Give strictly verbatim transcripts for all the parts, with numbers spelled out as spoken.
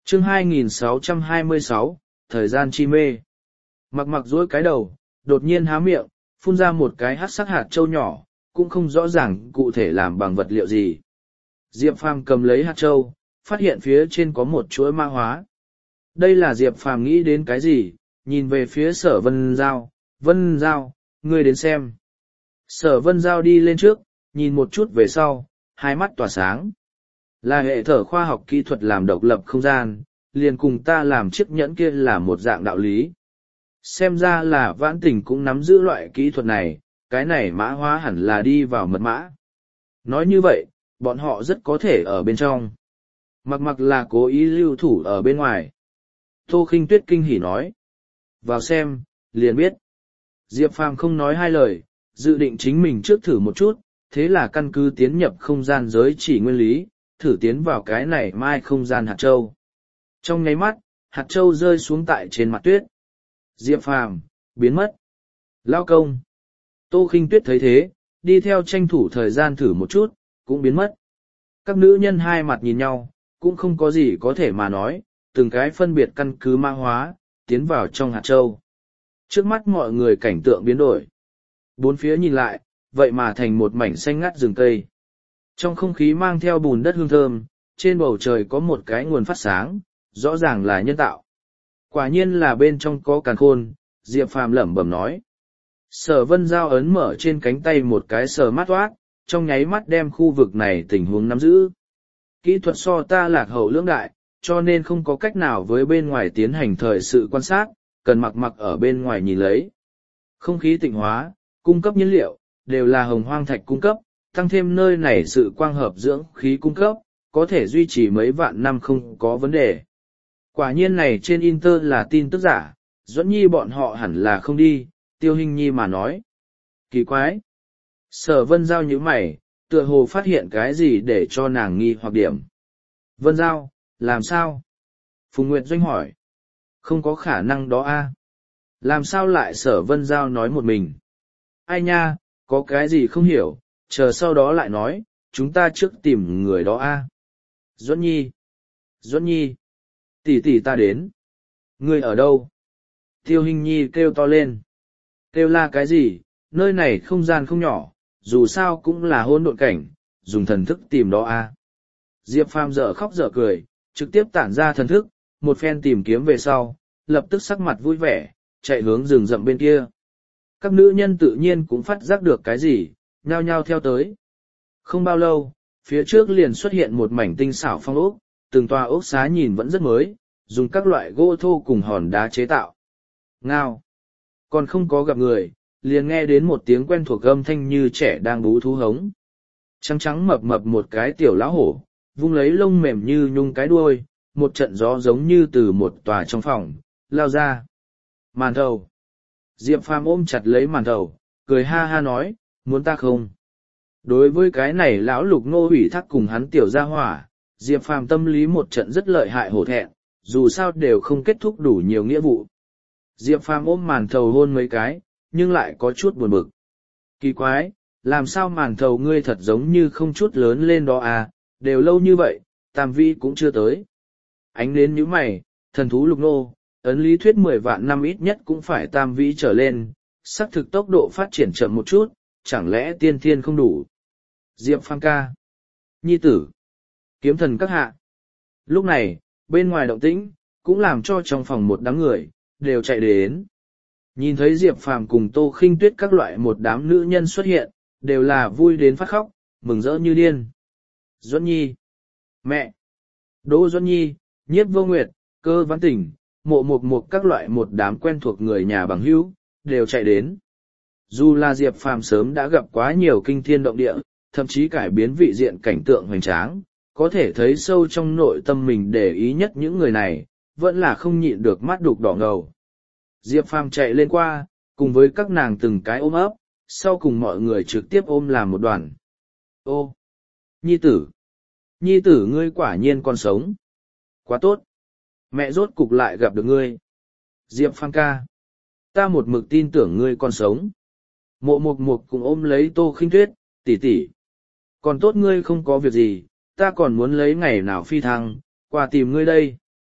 Chương hai nghìn sáu trăm hai mươi sáu, Thời gian chi mê. Mặc mặc duỗi cái đầu, đột nhiên há miệng, phun ra một cái hắc sắc hạt trâu nhỏ, cũng không rõ ràng cụ thể làm bằng vật liệu gì. Diệp Phàm cầm lấy hạt trâu, phát hiện phía trên có một chuỗi mã hóa. Đây là Diệp Phàm nghĩ đến cái gì, nhìn về phía Sở Vân Giao, Vân Giao, ngươi đến xem. Sở Vân Giao đi lên trước, nhìn một chút về sau, hai mắt tỏa sáng. Là hệ thở khoa học kỹ thuật làm độc lập không gian, liền cùng ta làm chiếc nhẫn kia là một dạng đạo lý. Xem ra là Vãn Tình cũng nắm giữ loại kỹ thuật này, cái này mã hóa hẳn là đi vào mật mã. Nói như vậy, bọn họ rất có thể ở bên trong. Mặc mặc là cố ý lưu thủ ở bên ngoài. Tô Khinh Tuyết kinh hỉ nói. Vào xem, liền biết. Diệp Phàm không nói hai lời, dự định chính mình trước thử một chút, thế là căn cứ tiến nhập không gian giới chỉ nguyên lý, thử tiến vào cái này mai không gian hạt châu. Trong nháy mắt, hạt châu rơi xuống tại trên mặt tuyết. Diệp Phàm biến mất. Lao công. Tô Khinh Tuyết thấy thế, đi theo tranh thủ thời gian thử một chút, cũng biến mất. Các nữ nhân hai mặt nhìn nhau, cũng không có gì có thể mà nói, từng cái phân biệt căn cứ mã hóa, tiến vào trong hạt châu. Trước mắt mọi người cảnh tượng biến đổi. Bốn phía nhìn lại, vậy mà thành một mảnh xanh ngắt rừng cây. Trong không khí mang theo bùn đất hương thơm, trên bầu trời có một cái nguồn phát sáng, rõ ràng là nhân tạo. Quả nhiên là bên trong có càn khôn, Diệp Phàm lẩm bẩm nói. Sở Vân Giao ấn mở trên cánh tay một cái sờ mát toát, trong nháy mắt đem khu vực này tình huống nắm giữ. Kỹ thuật so ta lạc hậu lưỡng đại, cho nên không có cách nào với bên ngoài tiến hành thời sự quan sát, cần mặc mặc ở bên ngoài nhìn lấy. Không khí tịnh hóa, cung cấp nhiên liệu, đều là hồng hoang thạch cung cấp, tăng thêm nơi này sự quang hợp dưỡng khí cung cấp, có thể duy trì mấy vạn năm không có vấn đề. Quả nhiên này trên Inter là tin tức giả, Duẫn Nhi bọn họ hẳn là không đi, Tiêu Hinh Nhi mà nói. Kỳ quái. Sở Vân Giao nhíu mày, tựa hồ phát hiện cái gì để cho nàng nghi hoặc điểm. Vân Giao, làm sao? Phùng Nguyệt Doanh hỏi. Không có khả năng đó a. Làm sao lại Sở Vân Giao nói một mình? Ai nha, có cái gì không hiểu, chờ sau đó lại nói, chúng ta trước tìm người đó a. Duẫn Nhi. Duẫn Nhi. Tỷ tỷ ta đến. Ngươi ở đâu? Tiêu Hinh Nhi kêu to lên. Kêu la cái gì, nơi này không gian không nhỏ, dù sao cũng là hỗn độn cảnh, dùng thần thức tìm đó a. Diệp Phàm dở khóc dở cười, trực tiếp tản ra thần thức, một phen tìm kiếm về sau, lập tức sắc mặt vui vẻ, chạy hướng rừng rậm bên kia. Các nữ nhân tự nhiên cũng phát giác được cái gì, nhao nhao theo tới. Không bao lâu, phía trước liền xuất hiện một mảnh tinh xảo phong ốc, từng tòa ốc xá nhìn vẫn rất mới, dùng các loại gỗ thô cùng hòn đá chế tạo. Ngao! Còn không có gặp người, liền nghe đến một tiếng quen thuộc âm thanh như trẻ đang bú thú hống. Trắng trắng mập mập một cái tiểu lão hổ, vung lấy lông mềm như nhung cái đuôi, một trận gió giống như từ một tòa trong phòng, lao ra. Màn thầu! Diệp Phàm ôm chặt lấy màn thầu, cười ha ha nói, muốn ta không? Đối với cái này lão lục nô ủy thác cùng hắn tiểu gia hỏa, Diệp Phàm tâm lý một trận rất lợi hại hổ thẹn, dù sao đều không kết thúc đủ nhiều nghĩa vụ. Diệp Phàm ôm màn thầu hôn mấy cái, nhưng lại có chút buồn bực. Kỳ quái, làm sao màn thầu ngươi thật giống như không chút lớn lên đó à, đều lâu như vậy, tam vi cũng chưa tới. Ánh đến nhíu mày, thần thú lục nô, ấn lý thuyết mười vạn năm ít nhất cũng phải tam vĩ trở lên, xác thực tốc độ phát triển chậm một chút, chẳng lẽ tiên thiên không đủ. Diệp Phàm ca. Nhi tử. Kiếm thần các hạ. Lúc này, bên ngoài động tĩnh, cũng làm cho trong phòng một đám người, đều chạy đến. Nhìn thấy Diệp Phàm cùng Tô Khinh Tuyết các loại một đám nữ nhân xuất hiện, đều là vui đến phát khóc, mừng rỡ như điên. Duẫn Nhi. Mẹ. Đỗ Duẫn Nhi, Nhiếp Vô Nguyệt, Cơ Văn Tỉnh, mộ mục mục các loại một đám quen thuộc người nhà bằng hữu, đều chạy đến. Dù là Diệp Phàm sớm đã gặp quá nhiều kinh thiên động địa, thậm chí cải biến vị diện cảnh tượng hoành tráng, có thể thấy sâu trong nội tâm mình để ý nhất những người này, vẫn là không nhịn được mắt đục đỏ ngầu. Diệp Phàm chạy lên qua, cùng với các nàng từng cái ôm ấp, sau cùng mọi người trực tiếp ôm làm một đoàn. Ô! Nhi tử! Nhi tử ngươi quả nhiên còn sống! Quá tốt! Mẹ rốt cục lại gặp được ngươi! Diệp Phàm ca! Ta một mực tin tưởng ngươi còn sống! Mộ mục mục cũng ôm lấy Tô Khinh Tuyết, tỷ tỷ. Còn tốt ngươi không có việc gì, ta còn muốn lấy ngày nào phi thăng, qua tìm ngươi đây.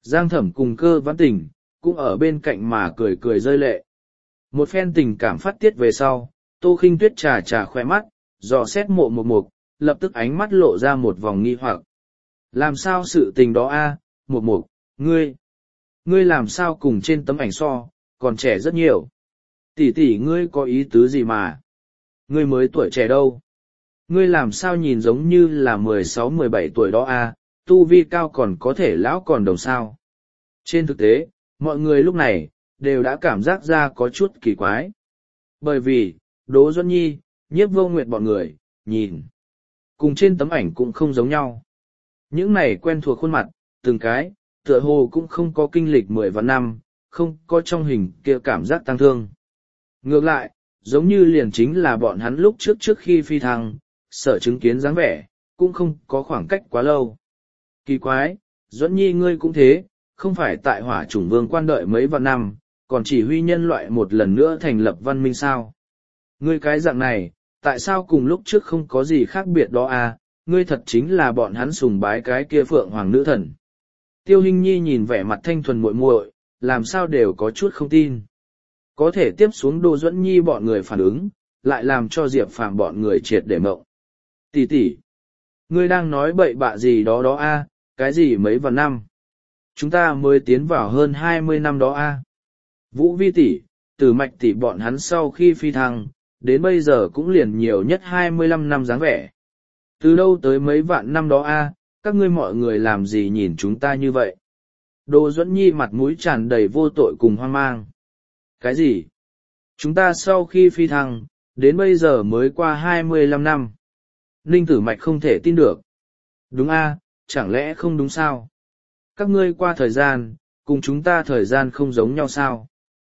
Giang Thẩm cùng Cơ Vãn Tình, cũng ở bên cạnh mà cười cười rơi lệ. Một phen tình cảm phát tiết về sau, Tô Khinh Tuyết trà trà khoe mắt, dò xét mộ một mục, lập tức ánh mắt lộ ra một vòng nghi hoặc. Làm sao sự tình đó a, một mục, ngươi, ngươi làm sao cùng trên tấm ảnh so, còn trẻ rất nhiều. Tỷ tỷ ngươi có ý tứ gì mà? Ngươi mới tuổi trẻ đâu? Ngươi làm sao nhìn giống như là mười sáu mười bảy tuổi đó a, tu vi cao còn có thể lão còn đồng sao? Trên thực tế, mọi người lúc này, đều đã cảm giác ra có chút kỳ quái. Bởi vì, Đỗ Duẫn Nhi, Nhiếp Vô Nguyệt bọn người, nhìn, cùng trên tấm ảnh cũng không giống nhau. Những này quen thuộc khuôn mặt, từng cái, tựa hồ cũng không có kinh lịch mười vạn năm, không có trong hình kia cảm giác tăng thương. Ngược lại, giống như liền chính là bọn hắn lúc trước trước khi phi thăng, sở chứng kiến dáng vẻ, cũng không có khoảng cách quá lâu. Kỳ quái, Duẫn Nhi ngươi cũng thế, không phải tại Hỏa Chủng Vương quan đợi mấy vạn năm, còn chỉ huy nhân loại một lần nữa thành lập văn minh sao. Ngươi cái dạng này, tại sao cùng lúc trước không có gì khác biệt đó à, ngươi thật chính là bọn hắn sùng bái cái kia Phượng Hoàng nữ thần. Tiêu Hinh Nhi nhìn vẻ mặt thanh thuần muội muội, làm sao đều có chút không tin. Có thể tiếp xuống Đỗ Duẫn Nhi bọn người phản ứng, lại làm cho Diệp Phàm bọn người triệt để mộng. Tỷ tỷ, ngươi đang nói bậy bạ gì đó đó a, cái gì mấy vạn năm? Chúng ta mới tiến vào hơn hai mươi năm đó a. Vũ Vi tỷ, Tử Mạch tỷ bọn hắn sau khi phi thăng, đến bây giờ cũng liền nhiều nhất hai mươi lăm năm dáng vẻ. Từ đâu tới mấy vạn năm đó a, các ngươi mọi người làm gì nhìn chúng ta như vậy? Đỗ Duẫn Nhi mặt mũi tràn đầy vô tội cùng hoang mang. Cái gì? Chúng ta sau khi phi thăng, đến bây giờ mới qua hai mươi lăm năm. Ninh Tử Mạch không thể tin được. Đúng a, chẳng lẽ không đúng sao? Các ngươi qua thời gian, cùng chúng ta thời gian không giống nhau sao?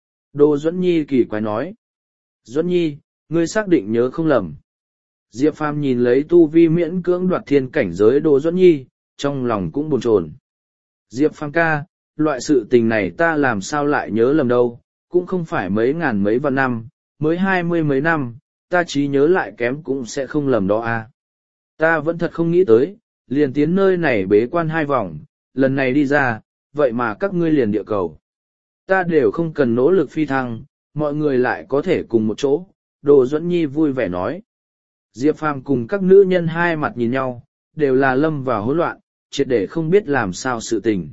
Đỗ Duẫn Nhi kỳ quái nói. Duẫn Nhi, ngươi xác định nhớ không lầm. Diệp Phàm nhìn lấy tu vi miễn cưỡng đoạt thiên cảnh giới Đỗ Duẫn Nhi, trong lòng cũng bồn chồn. Diệp Phàm ca, loại sự tình này ta làm sao lại nhớ lầm đâu, cũng không phải mấy ngàn mấy vạn năm, mới hai mươi mấy năm, ta trí nhớ lại kém cũng sẽ không lầm đó à. Ta vẫn thật không nghĩ tới, liền tiến nơi này bế quan hai vòng, lần này đi ra, vậy mà các ngươi liền địa cầu. Ta đều không cần nỗ lực phi thăng, mọi người lại có thể cùng một chỗ, Đỗ Duẫn Nhi vui vẻ nói. Diệp Phàm cùng các nữ nhân hai mặt nhìn nhau, đều là lâm vào hỗn loạn, triệt để không biết làm sao sự tình.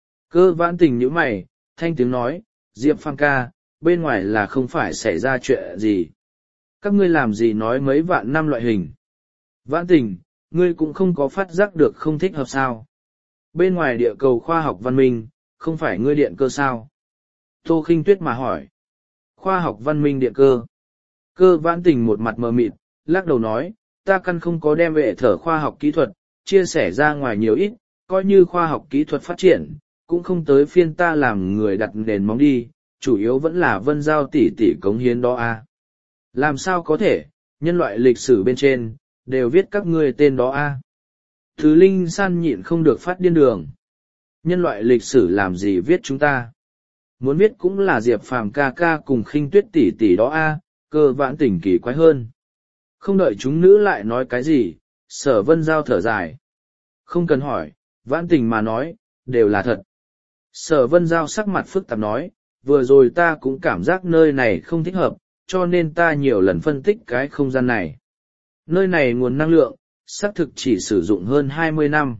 Cơ Vãn Tình nhíu mày, thanh tiếng nói, Diệp Phàm ca, bên ngoài là không phải xảy ra chuyện gì. Các ngươi làm gì nói mấy vạn năm loại hình. Vãn Tình, ngươi cũng không có phát giác được không thích hợp sao. Bên ngoài địa cầu khoa học văn minh, không phải ngươi điện cơ sao? Tô Khinh Tuyết mà hỏi. Khoa học văn minh điện cơ. Cơ Vãn Tình một mặt mờ mịt, lắc đầu nói, ta căn không có đem vệ thở khoa học kỹ thuật, chia sẻ ra ngoài nhiều ít, coi như khoa học kỹ thuật phát triển, cũng không tới phiên ta làm người đặt nền móng đi, chủ yếu vẫn là Vân Giao tỷ tỷ cống hiến đó a. Làm sao có thể, nhân loại lịch sử bên trên, đều viết các ngươi tên đó a. Thứ Linh San nhịn không được phát điên đường. Nhân loại lịch sử làm gì viết chúng ta? Muốn viết cũng là Diệp Phàm ca ca cùng Khinh Tuyết tỷ tỷ đó a, Cơ Vãn Tình kỳ quái hơn. Không đợi chúng nữ lại nói cái gì, Sở Vân Giao thở dài. Không cần hỏi, Vãn Tình mà nói, đều là thật. Sở Vân Giao sắc mặt phức tạp nói, vừa rồi ta cũng cảm giác nơi này không thích hợp, cho nên ta nhiều lần phân tích cái không gian này. Nơi này nguồn năng lượng, xác thực chỉ sử dụng hơn hai mươi năm.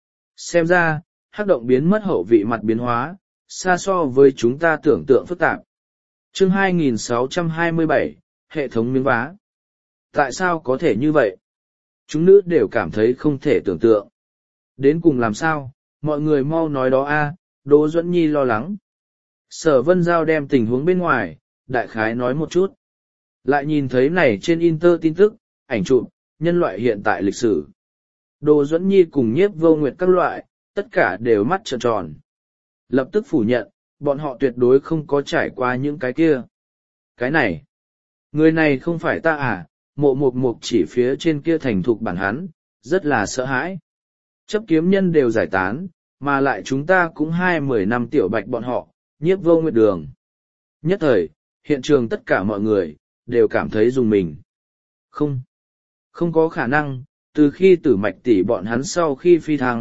Xem ra, hắc động biến mất hậu vị mặt biến hóa, xa so với chúng ta tưởng tượng phức tạp. Chương hai nghìn sáu trăm hai mươi bảy, hệ thống miếng vá. Tại sao có thể như vậy? Chúng nữ đều cảm thấy không thể tưởng tượng. Đến cùng làm sao, mọi người mau nói đó a. Đỗ Duẫn Nhi lo lắng. Sở Vân Giao đem tình huống bên ngoài, đại khái nói một chút. Lại nhìn thấy này trên Inter tin tức, ảnh chụp, nhân loại hiện tại lịch sử. Đỗ Duẫn Nhi cùng Nhiếp Vô Nguyệt các loại, tất cả đều mắt trợn tròn. Lập tức phủ nhận, bọn họ tuyệt đối không có trải qua những cái kia. Cái này, người này không phải ta à, mộ mục mục chỉ phía trên kia thành thục bản hắn, rất là sợ hãi. Chấp kiếm nhân đều giải tán, mà lại chúng ta cũng hai mười năm tiểu bạch bọn họ, Nhiếp Vô Nguyệt đường. Nhất thời, hiện trường tất cả mọi người, đều cảm thấy dùng mình. Không, không có khả năng, từ khi Tử Mạch tỷ bọn hắn sau khi phi thăng,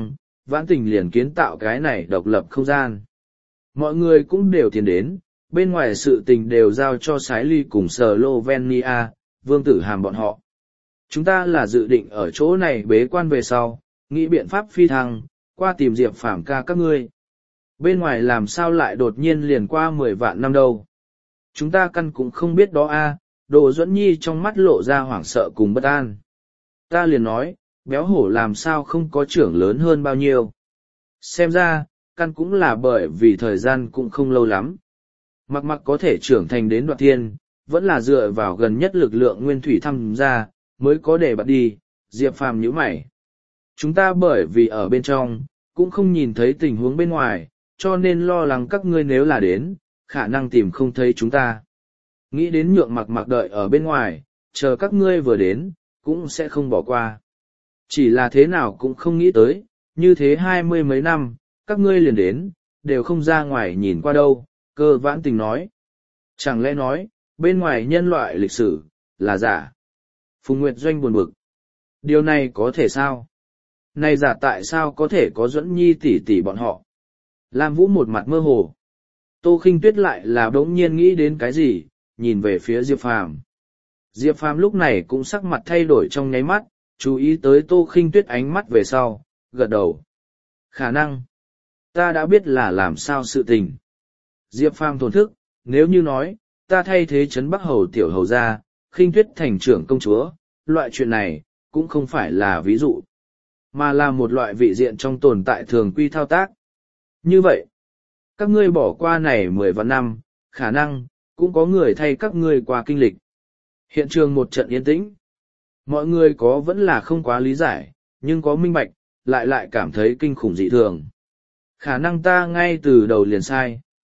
Vãn Tình liền kiến tạo cái này độc lập không gian. Mọi người cũng đều tiến đến, bên ngoài sự tình đều giao cho Sái Ly cùng Slovenia, Vương Tử Hàm bọn họ. Chúng ta là dự định ở chỗ này bế quan về sau, nghĩ biện pháp phi thăng, qua tìm Diệp Phàm ca các ngươi. Bên ngoài làm sao lại đột nhiên liền qua mười vạn năm đâu. Chúng ta căn cũng không biết đó a. Đồ Duẫn Nhi trong mắt lộ ra hoảng sợ cùng bất an. Ta liền nói, béo hổ làm sao không có trưởng lớn hơn bao nhiêu. Xem ra, căn cũng là bởi vì thời gian cũng không lâu lắm. Mặc mặc có thể trưởng thành đến đoạn thiên, vẫn là dựa vào gần nhất lực lượng nguyên thủy tham gia, mới có để bắt đi, Diệp Phàm nhíu mày. Chúng ta bởi vì ở bên trong, cũng không nhìn thấy tình huống bên ngoài, cho nên lo lắng các ngươi nếu là đến, khả năng tìm không thấy chúng ta. Nghĩ đến nhượng mặc mặc đợi ở bên ngoài, chờ các ngươi vừa đến, cũng sẽ không bỏ qua. Chỉ là thế nào cũng không nghĩ tới, như thế hai mươi mấy năm, các ngươi liền đến, đều không ra ngoài nhìn qua đâu, Cơ Vãn Tình nói. Chẳng lẽ nói, bên ngoài nhân loại lịch sử, là giả. Phùng Nguyệt Doanh buồn bực. Điều này có thể sao? Này giả tại sao có thể có Duẫn Nhi tỷ tỷ bọn họ? Lam Vũ một mặt mơ hồ. Tô Khinh Tuyết lại là bỗng nhiên nghĩ đến cái gì, nhìn về phía Diệp Phàm. Diệp Phàm lúc này cũng sắc mặt thay đổi trong nháy mắt, chú ý tới Tô Khinh Tuyết ánh mắt về sau, gật đầu. Khả năng, ta đã biết là làm sao sự tình. Diệp Phàm thổn thức, nếu như nói, ta thay thế Trấn Bắc Hầu tiểu hầu ra, Khinh Tuyết thành trưởng công chúa, loại chuyện này, cũng không phải là ví dụ, mà là một loại vị diện trong tồn tại thường quy thao tác. Như vậy, các ngươi bỏ qua này mười vạn năm, khả năng, cũng có người thay các ngươi qua kinh lịch. Hiện trường một trận yên tĩnh. Mọi người có vẫn là không quá lý giải, nhưng có minh bạch, lại lại cảm thấy kinh khủng dị thường. Khả năng ta ngay từ đầu liền sai.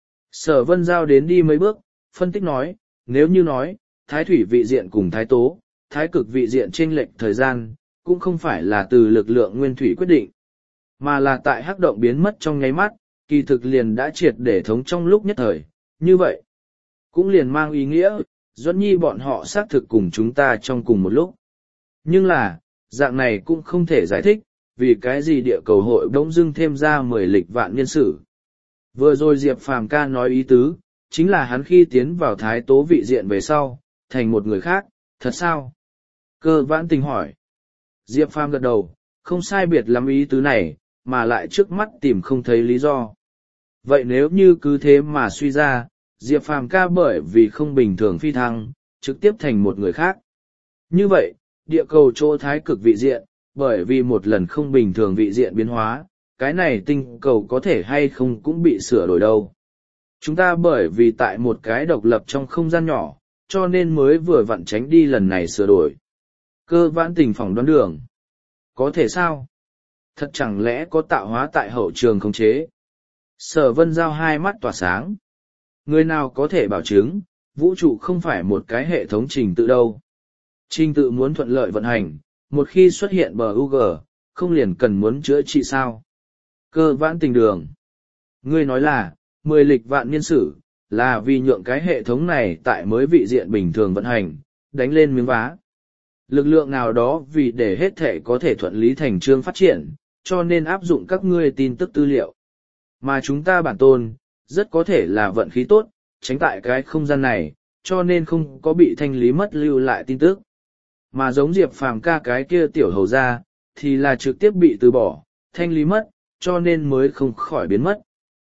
Sở Vân Giao đến đi mấy bước, phân tích nói, nếu như nói, Thái Thủy vị diện cùng Thái Tố, Thái Cực vị diện chênh lệch thời gian, cũng không phải là từ lực lượng nguyên thủy quyết định, mà là tại hắc động biến mất trong nháy mắt, kỳ thực liền đã triệt để thống trong lúc nhất thời, như vậy, cũng liền mang ý nghĩa, Duẫn Nhi bọn họ xác thực cùng chúng ta trong cùng một lúc. Nhưng là, dạng này cũng không thể giải thích, vì cái gì địa cầu hội bỗng dưng thêm ra mười lịch vạn nhân sử. Vừa rồi Diệp Phàm ca nói ý tứ, chính là hắn khi tiến vào Thái Tố vị diện về sau, thành một người khác, thật sao? Cơ Vãn Tình hỏi. Diệp Phàm gật đầu, không sai biệt lắm ý tứ này, mà lại trước mắt tìm không thấy lý do. Vậy nếu như cứ thế mà suy ra, Diệp Phàm ca bởi vì không bình thường phi thăng, trực tiếp thành một người khác. Như vậy, địa cầu chỗ Thái Cực vị diện, bởi vì một lần không bình thường vị diện biến hóa, cái này tinh cầu có thể hay không cũng bị sửa đổi đâu. Chúng ta bởi vì tại một cái độc lập trong không gian nhỏ, cho nên mới vừa vặn tránh đi lần này sửa đổi. Cơ Vãn Tình phỏng đoán đường. Có thể sao? Thật chẳng lẽ có tạo hóa tại hậu trường khống chế? Sở Vân Giao hai mắt tỏa sáng. Người nào có thể bảo chứng, vũ trụ không phải một cái hệ thống trình tự đâu. Trình tự muốn thuận lợi vận hành, một khi xuất hiện bờ u giê, không liền cần muốn chữa trị sao? Cơ Vãn Tình đường. Ngươi nói là, mười lịch vạn niên sử, là vì nhượng cái hệ thống này tại mới vị diện bình thường vận hành, đánh lên miếng vá. Lực lượng nào đó vì để hết thể có thể thuận lý thành chương phát triển, cho nên áp dụng các ngươi tin tức tư liệu. Mà chúng ta bản tôn, rất có thể là vận khí tốt, tránh tại cái không gian này, cho nên không có bị thanh lý mất lưu lại tin tức. Mà giống Diệp Phàm ca cái kia tiểu hầu ra, thì là trực tiếp bị từ bỏ, thanh lý mất, cho nên mới không khỏi biến mất.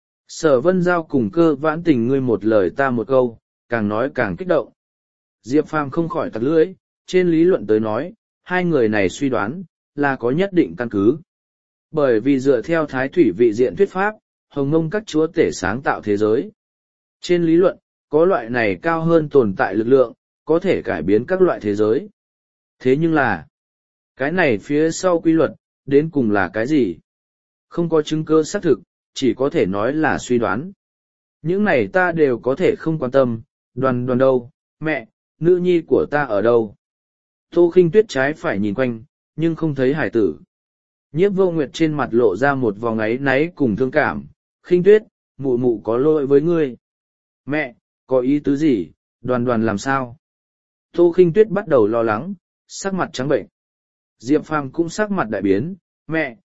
Sở Vân Giao cùng Cơ Vãn Tình ngươi một lời ta một câu, càng nói càng kích động. Diệp Phàm không khỏi tặc lưỡi, trên lý luận tới nói, hai người này suy đoán, là có nhất định căn cứ. Bởi vì dựa theo Thái Thủy vị diện thuyết pháp, Hồng Ngông các chúa tể sáng tạo thế giới. Trên lý luận, có loại này cao hơn tồn tại lực lượng, có thể cải biến các loại thế giới. Thế nhưng là, cái này phía sau quy luật, đến cùng là cái gì? Không có chứng cứ xác thực, chỉ có thể nói là suy đoán. Những này ta đều có thể không quan tâm, Đoàn Đoàn đâu, mẹ, nữ nhi của ta ở đâu? Tô Khinh Tuyết trái phải nhìn quanh, nhưng không thấy hải tử. Nhiếp Vô Nguyệt trên mặt lộ ra một vòng áy náy cùng thương cảm, Khinh Tuyết, mụ mụ có lỗi với ngươi. Mẹ, có ý tứ gì, Đoàn Đoàn làm sao? Tô Khinh Tuyết bắt đầu lo lắng, sắc mặt trắng bệnh. Diệp Phàm cũng sắc mặt đại biến, mẹ,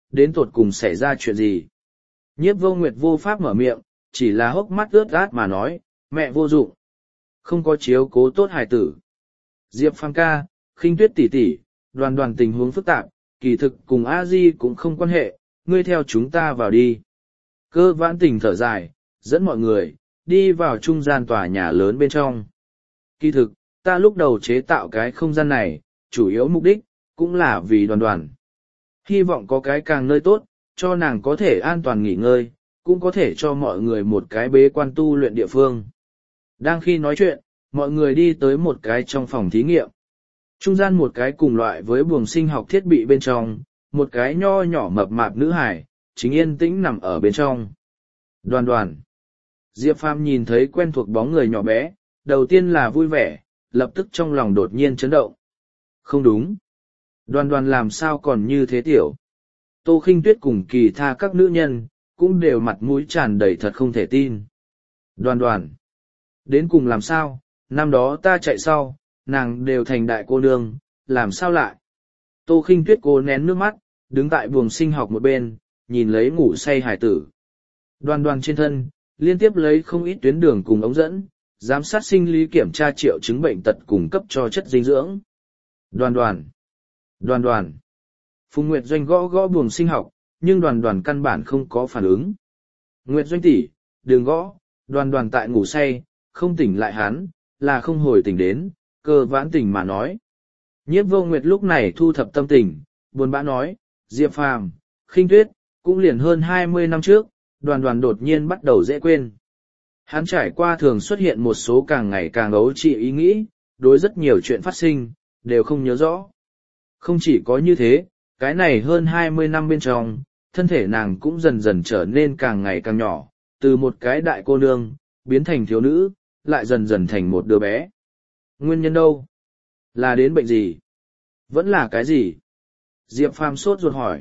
đến tột cùng xảy ra chuyện gì. Nhiếp vô nguyệt vô pháp mở miệng, chỉ là hốc mắt ướt át mà nói, mẹ vô dụng. Không có chiếu cố tốt hài tử. Diệp Phàm ca, Khinh Tuyết tỷ tỷ, đoàn đoàn tình huống phức tạp, kỳ thực cùng a di cũng không quan hệ, ngươi theo chúng ta vào đi. Cơ vãn tình thở dài, dẫn mọi người, đi vào trung gian tòa nhà lớn bên trong. Kỳ thực, ta lúc đầu chế tạo cái không gian này, chủ yếu mục đích, cũng là vì đoàn đoàn. Hy vọng có cái càng nơi tốt, cho nàng có thể an toàn nghỉ ngơi, cũng có thể cho mọi người một cái bế quan tu luyện địa phương. Đang khi nói chuyện, mọi người đi tới một cái trong phòng thí nghiệm. Trung gian một cái cùng loại với buồng sinh học thiết bị bên trong, một cái nho nhỏ mập mạp nữ hải, chính yên tĩnh nằm ở bên trong. Đoàn đoàn. Diệp Phàm nhìn thấy quen thuộc bóng người nhỏ bé, đầu tiên là vui vẻ, lập tức trong lòng đột nhiên chấn động. Không đúng. Đoàn đoàn làm sao còn như thế tiểu. Tô Khinh Tuyết cùng Kỳ Tha các nữ nhân, cũng đều mặt mũi tràn đầy thật không thể tin. Đoàn đoàn. Đến cùng làm sao, năm đó ta chạy sau, nàng đều thành đại cô nương, làm sao lại. Tô Khinh Tuyết cố nén nước mắt, đứng tại buồng sinh học một bên, nhìn lấy ngủ say hải tử. Đoàn đoàn trên thân, liên tiếp lấy không ít tuyến đường cùng ống dẫn, giám sát sinh lý kiểm tra triệu chứng bệnh tật cung cấp cho chất dinh dưỡng. Đoàn đoàn. Đoàn đoàn. Phùng Nguyệt Doanh gõ gõ buồng sinh học, nhưng đoàn đoàn căn bản không có phản ứng. Nguyệt Doanh tỷ, đừng gõ, đoàn đoàn tại ngủ say, không tỉnh lại hắn, là không hồi tỉnh đến, cơ vãn tỉnh mà nói. Nhiếp vô Nguyệt lúc này thu thập tâm tình, buồn bã nói, Diệp Phàm, Khinh Tuyết, cũng liền hơn hai mươi năm trước, đoàn đoàn đột nhiên bắt đầu dễ quên. Hắn trải qua thường xuất hiện một số càng ngày càng ấu trĩ ý nghĩ, đối rất nhiều chuyện phát sinh, đều không nhớ rõ. Không chỉ có như thế, cái này hơn hai mươi năm bên trong, thân thể nàng cũng dần dần trở nên càng ngày càng nhỏ, từ một cái đại cô nương, biến thành thiếu nữ, lại dần dần thành một đứa bé. Nguyên nhân đâu? Là đến bệnh gì? Vẫn là cái gì? Diệp Phàm sốt ruột hỏi.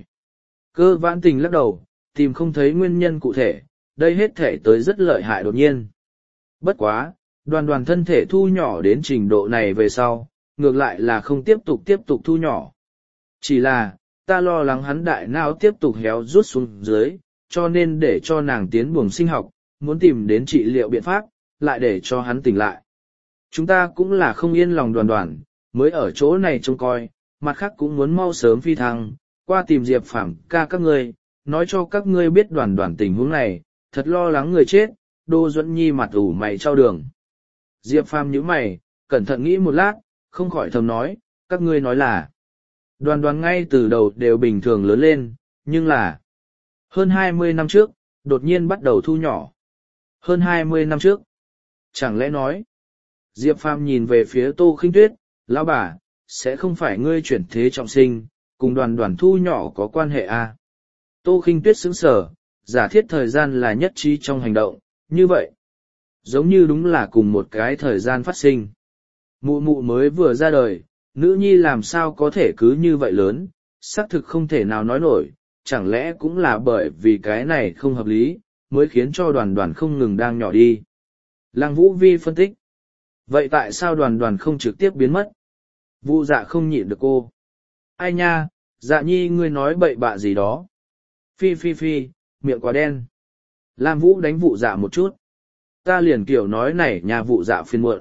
Cơ vãn tình lắc đầu, tìm không thấy nguyên nhân cụ thể, đây hết thể tới rất lợi hại đột nhiên. Bất quá, đoàn đoàn thân thể thu nhỏ đến trình độ này về sau, ngược lại là không tiếp tục tiếp tục thu nhỏ. Chỉ là, ta lo lắng hắn đại não tiếp tục héo rút xuống dưới, cho nên để cho nàng tiến buồng sinh học, muốn tìm đến trị liệu biện pháp, lại để cho hắn tỉnh lại. Chúng ta cũng là không yên lòng đoàn đoàn, mới ở chỗ này trông coi, mặt khác cũng muốn mau sớm phi thăng, qua tìm Diệp Phàm ca các ngươi, nói cho các ngươi biết đoàn đoàn tình huống này, thật lo lắng người chết, Đô Duẫn Nhi mặt ủ mày trao đường. Diệp Phàm nhíu mày, cẩn thận nghĩ một lát, không khỏi thầm nói, các ngươi nói là, đoàn đoàn ngay từ đầu đều bình thường lớn lên, nhưng là, hơn hai mươi năm trước, đột nhiên bắt đầu thu nhỏ. Hơn hai mươi năm trước, chẳng lẽ nói, Diệp Phàm nhìn về phía Tô Khinh Tuyết, lão bà, sẽ không phải ngươi chuyển thế trọng sinh, cùng đoàn đoàn thu nhỏ có quan hệ à? Tô Khinh Tuyết sững sờ, giả thiết thời gian là nhất trí trong hành động, như vậy, giống như đúng là cùng một cái thời gian phát sinh. Mụ mụ mới vừa ra đời, nữ nhi làm sao có thể cứ như vậy lớn, xác thực không thể nào nói nổi, chẳng lẽ cũng là bởi vì cái này không hợp lý, mới khiến cho đoàn đoàn không ngừng đang nhỏ đi. Lăng Vũ Vi phân tích. Vậy tại sao đoàn đoàn không trực tiếp biến mất? Vu Dạ không nhịn được cô. Ai nha, Dạ nhi ngươi nói bậy bạ gì đó. Phi phi phi, miệng quá đen. Lam Vũ đánh Vu Dạ một chút. Ta liền kiểu nói này nhà Vu Dạ phiền muộn.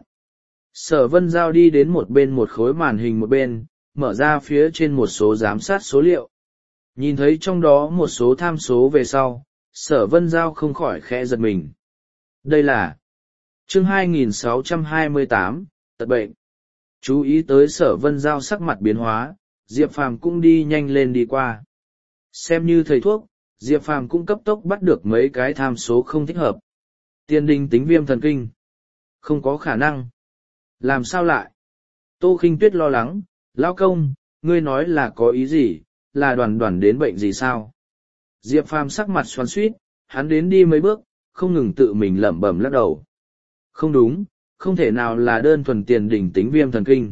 Sở Vân Giao đi đến một bên một khối màn hình một bên, mở ra phía trên một số giám sát số liệu. Nhìn thấy trong đó một số tham số về sau, Sở Vân Giao không khỏi khẽ giật mình. Đây là chương hai nghìn sáu trăm hai mươi tám, tật bệnh. Chú ý tới Sở Vân Giao sắc mặt biến hóa, Diệp Phàm cũng đi nhanh lên đi qua. Xem như thầy thuốc, Diệp Phàm cũng cấp tốc bắt được mấy cái tham số không thích hợp. Tiền đình tính viêm thần kinh. Không có khả năng. Làm sao lại? Tô Khinh Tuyết lo lắng, lão công, ngươi nói là có ý gì, là đoàn đoàn đến bệnh gì sao? Diệp Phàm sắc mặt xoắn xuýt, hắn đến đi mấy bước, không ngừng tự mình lẩm bẩm lắc đầu. Không đúng, không thể nào là đơn thuần tiền đình tính viêm thần kinh.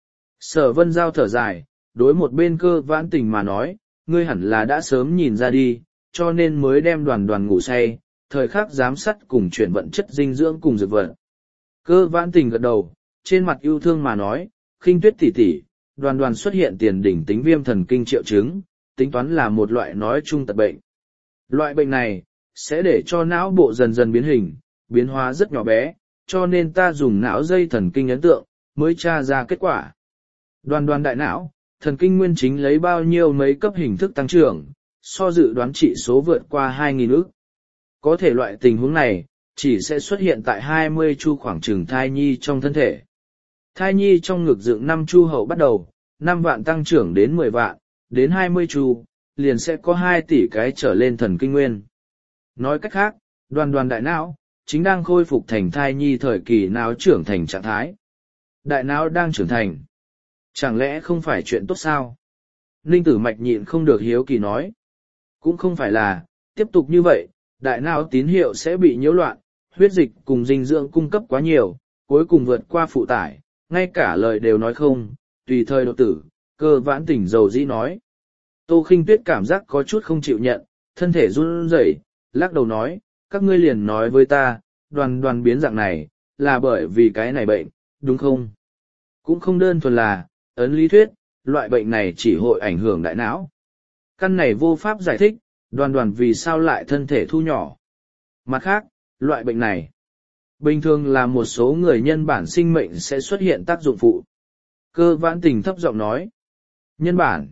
Sở Vân Giao thở dài, đối một bên Cơ Vãn Tình mà nói, ngươi hẳn là đã sớm nhìn ra đi, cho nên mới đem đoàn đoàn ngủ say, thời khắc giám sát cùng chuyển vận chất dinh dưỡng cùng dược vật. Cơ Vãn Tình gật đầu, trên mặt yêu thương mà nói, Khinh Tuyết tỷ tỷ, đoàn đoàn xuất hiện tiền đỉnh tính viêm thần kinh triệu chứng, tính toán là một loại nói chung tật bệnh. Loại bệnh này, sẽ để cho não bộ dần dần biến hình, biến hóa rất nhỏ bé, cho nên ta dùng não dây thần kinh ấn tượng, mới tra ra kết quả. Đoàn đoàn đại não, thần kinh nguyên chính lấy bao nhiêu mấy cấp hình thức tăng trưởng, so dự đoán trị số vượt qua hai nghìn ức. Có thể loại tình huống này, chỉ sẽ xuất hiện tại hai mươi chu khoảng chừng thai nhi trong thân thể. Thai nhi trong ngực dựng năm chu hậu bắt đầu, năm vạn tăng trưởng đến mười vạn, đến hai mươi chu, liền sẽ có hai tỷ cái trở lên thần kinh nguyên. Nói cách khác, đoàn đoàn đại não, chính đang khôi phục thành thai nhi thời kỳ não trưởng thành trạng thái. Đại não đang trưởng thành. Chẳng lẽ không phải chuyện tốt sao? Ninh Tử Mạch nhịn không được hiếu kỳ nói. Cũng không phải là, tiếp tục như vậy, đại não tín hiệu sẽ bị nhiễu loạn, huyết dịch cùng dinh dưỡng cung cấp quá nhiều, cuối cùng vượt qua phụ tải, ngay cả lời đều nói không, tùy thời đột tử, Cơ Vãn Tỉnh dầu dĩ nói. Tô Khinh Tuyết cảm giác có chút không chịu nhận, thân thể run rẩy, lắc đầu nói, các ngươi liền nói với ta, đoàn đoàn biến dạng này, là bởi vì cái này bệnh, đúng không? Cũng không đơn thuần là, ấn lý thuyết, loại bệnh này chỉ hội ảnh hưởng đại não. Căn này vô pháp giải thích, đoàn đoàn vì sao lại thân thể thu nhỏ. Mặt khác, loại bệnh này, bình thường là một số người nhân bản sinh mệnh sẽ xuất hiện tác dụng phụ. Cơ Vãn Tình thấp giọng nói. Nhân bản.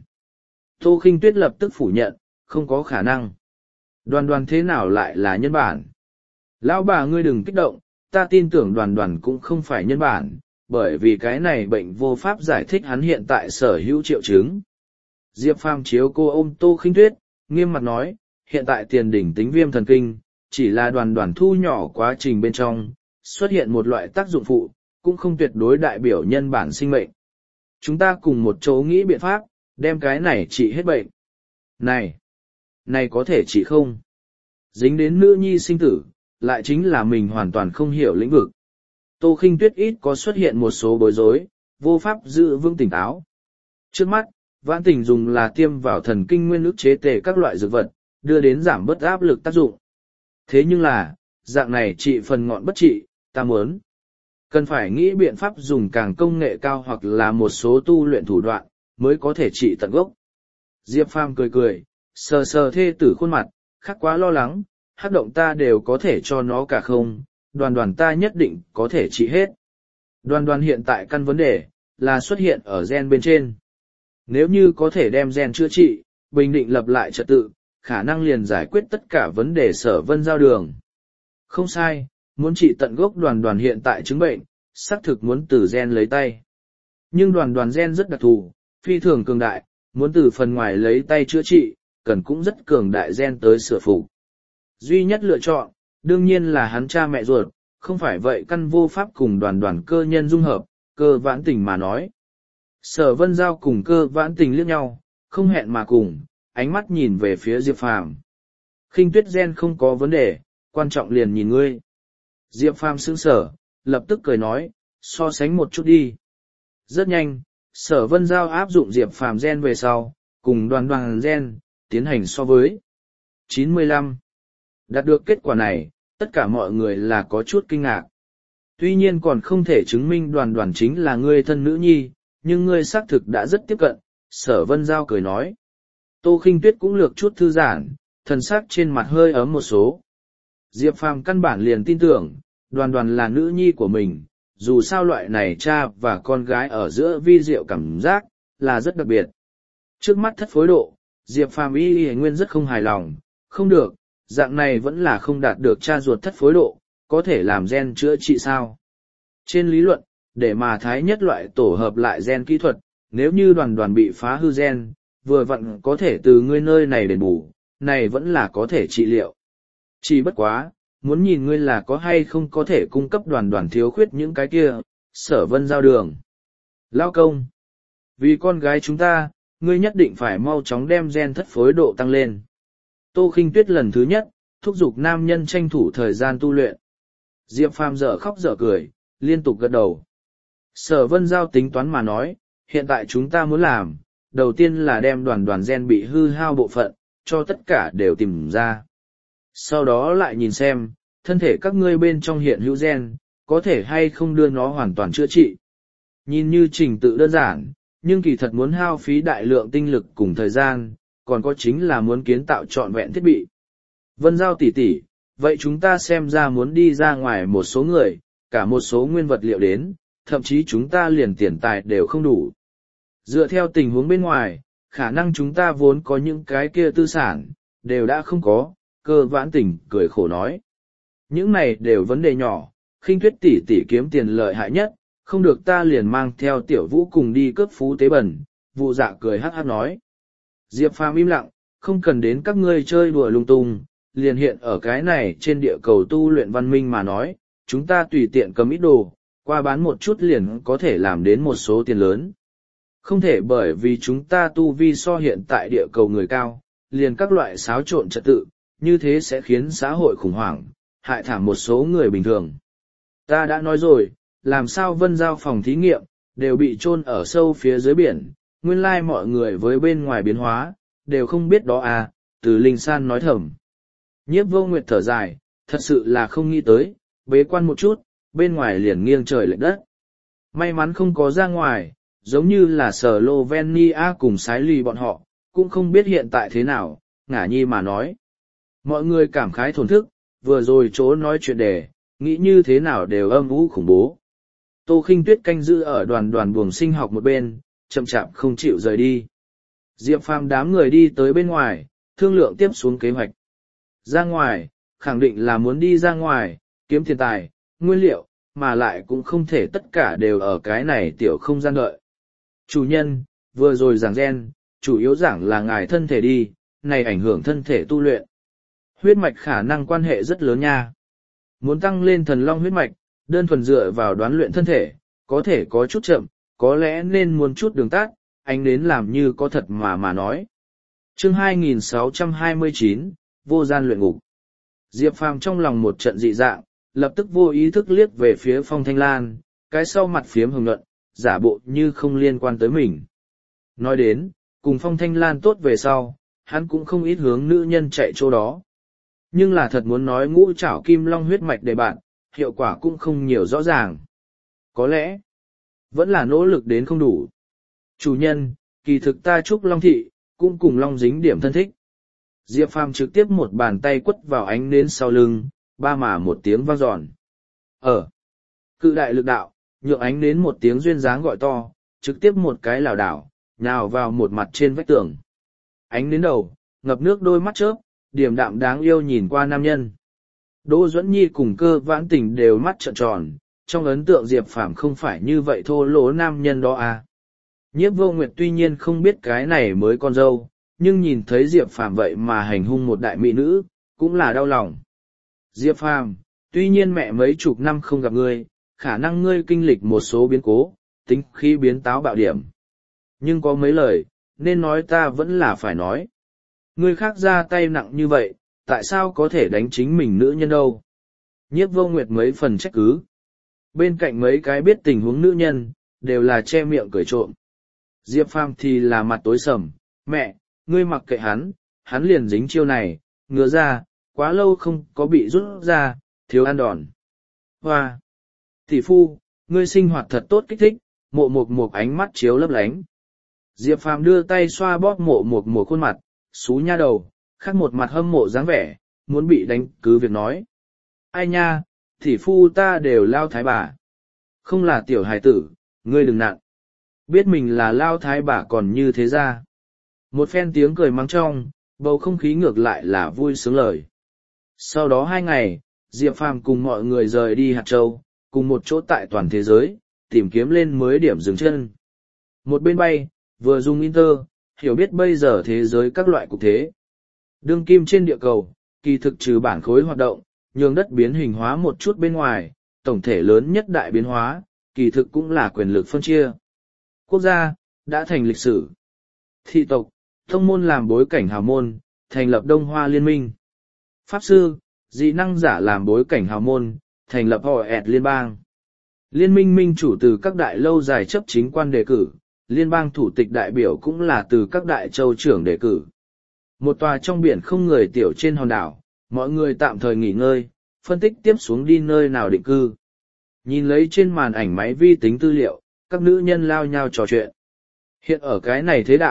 Tô Khinh Tuyết lập tức phủ nhận, không có khả năng. Đoàn đoàn thế nào lại là nhân bản? Lão bà ngươi đừng kích động, ta tin tưởng đoàn đoàn cũng không phải nhân bản, bởi vì cái này bệnh vô pháp giải thích hắn hiện tại sở hữu triệu chứng. Diệp Phàm chiếu cô ôm Tô Khinh Tuyết, nghiêm mặt nói, hiện tại tiền đỉnh tính viêm thần kinh, chỉ là đoàn đoàn thu nhỏ quá trình bên trong, xuất hiện một loại tác dụng phụ, cũng không tuyệt đối đại biểu nhân bản sinh mệnh. Chúng ta cùng một chỗ nghĩ biện pháp, đem cái này trị hết bệnh. Này! Này có thể trị không? Dính đến nữ nhi sinh tử, lại chính là mình hoàn toàn không hiểu lĩnh vực. Tô Khinh Tuyết ít có xuất hiện một số bối rối, vô pháp giữ vững tỉnh táo. Trước mắt, Vãn Tình dùng là tiêm vào thần kinh nguyên ức chế tề các loại dược vật, đưa đến giảm bớt áp lực tác dụng. Thế nhưng là, dạng này trị phần ngọn bất trị, ta muốn. Cần phải nghĩ biện pháp dùng càng công nghệ cao hoặc là một số tu luyện thủ đoạn, mới có thể trị tận gốc. Diệp Phàm cười cười, sờ sờ thê tử khuôn mặt, khắc quá lo lắng, hát động ta đều có thể cho nó cả không, đoàn đoàn ta nhất định có thể trị hết. Đoàn đoàn hiện tại căn vấn đề, là xuất hiện ở gen bên trên. Nếu như có thể đem gen chữa trị, bình định lập lại trật tự, khả năng liền giải quyết tất cả vấn đề Sở Vân Giao đường. Không sai, muốn trị tận gốc đoàn đoàn hiện tại chứng bệnh, xác thực muốn từ gen lấy tay. Nhưng đoàn đoàn gen rất đặc thù, phi thường cường đại, muốn từ phần ngoài lấy tay chữa trị, cần cũng rất cường đại gen tới sửa phục. Duy nhất lựa chọn, đương nhiên là hắn cha mẹ ruột, không phải vậy căn vô pháp cùng đoàn đoàn cơ nhân dung hợp, Cơ Vãn Tình mà nói. Sở Vân Giao cùng Cơ Vãn Tình liếc nhau, không hẹn mà cùng, ánh mắt nhìn về phía Diệp Phàm. Khinh Tuyết gen không có vấn đề, quan trọng liền nhìn ngươi. Diệp Phàm sững sờ, lập tức cười nói, so sánh một chút đi. Rất nhanh, Sở Vân Giao áp dụng Diệp Phàm gen về sau, cùng đoàn đoàn gen, tiến hành so với. chín mươi lăm. Đạt được kết quả này, tất cả mọi người là có chút kinh ngạc. Tuy nhiên còn không thể chứng minh đoàn đoàn chính là ngươi thân nữ nhi, nhưng ngươi xác thực đã rất tiếp cận, Sở Vân Giao cười nói. Tô Khinh Tuyết cũng lược chút thư giãn, thần sắc trên mặt hơi ấm một số. Diệp Phàm căn bản liền tin tưởng, đoàn đoàn là nữ nhi của mình, dù sao loại này cha và con gái ở giữa vi diệu cảm giác, là rất đặc biệt. Trước mắt thất phối độ, Diệp Phàm y y nguyên rất không hài lòng, không được, dạng này vẫn là không đạt được cha ruột thất phối độ, có thể làm gen chữa trị sao. Trên lý luận, để mà thái nhất loại tổ hợp lại gen kỹ thuật, nếu như đoàn đoàn bị phá hư gen, vừa vặn có thể từ ngươi nơi này đền bù, này vẫn là có thể trị liệu. Chỉ bất quá, muốn nhìn ngươi là có hay không có thể cung cấp đoàn đoàn thiếu khuyết những cái kia, Sở Vân Giao đường. Lao công, vì con gái chúng ta, ngươi nhất định phải mau chóng đem gen thất phối độ tăng lên. Tô Khinh Tuyết lần thứ nhất, thúc giục nam nhân tranh thủ thời gian tu luyện. Diệp Phàm dở khóc dở cười, liên tục gật đầu. Sở Vân Giao tính toán mà nói, hiện tại chúng ta muốn làm, đầu tiên là đem đoàn đoàn gen bị hư hao bộ phận, cho tất cả đều tìm ra. Sau đó lại nhìn xem, thân thể các ngươi bên trong hiện hữu gen, có thể hay không đưa nó hoàn toàn chữa trị. Nhìn như trình tự đơn giản, nhưng kỳ thật muốn hao phí đại lượng tinh lực cùng thời gian, còn có chính là muốn kiến tạo trọn vẹn thiết bị. Vân Giao tỷ tỷ, vậy chúng ta xem ra muốn đi ra ngoài một số người, cả một số nguyên vật liệu đến, thậm chí chúng ta liền tiền tài đều không đủ. Dựa theo tình huống bên ngoài, khả năng chúng ta vốn có những cái kia tư sản, đều đã không có, Cơ Vãn Tình cười khổ nói. Những này đều vấn đề nhỏ, Khinh Tuyết tỷ tỷ kiếm tiền lợi hại nhất, không được ta liền mang theo Tiểu Vũ cùng đi cướp phú tế bẩn, Vụ Dạ cười hắc hắc nói. Diệp Phàm im lặng, không cần đến các ngươi chơi đùa lung tung, liền hiện ở cái này trên địa cầu tu luyện văn minh mà nói, chúng ta tùy tiện cầm ít đồ, qua bán một chút liền có thể làm đến một số tiền lớn. Không thể bởi vì chúng ta tu vi so hiện tại địa cầu người cao, liền các loại xáo trộn trật tự, như thế sẽ khiến xã hội khủng hoảng, hại thảm một số người bình thường. Ta đã nói rồi, làm sao Vân Giao phòng thí nghiệm, đều bị chôn ở sâu phía dưới biển, nguyên lai mọi người với bên ngoài biến hóa, đều không biết đó à, từ Linh San nói thầm. Nhiếp Vô Nguyệt thở dài, thật sự là không nghĩ tới, bế quan một chút, bên ngoài liền nghiêng trời lệch đất. May mắn không có ra ngoài, giống như là Slovenia cùng Sái Lì bọn họ, cũng không biết hiện tại thế nào, ngả nhi mà nói. Mọi người cảm khái thổn thức, vừa rồi chỗ nói chuyện đề, nghĩ như thế nào đều âm u khủng bố. Tô Khinh Tuyết canh giữ ở đoàn đoàn buồng sinh học một bên, chậm chạp không chịu rời đi. Diệp Phàm đám người đi tới bên ngoài, thương lượng tiếp xuống kế hoạch. Ra ngoài, khẳng định là muốn đi ra ngoài, kiếm tiền tài, nguyên liệu, mà lại cũng không thể tất cả đều ở cái này tiểu không gian đợi. Chủ nhân, vừa rồi giảng gen, chủ yếu giảng là ngài thân thể đi, này ảnh hưởng thân thể tu luyện. Huyết mạch khả năng quan hệ rất lớn nha. Muốn tăng lên thần long huyết mạch, đơn thuần dựa vào đoán luyện thân thể, có thể có chút chậm, có lẽ nên muốn chút đường tát, anh đến làm như có thật mà mà nói. Chương hai nghìn sáu trăm hai mươi chín, Vô gian luyện ngục. Diệp Phàm trong lòng một trận dị dạng, lập tức vô ý thức liếc về phía Phong Thanh Lan, cái sau mặt phiếm hồng nhuận, giả bộ như không liên quan tới mình. Nói đến, cùng Phong Thanh Lan tốt về sau, hắn cũng không ít hướng nữ nhân chạy chỗ đó. Nhưng là thật muốn nói ngũ trảo kim long huyết mạch để bạn, hiệu quả cũng không nhiều rõ ràng. Có lẽ, vẫn là nỗ lực đến không đủ. Chủ nhân, kỳ thực ta chúc Long Thị, cũng cùng Long dính điểm thân thích. Diệp Phàm trực tiếp một bàn tay quất vào ánh nến sau lưng, ba mà một tiếng vang dọn. Ở, cự đại lực đạo, nhượng ánh nến một tiếng duyên dáng gọi to, trực tiếp một cái lảo đảo, nhào vào một mặt trên vách tường. Ánh nến đầu, ngập nước đôi mắt chớp, điềm đạm đáng yêu nhìn qua nam nhân. Đỗ Duẫn Nhi cùng Cơ Vãn Tình đều mắt trợn tròn, trong ấn tượng Diệp Phàm không phải như vậy thô lỗ nam nhân đó à. Nhiếp Vô Nguyệt tuy nhiên không biết cái này mới con dâu, nhưng nhìn thấy Diệp Phàm vậy mà hành hung một đại mỹ nữ, cũng là đau lòng. Diệp Phàm, tuy nhiên mẹ mấy chục năm không gặp ngươi, khả năng ngươi kinh lịch một số biến cố, tính khí biến táo bạo điểm. Nhưng có mấy lời, nên nói ta vẫn là phải nói. Ngươi khác ra tay nặng như vậy, tại sao có thể đánh chính mình nữ nhân đâu? Nhiếp Vô Nguyệt mấy phần trách cứ. Bên cạnh mấy cái biết tình huống nữ nhân, đều là che miệng cười trộm. Diệp Phàm thì là mặt tối sầm, mẹ, ngươi mặc kệ hắn, hắn liền dính chiêu này, ngứa ra, quá lâu không có bị rút ra, thiếu ăn đòn. Hoa! Tỷ phu, ngươi sinh hoạt thật tốt kích thích, mộ một một ánh mắt chiếu lấp lánh. Diệp Phàm đưa tay xoa bóp mộ một một khuôn mặt, xú nha đầu, khác một mặt hâm mộ dáng vẻ, muốn bị đánh cứ việc nói. Ai nha, tỷ phu ta đều lao thái bà. Không là tiểu hài tử, ngươi đừng nặng. Biết mình là lao thái bà còn như thế ra. Một phen tiếng cười mắng trong, bầu không khí ngược lại là vui sướng lời. Sau đó hai ngày, Diệp Phàm cùng mọi người rời đi Hạt Châu, cùng một chỗ tại toàn thế giới, tìm kiếm lên mới điểm dừng chân. Một bên bay, vừa dùng Inter, hiểu biết bây giờ thế giới các loại cục thế. Đương kim trên địa cầu, kỳ thực trừ bản khối hoạt động, nhường đất biến hình hóa một chút bên ngoài, tổng thể lớn nhất đại biến hóa, kỳ thực cũng là quyền lực phân chia. Quốc gia, đã thành lịch sử. Thị tộc, thông môn làm bối cảnh hào môn, thành lập Đông Hoa Liên minh. Pháp sư, dị năng giả làm bối cảnh hào môn, thành lập họ ẹt liên bang. Liên minh minh chủ từ các đại lâu dài chấp chính quan đề cử, liên bang thủ tịch đại biểu cũng là từ các đại châu trưởng đề cử. Một tòa trong biển không người tiểu trên hòn đảo, mọi người tạm thời nghỉ ngơi, phân tích tiếp xuống đi nơi nào định cư. Nhìn lấy trên màn ảnh máy vi tính tư liệu, các nữ nhân lao nhau trò chuyện. Hiện ở cái này thế đạo,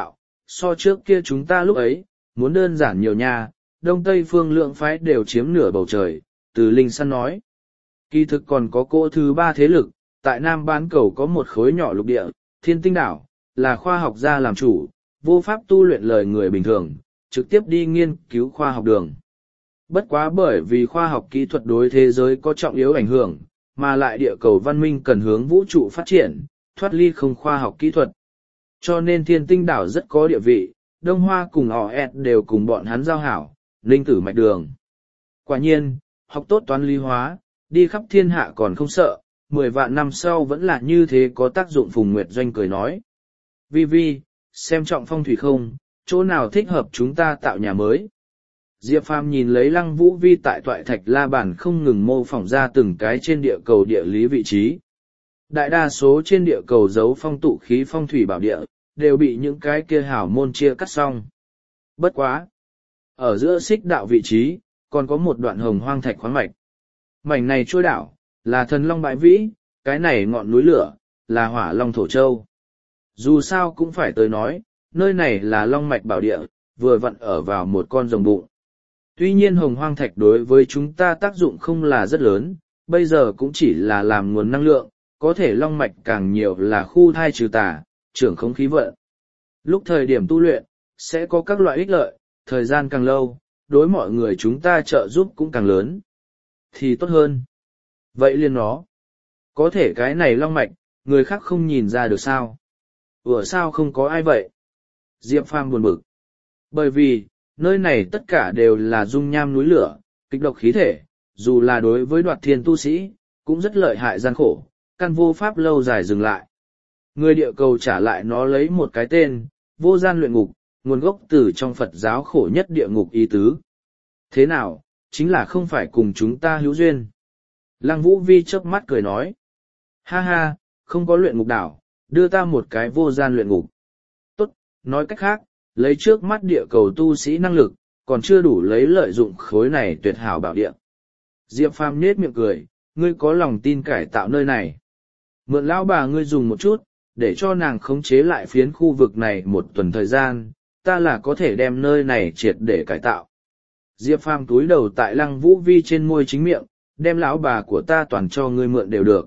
so trước kia chúng ta lúc ấy, muốn đơn giản nhiều nha, đông tây phương lượng phái đều chiếm nửa bầu trời, từ linh săn nói. Kỳ thực còn có cỗ thứ ba thế lực, tại Nam Bán Cầu có một khối nhỏ lục địa, thiên tinh đảo, là khoa học gia làm chủ, vô pháp tu luyện lời người bình thường, trực tiếp đi nghiên cứu khoa học đường. Bất quá bởi vì khoa học kỹ thuật đối thế giới có trọng yếu ảnh hưởng, mà lại địa cầu văn minh cần hướng vũ trụ phát triển, thoát ly không khoa học kỹ thuật. Cho nên thiên tinh đảo rất có địa vị, Đông Hoa cùng họ ẹt đều cùng bọn hắn giao hảo, linh tử mạch đường. Quả nhiên, học tốt toán lý hóa, đi khắp thiên hạ còn không sợ, mười vạn năm sau vẫn là như thế có tác dụng. Phùng Nguyệt Doanh cười nói. Vi Vi, xem trọng phong thủy không, chỗ nào thích hợp chúng ta tạo nhà mới. Diệp Phàm nhìn lấy Lăng Vũ Vi tại toại thạch la bàn không ngừng mô phỏng ra từng cái trên địa cầu địa lý vị trí. Đại đa số trên địa cầu giấu phong tụ khí phong thủy bảo địa, đều bị những cái kia hảo môn chia cắt xong. Bất quá! Ở giữa xích đạo vị trí, còn có một đoạn hồng hoang thạch khoáng mạch. Mảnh này trôi đảo, là thần long bãi vĩ, cái này ngọn núi lửa, là hỏa long thổ châu. Dù sao cũng phải tới nói, nơi này là long mạch bảo địa, vừa vặn ở vào một con rồng bụng. Tuy nhiên hồng hoang thạch đối với chúng ta tác dụng không là rất lớn, bây giờ cũng chỉ là làm nguồn năng lượng, có thể long mạch càng nhiều là khu thai trừ tà, trưởng không khí vận. Lúc thời điểm tu luyện, sẽ có các loại ích lợi, thời gian càng lâu, đối mọi người chúng ta trợ giúp cũng càng lớn. Thì tốt hơn. Vậy liền nó. Có thể cái này long mạch, người khác không nhìn ra được sao. Ủa sao không có ai vậy? Diệp Phàm buồn bực. Bởi vì, nơi này tất cả đều là dung nham núi lửa, kịch độc khí thể, dù là đối với đoạt thiên tu sĩ, cũng rất lợi hại gian khổ, căn vô pháp lâu dài dừng lại. Người địa cầu trả lại nó lấy một cái tên, vô gian luyện ngục, nguồn gốc từ trong Phật giáo khổ nhất địa ngục ý tứ. Thế nào, chính là không phải cùng chúng ta hữu duyên. Lăng Vũ Vi chớp mắt cười nói. Ha ha, không có luyện ngục đảo, đưa ta một cái vô gian luyện ngục. Tốt, nói cách khác, lấy trước mắt địa cầu tu sĩ năng lực, còn chưa đủ lấy lợi dụng khối này tuyệt hảo bảo địa. Diệp Phàm nết miệng cười, ngươi có lòng tin cải tạo nơi này. Mượn lão bà ngươi dùng một chút, để cho nàng khống chế lại phiến khu vực này một tuần thời gian, ta là có thể đem nơi này triệt để cải tạo. Diệp Phàm túi đầu tại Lăng Vũ Vi trên môi chính miệng, đem lão bà của ta toàn cho ngươi mượn đều được.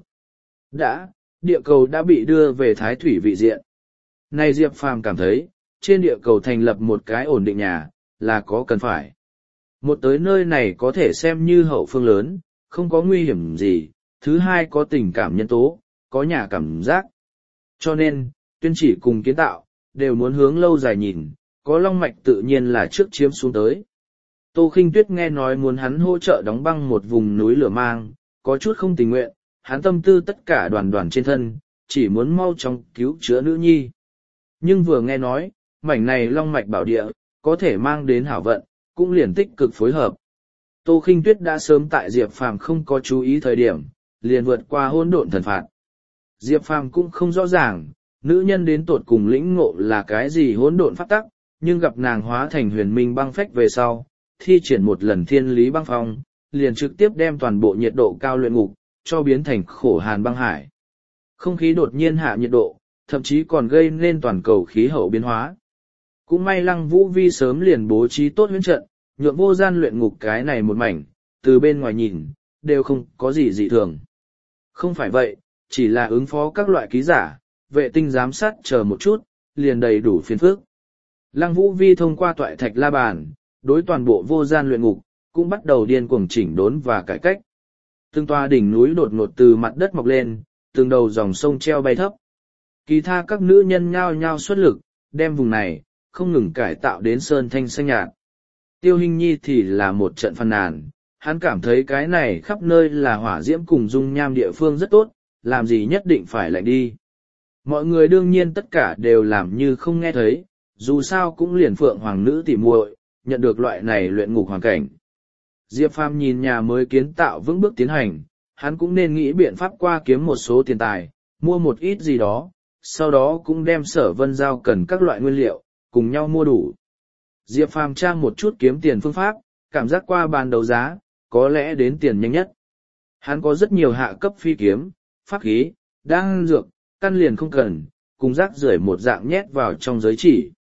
Đã, địa cầu đã bị đưa về thái thủy vị diện. Này Diệp Phàm cảm thấy, trên địa cầu thành lập một cái ổn định nhà, là có cần phải. Một tới nơi này có thể xem như hậu phương lớn, không có nguy hiểm gì, thứ hai có tình cảm nhân tố, có nhà cảm giác. Cho nên, tuyên chỉ cùng kiến tạo, đều muốn hướng lâu dài nhìn, có long mạch tự nhiên là trước chiếm xuống tới. Tô Khinh Tuyết nghe nói muốn hắn hỗ trợ đóng băng một vùng núi lửa mang, có chút không tình nguyện, hắn tâm tư tất cả đoàn đoàn trên thân, chỉ muốn mau chóng cứu chữa nữ nhi. Nhưng vừa nghe nói, mảnh này long mạch bảo địa, có thể mang đến hảo vận, cũng liền tích cực phối hợp. Tô Khinh Tuyết đã sớm tại Diệp Phàm không có chú ý thời điểm, liền vượt qua hỗn độn thần phạt. Diệp Phàm cũng không rõ ràng, nữ nhân đến tột cùng lĩnh ngộ là cái gì hỗn độn pháp tắc, nhưng gặp nàng hóa thành huyền minh băng phách về sau, thi triển một lần thiên lý băng phong, liền trực tiếp đem toàn bộ nhiệt độ cao luyện ngục, cho biến thành khổ hàn băng hải. Không khí đột nhiên hạ nhiệt độ, thậm chí còn gây nên toàn cầu khí hậu biến hóa. Cũng may Lăng Vũ Vi sớm liền bố trí tốt huyễn trận, nhượng vô gian luyện ngục cái này một mảnh, từ bên ngoài nhìn, đều không có gì dị thường. Không phải vậy, chỉ là ứng phó các loại ký giả, vệ tinh giám sát chờ một chút, liền đầy đủ phiền phức. Lăng Vũ Vi thông qua toại thạch la bàn, đối toàn bộ vô gian luyện ngục, cũng bắt đầu điên cuồng chỉnh đốn và cải cách. Từng tòa đỉnh núi đột ngột từ mặt đất mọc lên, từng đầu dòng sông treo bay thấp. Kỳ tha các nữ nhân nhao nhao xuất lực, đem vùng này, không ngừng cải tạo đến sơn thanh xanh nhạt. Tiêu Hinh Nhi thì là một trận phàn nàn, hắn cảm thấy cái này khắp nơi là hỏa diễm cùng dung nham địa phương rất tốt, làm gì nhất định phải lạnh đi. Mọi người đương nhiên tất cả đều làm như không nghe thấy, dù sao cũng liền phượng hoàng nữ tỉ muội, nhận được loại này luyện ngục hoàn cảnh. Diệp Phàm nhìn nhà mới kiến tạo vững bước tiến hành, hắn cũng nên nghĩ biện pháp qua kiếm một số tiền tài, mua một ít gì đó, sau đó cũng đem Sở Vân Giao cần các loại nguyên liệu, cùng nhau mua đủ. Diệp Phàm tra một chút kiếm tiền phương pháp, cảm giác qua bàn đấu giá, có lẽ đến tiền nhanh nhất. Hắn có rất nhiều hạ cấp phi kiếm, pháp khí, đan dược, căn liền không cần, cùng rác rưởi một dạng nhét vào trong giới chỉ.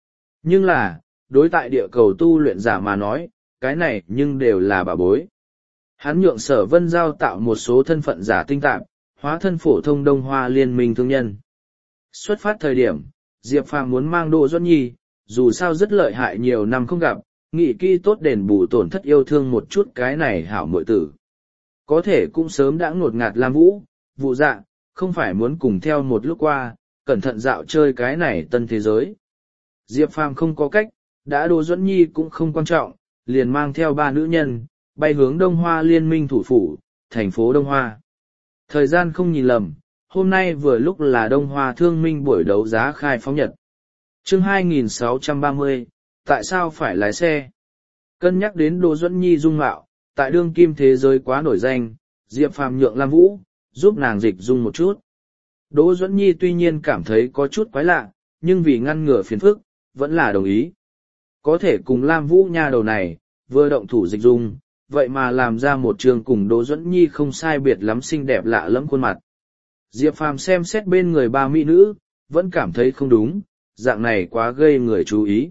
Nhưng là, đối tại địa cầu tu luyện giả mà nói, cái này nhưng đều là bà bối. Hắn nhượng Sở Vân Giao tạo một số thân phận giả tinh tạp, hóa thân phổ thông Đông Hoa Liên minh thương nhân. Xuất phát thời điểm, Diệp Phàm muốn mang Đỗ Duẫn Nhi, dù sao rất lợi hại nhiều năm không gặp, nghị kỹ tốt đền bù tổn thất yêu thương một chút cái này hảo muội tử. Có thể cũng sớm đã ngột ngạt Lam Vũ, vụ dạ, không phải muốn cùng theo một lúc qua, cẩn thận dạo chơi cái này tân thế giới. Diệp Phàm không có cách, đã Đỗ Duẫn Nhi cũng không quan trọng, liền mang theo ba nữ nhân, bay hướng Đông Hoa Liên minh thủ phủ, thành phố Đông Hoa. Thời gian không nhìn lầm, hôm nay vừa lúc là Đông Hoa Thương minh buổi đấu giá khai phóng nhật. Chương hai nghìn sáu trăm ba mươi, tại sao phải lái xe? Cân nhắc đến Đỗ Duẫn Nhi dung mạo, tại đương kim thế giới quá nổi danh, Diệp Phàm nhượng Lam Vũ, giúp nàng dịch dung một chút. Đỗ Duẫn Nhi tuy nhiên cảm thấy có chút quái lạ, nhưng vì ngăn ngừa phiền phức, vẫn là đồng ý. Có thể cùng Lam Vũ nha đầu này, vừa động thủ dịch dung, vậy mà làm ra một trường cùng Đỗ Duẫn Nhi không sai biệt lắm xinh đẹp lạ lẫm khuôn mặt. Diệp Phàm xem xét bên người ba mỹ nữ, vẫn cảm thấy không đúng, dạng này quá gây người chú ý.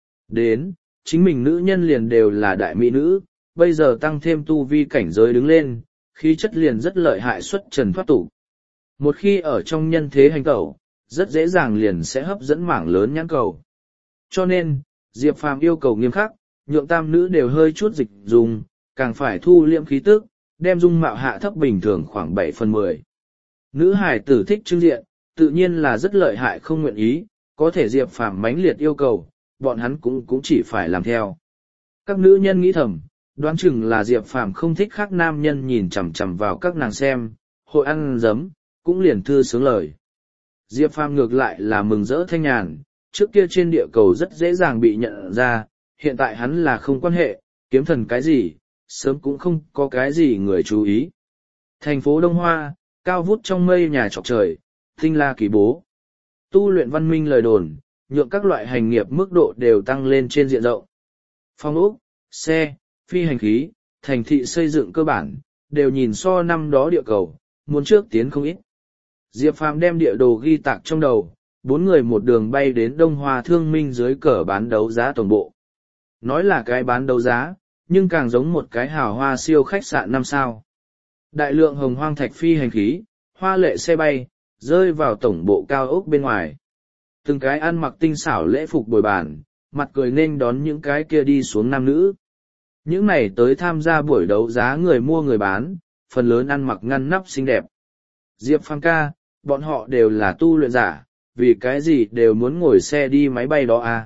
Đến, chính mình nữ nhân liền đều là đại mỹ nữ, bây giờ tăng thêm tu vi cảnh giới đứng lên, khí chất liền rất lợi hại xuất trần thoát tục. Một khi ở trong nhân thế hành tẩu, rất dễ dàng liền sẽ hấp dẫn mảng lớn nhãn cầu. Cho nên, Diệp Phàm yêu cầu nghiêm khắc, nhượng tam nữ đều hơi chút dịch dùng, càng phải thu liễm khí tức, đem dung mạo hạ thấp bình thường khoảng bảy phần mười. Nữ hải tử thích trưng diện, tự nhiên là rất lợi hại không nguyện ý, có thể Diệp Phàm mãnh liệt yêu cầu, bọn hắn cũng cũng chỉ phải làm theo. Các nữ nhân nghĩ thầm, đoán chừng là Diệp Phàm không thích khác nam nhân nhìn chằm chằm vào các nàng xem, hội ăn dấm, cũng liền thư sướng lời. Diệp Phàm ngược lại là mừng rỡ thanh nhàn, trước kia trên địa cầu rất dễ dàng bị nhận ra, hiện tại hắn là không quan hệ, kiếm thần cái gì, sớm cũng không có cái gì người chú ý. Thành phố Đông Hoa, cao vút trong mây nhà trọc trời, tinh la kỳ bố. Tu luyện văn minh lời đồn, nhượng các loại hành nghiệp mức độ đều tăng lên trên diện rộng. Phong ốc, xe, phi hành khí, thành thị xây dựng cơ bản, đều nhìn so năm đó địa cầu, muốn trước tiến không ít. Diệp Phàm đem địa đồ ghi tạc trong đầu, bốn người một đường bay đến Đông Hoa Thương minh dưới cờ bán đấu giá tổng bộ. Nói là cái bán đấu giá, nhưng càng giống một cái hào hoa siêu khách sạn năm sao. Đại lượng hồng hoang thạch phi hành khí, hoa lệ xe bay, rơi vào tổng bộ cao ốc bên ngoài. Từng cái ăn mặc tinh xảo lễ phục bồi bàn, mặt cười nên đón những cái kia đi xuống nam nữ. Những này tới tham gia buổi đấu giá người mua người bán, phần lớn ăn mặc ngăn nắp xinh đẹp. Diệp Phàm ca, bọn họ đều là tu luyện giả, vì cái gì đều muốn ngồi xe đi máy bay đó à?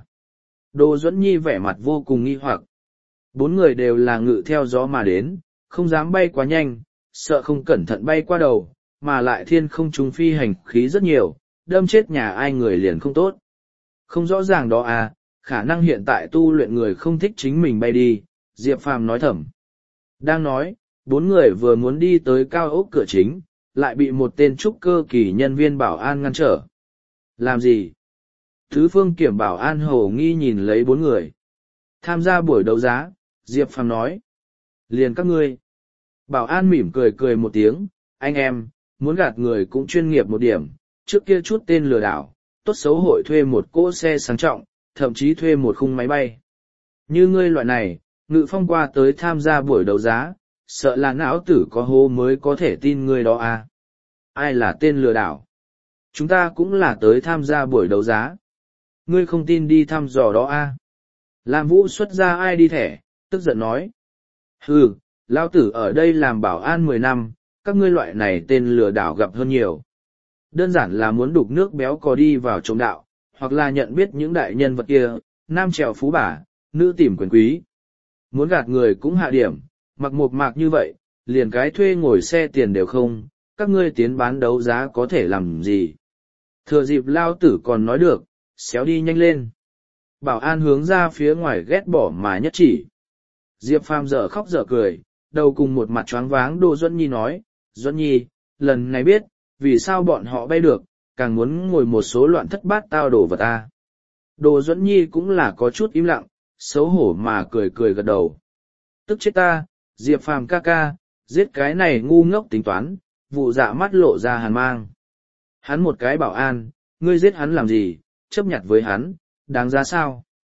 Đỗ Duẫn Nhi vẻ mặt vô cùng nghi hoặc. Bốn người đều là ngự theo gió mà đến, không dám bay quá nhanh, sợ không cẩn thận bay qua đầu, mà lại thiên không trung phi hành khí rất nhiều, đâm chết nhà ai người liền không tốt. Không rõ ràng đó à, khả năng hiện tại tu luyện người không thích chính mình bay đi, Diệp Phàm nói thầm. Đang nói, bốn người vừa muốn đi tới cao ốc cửa chính, lại bị một tên trúc cơ kỳ nhân viên bảo an ngăn trở. Làm gì? Thứ phương kiểm bảo an hồ nghi nhìn lấy bốn người. Tham gia buổi đấu giá, Diệp Phàm nói. Liền các ngươi. Bảo an mỉm cười cười một tiếng, anh em, muốn gạt người cũng chuyên nghiệp một điểm, trước kia chút tên lừa đảo, tốt xấu hội thuê một cỗ xe sang trọng, thậm chí thuê một khung máy bay. Như ngươi loại này, ngự phong qua tới tham gia buổi đấu giá, sợ là não tử có hô mới có thể tin ngươi đó à. Ai là tên lừa đảo? Chúng ta cũng là tới tham gia buổi đấu giá. Ngươi không tin đi thăm dò đó à. Lam Vũ xuất ra ai đi thẻ, tức giận nói. Hừ, lao tử ở đây làm bảo an mười năm, các ngươi loại này tên lừa đảo gặp hơn nhiều. Đơn giản là muốn đục nước béo cò đi vào trộm đạo, hoặc là nhận biết những đại nhân vật kia, nam trèo phú bả, nữ tìm quyền quý. Muốn gạt người cũng hạ điểm, mặc một mạc như vậy, liền cái thuê ngồi xe tiền đều không, các ngươi tiến bán đấu giá có thể làm gì. Thừa dịp lao tử còn nói được, xéo đi nhanh lên. Bảo an hướng ra phía ngoài ghét bỏ mà nhất chỉ. Diệp Phàm dở khóc dở cười, đầu cùng một mặt choáng váng Đỗ Duẫn Nhi nói, Duẫn Nhi, lần này biết, vì sao bọn họ bay được, càng muốn ngồi một số loạn thất bát tao đổ vật ta. Đỗ Duẫn Nhi cũng là có chút im lặng, xấu hổ mà cười cười gật đầu. Tức chết ta, Diệp Phàm ca ca, giết cái này ngu ngốc tính toán, vụ dạ mắt lộ ra hàn mang. Hắn một cái bảo an, ngươi giết hắn làm gì, chấp nhặt với hắn, đáng giá sao?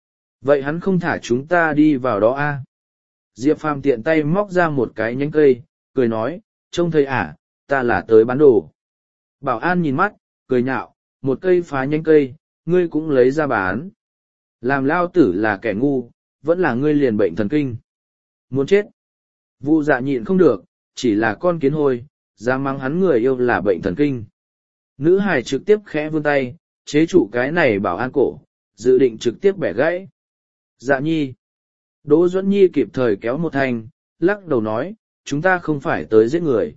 Vậy hắn không thả chúng ta đi vào đó a? Diệp Phàm tiện tay móc ra một cái nhánh cây, cười nói, trông thấy à, ta là tới bán đồ. Bảo an nhìn mắt, cười nhạo, một cây phá nhánh cây, ngươi cũng lấy ra bán. Làm lao tử là kẻ ngu, vẫn là ngươi liền bệnh thần kinh. Muốn chết. Vu dạ nhịn không được, chỉ là con kiến hôi, dám mắng hắn người yêu là bệnh thần kinh. Nữ hài trực tiếp khẽ vươn tay, chế trụ cái này bảo an cổ, dự định trực tiếp bẻ gãy. Dạ nhi. Đỗ Duẫn Nhi kịp thời kéo một thanh, lắc đầu nói, chúng ta không phải tới giết người.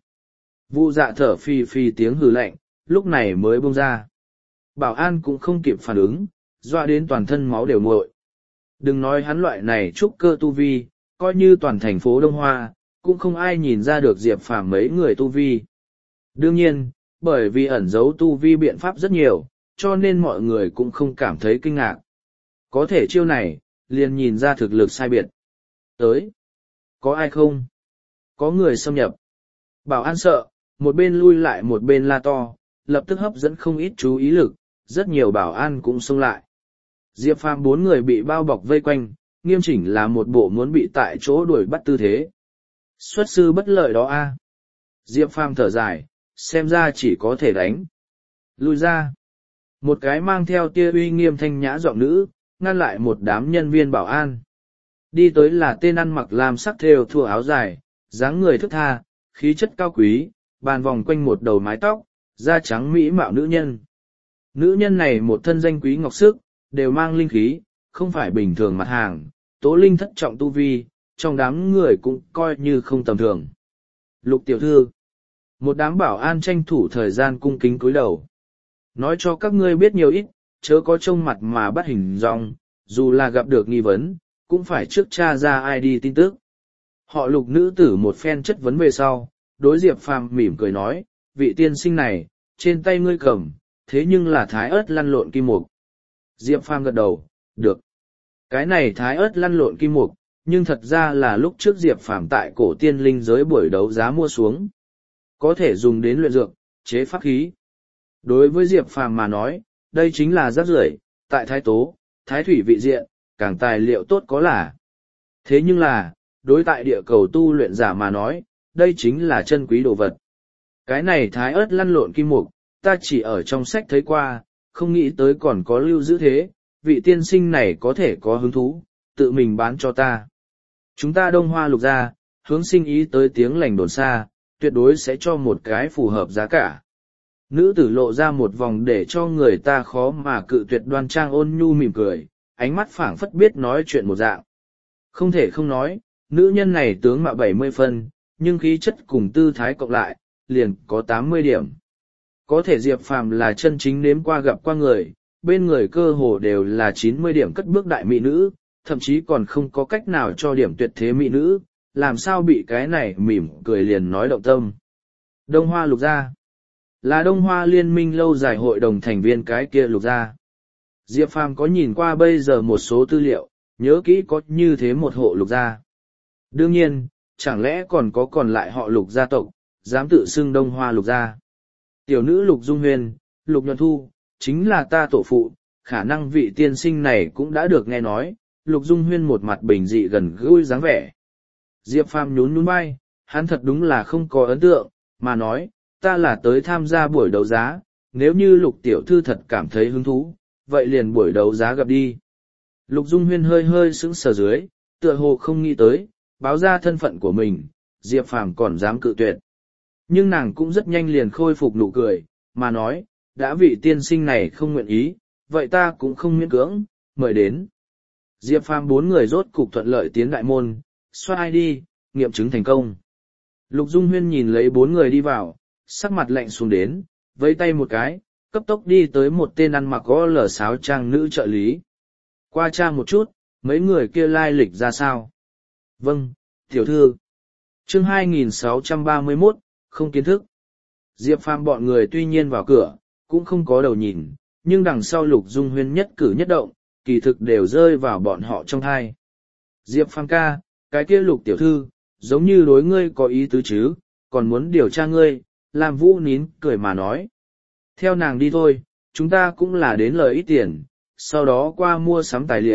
Vu dạ thở phì phì tiếng hừ lạnh, lúc này mới buông ra. Bảo an cũng không kịp phản ứng, dọa đến toàn thân máu đều nguội. Đừng nói hắn loại này trúc cơ tu vi, coi như toàn thành phố Đông Hoa, cũng không ai nhìn ra được Diệp Phàm mấy người tu vi. Đương nhiên, bởi vì ẩn giấu tu vi biện pháp rất nhiều, cho nên mọi người cũng không cảm thấy kinh ngạc. Có thể chiêu này, liền nhìn ra thực lực sai biệt. Tới. Có ai không? Có người xâm nhập. Bảo an sợ, một bên lui lại một bên la to, lập tức hấp dẫn không ít chú ý lực, rất nhiều bảo an cũng xông lại. Diệp Phàm bốn người bị bao bọc vây quanh, nghiêm chỉnh là một bộ muốn bị tại chỗ đuổi bắt tư thế. Xuất sư bất lợi đó a. Diệp Phàm thở dài, xem ra chỉ có thể đánh. Lui ra. Một cái mang theo tia uy nghiêm thanh nhã giọng nữ, ngăn lại một đám nhân viên bảo an. Đi tới là tên ăn mặc lam sắc thêu thùa áo dài, dáng người thức tha, khí chất cao quý, bàn vòng quanh một đầu mái tóc, da trắng mỹ mạo nữ nhân. Nữ nhân này một thân danh quý ngọc sức, đều mang linh khí, không phải bình thường mặt hàng, tố linh thất trọng tu vi, trong đám người cũng coi như không tầm thường. Lục tiểu thư. Một đám bảo an tranh thủ thời gian cung kính cúi đầu. Nói cho các ngươi biết nhiều ít, chớ có trông mặt mà bắt hình dong, dù là gặp được nghi vấn, cũng phải trước tra ra i đê tin tức. Họ Lục nữ tử một phen chất vấn về sau, đối Diệp Phàm mỉm cười nói, vị tiên sinh này, trên tay ngươi cầm, thế nhưng là thái ớt lăn lộn kim mục. Diệp Phàm gật đầu, được. Cái này thái ớt lăn lộn kim mục, nhưng thật ra là lúc trước Diệp Phàm tại cổ tiên linh giới buổi đấu giá mua xuống. Có thể dùng đến luyện dược, chế pháp khí. Đối với Diệp Phàm mà nói, đây chính là rác rưởi, tại thái tố, thái thủy vị diện, càng tài liệu tốt có là. Thế nhưng là, đối tại địa cầu tu luyện giả mà nói, đây chính là chân quý đồ vật. Cái này thái ớt lăn lộn kim mục, ta chỉ ở trong sách thấy qua, không nghĩ tới còn có lưu giữ thế, vị tiên sinh này có thể có hứng thú, tự mình bán cho ta. Chúng ta Đông Hoa Lục gia, hướng sinh ý tới tiếng lành đồn xa, tuyệt đối sẽ cho một cái phù hợp giá cả. Nữ tử lộ ra một vòng để cho người ta khó mà cự tuyệt đoan trang ôn nhu mỉm cười, ánh mắt phảng phất biết nói chuyện một dạng. Không thể không nói, nữ nhân này tướng mạo bảy mươi phân, nhưng khí chất cùng tư thái cộng lại, liền có tám mươi điểm. Có thể Diệp Phàm là chân chính nếm qua gặp qua người, bên người cơ hồ đều là chín mươi điểm cất bước đại mỹ nữ, thậm chí còn không có cách nào cho điểm tuyệt thế mỹ nữ, làm sao bị cái này mỉm cười liền nói động tâm. Đông Hoa Lục gia là Đông Hoa Liên minh lâu dài hội đồng thành viên cái kia Lục gia. Diệp Phàm có nhìn qua bây giờ một số tư liệu, nhớ kỹ có như thế một hộ Lục gia. Đương nhiên, chẳng lẽ còn có còn lại họ Lục gia tộc, dám tự xưng Đông Hoa Lục gia. Tiểu nữ Lục Dung Huyền, Lục Nhuận Thu, chính là ta tổ phụ, khả năng vị tiên sinh này cũng đã được nghe nói. Lục Dung Huyên một mặt bình dị gần gũi dáng vẻ. Diệp Phàm nhún nhún vai, hắn thật đúng là không có ấn tượng, mà nói, ta là tới tham gia buổi đấu giá, nếu như Lục tiểu thư thật cảm thấy hứng thú, vậy liền buổi đấu giá gặp đi. Lục Dung Huyên hơi hơi sững sờ dưới, tựa hồ không nghĩ tới, báo ra thân phận của mình, Diệp Phàm còn dám cự tuyệt. Nhưng nàng cũng rất nhanh liền khôi phục nụ cười, mà nói, đã vị tiên sinh này không nguyện ý, vậy ta cũng không miễn cưỡng, mời đến. Diệp Phàm bốn người rốt cục thuận lợi tiến đại môn, xoa i đê, nghiệm chứng thành công. Lục Dung Huyên nhìn lấy bốn người đi vào, sắc mặt lạnh xuống đến, vẫy tay một cái, cấp tốc đi tới một tên ăn mặc gõ lở sáo trang nữ trợ lý. Qua tra một chút, mấy người kia lai lịch ra sao? Vâng, tiểu thư. Chương hai nghìn sáu trăm ba mươi mốt, không kiến thức. Diệp Phàm bọn người tuy nhiên vào cửa, cũng không có đầu nhìn, nhưng đằng sau Lục Dung Huyên nhất cử nhất động, kỳ thực đều rơi vào bọn họ trong thai. Diệp Phàm ca, cái kia Lục tiểu thư, giống như đối ngươi có ý tứ chứ, còn muốn điều tra ngươi, làm Vũ nín cười mà nói. Theo nàng đi thôi, chúng ta cũng là đến lời ít tiền, sau đó qua mua sắm tài liệu,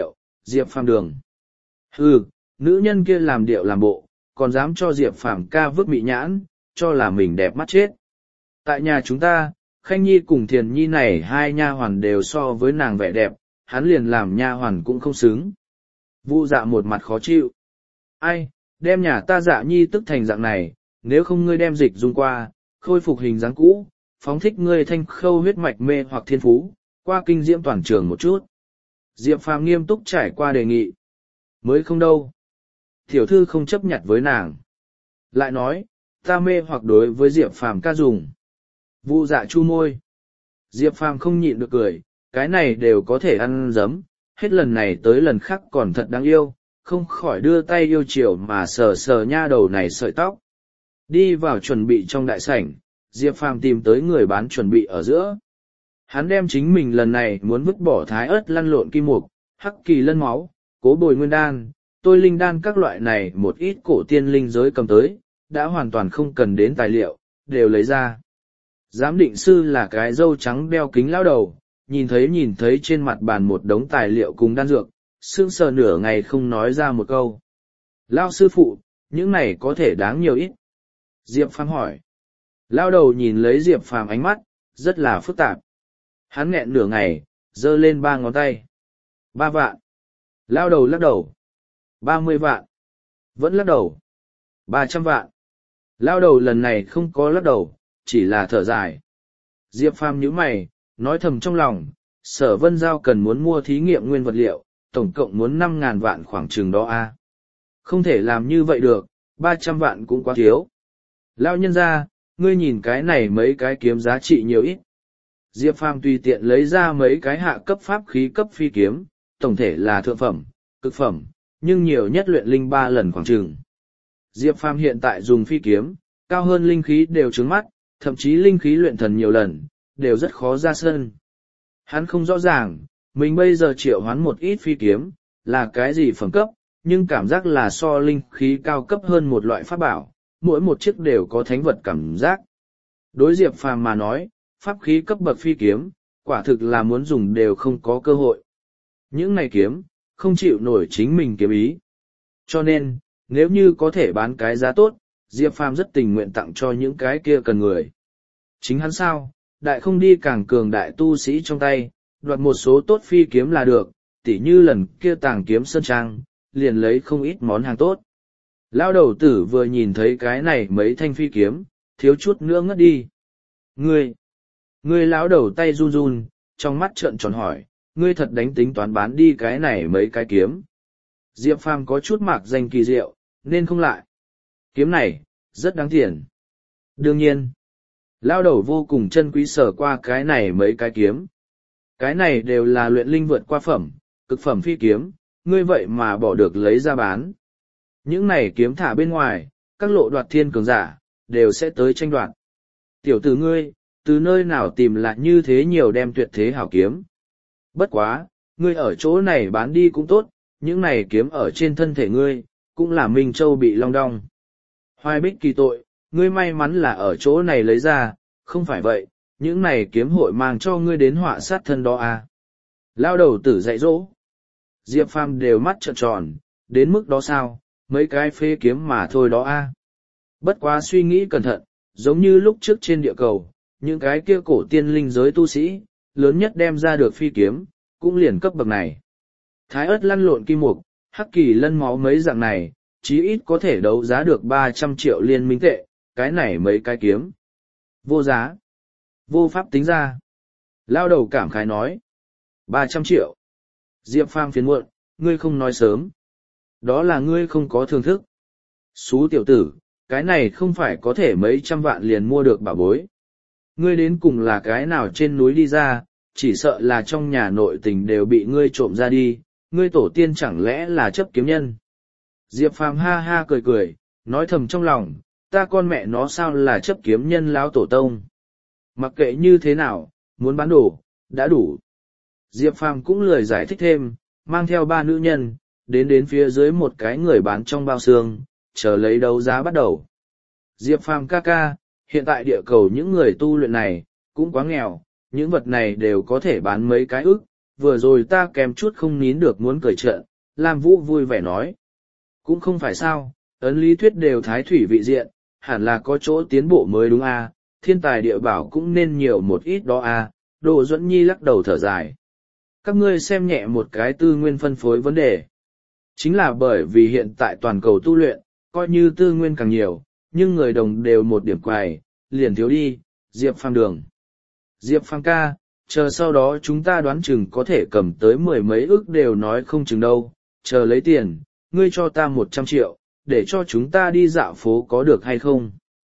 Diệp Phàm đường. Hừ, nữ nhân kia làm điệu làm bộ, còn dám cho Diệp Phàm ca vứt mị nhãn, cho là mình đẹp mắt chết. Tại nhà chúng ta, Khanh Nhi cùng Thiền Nhi này hai nha hoàn đều so với nàng vẻ đẹp, hắn liền làm nha hoàn cũng không xứng. Vu Dạ một mặt khó chịu. Ai, đem nhà ta Dạ Nhi tức thành dạng này, nếu không ngươi đem dịch dung qua, khôi phục hình dáng cũ, phóng thích ngươi thanh khâu huyết mạch mê hoặc thiên phú, qua kinh diễm toàn trường một chút. Diệp Phàm nghiêm túc trải qua đề nghị. Mới không đâu. Tiểu thư không chấp nhận với nàng. Lại nói, ta mê hoặc đối với Diệp Phàm ca dùng. Vu Dạ chu môi. Diệp Phàm không nhịn được cười, cái này đều có thể ăn dấm, hết lần này tới lần khác còn thật đáng yêu, không khỏi đưa tay yêu chiều mà sờ sờ nha đầu này sợi tóc. Đi vào chuẩn bị trong đại sảnh, Diệp Phàm tìm tới người bán chuẩn bị ở giữa. Hắn đem chính mình lần này muốn vứt bỏ thái ớt lăn lộn kim mục, hắc kỳ lân máu, cố bồi nguyên đan, tôi linh đan các loại này một ít cổ tiên linh giới cầm tới, đã hoàn toàn không cần đến tài liệu, đều lấy ra. Giám định sư là cái râu trắng đeo kính lão đầu, nhìn thấy nhìn thấy trên mặt bàn một đống tài liệu cùng đan dược, sững sờ nửa ngày không nói ra một câu. Lão sư phụ, những này có thể đáng nhiều ít. Diệp Phàm hỏi. Lão đầu nhìn lấy Diệp Phàm ánh mắt, rất là phức tạp. Hắn nghẹn nửa ngày, giơ lên ba ngón tay. Ba vạn. Lão đầu lắc đầu. Ba mươi vạn. Vẫn lắc đầu. Ba trăm vạn. Lão đầu lần này không có lắc đầu, chỉ là thở dài. Diệp Phàm nhíu mày, nói thầm trong lòng, Sở Vân Giao cần muốn mua thí nghiệm nguyên vật liệu, tổng cộng muốn năm ngàn vạn khoảng chừng đó a. Không thể làm như vậy được, ba trăm vạn cũng quá thiếu. Lão nhân gia, ngươi nhìn cái này mấy cái kiếm giá trị nhiều ít. Diệp Phàm tùy tiện lấy ra mấy cái hạ cấp pháp khí cấp phi kiếm, tổng thể là thượng phẩm, cực phẩm, nhưng nhiều nhất luyện linh ba lần khoảng chừng. Diệp Phàm hiện tại dùng phi kiếm, cao hơn linh khí đều trướng mắt, thậm chí linh khí luyện thần nhiều lần, đều rất khó ra sân. Hắn không rõ ràng, mình bây giờ triệu hoán một ít phi kiếm, là cái gì phẩm cấp, nhưng cảm giác là so linh khí cao cấp hơn một loại pháp bảo, mỗi một chiếc đều có thánh vật cảm giác. Đối Diệp Phàm mà nói, pháp khí cấp bậc phi kiếm, quả thực là muốn dùng đều không có cơ hội. Những này kiếm, không chịu nổi chính mình kiếm ý. Cho nên, nếu như có thể bán cái giá tốt, Diệp Phàm rất tình nguyện tặng cho những cái kia cần người. Chính hắn sao, đại không đi càng cường đại tu sĩ trong tay, đoạt một số tốt phi kiếm là được, tỉ như lần kia tàng kiếm sơn trang, liền lấy không ít món hàng tốt. Lao đầu tử vừa nhìn thấy cái này mấy thanh phi kiếm, thiếu chút nữa ngất đi. Ngươi, ngươi lão đầu tay run run, trong mắt trợn tròn hỏi, ngươi thật đánh tính toán bán đi cái này mấy cái kiếm. Diệp Phàm có chút mạc danh kỳ diệu, nên không lại. Kiếm này, rất đáng tiền. Đương nhiên, lao đầu vô cùng chân quý sở qua cái này mấy cái kiếm. Cái này đều là luyện linh vượt qua phẩm, cực phẩm phi kiếm, ngươi vậy mà bỏ được lấy ra bán. Những này kiếm thả bên ngoài, các lộ đoạt thiên cường giả, đều sẽ tới tranh đoạt. Tiểu tử ngươi, từ nơi nào tìm lại như thế nhiều đem tuyệt thế hảo kiếm. Bất quá, ngươi ở chỗ này bán đi cũng tốt, những này kiếm ở trên thân thể ngươi, cũng là Minh Châu bị long đong. Hoài Bích kỳ tội, ngươi may mắn là ở chỗ này lấy ra, không phải vậy, những này kiếm hội mang cho ngươi đến họa sát thân đó à. Lao đầu tử dạy dỗ. Diệp Phàm đều mắt trợn tròn, đến mức đó sao, mấy cái phê kiếm mà thôi đó a. À. Bất quá suy nghĩ cẩn thận, giống như lúc trước trên địa cầu, những cái kia cổ tiên linh giới tu sĩ, lớn nhất đem ra được phi kiếm, cũng liền cấp bậc này. Thái ớt lăn lộn kim mục, hắc kỳ lân máu mấy dạng này, chí ít có thể đấu giá được ba trăm triệu liên minh tệ, cái này mấy cái kiếm. Vô giá. Vô pháp tính ra. Lao đầu cảm khái nói. ba trăm triệu. Diệp Phàm phiền muộn, ngươi không nói sớm. Đó là ngươi không có thưởng thức. Xú tiểu tử, cái này không phải có thể mấy trăm vạn liền mua được bảo bối. Ngươi đến cùng là cái nào trên núi đi ra, chỉ sợ là trong nhà nội tình đều bị ngươi trộm ra đi, ngươi tổ tiên chẳng lẽ là chấp kiếm nhân. Diệp Phàm ha ha cười cười, nói thầm trong lòng, ta con mẹ nó sao là chấp kiếm nhân lão tổ tông. Mặc kệ như thế nào, muốn bán đồ, đã đủ. Diệp Phàm cũng lười giải thích thêm, mang theo ba nữ nhân, đến đến phía dưới một cái người bán trong bao xương, chờ lấy đấu giá bắt đầu. Diệp Phàm ca ca, hiện tại địa cầu những người tu luyện này, cũng quá nghèo, những vật này đều có thể bán mấy cái ức, vừa rồi ta kèm chút không nín được muốn cởi trợn, Lam Vũ vui vẻ nói. Cũng không phải sao, ấn lý thuyết đều thái thủy vị diện, hẳn là có chỗ tiến bộ mới đúng a, thiên tài địa bảo cũng nên nhiều một ít đó a. Đỗ Duẫn Nhi lắc đầu thở dài. Các ngươi xem nhẹ một cái tư nguyên phân phối vấn đề. Chính là bởi vì hiện tại toàn cầu tu luyện, coi như tư nguyên càng nhiều, nhưng người đồng đều một điểm quài, liền thiếu đi, Diệp Phàm đường. Diệp Phàm ca, chờ sau đó chúng ta đoán chừng có thể cầm tới mười mấy ước đều nói không chừng đâu, chờ lấy tiền, ngươi cho ta một trăm triệu, để cho chúng ta đi dạo phố có được hay không?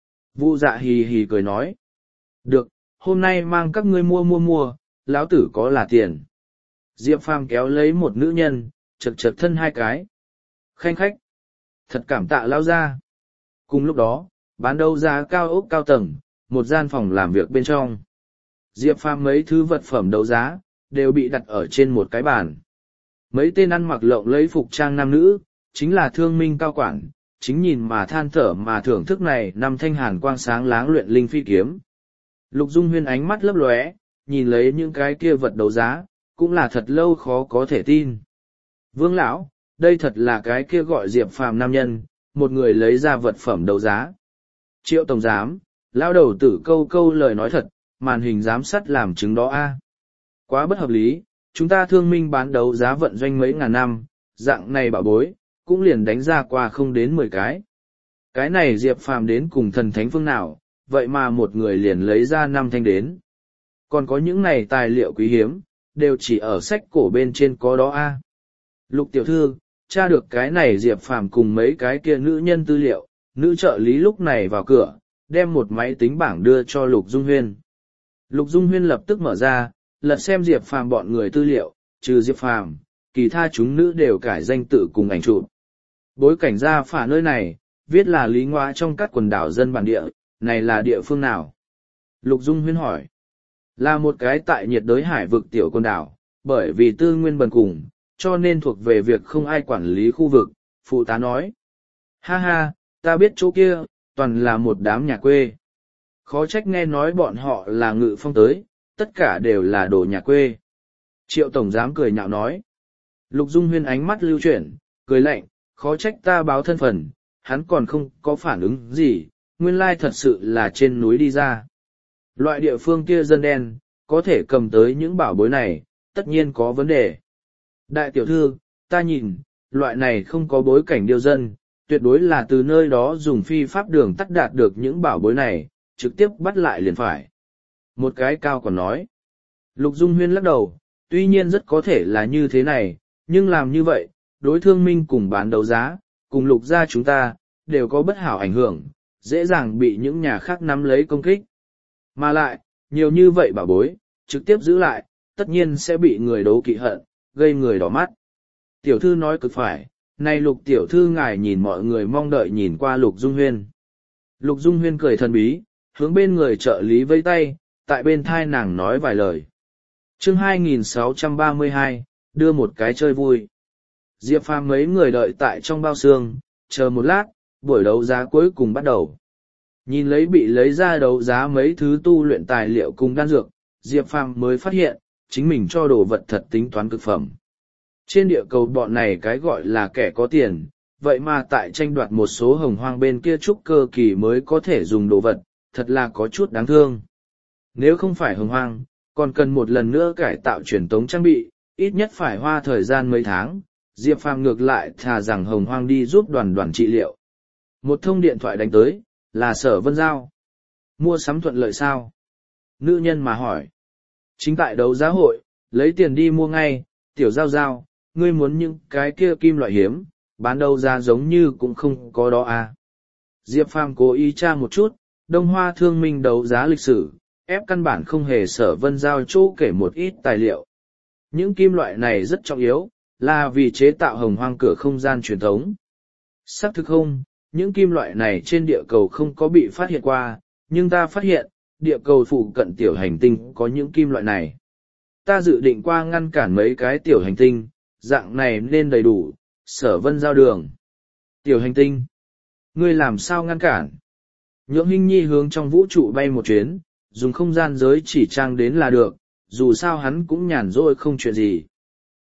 Vu Dạ hì hì cười nói. Được, hôm nay mang các ngươi mua mua mua, lão tử có là tiền. Diệp Phàm kéo lấy một nữ nhân, chật chật thân hai cái. Khanh khách. Thật cảm tạ lão gia. Cùng lúc đó, bán đấu giá cao ốc cao tầng, một gian phòng làm việc bên trong. Diệp Phàm mấy thứ vật phẩm đấu giá, đều bị đặt ở trên một cái bàn. Mấy tên ăn mặc lộng lấy phục trang nam nữ, chính là thương minh cao quản, chính nhìn mà than thở mà thưởng thức này năm thanh hàn quang sáng láng luyện linh phi kiếm. Lục Dung Huyên ánh mắt lấp lóe, nhìn lấy những cái kia vật đấu giá, cũng là thật lâu khó có thể tin. Vương lão, đây thật là cái kia gọi Diệp Phàm nam nhân, một người lấy ra vật phẩm đấu giá. Triệu tổng giám, lão đầu tử câu câu lời nói thật, màn hình giám sát làm chứng đó a. Quá bất hợp lý, chúng ta thương minh bán đấu giá vận doanh mấy ngàn năm, dạng này bảo bối, cũng liền đánh ra qua không đến mười cái. Cái này Diệp Phàm đến cùng thần thánh phương nào, vậy mà một người liền lấy ra năm thanh đến. Còn có những này tài liệu quý hiếm, đều chỉ ở sách cổ bên trên có đó a. Lục tiểu thư, tra được cái này Diệp Phàm cùng mấy cái kia nữ nhân tư liệu, nữ trợ lý lúc này vào cửa, đem một máy tính bảng đưa cho Lục Dung Huyên. Lục Dung Huyên lập tức mở ra, lật xem Diệp Phàm bọn người tư liệu, trừ Diệp Phàm, kỳ tha chúng nữ đều cải danh tự cùng ảnh chụp. Bối cảnh ra phả nơi này, viết là Lý Ngoa trong các quần đảo dân bản địa, này là địa phương nào? Lục Dung Huyên hỏi. Là một cái tại nhiệt đới hải vực tiểu quần đảo, bởi vì tư nguyên bần cùng, cho nên thuộc về việc không ai quản lý khu vực, phụ tá nói. Ha ha, ta biết chỗ kia, toàn là một đám nhà quê. Khó trách nghe nói bọn họ là ngự phong tới, tất cả đều là đồ nhà quê. Triệu tổng giám cười nhạo nói. Lục Dung Huyên ánh mắt lưu chuyển, cười lạnh, khó trách ta báo thân phận, hắn còn không có phản ứng gì, nguyên lai thật sự là trên núi đi ra. Loại địa phương kia dân đen, có thể cầm tới những bảo bối này, tất nhiên có vấn đề. Đại tiểu thư, ta nhìn, loại này không có bối cảnh điêu dân, tuyệt đối là từ nơi đó dùng phi pháp đường tắt đạt được những bảo bối này, trực tiếp bắt lại liền phải. Một cái cao còn nói. Lục Dung Huyên lắc đầu, tuy nhiên rất có thể là như thế này, nhưng làm như vậy, đối thương minh cùng bán đấu giá, cùng lục gia chúng ta, đều có bất hảo ảnh hưởng, dễ dàng bị những nhà khác nắm lấy công kích. Mà lại, nhiều như vậy bảo bối, trực tiếp giữ lại, tất nhiên sẽ bị người đấu kỵ hận, gây người đỏ mắt. Tiểu thư nói cực phải, này lục tiểu thư ngài nhìn mọi người mong đợi nhìn qua Lục Dung Huyên. Lục Dung Huyên cười thần bí, hướng bên người trợ lý vẫy tay, tại bên thai nàng nói vài lời. Chương hai nghìn sáu trăm ba mươi hai, đưa một cái chơi vui. Diệp Phàm mấy người đợi tại trong bao xương, chờ một lát, buổi đấu giá cuối cùng bắt đầu. Nhìn lấy bị lấy ra đấu giá mấy thứ tu luyện tài liệu cùng đan dược, Diệp Phàm mới phát hiện, chính mình cho đồ vật thật tính toán cực phẩm. Trên địa cầu bọn này cái gọi là kẻ có tiền, vậy mà tại tranh đoạt một số hồng hoang bên kia trúc cơ kỳ mới có thể dùng đồ vật, thật là có chút đáng thương. Nếu không phải hồng hoang, còn cần một lần nữa cải tạo truyền tống trang bị, ít nhất phải hoa thời gian mấy tháng, Diệp Phàm ngược lại thà rằng hồng hoang đi giúp đoàn đoàn trị liệu. Một thông điện thoại đánh tới, là Sở Vân Giao. Mua sắm thuận lợi sao? Nữ nhân mà hỏi. Chính tại đấu giá hội, lấy tiền đi mua ngay, tiểu Giao Giao, ngươi muốn những cái kia kim loại hiếm, bán đấu giá giống như cũng không có đó à. Diệp Phàm cố ý tra một chút, Đông Hoa Thương Minh đấu giá lịch sử, ép căn bản không hề Sở Vân Giao chỗ kể một ít tài liệu. Những kim loại này rất trọng yếu, là vì chế tạo hồng hoang cửa không gian truyền thống. Xác thực không, những kim loại này trên địa cầu không có bị phát hiện qua, nhưng ta phát hiện, địa cầu phụ cận tiểu hành tinh có những kim loại này. Ta dự định qua ngăn cản mấy cái tiểu hành tinh, dạng này nên đầy đủ, Sở Vân Giao đường. Tiểu hành tinh, ngươi làm sao ngăn cản? Nhượng Hinh Nhi hướng trong vũ trụ bay một chuyến, dùng không gian giới chỉ trang đến là được, dù sao hắn cũng nhàn rỗi không chuyện gì.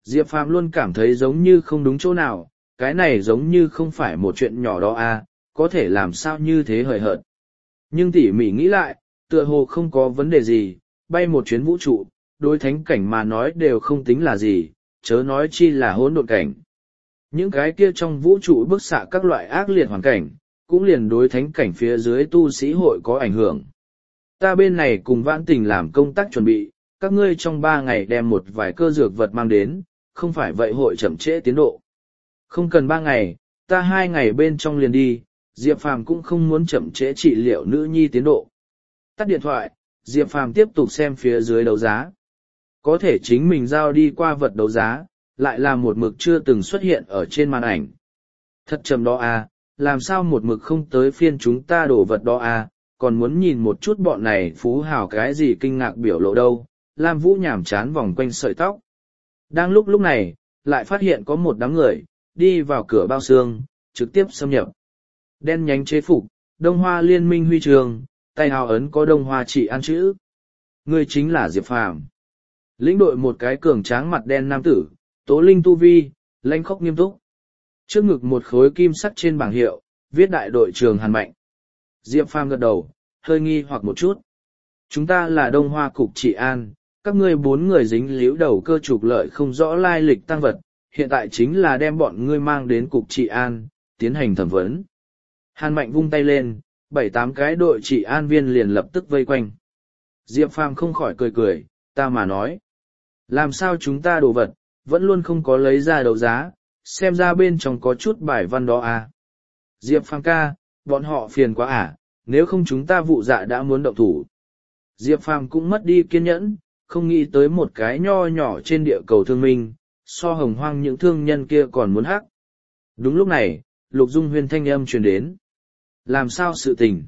Diệp Phàm luôn cảm thấy giống như không đúng chỗ nào, cái này giống như không phải một chuyện nhỏ đó à, có thể làm sao như thế hời hợt. Nhưng tỉ mỉ nghĩ lại, tựa hồ không có vấn đề gì, bay một chuyến vũ trụ, đối thánh cảnh mà nói đều không tính là gì, chớ nói chi là hỗn độn cảnh. Những cái kia trong vũ trụ bức xạ các loại ác liệt hoàn cảnh, cũng liền đối thánh cảnh phía dưới tu sĩ hội có ảnh hưởng. Ta bên này cùng vãn tình làm công tác chuẩn bị, các ngươi trong ba ngày đem một vài cơ dược vật mang đến, không phải vậy hội chậm trễ tiến độ. Không cần ba ngày, ta hai ngày bên trong liền đi, Diệp Phàm cũng không muốn chậm trễ trị liệu nữ nhi tiến độ. Tắt điện thoại, Diệp Phàm tiếp tục xem phía dưới đấu giá. Có thể chính mình giao đi qua vật đấu giá, lại là một mực chưa từng xuất hiện ở trên màn ảnh. Thật chầm đó à, làm sao một mực không tới phiên chúng ta đổ vật đó à, còn muốn nhìn một chút bọn này phú hào cái gì kinh ngạc biểu lộ đâu. Lam Vũ nhảm chán vòng quanh sợi tóc. Đang lúc lúc này, lại phát hiện có một đám người, đi vào cửa bao xương, trực tiếp xâm nhập. Đen nhánh chế phục, Đông Hoa Liên minh huy trường, tay hào ấn có Đông Hoa trị an chữ. Người chính là Diệp Phàm. Lĩnh đội một cái cường tráng mặt đen nam tử, tố linh tu vi, lãnh khốc nghiêm túc. Trước ngực một khối kim sắt trên bảng hiệu, viết đại đội trường Hàn Mạnh. Diệp Phàm gật đầu, hơi nghi hoặc một chút. Chúng ta là Đông Hoa cục trị an, các ngươi bốn người dính líu đầu cơ trục lợi không rõ lai lịch tăng vật, hiện tại chính là đem bọn ngươi mang đến cục trị an, tiến hành thẩm vấn. Hàn Mạnh vung tay lên, bảy tám cái đội trị an viên liền lập tức vây quanh. Diệp Phàm không khỏi cười cười, ta mà nói. Làm sao chúng ta đồ vật, vẫn luôn không có lấy ra đấu giá, xem ra bên trong có chút bài văn đó à. Diệp Phàm ca, bọn họ phiền quá à, nếu không chúng ta vụ dạ đã muốn động thủ. Diệp Phàm cũng mất đi kiên nhẫn, không nghĩ tới một cái nho nhỏ trên địa cầu thương minh, so hồng hoang những thương nhân kia còn muốn hắc. Đúng lúc này, Lục Dung Huyên thanh âm truyền đến. Làm sao sự tình?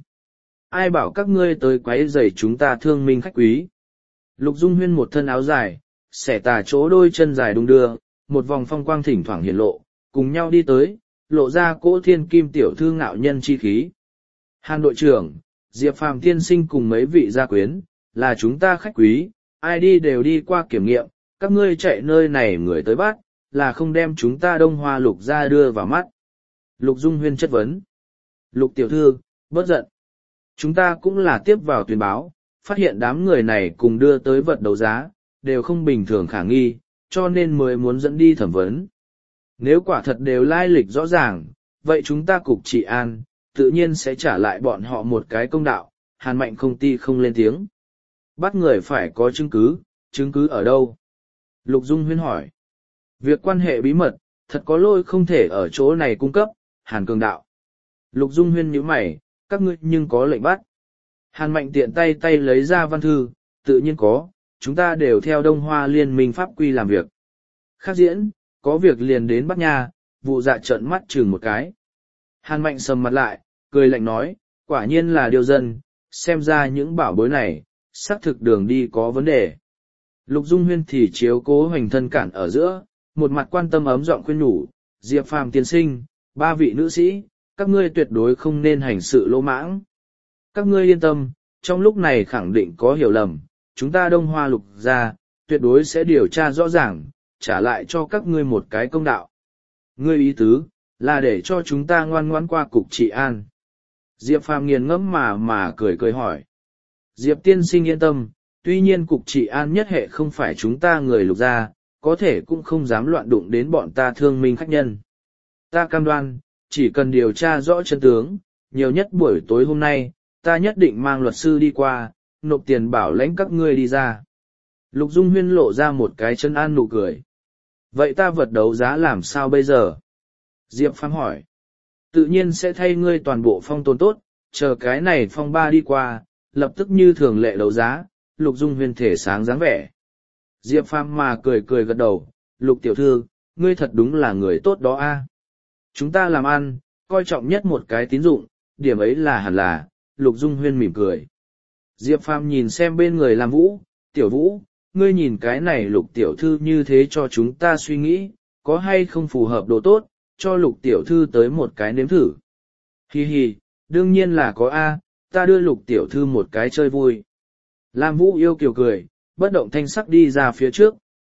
Ai bảo các ngươi tới quấy rầy chúng ta thương minh khách quý? Lục Dung Huyên một thân áo dài, xẻ tà chỗ đôi chân dài đung đưa, một vòng phong quang thỉnh thoảng hiện lộ, cùng nhau đi tới, lộ ra cỗ thiên kim tiểu thư ngạo nhân chi khí. Hàn đội trưởng, Diệp Phàm tiên sinh cùng mấy vị gia quyến, là chúng ta khách quý, ai đi đều đi qua kiểm nghiệm, các ngươi chạy nơi này người tới bắt, là không đem chúng ta Đông Hoa Lục ra đưa vào mắt. Lục Dung Huyên chất vấn. Lục tiểu thư, bớt giận. Chúng ta cũng là tiếp vào tuyên báo, phát hiện đám người này cùng đưa tới vật đấu giá, đều không bình thường khả nghi, cho nên mới muốn dẫn đi thẩm vấn. Nếu quả thật đều lai lịch rõ ràng, vậy chúng ta cục trị an, tự nhiên sẽ trả lại bọn họ một cái công đạo. Hàn Mạnh không ti không lên tiếng. Bắt người phải có chứng cứ, chứng cứ ở đâu? Lục Dung Huyên hỏi. Việc quan hệ bí mật, thật có lỗi không thể ở chỗ này cung cấp. Hàn Cường đạo. Lục Dung Huyên nhíu mày, các ngươi nhưng có lệnh bắt. Hàn Mạnh tiện tay tay lấy ra văn thư, tự nhiên có, chúng ta đều theo Đông Hoa Liên minh pháp quy làm việc. Khác diễn, có việc liền đến bắt nha, vụ dạ trợn mắt chừng một cái. Hàn Mạnh sầm mặt lại, cười lạnh nói, quả nhiên là điều dân, xem ra những bảo bối này, xác thực đường đi có vấn đề. Lục Dung Huyên thì chiếu cố hoành thân cản ở giữa, một mặt quan tâm ấm giọng khuyên nhủ, Diệp Phàm tiên sinh, ba vị nữ sĩ, các ngươi tuyệt đối không nên hành sự lỗ mãng. Các ngươi yên tâm, trong lúc này khẳng định có hiểu lầm, chúng ta Đông Hoa Lục ra, tuyệt đối sẽ điều tra rõ ràng, trả lại cho các ngươi một cái công đạo. Ngươi ý tứ, là để cho chúng ta ngoan ngoãn qua cục trị an. Diệp Phàm nghiền ngẫm mà mà cười cười hỏi. Diệp tiên sinh yên tâm, tuy nhiên cục trị an nhất hệ không phải chúng ta người Lục gia, có thể cũng không dám loạn đụng đến bọn ta thương minh khách nhân. Ta cam đoan, chỉ cần điều tra rõ chân tướng, nhiều nhất buổi tối hôm nay, ta nhất định mang luật sư đi qua, nộp tiền bảo lãnh các ngươi đi ra. Lục Dung Huyên lộ ra một cái chân an nụ cười. Vậy ta vật đấu giá làm sao bây giờ? Diệp Phàm hỏi. Tự nhiên sẽ thay ngươi toàn bộ phong tồn tốt, chờ cái này phong ba đi qua, lập tức như thường lệ đấu giá. Lục Dung Huyên thể sáng dáng vẻ. Diệp Phàm mà cười cười gật đầu, Lục tiểu thư, ngươi thật đúng là người tốt đó a. Chúng ta làm ăn, coi trọng nhất một cái tín dụng, điểm ấy là hẳn là. Lục Dung Huyên mỉm cười. Diệp Phàm nhìn xem bên người làm Vũ, tiểu Vũ, ngươi nhìn cái này Lục tiểu thư như thế cho chúng ta suy nghĩ, có hay không phù hợp đồ tốt, cho Lục tiểu thư tới một cái nếm thử. Hi hi, đương nhiên là có A, ta đưa Lục tiểu thư một cái chơi vui. Lam Vũ yêu kiều cười, bất động thanh sắc đi ra phía trước,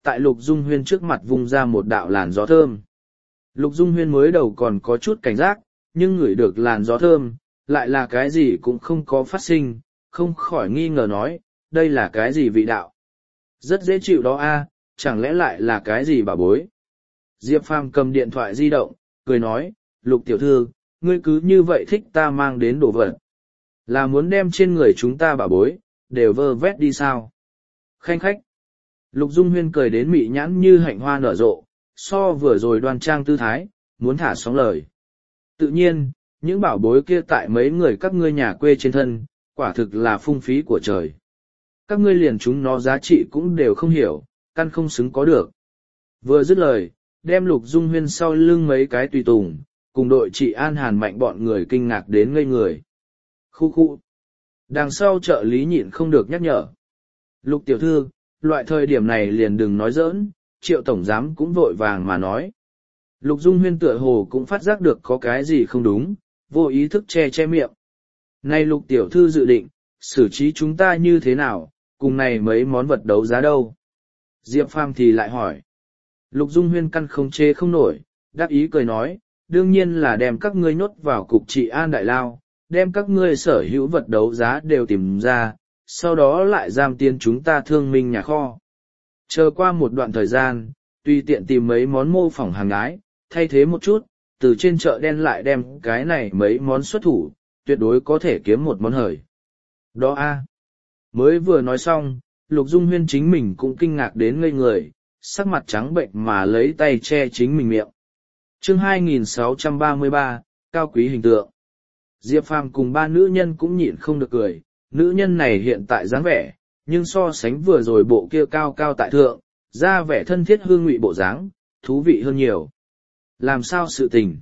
tại Lục Dung Huyên trước mặt vung ra một đạo làn gió thơm. Lục Dung Huyên mới đầu còn có chút cảnh giác, nhưng ngửi được làn gió thơm, lại là cái gì cũng không có phát sinh, không khỏi nghi ngờ nói, đây là cái gì vị đạo? Rất dễ chịu đó a, chẳng lẽ lại là cái gì bà bối? Diệp Phàm cầm điện thoại di động, cười nói, Lục tiểu thư, ngươi cứ như vậy thích ta mang đến đồ vật. Là muốn đem trên người chúng ta bà bối, đều vơ vét đi sao? Khanh khách. Lục Dung Huyên cười đến mị nhãn như hạnh hoa nở rộ, so vừa rồi đoan trang tư thái, muốn thả sóng lời. Tự nhiên, những bảo bối kia tại mấy người các ngươi nhà quê trên thân, quả thực là phung phí của trời. Các ngươi liền chúng nó giá trị cũng đều không hiểu, căn không xứng có được. Vừa dứt lời, đem Lục Dung Huyên sau lưng mấy cái tùy tùng, cùng đội trị An Hàn Mạnh bọn người kinh ngạc đến ngây người. Khu khu. Đằng sau trợ lý nhịn không được nhắc nhở. Lục tiểu thư, loại thời điểm này liền đừng nói giỡn, Triệu tổng giám cũng vội vàng mà nói. Lục Dung Huyên tựa hồ cũng phát giác được có cái gì không đúng, vô ý thức che che miệng. Này Lục tiểu thư dự định, xử trí chúng ta như thế nào, cùng này mấy món vật đấu giá đâu? Diệp Phàm thì lại hỏi. Lục Dung Huyên căn không chế không nổi, đáp ý cười nói, đương nhiên là đem các ngươi nhốt vào cục trị An Đại Lao, đem các ngươi sở hữu vật đấu giá đều tìm ra, sau đó lại giam tiến chúng ta thương minh nhà kho. Chờ qua một đoạn thời gian, tùy tiện tìm mấy món mô phỏng hàng ái, thay thế một chút, từ trên chợ đen lại đem cái này mấy món xuất thủ, tuyệt đối có thể kiếm một món hời. Đó a. Mới vừa nói xong, Lục Dung Huyên chính mình cũng kinh ngạc đến ngây người, sắc mặt trắng bệnh mà lấy tay che chính mình miệng. Chương hai nghìn sáu trăm ba mươi ba, cao quý hình tượng. Diệp Phàm cùng ba nữ nhân cũng nhịn không được cười, nữ nhân này hiện tại dáng vẻ, nhưng so sánh vừa rồi bộ kia cao cao tại thượng, ra vẻ thân thiết hương ngụy bộ dáng, thú vị hơn nhiều. Làm sao sự tình?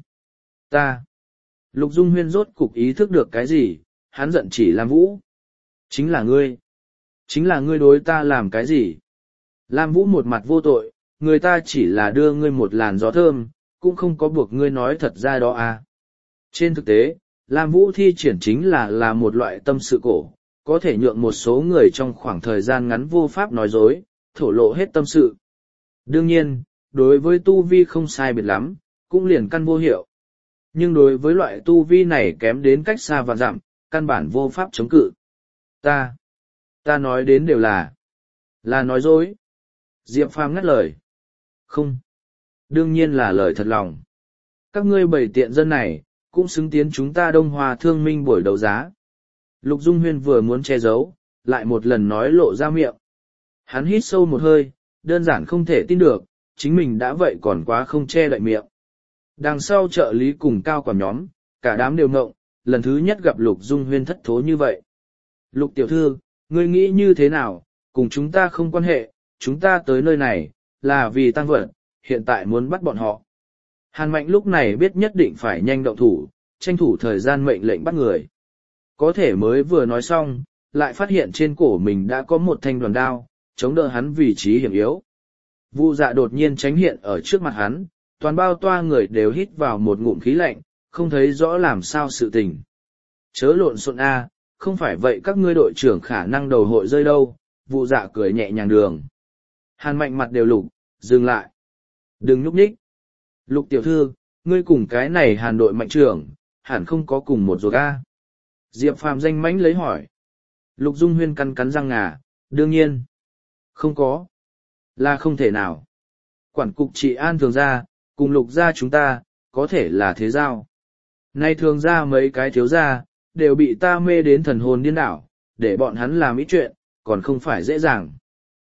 Ta. Lục Dung Huyên rốt cục ý thức được cái gì, hắn giận chỉ Lam Vũ. Chính là ngươi. Chính là ngươi đối ta làm cái gì? Lam Vũ một mặt vô tội, người ta chỉ là đưa ngươi một làn gió thơm, cũng không có buộc ngươi nói thật ra đó à. Trên thực tế, Lam Vũ thi triển chính là là một loại tâm sự cổ, có thể nhượng một số người trong khoảng thời gian ngắn vô pháp nói dối, thổ lộ hết tâm sự. Đương nhiên, đối với tu vi không sai biệt lắm, cũng liền căn vô hiệu. Nhưng đối với loại tu vi này kém đến cách xa và dặm, căn bản vô pháp chống cự. Ta, ta nói đến đều là, là nói dối. Diệp Phàm ngắt lời. Không, đương nhiên là lời thật lòng. Các ngươi bảy tiện dân này, cũng xứng tiến chúng ta Đông Hòa thương minh buổi đấu giá. Lục Dung Huyên vừa muốn che giấu, lại một lần nói lộ ra miệng. Hắn hít sâu một hơi, đơn giản không thể tin được, chính mình đã vậy còn quá không che đậy miệng. Đằng sau trợ lý cùng cao quản nhóm, cả đám đều ngộng, lần thứ nhất gặp Lục Dung Huyên thất thố như vậy. Lục tiểu thư, ngươi nghĩ như thế nào, cùng chúng ta không quan hệ, chúng ta tới nơi này, là vì tăng vật, hiện tại muốn bắt bọn họ. Hàn Mạnh lúc này biết nhất định phải nhanh động thủ, tranh thủ thời gian mệnh lệnh bắt người. Có thể mới vừa nói xong, lại phát hiện trên cổ mình đã có một thanh đoàn đao, chống đỡ hắn vị trí hiểm yếu. Vu Dạ đột nhiên tránh hiện ở trước mặt hắn, toàn bao toa người đều hít vào một ngụm khí lạnh, không thấy rõ làm sao sự tình. Chớ lộn xộn a, không phải vậy các ngươi đội trưởng khả năng đầu hội rơi đâu. Vu Dạ cười nhẹ nhàng đường. Hàn Mạnh mặt đều lục, dừng lại. Đừng nhúc nhích. Lục tiểu thư, ngươi cùng cái này Hàn đội mạnh trưởng, hẳn không có cùng một ruột a. Diệp Phàm danh mãnh lấy hỏi. Lục Dung Huyên cắn cắn răng ngà, đương nhiên. Không có. Là không thể nào. Quản cục trị An thường gia, cùng Lục gia chúng ta, có thể là thế giao. Nay thường gia mấy cái thiếu gia, đều bị ta mê đến thần hồn điên đảo, để bọn hắn làm ít chuyện, còn không phải dễ dàng.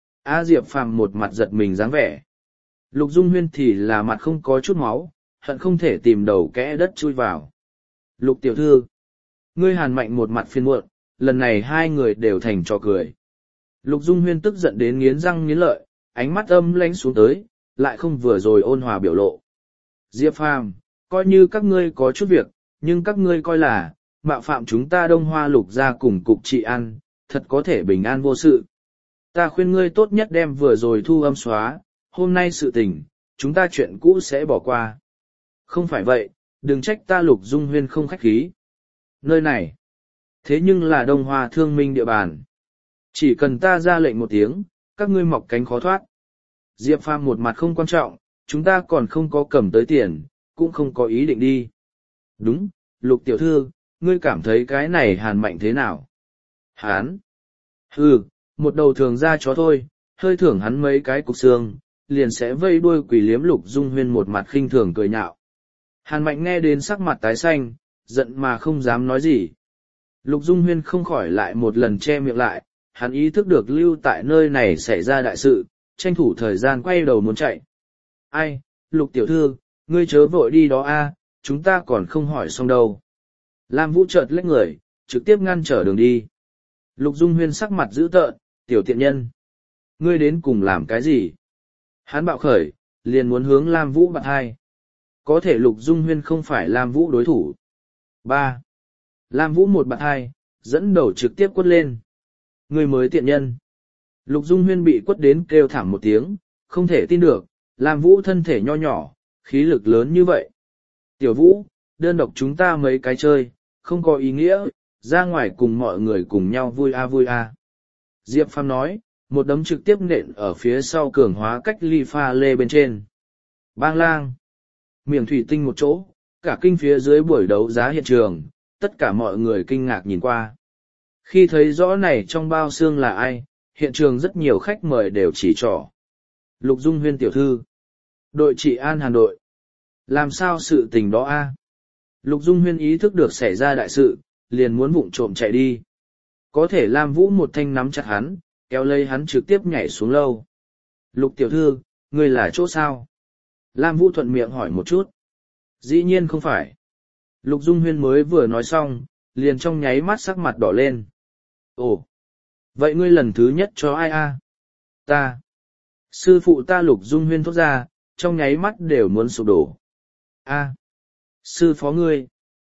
A Diệp Phàm một mặt giật mình dáng vẻ. Lục Dung Huyên thì là mặt không có chút máu, hận không thể tìm đầu kẽ đất chui vào. Lục tiểu thư. Ngươi Hàn Mạnh một mặt phiền muộn, lần này hai người đều thành trò cười. Lục Dung Huyên tức giận đến nghiến răng nghiến lợi, ánh mắt âm lãnh xuống tới, lại không vừa rồi ôn hòa biểu lộ. Diệp Phàm, coi như các ngươi có chút việc, nhưng các ngươi coi là, mạo phạm chúng ta Đông Hoa Lục gia cùng cục trị An, thật có thể bình an vô sự. Ta khuyên ngươi tốt nhất đem vừa rồi thu âm xóa, hôm nay sự tình, chúng ta chuyện cũ sẽ bỏ qua. Không phải vậy, đừng trách ta Lục Dung Huyên không khách khí. Nơi này, thế nhưng là Đông Hoa thương minh địa bàn. Chỉ cần ta ra lệnh một tiếng, các ngươi mọc cánh khó thoát. Diệp Phàm một mặt không quan trọng, chúng ta còn không có cầm tới tiền, cũng không có ý định đi. Đúng, Lục tiểu thư, ngươi cảm thấy cái này Hàn Mạnh thế nào? Hán? Hừ, một đầu thường ra chó thôi, hơi thưởng hắn mấy cái cục xương, liền sẽ vây đuôi quỷ liếm Lục Dung Huyên một mặt khinh thường cười nhạo. Hàn Mạnh nghe đến sắc mặt tái xanh, giận mà không dám nói gì. Lục Dung Huyên không khỏi lại một lần che miệng lại, hắn ý thức được lưu tại nơi này xảy ra đại sự, tranh thủ thời gian quay đầu muốn chạy. Ai, Lục tiểu thư, ngươi chớ vội đi đó a, chúng ta còn không hỏi xong đâu. Lam Vũ chợt lách người, trực tiếp ngăn trở đường đi. Lục Dung Huyên sắc mặt dữ tợn, tiểu tiện nhân. Ngươi đến cùng làm cái gì? Hắn bạo khởi, liền muốn hướng Lam Vũ bạt hai. Có thể Lục Dung Huyên không phải Lam Vũ đối thủ. ba. Lam Vũ một bạt hai, dẫn đầu trực tiếp quất lên. Ngươi mới tiện nhân. Lục Dung Huyên bị quất đến kêu thảm một tiếng, không thể tin được, Lam Vũ thân thể nho nhỏ, khí lực lớn như vậy. Tiểu Vũ, đơn độc chúng ta mấy cái chơi, không có ý nghĩa, ra ngoài cùng mọi người cùng nhau vui a vui a. Diệp Phàm nói, một đấm trực tiếp nện ở phía sau cường hóa cách ly pha lê bên trên. Bang lang. Miệng thủy tinh một chỗ, cả kinh phía dưới buổi đấu giá hiện trường, tất cả mọi người kinh ngạc nhìn qua. Khi thấy rõ này trong bao xương là ai, hiện trường rất nhiều khách mời đều chỉ trỏ. Lục Dung Huyên tiểu thư. Đội trị an Hàn đội. Làm sao sự tình đó a? Lục Dung Huyên ý thức được xảy ra đại sự, liền muốn vụng trộm chạy đi. Có thể Lam Vũ một thanh nắm chặt hắn, kéo lấy hắn trực tiếp nhảy xuống lâu. Lục tiểu thư, ngươi là chỗ sao? Lam Vũ thuận miệng hỏi một chút. Dĩ nhiên không phải. Lục Dung Huyên mới vừa nói xong, liền trong nháy mắt sắc mặt đỏ lên. Ồ! Vậy ngươi lần thứ nhất cho ai a? Ta! Sư phụ ta Lục Dung Huyên thốt ra, trong nháy mắt đều muốn sụp đổ. A! Sư phó ngươi!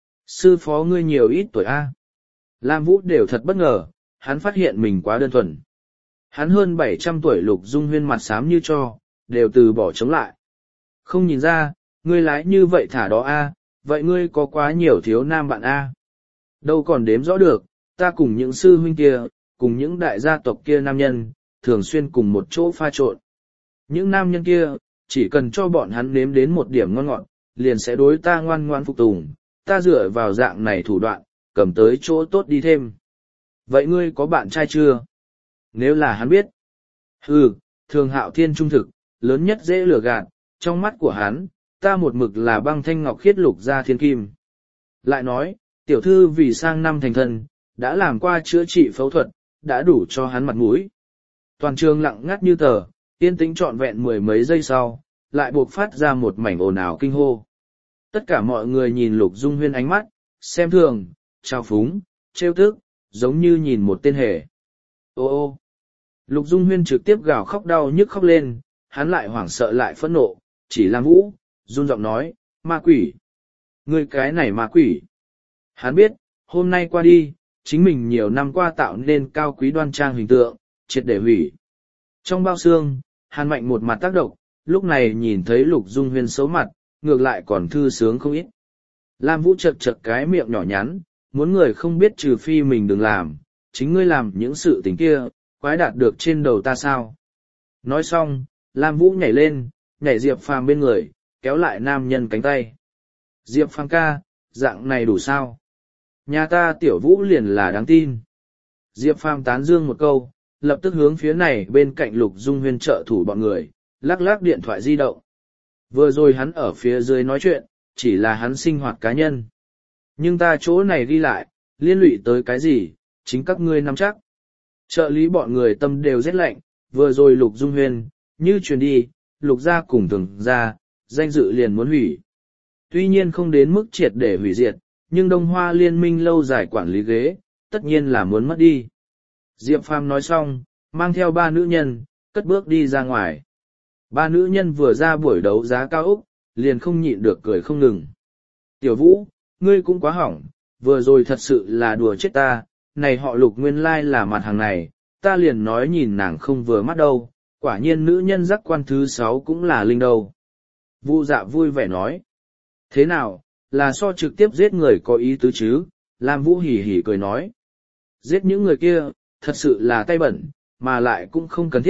Sư phó ngươi nhiều ít tuổi a? Lam Vũ đều thật bất ngờ, hắn phát hiện mình quá đơn thuần. Hắn hơn bảy trăm tuổi Lục Dung Huyên mặt xám như cho, đều từ bỏ chống lại. Không nhìn ra, ngươi lái như vậy thả đó a, vậy ngươi có quá nhiều thiếu nam bạn a. Đâu còn đếm rõ được, ta cùng những sư huynh kia, cùng những đại gia tộc kia nam nhân, thường xuyên cùng một chỗ pha trộn. Những nam nhân kia, chỉ cần cho bọn hắn nếm đến một điểm ngon ngọt, liền sẽ đối ta ngoan ngoan phục tùng, ta dựa vào dạng này thủ đoạn, cầm tới chỗ tốt đi thêm. Vậy ngươi có bạn trai chưa? Nếu là hắn biết. Hừ, Thường Hạo Thiên trung thực, lớn nhất dễ lừa gạt, trong mắt của hắn, ta một mực là băng thanh ngọc khiết lục gia thiên kim. Lại nói, tiểu thư vì sang năm thành thân, đã làm qua chữa trị phẫu thuật, đã đủ cho hắn mặt mũi. Toàn trường lặng ngắt như tờ, yên tĩnh trọn vẹn mười mấy giây sau, lại buộc phát ra một mảnh ồn ào kinh hô. Tất cả mọi người nhìn Lục Dung Huyên ánh mắt, xem thường, trao phúng, trêu tức, giống như nhìn một tên hề. Ô ô! Lục Dung Huyên trực tiếp gào khóc đau nhức khóc lên, hắn lại hoảng sợ lại phẫn nộ, chỉ Lam Vũ, run giọng nói, ma quỷ. Ngươi cái này ma quỷ. Hắn biết, hôm nay qua đi, chính mình nhiều năm qua tạo nên cao quý đoan trang hình tượng, triệt để hủy. Trong bao xương, Hàn Mạnh một mặt tác động, lúc này nhìn thấy Lục Dung Huyên xấu mặt, ngược lại còn thư sướng không ít. Lam Vũ chật chật cái miệng nhỏ nhắn, muốn người không biết trừ phi mình đừng làm, chính ngươi làm những sự tình kia, quái đạt được trên đầu ta sao. Nói xong, Lam Vũ nhảy lên, nhảy Diệp Phàm bên người, kéo lại nam nhân cánh tay. Diệp Phàm ca, dạng này đủ sao? Nhà ta tiểu Vũ liền là đáng tin. Diệp Phàm tán dương một câu, lập tức hướng phía này bên cạnh Lục Dung Huyên trợ thủ bọn người, lắc lắc điện thoại di động. Vừa rồi hắn ở phía dưới nói chuyện, chỉ là hắn sinh hoạt cá nhân. Nhưng ta chỗ này ghi lại, liên lụy tới cái gì, chính các ngươi nắm chắc. Trợ lý bọn người tâm đều rét lạnh, vừa rồi Lục Dung Huyên, như truyền đi, Lục gia cùng Thường gia, danh dự liền muốn hủy. Tuy nhiên không đến mức triệt để hủy diệt, nhưng Đông Hoa liên minh lâu dài quản lý ghế, tất nhiên là muốn mất đi. Diệp Phàm nói xong, mang theo ba nữ nhân, cất bước đi ra ngoài. Ba nữ nhân vừa ra buổi đấu giá cao úc, liền không nhịn được cười không ngừng. Tiểu Vũ, ngươi cũng quá hỏng, vừa rồi thật sự là đùa chết ta, này họ Lục nguyên lai là mặt hàng này, ta liền nói nhìn nàng không vừa mắt đâu, quả nhiên nữ nhân giác quan thứ sáu cũng là linh đâu. Vu Dạ vui vẻ nói. Thế nào, là so trực tiếp giết người có ý tứ chứ? Lam Vũ hỉ hỉ cười nói. Giết những người kia, thật sự là tay bẩn, mà lại cũng không cần thiết,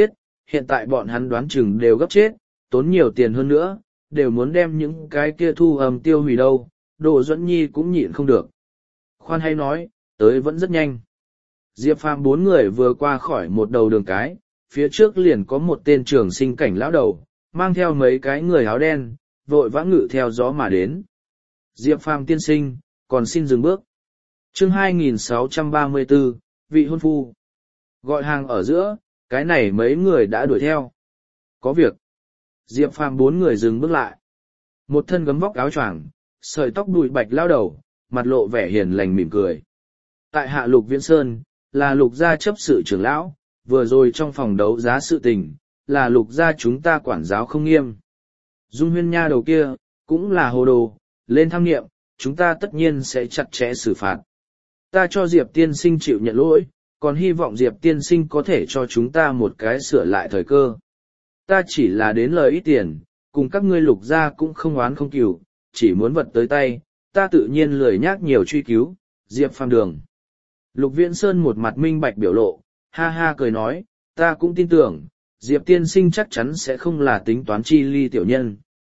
hiện tại bọn hắn đoán chừng đều gấp chết, tốn nhiều tiền hơn nữa, đều muốn đem những cái kia thu âm tiêu hủy đâu, Đỗ Duẫn Nhi cũng nhịn không được. Khoan hay nói, tới vẫn rất nhanh. Diệp Phàm bốn người vừa qua khỏi một đầu đường cái, phía trước liền có một tên trường sinh cảnh lão đầu, mang theo mấy cái người áo đen, vội vã ngự theo gió mà đến. Diệp Phàm tiên sinh, còn xin dừng bước. Chương hai nghìn sáu trăm ba mươi bốn, vị hôn phu. Gọi hàng ở giữa, cái này mấy người đã đuổi theo. Có việc. Diệp Phàm bốn người dừng bước lại. Một thân gấm vóc áo choàng, sợi tóc bụi bạch lao đầu, mặt lộ vẻ hiền lành mỉm cười. Tại hạ Lục Viễn Sơn, là Lục gia chấp sự trưởng lão, vừa rồi trong phòng đấu giá sự tình, là Lục gia chúng ta quản giáo không nghiêm. Dung Huyên nha đầu kia, cũng là hồ đồ, lên tham nghiệm, chúng ta tất nhiên sẽ chặt chẽ xử phạt. Ta cho Diệp tiên sinh chịu nhận lỗi, còn hy vọng Diệp tiên sinh có thể cho chúng ta một cái sửa lại thời cơ. Ta chỉ là đến lời ít tiền, cùng các ngươi Lục gia cũng không oán không cừu, chỉ muốn vật tới tay, ta tự nhiên lười nhác nhiều truy cứu. Diệp Phàm đường. Lục Viễn Sơn một mặt minh bạch biểu lộ, ha ha cười nói, ta cũng tin tưởng, Diệp tiên sinh chắc chắn sẽ không là tính toán chi ly tiểu nhân.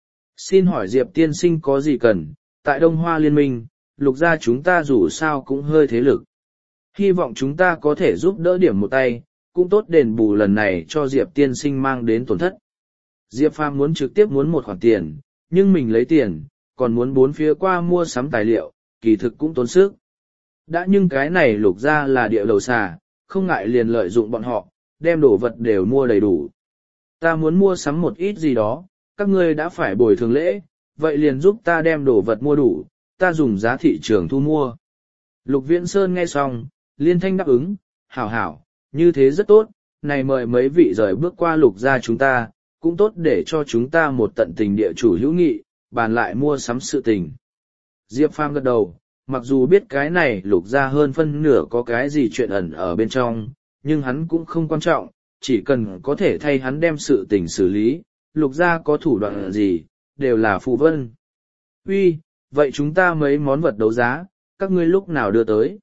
Xin hỏi Diệp tiên sinh có gì cần, tại Đông Hoa Liên minh, Lục gia chúng ta dù sao cũng hơi thế lực. Hy vọng chúng ta có thể giúp đỡ điểm một tay, cũng tốt đền bù lần này cho Diệp tiên sinh mang đến tổn thất. Diệp Phàm muốn trực tiếp muốn một khoản tiền, nhưng mình lấy tiền, còn muốn bốn phía qua mua sắm tài liệu, kỳ thực cũng tốn sức. Đã nhưng cái này Lục gia là địa đầu xà, không ngại liền lợi dụng bọn họ, đem đồ vật đều mua đầy đủ. Ta muốn mua sắm một ít gì đó, các ngươi đã phải bồi thường lễ, vậy liền giúp ta đem đồ vật mua đủ, ta dùng giá thị trường thu mua. Lục Viễn Sơn nghe xong, liên thanh đáp ứng, hảo hảo, như thế rất tốt, này mời mấy vị rời bước qua Lục gia chúng ta, cũng tốt để cho chúng ta một tận tình địa chủ hữu nghị, bàn lại mua sắm sự tình. Diệp Phàm gật đầu, mặc dù biết cái này Lục gia hơn phân nửa có cái gì chuyện ẩn ở bên trong, nhưng hắn cũng không quan trọng, chỉ cần có thể thay hắn đem sự tình xử lý, Lục gia có thủ đoạn gì, đều là phù vân. Uy, vậy chúng ta mấy món vật đấu giá, các ngươi lúc nào đưa tới?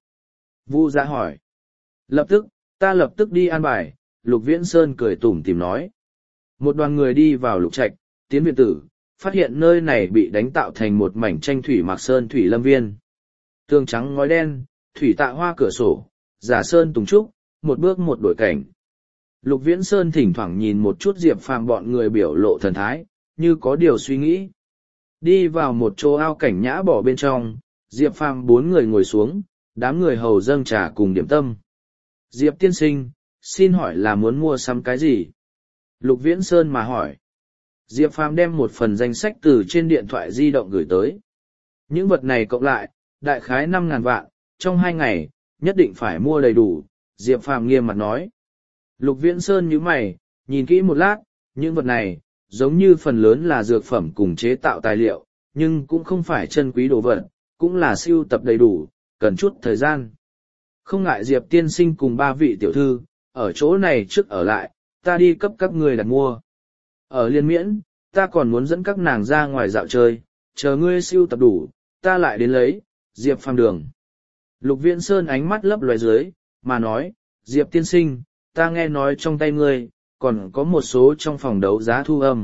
Vu Gia hỏi. Lập tức, ta lập tức đi an bài, Lục Viễn Sơn cười tủm tỉm nói. Một đoàn người đi vào Lục Trạch, tiến viện tử, phát hiện nơi này bị đánh tạo thành một mảnh tranh thủy mạc sơn thủy lâm viên. Tường trắng ngói đen, thủy tạ hoa cửa sổ, giả sơn tùng trúc, một bước một đổi cảnh. Lục Viễn Sơn thỉnh thoảng nhìn một chút Diệp Phàm bọn người biểu lộ thần thái, như có điều suy nghĩ. Đi vào một chỗ ao cảnh nhã bỏ bên trong, Diệp Phàm bốn người ngồi xuống, đám người hầu dâng trà cùng điểm tâm. Diệp tiên sinh, xin hỏi là muốn mua sắm cái gì? Lục Viễn Sơn mà hỏi. Diệp Phàm đem một phần danh sách từ trên điện thoại di động gửi tới. Những vật này cộng lại, đại khái năm ngàn vạn, trong hai ngày, nhất định phải mua đầy đủ, Diệp Phàm nghiêm mặt nói. Lục Viễn Sơn nhíu mày, nhìn kỹ một lát, những vật này, giống như phần lớn là dược phẩm cùng chế tạo tài liệu, nhưng cũng không phải chân quý đồ vật, cũng là sưu tập đầy đủ, cần chút thời gian. Không ngại Diệp tiên sinh cùng ba vị tiểu thư, ở chỗ này trước ở lại, ta đi cấp các người đặt mua. Ở Liên Miễn, ta còn muốn dẫn các nàng ra ngoài dạo chơi, chờ ngươi sưu tập đủ, ta lại đến lấy, Diệp Phàm đường. Lục Viễn Sơn ánh mắt lấp loé dưới, mà nói, Diệp tiên sinh, ta nghe nói trong tay ngươi, còn có một số trong phòng đấu giá thu âm.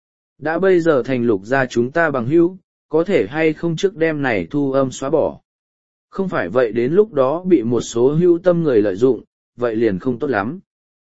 Đã bây giờ thành Lục gia chúng ta bằng hữu, có thể hay không trước đêm này thu âm xóa bỏ. Không phải vậy đến lúc đó bị một số hữu tâm người lợi dụng, vậy liền không tốt lắm.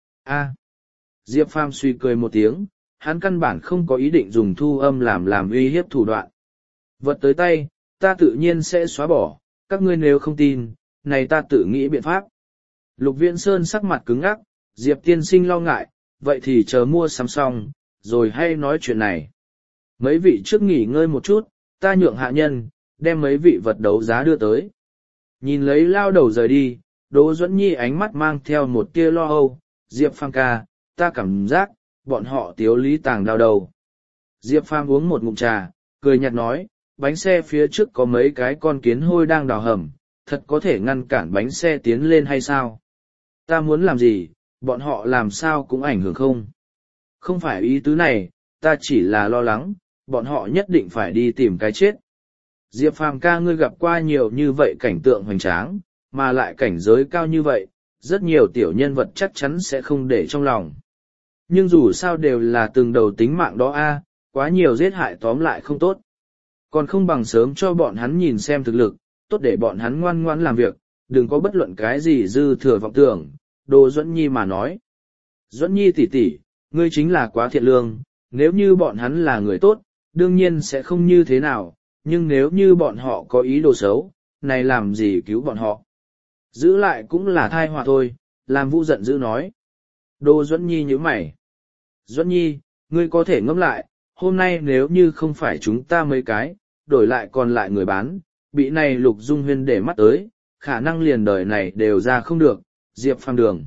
A. Diệp Phàm suy cười một tiếng, hắn căn bản không có ý định dùng thu âm làm làm uy hiếp thủ đoạn. Vật tới tay, ta tự nhiên sẽ xóa bỏ, các ngươi nếu không tin, này ta tự nghĩ biện pháp. Lục Viễn Sơn sắc mặt cứng ngắc, Diệp tiên sinh lo ngại, vậy thì chờ mua sắm xong, rồi hay nói chuyện này. Mấy vị trước nghỉ ngơi một chút, ta nhượng hạ nhân, đem mấy vị vật đấu giá đưa tới. Nhìn lấy lao đầu rời đi, Đỗ Duẫn Nhi ánh mắt mang theo một tia lo âu, Diệp Phàm ca, ta cảm giác, bọn họ tiếu lý tàng đau đầu. Diệp Phàm uống một ngụm trà, cười nhạt nói, bánh xe phía trước có mấy cái con kiến hôi đang đào hầm, thật có thể ngăn cản bánh xe tiến lên hay sao? Ta muốn làm gì, bọn họ làm sao cũng ảnh hưởng không? Không phải ý tứ này, ta chỉ là lo lắng, bọn họ nhất định phải đi tìm cái chết. Diệp Phàm ca ngươi gặp qua nhiều như vậy cảnh tượng hoành tráng, mà lại cảnh giới cao như vậy, rất nhiều tiểu nhân vật chắc chắn sẽ không để trong lòng. Nhưng dù sao đều là từng đầu tính mạng đó a, quá nhiều giết hại tóm lại không tốt. Còn không bằng sớm cho bọn hắn nhìn xem thực lực, tốt để bọn hắn ngoan ngoãn làm việc, đừng có bất luận cái gì dư thừa vọng tưởng, Đỗ Duẫn Nhi mà nói. Duẫn Nhi tỷ tỷ, ngươi chính là quá thiện lương, nếu như bọn hắn là người tốt, đương nhiên sẽ không như thế nào, nhưng nếu như bọn họ có ý đồ xấu, này làm gì cứu bọn họ. Giữ lại cũng là thai họa thôi, làm Vũ giận dữ nói. Đỗ Duẫn Nhi nhíu mày. Duẫn Nhi, ngươi có thể ngẫm lại, hôm nay nếu như không phải chúng ta mấy cái, đổi lại còn lại người bán, bị này Lục Dung Huyên để mắt tới, khả năng liền đời này đều ra không được, Diệp Phàm đường.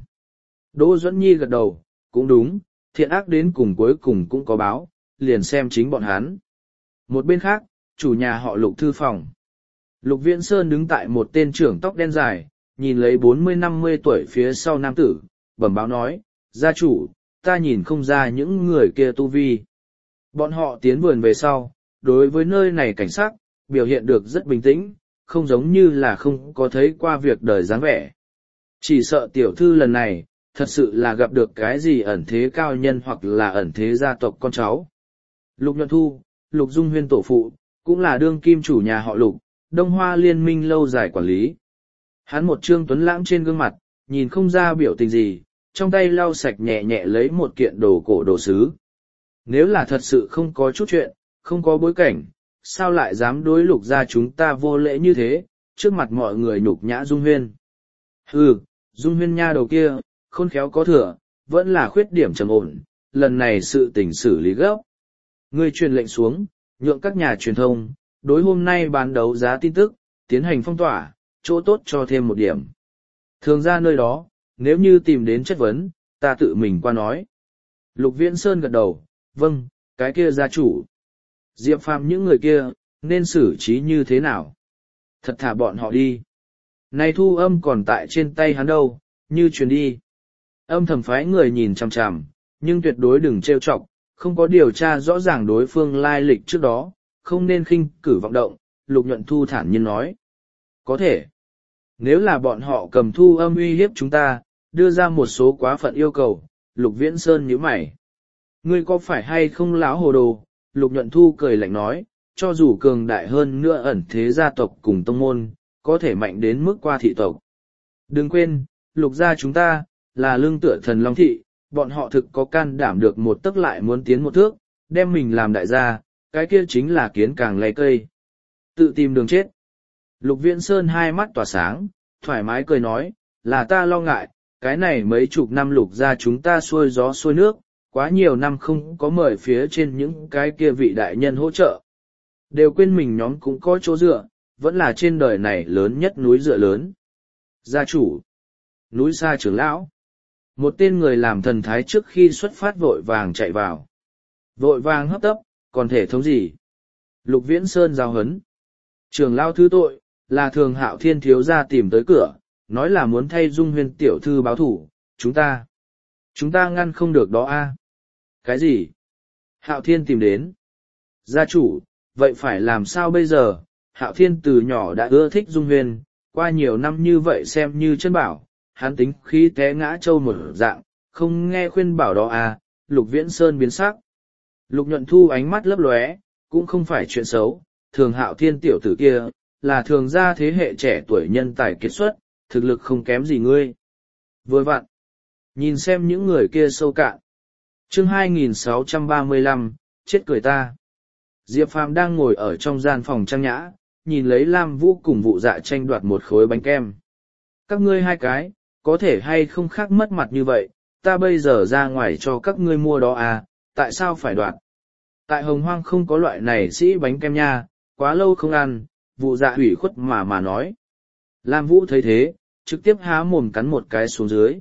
Đỗ Duẫn Nhi gật đầu, cũng đúng, thiện ác đến cùng cuối cùng cũng có báo, liền xem chính bọn hắn. Một bên khác, chủ nhà họ Lục thư phòng. Lục Viễn Sơn đứng tại một tên trưởng tóc đen dài, nhìn lấy bốn mươi năm mươi tuổi phía sau nam tử, bẩm báo nói, gia chủ, ta nhìn không ra những người kia tu vi. Bọn họ tiến vườn về sau, đối với nơi này cảnh sát, biểu hiện được rất bình tĩnh, không giống như là không có thấy qua việc đời dáng vẻ. Chỉ sợ tiểu thư lần này, thật sự là gặp được cái gì ẩn thế cao nhân hoặc là ẩn thế gia tộc con cháu. Lục Nhuận Thu, Lục Dung Huyên tổ phụ, cũng là đương kim chủ nhà họ Lục, Đông Hoa liên minh lâu dài quản lý. Hắn một trương tuấn lãng trên gương mặt, nhìn không ra biểu tình gì, trong tay lau sạch nhẹ nhẹ lấy một kiện đồ cổ đồ sứ. Nếu là thật sự không có chút chuyện, không có bối cảnh, sao lại dám đối Lục gia chúng ta vô lễ như thế, trước mặt mọi người nhục nhã Dung Huyên. Hừ, Dung Huyên nha đầu kia, khôn khéo có thừa, vẫn là khuyết điểm trầm ổn, lần này sự tình xử lý gấp. Ngươi truyền lệnh xuống, nhượng các nhà truyền thông, đối hôm nay bán đấu giá tin tức, tiến hành phong tỏa, chỗ tốt cho thêm một điểm. Thường ra nơi đó, nếu như tìm đến chất vấn, ta tự mình qua nói. Lục Viễn Sơn gật đầu, vâng, cái kia gia chủ. Diệp Phàm những người kia, nên xử trí như thế nào? Thật thả bọn họ đi. Này thu âm còn tại trên tay hắn đâu, như truyền đi. Âm thầm phái người nhìn chằm chằm, nhưng tuyệt đối đừng trêu chọc, không có điều tra rõ ràng đối phương lai lịch trước đó, không nên khinh cử vọng động, Lục Nhuận Thu thản nhiên nói. Có thể. Nếu là bọn họ cầm thu âm uy hiếp chúng ta, đưa ra một số quá phận yêu cầu, Lục Viễn Sơn nhíu mày. Ngươi có phải hay không láo hồ đồ? Lục Nhuận Thu cười lạnh nói, cho dù cường đại hơn nữa ẩn thế gia tộc cùng tông môn, có thể mạnh đến mức qua thị tộc. Đừng quên, Lục gia chúng ta, là lương tựa thần Long Thị, bọn họ thực có can đảm được một tấc lại muốn tiến một thước, đem mình làm đại gia, cái kia chính là kiến càng lay cây. Tự tìm đường chết. Lục Viễn Sơn hai mắt tỏa sáng, thoải mái cười nói, là ta lo ngại, cái này mấy chục năm Lục gia chúng ta xuôi gió xuôi nước, quá nhiều năm không có mời phía trên những cái kia vị đại nhân hỗ trợ. Đều quên mình nhóm cũng có chỗ dựa, vẫn là trên đời này lớn nhất núi dựa lớn. Gia chủ, núi xa trưởng lão. Một tên người làm thần thái trước khi xuất phát vội vàng chạy vào. Vội vàng hấp tấp, còn thể thống gì? Lục Viễn Sơn giao hấn. Trưởng lão thứ tội, là Thường Hạo Thiên thiếu gia tìm tới cửa, nói là muốn thay Dung Huyên tiểu thư báo thủ, chúng ta. Chúng ta ngăn không được đó a. Cái gì? Hạo Thiên tìm đến. Gia chủ, vậy phải làm sao bây giờ? Hạo Thiên từ nhỏ đã ưa thích Dung Huyên, qua nhiều năm như vậy xem như chân bảo, hắn tính khí té ngã trâu một dạng, không nghe khuyên bảo đó à, Lục Viễn Sơn biến sắc. Lục Nhuận Thu ánh mắt lấp lóe, cũng không phải chuyện xấu, Thường Hạo Thiên tiểu tử kia, là thường gia thế hệ trẻ tuổi nhân tài kiệt xuất, thực lực không kém gì ngươi. Vừa vặn, nhìn xem những người kia sâu cạn. Chương hai nghìn sáu trăm ba mươi lăm, chết cười ta. Diệp Phàm đang ngồi ở trong gian phòng trang nhã, nhìn lấy Lam Vũ cùng Vụ Dạ tranh đoạt một khối bánh kem. Các ngươi hai cái, có thể hay không khác mất mặt như vậy, ta bây giờ ra ngoài cho các ngươi mua đó à, tại sao phải đoạt? Tại Hồng Hoang không có loại này sĩ bánh kem nha, quá lâu không ăn, Vụ Dạ hủy khuất mà mà nói. Lam Vũ thấy thế, trực tiếp há mồm cắn một cái xuống dưới.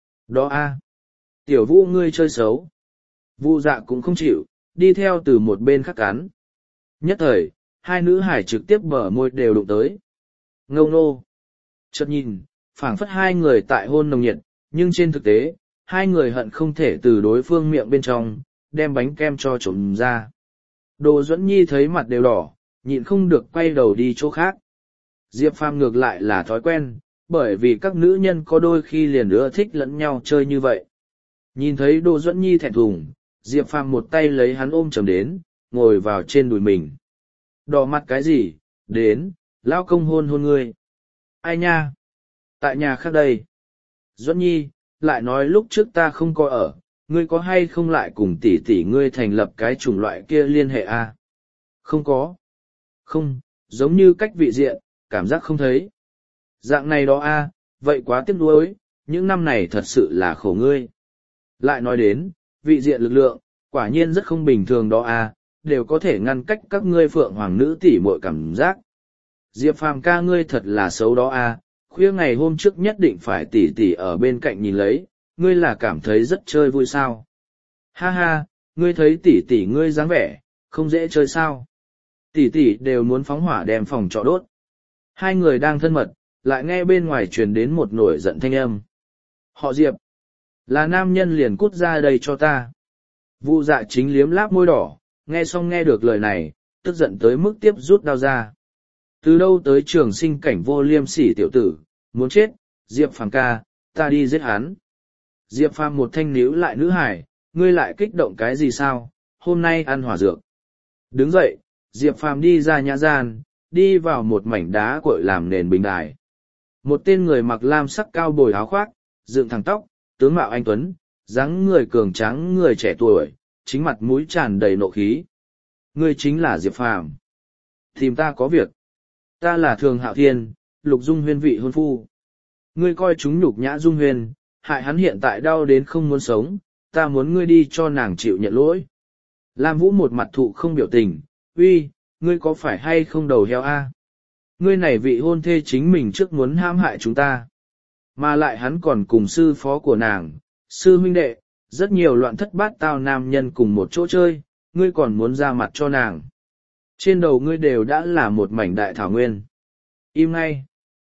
Đó a, tiểu Vũ ngươi chơi xấu. Vụ Dạ cũng không chịu, đi theo từ một bên khác cắn. Nhất thời, hai nữ hải trực tiếp bờ môi đều đụng tới. Ngâu nô. Chợt nhìn, phảng phất hai người tại hôn nồng nhiệt, nhưng trên thực tế, hai người hận không thể từ đối phương miệng bên trong, đem bánh kem cho trộm ra. Đồ Duẫn Nhi thấy mặt đều đỏ, nhịn không được quay đầu đi chỗ khác. Diệp Phàm ngược lại là thói quen, bởi vì các nữ nhân có đôi khi liền ưa thích lẫn nhau chơi như vậy. Nhìn thấy Đỗ Duẫn Nhi thẹn thùng, Diệp Phàm một tay lấy hắn ôm chầm đến, ngồi vào trên đùi mình. Đỏ mặt cái gì, đến, lao công hôn hôn ngươi. Ai nha? Tại nhà khác đây. Duẫn Nhi, lại nói lúc trước ta không có ở, ngươi có hay không lại cùng tỷ tỷ ngươi thành lập cái chủng loại kia liên hệ à? Không có. Không, giống như cách vị diện, cảm giác không thấy. Dạng này đó a, à, vậy quá tiếc nuối, những năm này thật sự là khổ ngươi. Lại nói đến, vị diện lực lượng, quả nhiên rất không bình thường đó a, à, đều có thể ngăn cách các ngươi phượng hoàng nữ tỷ muội cảm giác. Diệp Phàm ca ngươi thật là xấu đó a, à, khuya ngày hôm trước nhất định phải tỷ tỷ ở bên cạnh nhìn lấy, ngươi là cảm thấy rất chơi vui sao. Ha ha, ngươi thấy tỷ tỷ ngươi dáng vẻ, không dễ chơi sao. Tỷ tỷ đều muốn phóng hỏa đem phòng trọ đốt. Hai người đang thân mật, lại nghe bên ngoài truyền đến một nổi giận thanh âm. Họ Diệp, là nam nhân liền cút ra đây cho ta. Vu Dạ chính liếm láp môi đỏ, nghe xong nghe được lời này, tức giận tới mức tiếp rút đao ra. Từ đâu tới trường sinh cảnh vô liêm sỉ tiểu tử, muốn chết, Diệp Phàm ca, ta đi giết hắn. Diệp Phàm một thanh níu lại nữ hải, ngươi lại kích động cái gì sao, hôm nay ăn hỏa dược. Đứng dậy, Diệp Phàm đi ra nhã gian, đi vào một mảnh đá cội làm nền bình đài. Một tên người mặc lam sắc cao bồi áo khoác, dựng thẳng tóc, tướng mạo anh tuấn, dáng người cường tráng người trẻ tuổi, chính mặt mũi tràn đầy nộ khí. Ngươi chính là Diệp Phàm. Tìm ta có việc. Ta là Thường Hạo Thiên, Lục Dung Huyên vị hôn phu. Ngươi coi chúng nhục nhã Dung Huyên, hại hắn hiện tại đau đến không muốn sống, ta muốn ngươi đi cho nàng chịu nhận lỗi. Lam Vũ một mặt thụ không biểu tình, uy, ngươi có phải hay không đầu heo a? Ngươi này vị hôn thê chính mình trước muốn hãm hại chúng ta. Mà lại hắn còn cùng sư phó của nàng, sư huynh đệ, rất nhiều loạn thất bát tao nam nhân cùng một chỗ chơi, ngươi còn muốn ra mặt cho nàng. Trên đầu ngươi đều đã là một mảnh đại thảo nguyên. Im ngay.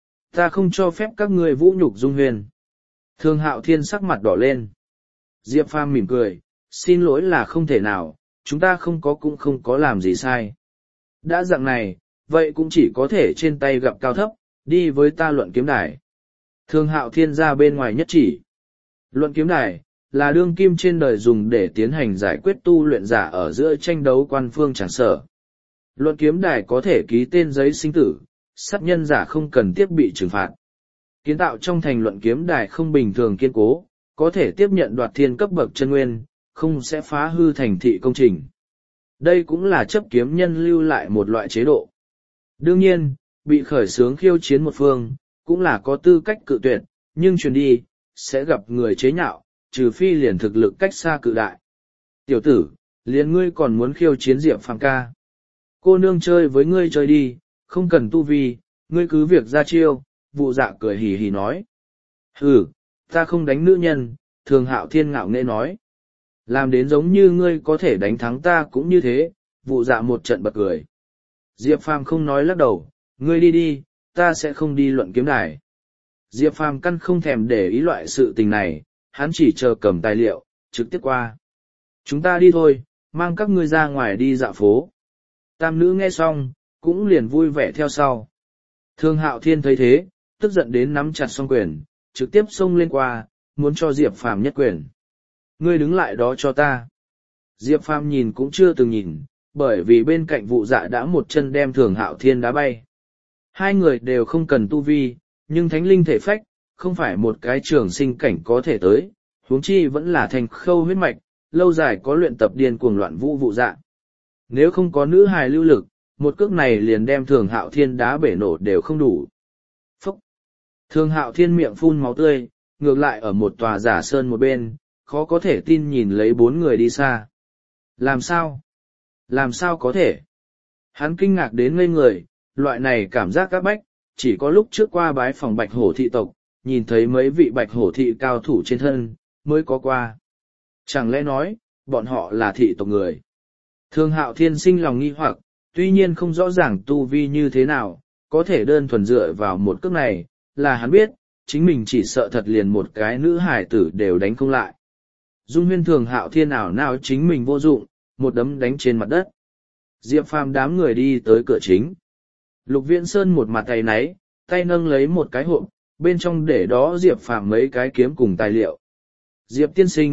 Ta không cho phép các ngươi vũ nhục Dung Huyền. Thường Hạo Thiên sắc mặt đỏ lên. Diệp Phàm mỉm cười, xin lỗi là không thể nào, chúng ta không có cũng không có làm gì sai. Đã dạng này, vậy cũng chỉ có thể trên tay gặp cao thấp, đi với ta luận kiếm đài. Thường Hạo Thiên ra bên ngoài nhất chỉ. Luận kiếm đài, là đương kim trên đời dùng để tiến hành giải quyết tu luyện giả ở giữa tranh đấu quan phương chẳng sở. Luận kiếm đài có thể ký tên giấy sinh tử, sát nhân giả không cần thiết bị trừng phạt. Kiến tạo trong thành luận kiếm đài không bình thường kiên cố, có thể tiếp nhận đoạt thiên cấp bậc chân nguyên, không sẽ phá hư thành thị công trình. Đây cũng là chấp kiếm nhân lưu lại một loại chế độ. Đương nhiên, bị khởi xướng khiêu chiến một phương, cũng là có tư cách cự tuyệt, nhưng truyền đi, sẽ gặp người chế nhạo, trừ phi liền thực lực cách xa cự đại. Tiểu tử, liền ngươi còn muốn khiêu chiến Diệp Phàm ca. Cô nương chơi với ngươi chơi đi, không cần tu vi, ngươi cứ việc ra chiêu, Vụ Dạ cười hì hì nói. Hừ, ta không đánh nữ nhân, Thường Hạo Thiên ngạo nghễ nói. Làm đến giống như ngươi có thể đánh thắng ta cũng như thế, Vụ Dạ một trận bật cười. Diệp Phàm không nói lắc đầu, ngươi đi đi, ta sẽ không đi luận kiếm đài. Diệp Phàm căn không thèm để ý loại sự tình này, hắn chỉ chờ cầm tài liệu, trực tiếp qua. Chúng ta đi thôi, mang các ngươi ra ngoài đi dạo phố. Tam nữ nghe xong, cũng liền vui vẻ theo sau. Thường Hạo Thiên thấy thế, tức giận đến nắm chặt song quyền, trực tiếp xông lên qua, muốn cho Diệp Phàm nhất quyền. Ngươi đứng lại đó cho ta. Diệp Phàm nhìn cũng chưa từng nhìn, bởi vì bên cạnh Vụ Dạ đã một chân đem Thường Hạo Thiên đá bay. Hai người đều không cần tu vi, nhưng thánh linh thể phách, không phải một cái trường sinh cảnh có thể tới, huống chi vẫn là thành khâu huyết mạch, lâu dài có luyện tập điên cuồng loạn vũ Vụ Dạ. Nếu không có nữ hài lưu lực, một cước này liền đem Thường Hạo Thiên đá bể nổ đều không đủ. Phúc! Thường Hạo Thiên miệng phun máu tươi, ngược lại ở một tòa giả sơn một bên, khó có thể tin nhìn lấy bốn người đi xa. Làm sao? Làm sao có thể? Hắn kinh ngạc đến ngây người, loại này cảm giác các bách, chỉ có lúc trước qua bái phòng bạch hổ thị tộc, nhìn thấy mấy vị bạch hổ thị cao thủ trên thân, mới có qua. Chẳng lẽ nói, bọn họ là thị tộc người? Thường Hạo Thiên sinh lòng nghi hoặc, tuy nhiên không rõ ràng tu vi như thế nào, có thể đơn thuần dựa vào một cước này, là hắn biết, chính mình chỉ sợ thật liền một cái nữ hải tử đều đánh không lại. Dung Huyên Thường Hạo Thiên ảo nào chính mình vô dụng, một đấm đánh trên mặt đất. Diệp Phàm đám người đi tới cửa chính. Lục Viễn Sơn một mặt tay náy, tay nâng lấy một cái hộp, bên trong để đó Diệp Phàm mấy cái kiếm cùng tài liệu. Diệp tiên sinh,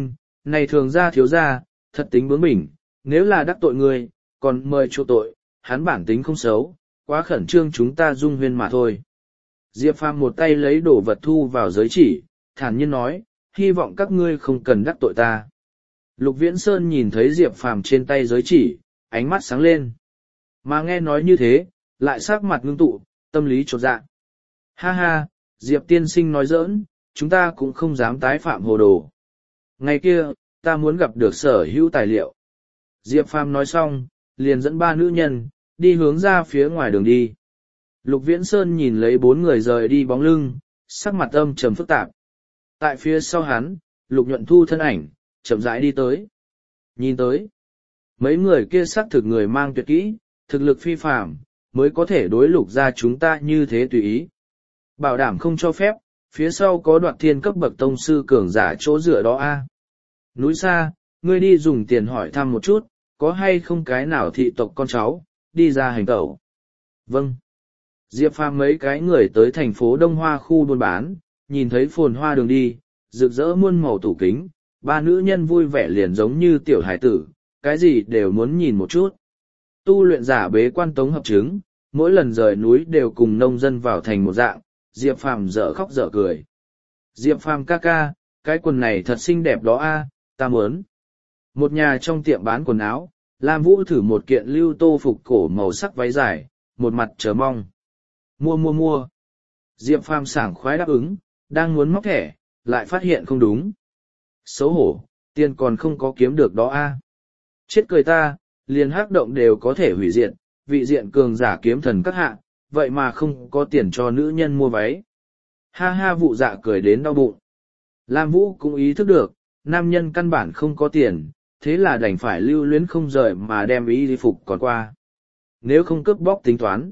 Này thường ra thiếu ra, thật tính bướng bỉnh, nếu là đắc tội người, còn mời chỗ tội, hắn bản tính không xấu, quá khẩn trương chúng ta dung huyên mà thôi. Diệp Phàm một tay lấy đồ vật thu vào giới chỉ, thản nhiên nói, hy vọng các ngươi không cần đắc tội ta. Lục Viễn Sơn nhìn thấy Diệp Phàm trên tay giới chỉ, ánh mắt sáng lên. Mà nghe nói như thế, lại sắc mặt ngưng tụ, tâm lý chột dạ. Ha ha, Diệp tiên sinh nói giỡn, chúng ta cũng không dám tái phạm hồ đồ. Ngày kia, ta muốn gặp được sở hữu tài liệu. Diệp Phàm nói xong, liền dẫn ba nữ nhân, đi hướng ra phía ngoài đường đi. Lục Viễn Sơn nhìn lấy bốn người rời đi bóng lưng, sắc mặt âm trầm phức tạp. Tại phía sau hắn, Lục Nhuận Thu thân ảnh, chậm rãi đi tới. Nhìn tới, mấy người kia xác thực người mang tuyệt kỹ, thực lực phi phàm, mới có thể đối lục ra chúng ta như thế tùy ý. Bảo đảm không cho phép, phía sau có Đoạt Thiên cấp bậc tông sư cường giả chỗ dựa đó a. Núi xa, ngươi đi dùng tiền hỏi thăm một chút, có hay không cái nào thị tộc con cháu, đi ra hành tẩu. Vâng. Diệp Phàm mấy cái người tới thành phố Đông Hoa khu buôn bán, nhìn thấy phồn hoa đường đi, rực rỡ muôn màu tủ kính, ba nữ nhân vui vẻ liền giống như tiểu hải tử, cái gì đều muốn nhìn một chút. Tu luyện giả bế quan tống hợp chứng, mỗi lần rời núi đều cùng nông dân vào thành một dạng, Diệp Phàm dở khóc dở cười. Diệp Phàm ca ca, cái quần này thật xinh đẹp đó a, ta muốn. Một nhà trong tiệm bán quần áo, Lam Vũ thử một kiện lưu tô phục cổ màu sắc váy dài, một mặt chờ mong. Mua mua mua. Diệp Phàm sảng khoái đáp ứng, đang muốn móc thẻ, lại phát hiện không đúng. Xấu hổ, tiền còn không có kiếm được đó a. Chết cười ta, liền hắc động đều có thể hủy diệt, vị diện cường giả kiếm thần các hạ, vậy mà không có tiền cho nữ nhân mua váy. Ha ha, Vụ Dạ cười đến đau bụng. Lam Vũ cũng ý thức được, nam nhân căn bản không có tiền, thế là đành phải lưu luyến không rời mà đem ý đi phục còn qua. Nếu không cướp bóc tính toán.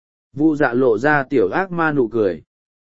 Vụ Dạ lộ ra tiểu ác ma nụ cười.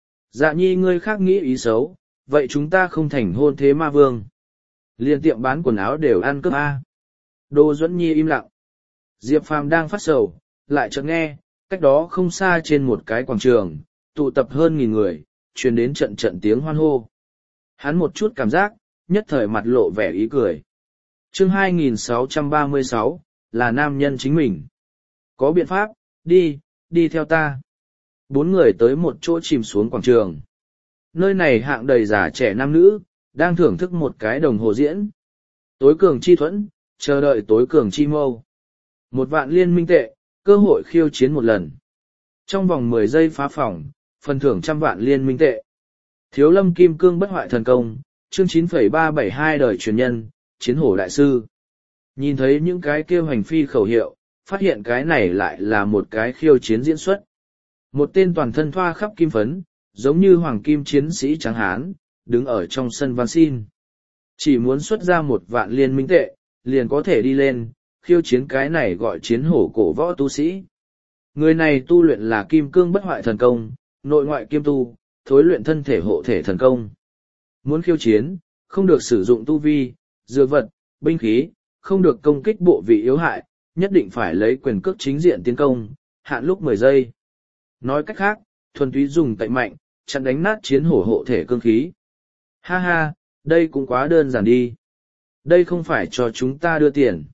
Dạ nhi ngươi khác nghĩ ý xấu, vậy chúng ta không thành hôn thế ma vương. Liên tiệm bán quần áo đều ăn cướp a. Đô Duẫn Nhi im lặng. Diệp Phàm đang phát sầu, lại chợt nghe, cách đó không xa trên một cái quảng trường, tụ tập hơn nghìn người, truyền đến trận trận tiếng hoan hô. Hắn một chút cảm giác, nhất thời mặt lộ vẻ ý cười. Chương hai nghìn sáu trăm ba mươi sáu, là nam nhân chính mình. Có biện pháp, đi, đi theo ta. Bốn người tới một chỗ chìm xuống quảng trường. Nơi này hạng đầy già trẻ nam nữ, đang thưởng thức một cái đồng hồ diễn. Tối cường chi thuẫn, chờ đợi tối cường chi mâu. Một vạn liên minh tệ, cơ hội khiêu chiến một lần. Trong vòng mười giây phá phòng, phần thưởng trăm vạn liên minh tệ. Thiếu lâm kim cương bất hoại thần công, chương chín phẩy ba bảy hai đời truyền nhân, chiến hổ đại sư. Nhìn thấy những cái kêu hành phi khẩu hiệu, phát hiện cái này lại là một cái khiêu chiến diễn xuất. Một tên toàn thân thoa khắp kim phấn, giống như hoàng kim chiến sĩ trắng hán, đứng ở trong sân van xin. Chỉ muốn xuất ra một vạn liên minh tệ, liền có thể đi lên, khiêu chiến cái này gọi chiến hổ cổ võ tu sĩ. Người này tu luyện là kim cương bất hoại thần công, nội ngoại kiêm tu, thối luyện thân thể hộ thể thần công. Muốn khiêu chiến, không được sử dụng tu vi, dược vật, binh khí, không được công kích bộ vị yếu hại, nhất định phải lấy quyền cước chính diện tiến công, hạn lúc mười giây. Nói cách khác, thuần túy dùng tẩy mạnh, chặn đánh nát chiến hổ hộ thể cương khí. Ha ha, đây cũng quá đơn giản đi. Đây không phải cho chúng ta đưa tiền.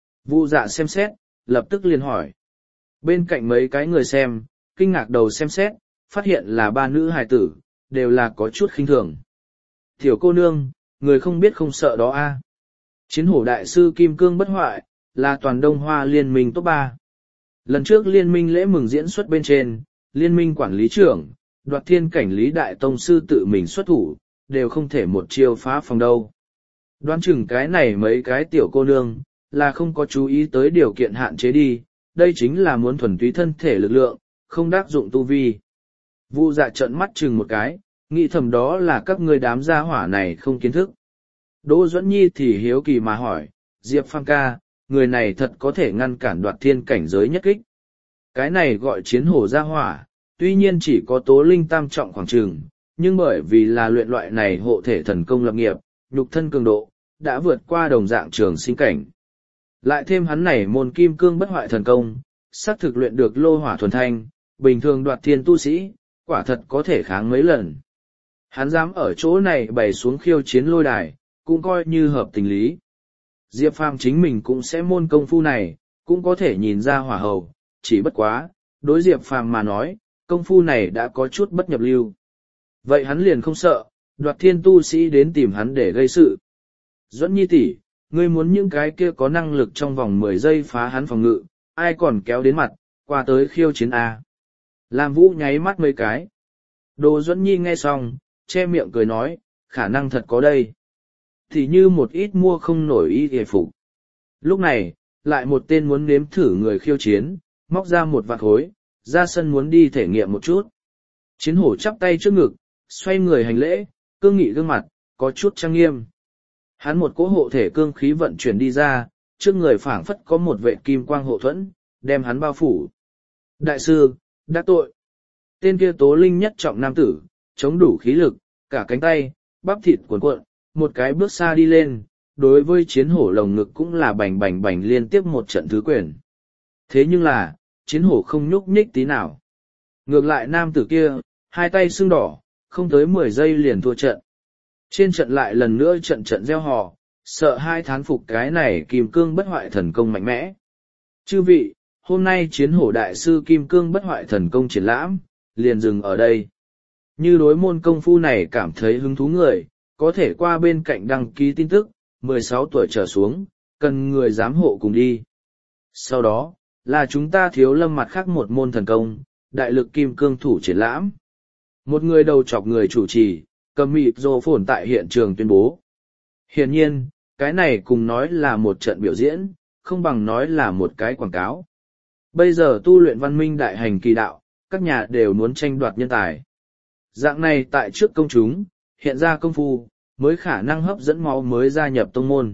Vu Dạ xem xét, lập tức liền hỏi. Bên cạnh mấy cái người xem, kinh ngạc đầu xem xét, phát hiện là ba nữ hài tử, đều là có chút khinh thường. Tiểu cô nương, người không biết không sợ đó a. Chiến hổ đại sư Kim Cương bất hoại, là toàn Đông Hoa liên minh top ba. Lần trước liên minh lễ mừng diễn xuất bên trên, liên minh quản lý trưởng, Đoạt Thiên cảnh Lý Đại Tông Sư tự mình xuất thủ, đều không thể một chiêu phá phòng đâu. Đoán chừng cái này mấy cái tiểu cô nương, là không có chú ý tới điều kiện hạn chế đi, đây chính là muốn thuần túy thân thể lực lượng, không đắc dụng tu vi. Vu Dạ trợn mắt chừng một cái, nghĩ thầm đó là các ngươi đám gia hỏa này không kiến thức. Đỗ Duẫn Nhi thì hiếu kỳ mà hỏi, Diệp Phàm ca, người này thật có thể ngăn cản Đoạt Thiên cảnh giới nhất kích. Cái này gọi chiến hổ gia hỏa, tuy nhiên chỉ có tố linh tam trọng khoảng trường, nhưng bởi vì là luyện loại này hộ thể thần công lập nghiệp, nhục thân cường độ, đã vượt qua đồng dạng trường sinh cảnh. Lại thêm hắn này môn kim cương bất hoại thần công, xác thực luyện được lô hỏa thuần thanh, bình thường Đoạt Thiên tu sĩ, quả thật có thể kháng mấy lần. Hắn dám ở chỗ này bày xuống khiêu chiến lôi đài, cũng coi như hợp tình lý. Diệp Phàm chính mình cũng sẽ môn công phu này, cũng có thể nhìn ra hỏa hầu, chỉ bất quá, đối Diệp Phàm mà nói, công phu này đã có chút bất nhập lưu. Vậy hắn liền không sợ, đoạt thiên tu sĩ đến tìm hắn để gây sự. Duẫn Nhi tỷ, ngươi muốn những cái kia có năng lực trong vòng mười giây phá hắn phòng ngự, ai còn kéo đến mặt, qua tới khiêu chiến A. Lam Vũ nháy mắt mấy cái. Đồ Duẫn Nhi nghe xong, che miệng cười nói, khả năng thật có đây. Thì như một ít mua không nổi y hề phục. Lúc này, lại một tên muốn nếm thử người khiêu chiến, móc ra một vạt khối, ra sân muốn đi thể nghiệm một chút. Chiến hổ chắp tay trước ngực, xoay người hành lễ, cương nghị gương mặt, có chút trang nghiêm. Hắn một cỗ hộ thể cương khí vận chuyển đi ra, trước người phảng phất có một vệ kim quang hộ thuẫn, đem hắn bao phủ. Đại sư, đắc tội. Tên kia tố linh nhất trọng nam tử, chống đủ khí lực, cả cánh tay, bắp thịt cuộn cuộn, một cái bước xa đi lên, đối với chiến hổ lồng ngực cũng là bành bành bành liên tiếp một trận thứ quyền. Thế nhưng là, chiến hổ không nhúc nhích tí nào. Ngược lại nam tử kia, hai tay sưng đỏ, không tới mười giây liền thua trận. Trên trận lại lần nữa trận trận gieo hò, sợ hai thán phục cái này kim cương bất hoại thần công mạnh mẽ. Chư vị, hôm nay chiến hổ đại sư kim cương bất hoại thần công triển lãm, liền dừng ở đây. Như đối môn công phu này cảm thấy hứng thú người, có thể qua bên cạnh đăng ký tin tức, mười sáu tuổi trở xuống, cần người giám hộ cùng đi. Sau đó, là chúng ta thiếu lâm mặt khác một môn thần công, đại lực kim cương thủ triển lãm. Một người đầu chọc người chủ trì, cầm mịt rô phồn tại hiện trường tuyên bố. Hiển nhiên, cái này cùng nói là một trận biểu diễn, không bằng nói là một cái quảng cáo. Bây giờ tu luyện văn minh đại hành kỳ đạo, các nhà đều muốn tranh đoạt nhân tài. Dạng này tại trước công chúng, hiện ra công phu, mới khả năng hấp dẫn máu mới gia nhập tông môn.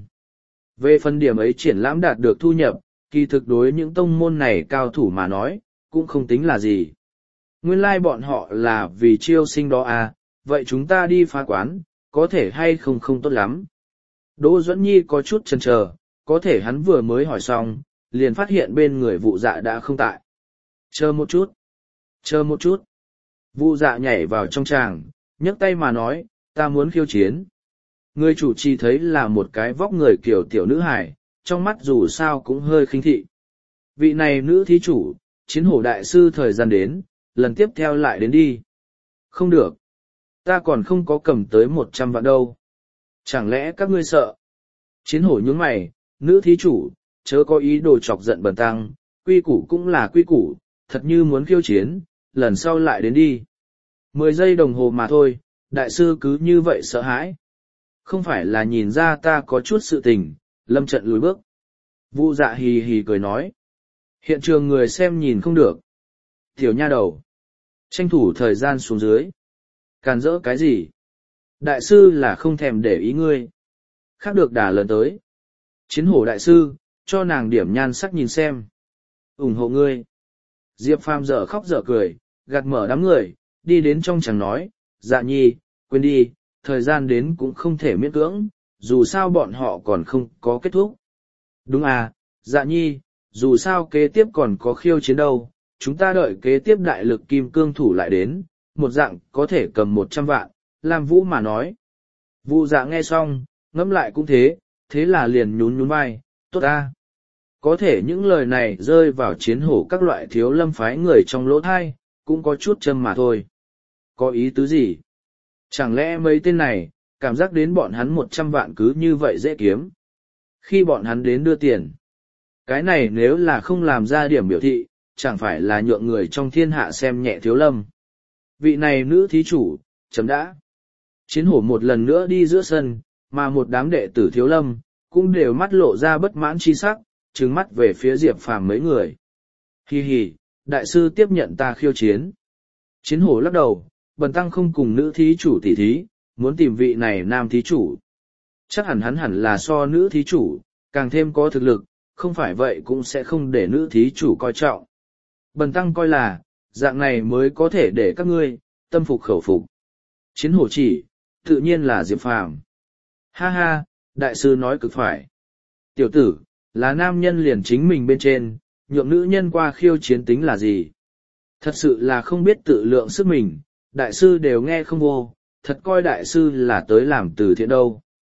Về phần điểm ấy triển lãm đạt được thu nhập, kỳ thực đối những tông môn này cao thủ mà nói, cũng không tính là gì. Nguyên lai like bọn họ là vì chiêu sinh đó à, vậy chúng ta đi phá quán, có thể hay không không tốt lắm. Đỗ Duẫn Nhi có chút chần chờ, có thể hắn vừa mới hỏi xong, liền phát hiện bên người vụ dạ đã không tại. Chờ một chút, chờ một chút. Vụ dạ nhảy vào trong tràng, nhấc tay mà nói, ta muốn khiêu chiến. Người chủ trì thấy là một cái vóc người kiểu tiểu nữ hài, trong mắt dù sao cũng hơi khinh thị. Vị này nữ thí chủ, chiến hổ đại sư thời gian đến, lần tiếp theo lại đến đi. Không được. Ta còn không có cầm tới một trăm vạn đâu. Chẳng lẽ các ngươi sợ? Chiến hổ nhướng mày, nữ thí chủ, chớ có ý đồ chọc giận Bần tăng, quy củ cũng là quy củ, thật như muốn khiêu chiến, lần sau lại đến đi. Mười giây đồng hồ mà thôi, đại sư cứ như vậy sợ hãi. Không phải là nhìn ra ta có chút sự tình, lâm trận lùi bước. Vu dạ hì hì cười nói. Hiện trường người xem nhìn không được. Tiểu nha đầu. Tranh thủ thời gian xuống dưới. Càn rỡ cái gì? Đại sư là không thèm để ý ngươi. Khác được đà lớn tới. Chiến hổ đại sư, cho nàng điểm nhan sắc nhìn xem. ủng hộ ngươi. Diệp Phàm dở khóc dở cười, gạt mở đám người, đi đến trong chẳng nói, dạ nhi, quên đi, thời gian đến cũng không thể miễn cưỡng, dù sao bọn họ còn không có kết thúc. Đúng à, dạ nhi, dù sao kế tiếp còn có khiêu chiến đâu, chúng ta đợi kế tiếp đại lực kim cương thủ lại đến, một dạng có thể cầm một trăm vạn, Lam Vũ mà nói. Vũ dạ nghe xong, ngẫm lại cũng thế, thế là liền nhún nhún vai, tốt ta. Có thể những lời này rơi vào chiến hổ các loại thiếu lâm phái người trong lỗ thai, cũng có chút châm mà thôi. Có ý tứ gì? Chẳng lẽ mấy tên này, cảm giác đến bọn hắn một trăm vạn cứ như vậy dễ kiếm? Khi bọn hắn đến đưa tiền, cái này nếu là không làm ra điểm biểu thị, chẳng phải là nhượng người trong thiên hạ xem nhẹ thiếu lâm. Vị này nữ thí chủ, chấm đã. Chiến hổ một lần nữa đi giữa sân, mà một đám đệ tử thiếu lâm, cũng đều mắt lộ ra bất mãn chi sắc, trừng mắt về phía Diệp Phàm mấy người. Hi hi, đại sư tiếp nhận ta khiêu chiến. Chiến hổ lắc đầu, Bần tăng không cùng nữ thí chủ tỉ thí, muốn tìm vị này nam thí chủ. Chắc hẳn hắn hẳn là so nữ thí chủ, càng thêm có thực lực, không phải vậy cũng sẽ không để nữ thí chủ coi trọng. Bần tăng coi là, dạng này mới có thể để các ngươi, tâm phục khẩu phục. Chiến hổ chỉ, tự nhiên là Diệp Phàm. Ha ha, đại sư nói cực phải. Tiểu tử, là nam nhân liền chính mình bên trên, nhượng nữ nhân qua khiêu chiến tính là gì? Thật sự là không biết tự lượng sức mình, đại sư đều nghe không vô, thật coi đại sư là tới làm từ thiện đâu.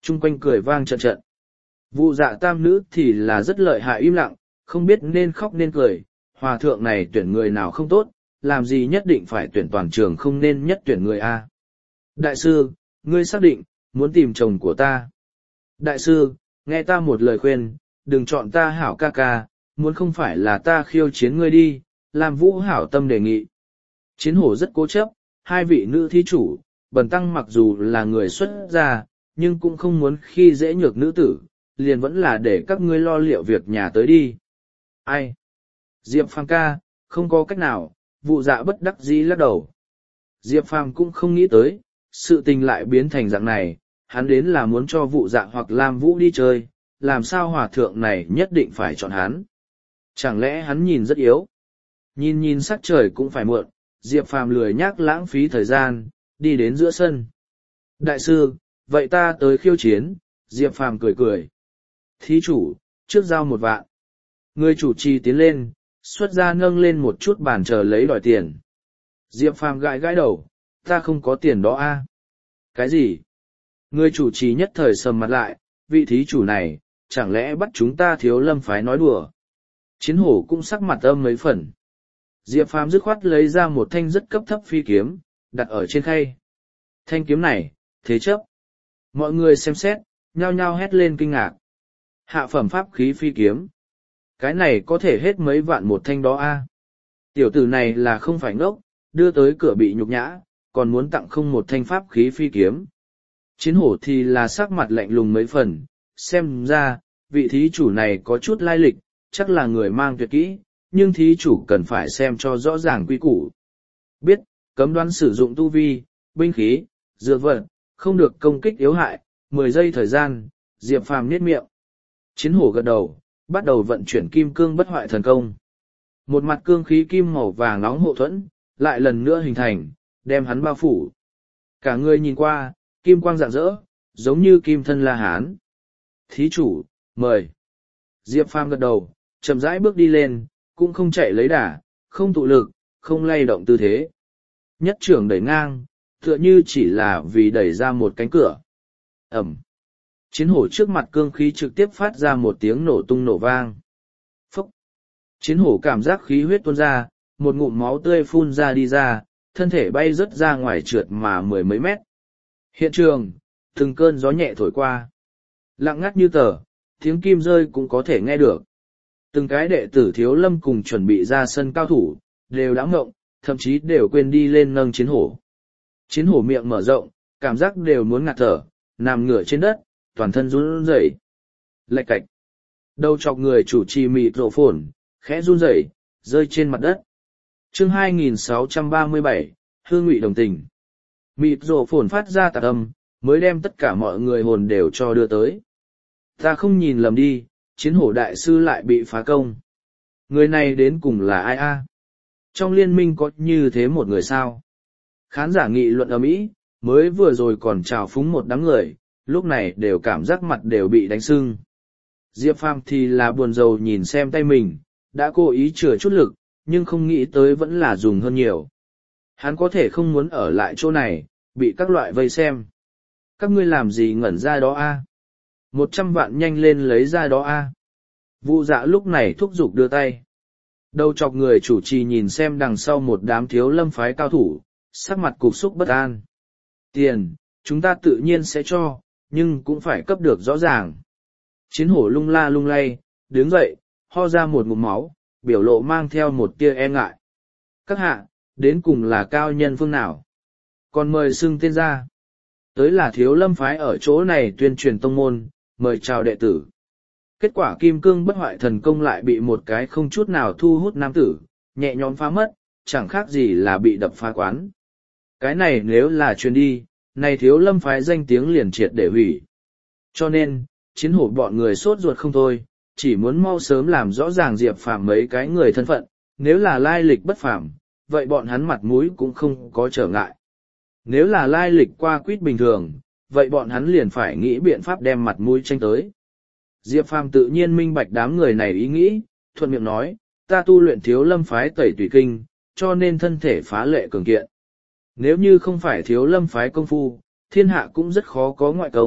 Chung quanh cười vang trận trận. Vụ dạ tam nữ thì là rất lợi hại im lặng, không biết nên khóc nên cười, hòa thượng này tuyển người nào không tốt, làm gì nhất định phải tuyển toàn trường không nên nhất tuyển người A. Đại sư, ngươi xác định, muốn tìm chồng của ta. Đại sư, nghe ta một lời khuyên, đừng chọn ta hảo ca ca, muốn không phải là ta khiêu chiến ngươi đi, làm vũ hảo tâm đề nghị. Chiến hổ rất cố chấp, hai vị nữ thí chủ, bần tăng mặc dù là người xuất gia, nhưng cũng không muốn khi dễ nhược nữ tử, liền vẫn là để các ngươi lo liệu việc nhà tới đi. Ai? Diệp Phàm ca, không có cách nào, vụ dạ bất đắc dĩ lắc đầu. Diệp Phàm cũng không nghĩ tới, sự tình lại biến thành dạng này, hắn đến là muốn cho vụ dạ hoặc Lam Vũ đi chơi, làm sao hòa thượng này nhất định phải chọn hắn. Chẳng lẽ hắn nhìn rất yếu? Nhìn nhìn sắc trời cũng phải muộn, Diệp Phàm lười nhác lãng phí thời gian, đi đến giữa sân. Đại sư, vậy ta tới khiêu chiến, Diệp Phàm cười cười. Thí chủ, trước giao một vạn. Người chủ trì tiến lên, xuất ra nâng lên một chút bàn chờ lấy đòi tiền. Diệp Phàm gãi gãi đầu, ta không có tiền đó a. Cái gì? Người chủ trì nhất thời sầm mặt lại, vị thí chủ này, chẳng lẽ bắt chúng ta Thiếu Lâm phái nói đùa? Chiến hổ cũng sắc mặt âm mấy phần. Diệp Phàm dứt khoát lấy ra một thanh rất cấp thấp phi kiếm, đặt ở trên khay. Thanh kiếm này, thế chấp. Mọi người xem xét, nhao nhao hét lên kinh ngạc. Hạ phẩm pháp khí phi kiếm. Cái này có thể hết mấy vạn một thanh đó a. Tiểu tử này là không phải ngốc, đưa tới cửa bị nhục nhã, còn muốn tặng không một thanh pháp khí phi kiếm. Chiến hổ thì là sắc mặt lạnh lùng mấy phần, xem ra, vị thí chủ này có chút lai lịch, chắc là người mang tuyệt kỹ, nhưng thí chủ cần phải xem cho rõ ràng quy củ. Biết, cấm đoán sử dụng tu vi, binh khí, dược vật, không được công kích yếu hại, mười giây thời gian, Diệp Phàm niết miệng. Chiến hổ gật đầu, bắt đầu vận chuyển kim cương bất hoại thần công. Một mặt cương khí kim màu vàng nóng hộ thuẫn, lại lần nữa hình thành, đem hắn bao phủ. Cả người nhìn qua, kim quang rạng rỡ, giống như kim thân La Hán. Thí chủ, mời. Diệp Phàm gật đầu, chậm rãi bước đi lên, cũng không chạy lấy đà, không tụ lực, không lay động tư thế. Nhất trưởng đẩy ngang, tựa như chỉ là vì đẩy ra một cánh cửa. Ẩm. Chiến hổ trước mặt cương khí trực tiếp phát ra một tiếng nổ tung nổ vang. Phúc. Chiến hổ cảm giác khí huyết tuôn ra, một ngụm máu tươi phun ra đi ra, thân thể bay rớt ra ngoài trượt mà mười mấy mét. Hiện trường, từng cơn gió nhẹ thổi qua. Lặng ngắt như tờ, tiếng kim rơi cũng có thể nghe được. Từng cái đệ tử Thiếu Lâm cùng chuẩn bị ra sân cao thủ, đều đã ngộng, thậm chí đều quên đi lên nâng chiến hổ. Chiến hổ miệng mở rộng, cảm giác đều muốn ngạt thở, nằm ngửa trên đất, toàn thân run rẩy. Lạch cạch. Đầu chọc người chủ trì mịt rộ phồn, khẽ run rẩy, rơi trên mặt đất. Chương hai nghìn sáu trăm ba mươi bảy, Hương Ngụy đồng tình. Mịt rộ phồn phát ra tạc âm, mới đem tất cả mọi người hồn đều cho đưa tới. Ta không nhìn lầm đi, chiến hổ đại sư lại bị phá công. Người này đến cùng là ai a? Trong liên minh có như thế một người sao? Khán giả nghị luận ầm ĩ, mới vừa rồi còn trào phúng một đám người, lúc này đều cảm giác mặt đều bị đánh sưng. Diệp Phàm thì là buồn rầu nhìn xem tay mình, đã cố ý chừa chút lực, nhưng không nghĩ tới vẫn là dùng hơn nhiều. Hắn có thể không muốn ở lại chỗ này, bị các loại vây xem. Các ngươi làm gì ngẩn ra đó a? Một trăm vạn nhanh lên lấy ra đó a. Vụ dạ lúc này thúc giục đưa tay. Đầu chọc người chủ trì nhìn xem đằng sau một đám Thiếu Lâm phái cao thủ, sắc mặt cục xúc bất an. Tiền, chúng ta tự nhiên sẽ cho, nhưng cũng phải cấp được rõ ràng. Chiến hổ lung la lung lay, đứng dậy, ho ra một ngụm máu, biểu lộ mang theo một tia e ngại. Các hạ, đến cùng là cao nhân phương nào? Còn mời xưng tên ra. Tới là Thiếu Lâm phái ở chỗ này tuyên truyền tông môn, mời chào đệ tử. Kết quả kim cương bất hoại thần công lại bị một cái không chút nào thu hút nam tử, nhẹ nhõm phá mất, chẳng khác gì là bị đập phá quán. Cái này nếu là truyền đi, này Thiếu Lâm phái danh tiếng liền triệt để hủy. Cho nên, chiến hổ bọn người sốt ruột không thôi, chỉ muốn mau sớm làm rõ ràng Diệp Phàm mấy cái người thân phận, nếu là lai lịch bất phàm, vậy bọn hắn mặt mũi cũng không có trở ngại. Nếu là lai lịch qua quýt bình thường, vậy bọn hắn liền phải nghĩ biện pháp đem mặt mũi tranh tới. Diệp Phàm tự nhiên minh bạch đám người này ý nghĩ, thuận miệng nói, ta tu luyện Thiếu Lâm phái tẩy tùy kinh, cho nên thân thể phá lệ cường kiện. Nếu như không phải Thiếu Lâm phái công phu, thiên hạ cũng rất khó có ngoại công,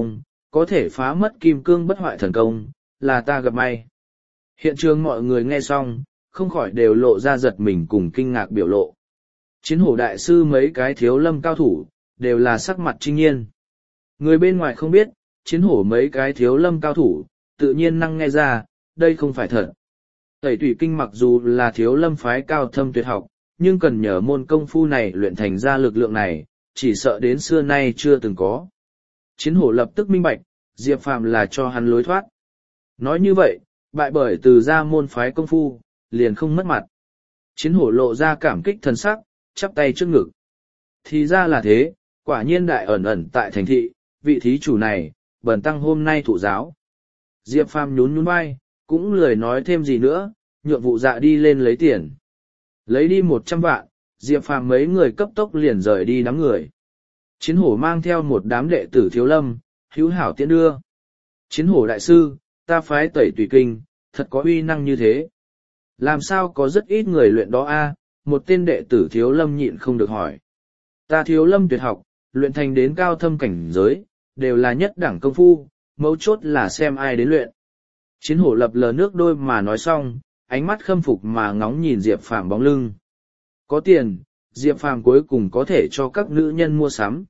có thể phá mất kim cương bất hoại thần công, là ta gặp may. Hiện trường mọi người nghe xong, không khỏi đều lộ ra giật mình cùng kinh ngạc biểu lộ. Chiến hổ đại sư mấy cái thiếu lâm cao thủ, đều là sắc mặt trinh nhiên. Người bên ngoài không biết, chiến hổ mấy cái thiếu lâm cao thủ, tự nhiên năng nghe ra, đây không phải thật. Tẩy tủy kinh mặc dù là thiếu lâm phái cao thâm tuyệt học, nhưng cần nhờ môn công phu này luyện thành ra lực lượng này, chỉ sợ đến xưa nay chưa từng có. Chiến hổ lập tức minh bạch, Diệp Phàm là cho hắn lối thoát. Nói như vậy, bại bởi từ ra môn phái công phu, liền không mất mặt. Chiến hổ lộ ra cảm kích thần sắc, chắp tay trước ngực. Thì ra là thế, quả nhiên đại ẩn ẩn tại thành thị, vị thí chủ này, bần tăng hôm nay thụ giáo. Diệp Phàm nhún nhún vai, cũng lười nói thêm gì nữa, nhượng vụ dạ đi lên lấy tiền. Lấy đi một trăm vạn, Diệp Phàm mấy người cấp tốc liền rời đi đám người. Chiến hổ mang theo một đám đệ tử thiếu lâm, hữu hảo tiễn đưa. Chiến hổ đại sư, ta phái tẩy tùy kinh, thật có uy năng như thế. Làm sao có rất ít người luyện đó a? Một tên đệ tử thiếu lâm nhịn không được hỏi. Ta thiếu lâm tuyệt học, luyện thành đến cao thâm cảnh giới, đều là nhất đẳng công phu, mấu chốt là xem ai đến luyện. Chiến hổ lập lờ nước đôi mà nói xong, ánh mắt khâm phục mà ngóng nhìn Diệp Phàm bóng lưng. Có tiền, Diệp Phàm cuối cùng có thể cho các nữ nhân mua sắm.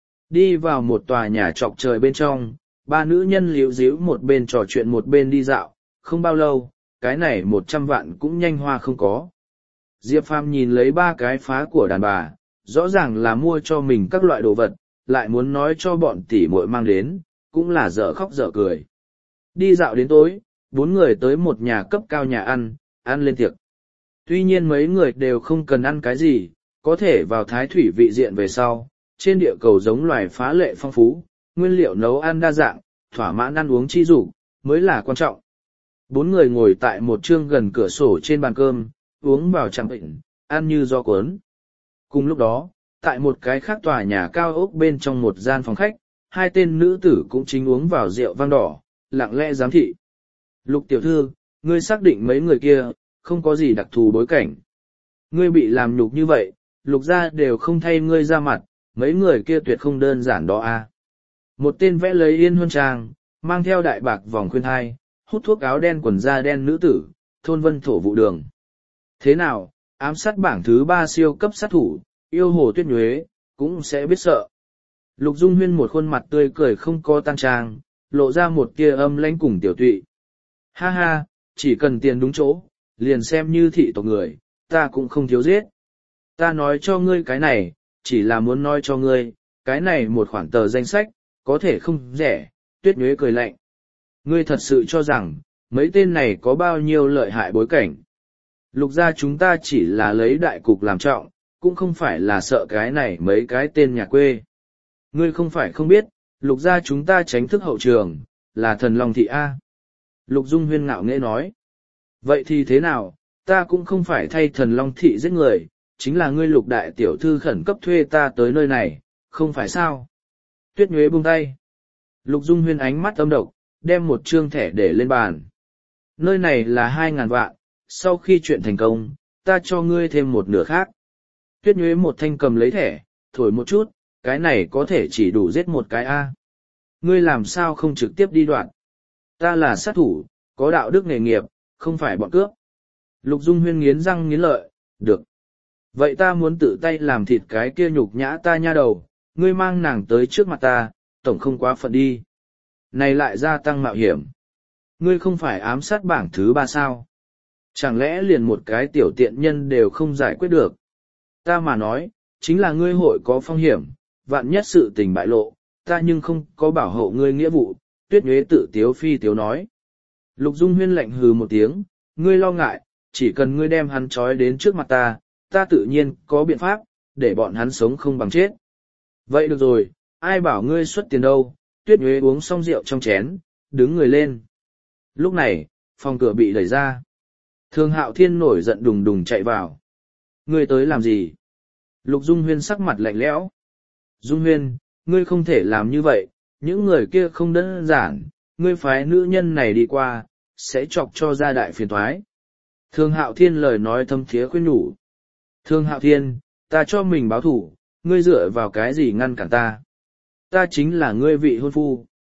Đi vào một tòa nhà trọc trời bên trong, ba nữ nhân líu díu một bên trò chuyện một bên đi dạo, không bao lâu, cái này một trăm vạn cũng nhanh hoa không có. Diệp Phàm nhìn lấy ba cái phá của đàn bà, rõ ràng là mua cho mình các loại đồ vật, lại muốn nói cho bọn tỷ muội mang đến, cũng là dở khóc dở cười. Đi dạo đến tối, bốn người tới một nhà cấp cao nhà ăn, ăn lên tiệc. Tuy nhiên mấy người đều không cần ăn cái gì, có thể vào thái thủy vị diện về sau, trên địa cầu giống loài phá lệ phong phú, nguyên liệu nấu ăn đa dạng, thỏa mãn ăn uống chi dục mới là quan trọng. Bốn người ngồi tại một chương gần cửa sổ trên bàn cơm, uống vào chẳng bệnh, ăn như do cuốn. Cùng lúc đó, tại một cái khác tòa nhà cao ốc bên trong một gian phòng khách, hai tên nữ tử cũng chính uống vào rượu vang đỏ, lặng lẽ giám thị. Lục tiểu thư, ngươi xác định mấy người kia, không có gì đặc thù bối cảnh. Ngươi bị làm nhục như vậy, lục gia đều không thay ngươi ra mặt, mấy người kia tuyệt không đơn giản đó a. Một tên vẽ lấy yên huân trang, mang theo đại bạc vòng khuyên thai, hút thuốc áo đen quần da đen nữ tử, thôn vân thổ vụ đường. Thế nào, ám sát bảng thứ ba siêu cấp sát thủ, yêu hồ tuyết nhuế, cũng sẽ biết sợ. Lục Dung Huyên một khuôn mặt tươi cười không có tăng trang, lộ ra một tia âm lãnh cùng tiểu tụy. Ha ha, chỉ cần tiền đúng chỗ, liền xem như thị tộc người, ta cũng không thiếu giết. Ta nói cho ngươi cái này, chỉ là muốn nói cho ngươi, cái này một khoản tờ danh sách, có thể không rẻ. Tuyết nhuế cười lạnh. Ngươi thật sự cho rằng, mấy tên này có bao nhiêu lợi hại bối cảnh. Lục gia chúng ta chỉ là lấy đại cục làm trọng, cũng không phải là sợ cái này mấy cái tên nhà quê. Ngươi không phải không biết, lục gia chúng ta tránh thức hậu trường, là thần Long Thị A. Lục Dung Huyên ngạo nghễ nói. Vậy thì thế nào, ta cũng không phải thay thần Long Thị giết người, chính là ngươi lục đại tiểu thư khẩn cấp thuê ta tới nơi này, không phải sao. Tuyết nhuế buông tay. Lục Dung Huyên ánh mắt âm độc, đem một trương thẻ để lên bàn. Nơi này là hai ngàn vạn, sau khi chuyện thành công, ta cho ngươi thêm một nửa khác. Tuyết nhuế một thanh cầm lấy thẻ, thổi một chút, cái này có thể chỉ đủ giết một cái A. Ngươi làm sao không trực tiếp đi đoạn? Ta là sát thủ, có đạo đức nghề nghiệp, không phải bọn cướp. Lục Dung Huyên nghiến răng nghiến lợi, được. Vậy ta muốn tự tay làm thịt cái kia nhục nhã ta nha đầu, ngươi mang nàng tới trước mặt ta, tổng không quá phận đi. Này lại gia tăng mạo hiểm. Ngươi không phải ám sát bảng thứ ba sao? Chẳng lẽ liền một cái tiểu tiện nhân đều không giải quyết được? Ta mà nói, chính là ngươi hội có phong hiểm, vạn nhất sự tình bại lộ, ta nhưng không có bảo hộ ngươi nghĩa vụ, Tuyết nhuế tự tiếu phi tiếu nói. Lục Dung Huyên lạnh hừ một tiếng, ngươi lo ngại, chỉ cần ngươi đem hắn trói đến trước mặt ta, ta tự nhiên có biện pháp, để bọn hắn sống không bằng chết. Vậy được rồi, ai bảo ngươi xuất tiền đâu? Tuyết nhuế uống xong rượu trong chén, đứng người lên. Lúc này, phòng cửa bị đẩy ra. Thường Hạo Thiên nổi giận đùng đùng chạy vào. Ngươi tới làm gì? Lục Dung Huyên sắc mặt lạnh lẽo. Dung Huyên, ngươi không thể làm như vậy, những người kia không đơn giản, ngươi phái nữ nhân này đi qua, sẽ chọc cho ra đại phiền toái. Thường Hạo Thiên lời nói thâm thiế khuyên nhủ. Thường Hạo Thiên, ta cho mình báo thủ, ngươi dựa vào cái gì ngăn cản ta? Ta chính là ngươi vị hôn phu.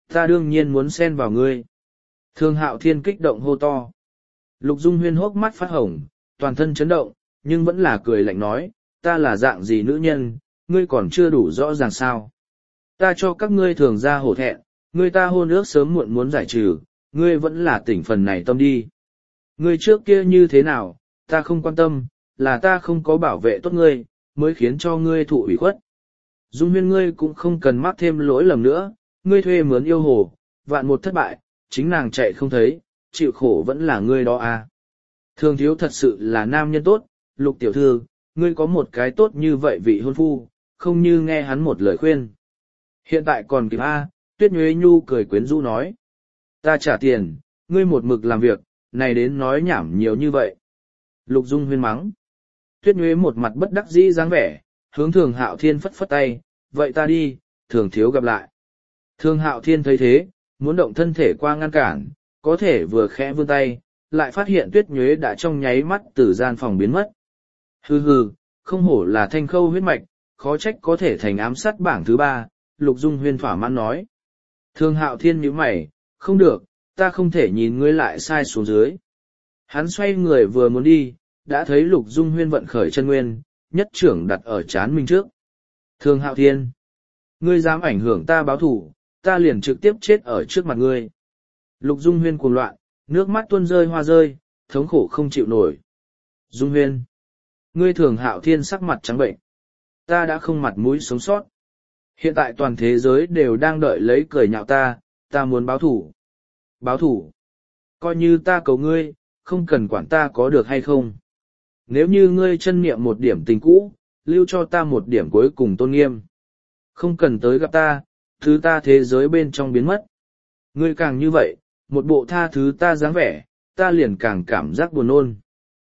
Ta đương nhiên muốn xen vào ngươi. Thương Hạo Thiên kích động hô to. Lục Dung Huyên hốc mắt phát hồng, toàn thân chấn động, nhưng vẫn là cười lạnh nói, ta là dạng gì nữ nhân, ngươi còn chưa đủ rõ ràng sao. Ta cho các ngươi thường ra hổ thẹn, ngươi ta hôn ước sớm muộn muốn giải trừ, ngươi vẫn là tỉnh phần này tâm đi. Ngươi trước kia như thế nào, ta không quan tâm, là ta không có bảo vệ tốt ngươi, mới khiến cho ngươi thụ ủy khuất. Dung Huyên ngươi cũng không cần mắc thêm lỗi lầm nữa, ngươi thuê mướn yêu hồ, vạn một thất bại, chính nàng chạy không thấy, chịu khổ vẫn là ngươi đó à. Thường thiếu thật sự là nam nhân tốt, Lục tiểu thư, ngươi có một cái tốt như vậy vị hôn phu, không như nghe hắn một lời khuyên. Hiện tại còn kịp a, Tuyết Nhuế Nhu cười quyến rũ nói. Ta trả tiền, ngươi một mực làm việc, này đến nói nhảm nhiều như vậy. Lục Dung Huyên mắng. Tuyết Nhuế một mặt bất đắc dĩ dáng vẻ, hướng Thường Hạo Thiên phất phất tay, vậy ta đi, Thường thiếu gặp lại. Thường Hạo Thiên thấy thế, muốn động thân thể qua ngăn cản, có thể vừa khẽ vươn tay, lại phát hiện Tuyết Nhuế đã trong nháy mắt từ gian phòng biến mất. Hừ hừ, không hổ là thanh khâu huyết mạch, khó trách có thể thành ám sát bảng thứ ba, Lục Dung Huyên thỏa mãn nói. Thường Hạo Thiên nhíu mày, không được, ta không thể nhìn ngươi lại sai xuống dưới. Hắn xoay người vừa muốn đi, đã thấy Lục Dung Huyên vận khởi chân nguyên, nhất trưởng đặt ở chán mình trước. Thường Hạo Thiên, ngươi dám ảnh hưởng ta báo thủ, ta liền trực tiếp chết ở trước mặt ngươi. Lục Dung Huyên cuồng loạn, nước mắt tuôn rơi hoa rơi, thống khổ không chịu nổi. Dung Huyên, ngươi Thường Hạo Thiên sắc mặt trắng bệnh. Ta đã không mặt mũi sống sót. Hiện tại toàn thế giới đều đang đợi lấy cười nhạo ta, ta muốn báo thủ. Báo thủ. Coi như ta cầu ngươi, không cần quản ta có được hay không. Nếu như ngươi chân niệm một điểm tình cũ, lưu cho ta một điểm cuối cùng tôn nghiêm. Không cần tới gặp ta, thứ ta thế giới bên trong biến mất. Ngươi càng như vậy, một bộ tha thứ ta dáng vẻ, ta liền càng cảm giác buồn nôn.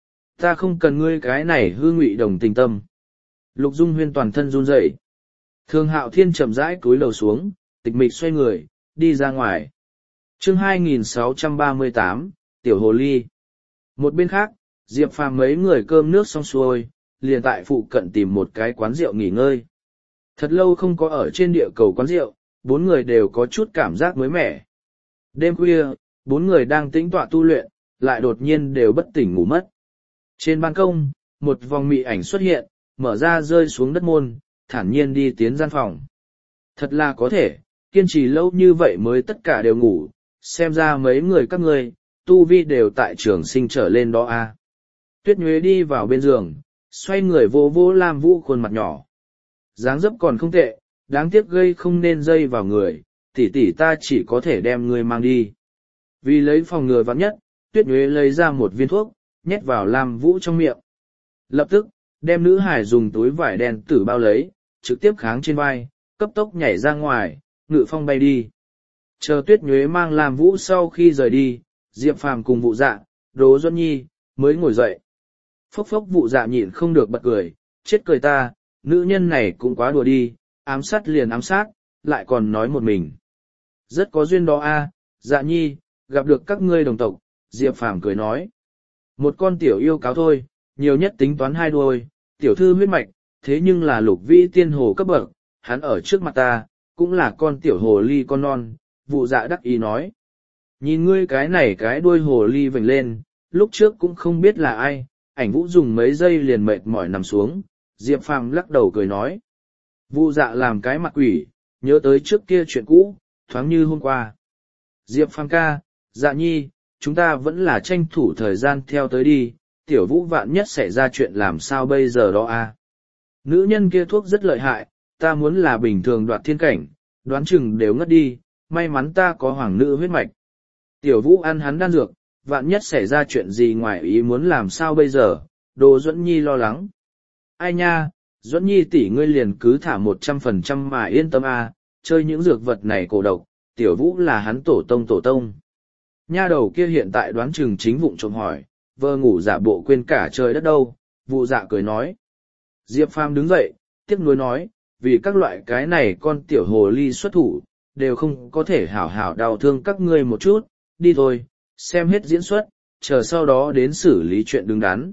Ta không cần ngươi cái này hư ngụy đồng tình tâm. Lục Dung Huyên toàn thân run rẩy. Thường Hạo Thiên chậm rãi cúi đầu xuống, tịch mịch xoay người, đi ra ngoài. Chương hai nghìn sáu trăm ba mươi tám, Tiểu Hồ Ly. Một bên khác, Diệp Phàm mấy người cơm nước xong xuôi, liền tại phụ cận tìm một cái quán rượu nghỉ ngơi. Thật lâu không có ở trên địa cầu quán rượu, bốn người đều có chút cảm giác mới mẻ. Đêm khuya, bốn người đang tĩnh tọa tu luyện, lại đột nhiên đều bất tỉnh ngủ mất. Trên ban công, một vòng mị ảnh xuất hiện, mở ra rơi xuống đất môn, thản nhiên đi tiến gian phòng. Thật là có thể, kiên trì lâu như vậy mới tất cả đều ngủ, xem ra mấy người các ngươi, tu vi đều tại trường sinh trở lên đó a. Tuyết Nhuế đi vào bên giường, xoay người vô vô Lam Vũ khuôn mặt nhỏ. Dáng dấp còn không tệ, đáng tiếc gây không nên dây vào người, tỷ tỷ ta chỉ có thể đem ngươi mang đi. Vì lấy phòng ngừa vắn nhất, Tuyết Nhuế lấy ra một viên thuốc, nhét vào Lam Vũ trong miệng. Lập tức, đem nữ hải dùng túi vải đen tử bao lấy, trực tiếp kháng trên vai, cấp tốc nhảy ra ngoài, ngự phong bay đi. Chờ Tuyết Nhuế mang Lam Vũ sau khi rời đi, Diệp Phàm cùng Vụ Dạ, Đỗ Duẫn Nhi, mới ngồi dậy. Phốc phốc Vụ Dạ nhịn không được bật cười, chết cười ta, nữ nhân này cũng quá đùa đi, ám sát liền ám sát, lại còn nói một mình. Rất có duyên đó a, Dạ Nhi, gặp được các ngươi đồng tộc, Diệp Phàm cười nói. Một con tiểu yêu cáo thôi, nhiều nhất tính toán hai đuôi, tiểu thư huyết mạch, thế nhưng là Lục Vĩ tiên hồ cấp bậc, hắn ở trước mặt ta, cũng là con tiểu hồ ly con non, Vụ Dạ đắc ý nói. Nhìn ngươi cái này cái đuôi hồ ly vểnh lên, lúc trước cũng không biết là ai, ảnh Vũ dùng mấy giây liền mệt mỏi nằm xuống, Diệp Phàm lắc đầu cười nói. Vụ Dạ làm cái mặt quỷ, nhớ tới trước kia chuyện cũ, thoáng như hôm qua. Diệp Phàm ca, Dạ Nhi, chúng ta vẫn là tranh thủ thời gian theo tới đi, tiểu Vũ vạn nhất xảy ra chuyện làm sao bây giờ đó a? Nữ nhân kia thuốc rất lợi hại, ta muốn là bình thường đoạt thiên cảnh, đoán chừng đều ngất đi, may mắn ta có hoàng nữ huyết mạch. Tiểu Vũ ăn hắn đan dược, vạn nhất xảy ra chuyện gì ngoài ý muốn làm sao bây giờ, Đỗ Duẫn Nhi lo lắng. Ai nha, Duẫn Nhi tỷ ngươi liền cứ thả một trăm phần trăm mà yên tâm a, chơi những dược vật này cổ độc, Tiểu Vũ là hắn tổ tông tổ tông. Nha đầu kia hiện tại đoán chừng chính vụng trộm hỏi, vơ ngủ giả bộ quên cả trời đất đâu, Vụ Dạ cười nói. Diệp Phàm đứng dậy, tiếc nuối nói, vì các loại cái này con tiểu hồ ly xuất thủ, đều không có thể hảo hảo đau thương các ngươi một chút, đi thôi, xem hết diễn xuất, chờ sau đó đến xử lý chuyện đứng đắn.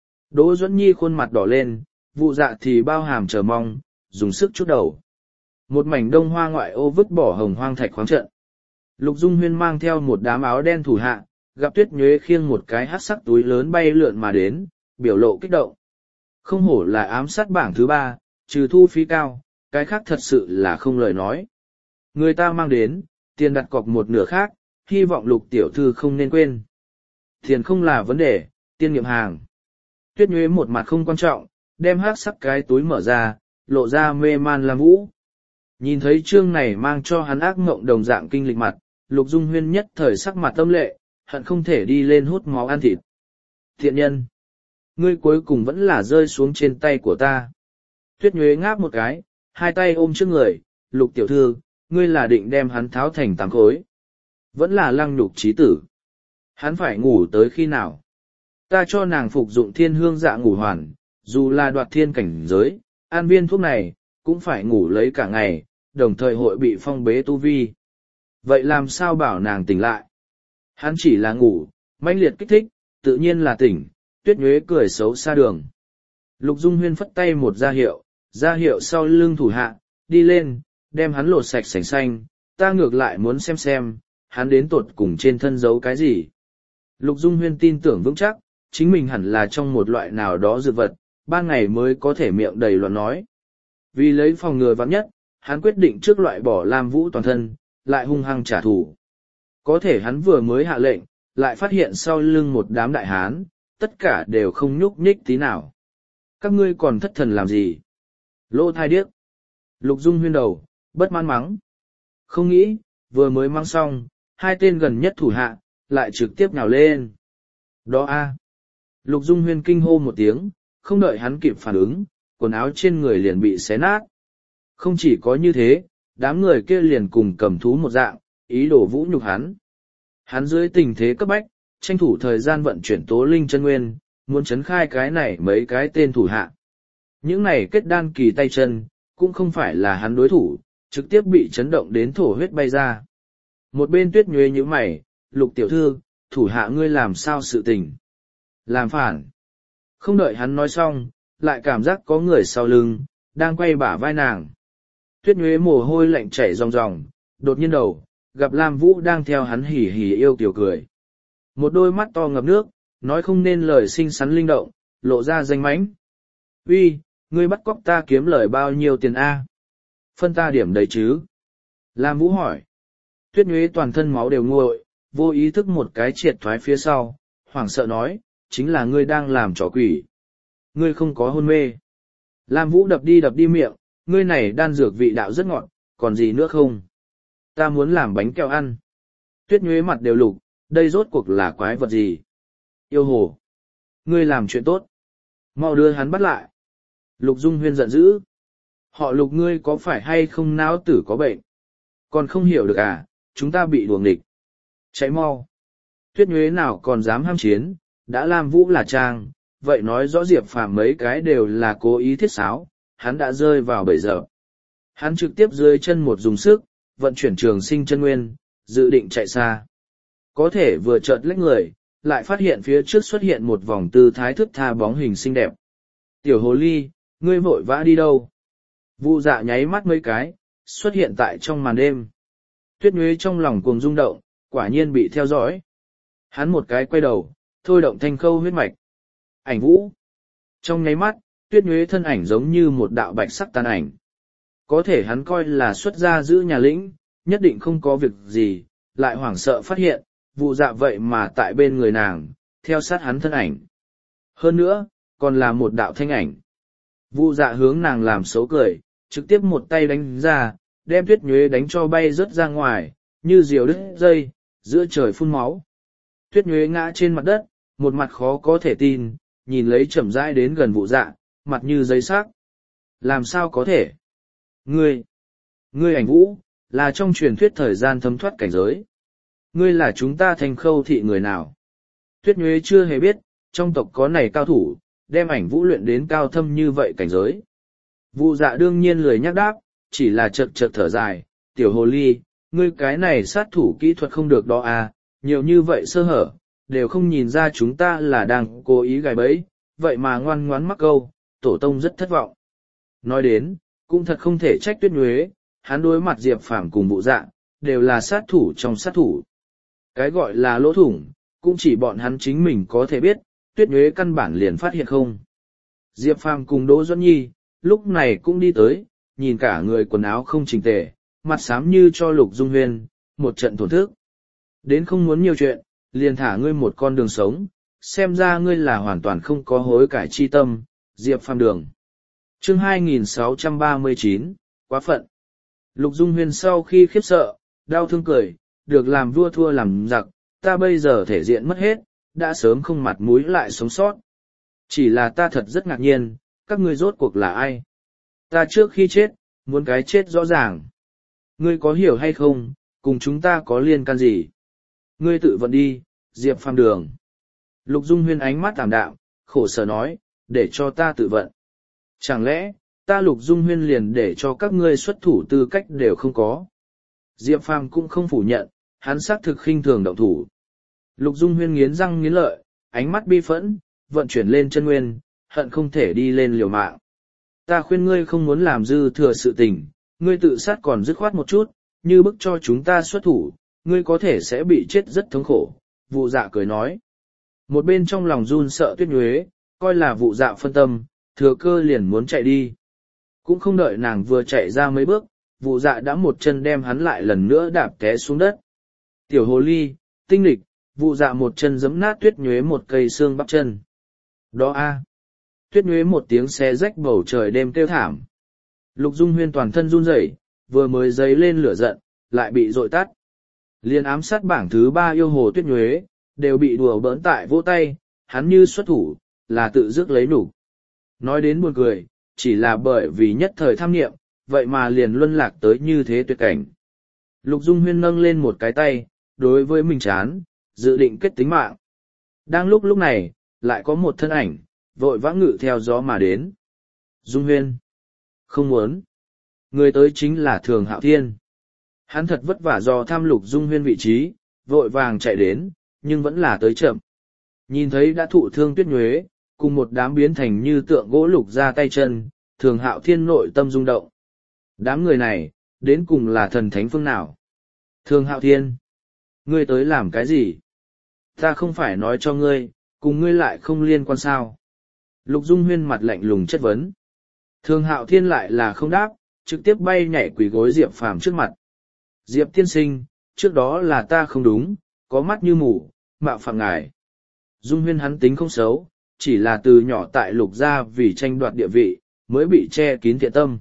Đỗ Duẫn Nhi khuôn mặt đỏ lên, Vụ Dạ thì bao hàm chờ mong, dùng sức chút đầu. Một mảnh đông hoa ngoại ô vứt bỏ hồng hoang thạch khoáng trận. Lục Dung Huyên mang theo một đám áo đen thủ hạ, gặp Tuyết Nhuế khiêng một cái hắc sắc túi lớn bay lượn mà đến, biểu lộ kích động. Không hổ là ám sát bảng thứ ba, trừ thu phí cao, cái khác thật sự là không lời nói. Người ta mang đến, tiền đặt cọc một nửa khác, hy vọng Lục tiểu thư không nên quên. Tiền không là vấn đề, tiên nghiệm hàng. Tuyết Nhuế một mặt không quan trọng, đem hắc sắc cái túi mở ra, lộ ra mê man Lam Vũ. Nhìn thấy chương này mang cho hắn ác mộng đồng dạng kinh lịch mặt, Lục Dung Huyên nhất thời sắc mặt tâm lệ, hận không thể đi lên hút máu ăn thịt. Thiện nhân! Ngươi cuối cùng vẫn là rơi xuống trên tay của ta. Tuyết Nhuế ngáp một cái, hai tay ôm trước người, Lục tiểu thư, ngươi là định đem hắn tháo thành tám khối. Vẫn là lăng nhục trí tử. Hắn phải ngủ tới khi nào? Ta cho nàng phục dụng thiên hương dạ ngủ hoàn, dù là đoạt thiên cảnh giới, an viên thuốc này, cũng phải ngủ lấy cả ngày, đồng thời hội bị phong bế tu vi. Vậy làm sao bảo nàng tỉnh lại? Hắn chỉ là ngủ, mãnh liệt kích thích, tự nhiên là tỉnh. Tuyết Nhuế cười xấu xa đường. Lục Dung Huyên phất tay một ra hiệu, ra hiệu sau lưng thủ hạ, đi lên, đem hắn lột sạch sành xanh, ta ngược lại muốn xem xem, hắn đến tột cùng trên thân giấu cái gì. Lục Dung Huyên tin tưởng vững chắc, chính mình hẳn là trong một loại nào đó dược vật, ban ngày mới có thể miệng đầy loạn nói. Vì lấy phòng ngừa vắng nhất, hắn quyết định trước loại bỏ Lam Vũ toàn thân, lại hung hăng trả thù. Có thể hắn vừa mới hạ lệnh, lại phát hiện sau lưng một đám đại hán, tất cả đều không nhúc nhích tí nào. Các ngươi còn thất thần làm gì? Lô thai điếc. Lục Dung Huyên đầu, bất mãn mắng. Không nghĩ, vừa mới mắng xong, hai tên gần nhất thủ hạ, lại trực tiếp nhào lên. Đó a. Lục Dung Huyên kinh hô một tiếng, không đợi hắn kịp phản ứng, quần áo trên người liền bị xé nát. Không chỉ có như thế, đám người kia liền cùng cầm thú một dạng, ý đồ vũ nhục hắn. Hắn dưới tình thế cấp bách, tranh thủ thời gian vận chuyển tố linh chân nguyên, muốn chấn khai cái này mấy cái tên thủ hạ. Những này kết đan kỳ tay chân, cũng không phải là hắn đối thủ, trực tiếp bị chấn động đến thổ huyết bay ra. Một bên Tuyết Nhuế như mày, Lục tiểu thư, thủ hạ ngươi làm sao sự tình? Làm phản. Không đợi hắn nói xong, lại cảm giác có người sau lưng, đang quay bả vai nàng. Tuyết Nhuế mồ hôi lạnh chảy ròng ròng, đột nhiên đầu, gặp Lam Vũ đang theo hắn hỉ hỉ yêu kiểu cười. Một đôi mắt to ngập nước, nói không nên lời xinh xắn linh động, lộ ra danh mánh. Uy, ngươi bắt cóc ta kiếm lời bao nhiêu tiền a? Phân ta điểm đầy chứ? Lam Vũ hỏi. Tuyết Nhuế toàn thân máu đều nguội, vô ý thức một cái triệt thoái phía sau, hoảng sợ nói, chính là ngươi đang làm trò quỷ. Ngươi không có hôn mê. Lam Vũ đập đi đập đi miệng, ngươi này đan dược vị đạo rất ngọt, còn gì nữa không? Ta muốn làm bánh kẹo ăn. Tuyết Nhuế mặt đều lục, đây rốt cuộc là quái vật gì? Yêu hồ. Ngươi làm chuyện tốt. Mau đưa hắn bắt lại. Lục Dung Huyên giận dữ. Họ Lục ngươi có phải hay không não tử có bệnh? Còn không hiểu được à, chúng ta bị đuồng địch. Chạy mau. Tuyết Nhuế nào còn dám ham chiến, đã Lam Vũ là trang, vậy nói rõ Diệp Phàm mấy cái đều là cố ý thiết sáo, hắn đã rơi vào bẫy giờ. Hắn trực tiếp dưới chân một dùng sức, vận chuyển trường sinh chân nguyên, dự định chạy xa. Có thể vừa chợt lách người, lại phát hiện phía trước xuất hiện một vòng tư thái thức tha bóng hình xinh đẹp. Tiểu hồ ly, ngươi vội vã đi đâu? Vu Dạ nháy mắt mấy cái, xuất hiện tại trong màn đêm. Tuyết Nhuế trong lòng cuồng rung động, quả nhiên bị theo dõi. Hắn một cái quay đầu, thôi động thanh khâu huyết mạch. Ảnh vũ. Trong nháy mắt, Tuyết Nhuế thân ảnh giống như một đạo bạch sắc tàn ảnh. Có thể hắn coi là xuất gia giữ nhà lĩnh, nhất định không có việc gì, lại hoảng sợ phát hiện, Vu Dạ vậy mà tại bên người nàng, theo sát hắn thân ảnh. Hơn nữa, còn là một đạo thanh ảnh. Vu Dạ hướng nàng làm xấu cười, trực tiếp một tay đánh ra, đem Tuyết Nhuế đánh cho bay rớt ra ngoài, như diều đứt dây, giữa trời phun máu. Tuyết Nhuế ngã trên mặt đất, một mặt khó có thể tin, nhìn lấy chậm rãi đến gần Vu Dạ, mặt như giấy xác. Làm sao có thể? Ngươi, ngươi ảnh vũ, là trong truyền thuyết thời gian thấm thoát cảnh giới. Ngươi là chúng ta thành khâu thị người nào? Tuyết Nhuế chưa hề biết, trong tộc có này cao thủ, đem ảnh vũ luyện đến cao thâm như vậy cảnh giới. Vu Dạ đương nhiên lười nhắc đáp, chỉ là chật chật thở dài, tiểu hồ ly, ngươi cái này sát thủ kỹ thuật không được đó à, nhiều như vậy sơ hở, đều không nhìn ra chúng ta là đang cố ý gài bẫy, vậy mà ngoan ngoãn mắc câu, tổ tông rất thất vọng. Nói đến, cũng thật không thể trách Tuyết Nhuế, hắn đối mặt Diệp Phàm cùng Vu Dạ, đều là sát thủ trong sát thủ. Cái gọi là lỗ thủng, cũng chỉ bọn hắn chính mình có thể biết, Tuyết Nhuế căn bản liền phát hiện không. Diệp Phàm cùng Đỗ Duẫn Nhi, lúc này cũng đi tới, nhìn cả người quần áo không chỉnh tề, mặt xám như cho Lục Dung Huyên, một trận thổn thức. Đến không muốn nhiều chuyện, liền thả ngươi một con đường sống, xem ra ngươi là hoàn toàn không có hối cải chi tâm, Diệp Phàm đường. Chương hai nghìn sáu trăm ba mươi chín, quá phận. Lục Dung Huyên sau khi khiếp sợ, đau thương cười, được làm vua thua làm giặc, ta bây giờ thể diện mất hết, đã sớm không mặt mũi lại sống sót. Chỉ là ta thật rất ngạc nhiên, các ngươi rốt cuộc là ai? Ta trước khi chết, muốn cái chết rõ ràng. Ngươi có hiểu hay không, cùng chúng ta có liên can gì? Ngươi tự vận đi, Diệp Phàm đường. Lục Dung Huyên ánh mắt tảm đạm, khổ sở nói, để cho ta tự vận. Chẳng lẽ, ta Lục Dung Huyên liền để cho các ngươi xuất thủ tư cách đều không có? Diệp Phàm cũng không phủ nhận, hắn xác thực khinh thường động thủ. Lục Dung Huyên nghiến răng nghiến lợi, ánh mắt bi phẫn, vận chuyển lên chân nguyên, hận không thể đi lên liều mạng. Ta khuyên ngươi không muốn làm dư thừa sự tình, ngươi tự sát còn dứt khoát một chút, như bức cho chúng ta xuất thủ, ngươi có thể sẽ bị chết rất thống khổ. Vụ dạ cười nói. Một bên trong lòng run sợ Tuyết Nhuế, coi là vụ dạ phân tâm, thừa cơ liền muốn chạy đi. Cũng không đợi nàng vừa chạy ra mấy bước, vụ dạ đã một chân đem hắn lại lần nữa đạp té xuống đất. Tiểu hồ ly, tinh lịch, vụ dạ một chân giẫm nát Tuyết Nhuế một cây xương bắp chân. Đó a! Tuyết Nhuế một tiếng xé rách bầu trời đêm kêu thảm. Lục Dung Huyên toàn thân run rẩy, vừa mới dấy lên lửa giận, lại bị dội tắt. Liên ám sát bảng thứ ba yêu hồ Tuyết Nhuế, đều bị đùa bỡn tại vỗ tay, hắn như xuất thủ, là tự dứt lấy nủ. Nói đến buồn cười, chỉ là bởi vì nhất thời tham niệm, vậy mà liền luân lạc tới như thế tuyệt cảnh. Lục Dung Huyên nâng lên một cái tay, đối với mình chán, dự định kết tính mạng. Đang lúc lúc này, lại có một thân ảnh, vội vã ngự theo gió mà đến. Dung Huyên. Không muốn. Người tới chính là Thường Hạo Thiên. Hắn thật vất vả do tham Lục Dung Huyên vị trí, vội vàng chạy đến, nhưng vẫn là tới chậm. Nhìn thấy đã thụ thương Tuyết Nhuế, cùng một đám biến thành như tượng gỗ lục ra tay chân, Thường Hạo Thiên nội tâm rung động. Đám người này, đến cùng là thần thánh phương nào? Thường Hạo Thiên. Ngươi tới làm cái gì? Ta không phải nói cho ngươi, cùng ngươi lại không liên quan sao? Lục Dung Huyên mặt lạnh lùng chất vấn. Thường Hạo Thiên lại là không đáp, trực tiếp bay nhảy quỳ gối Diệp Phàm trước mặt. Diệp tiên sinh, trước đó là ta không đúng, có mắt như mù, mạo phạm ngài. Dung Huyên hắn tính không xấu, chỉ là từ nhỏ tại Lục gia vì tranh đoạt địa vị, mới bị che kín thiện tâm.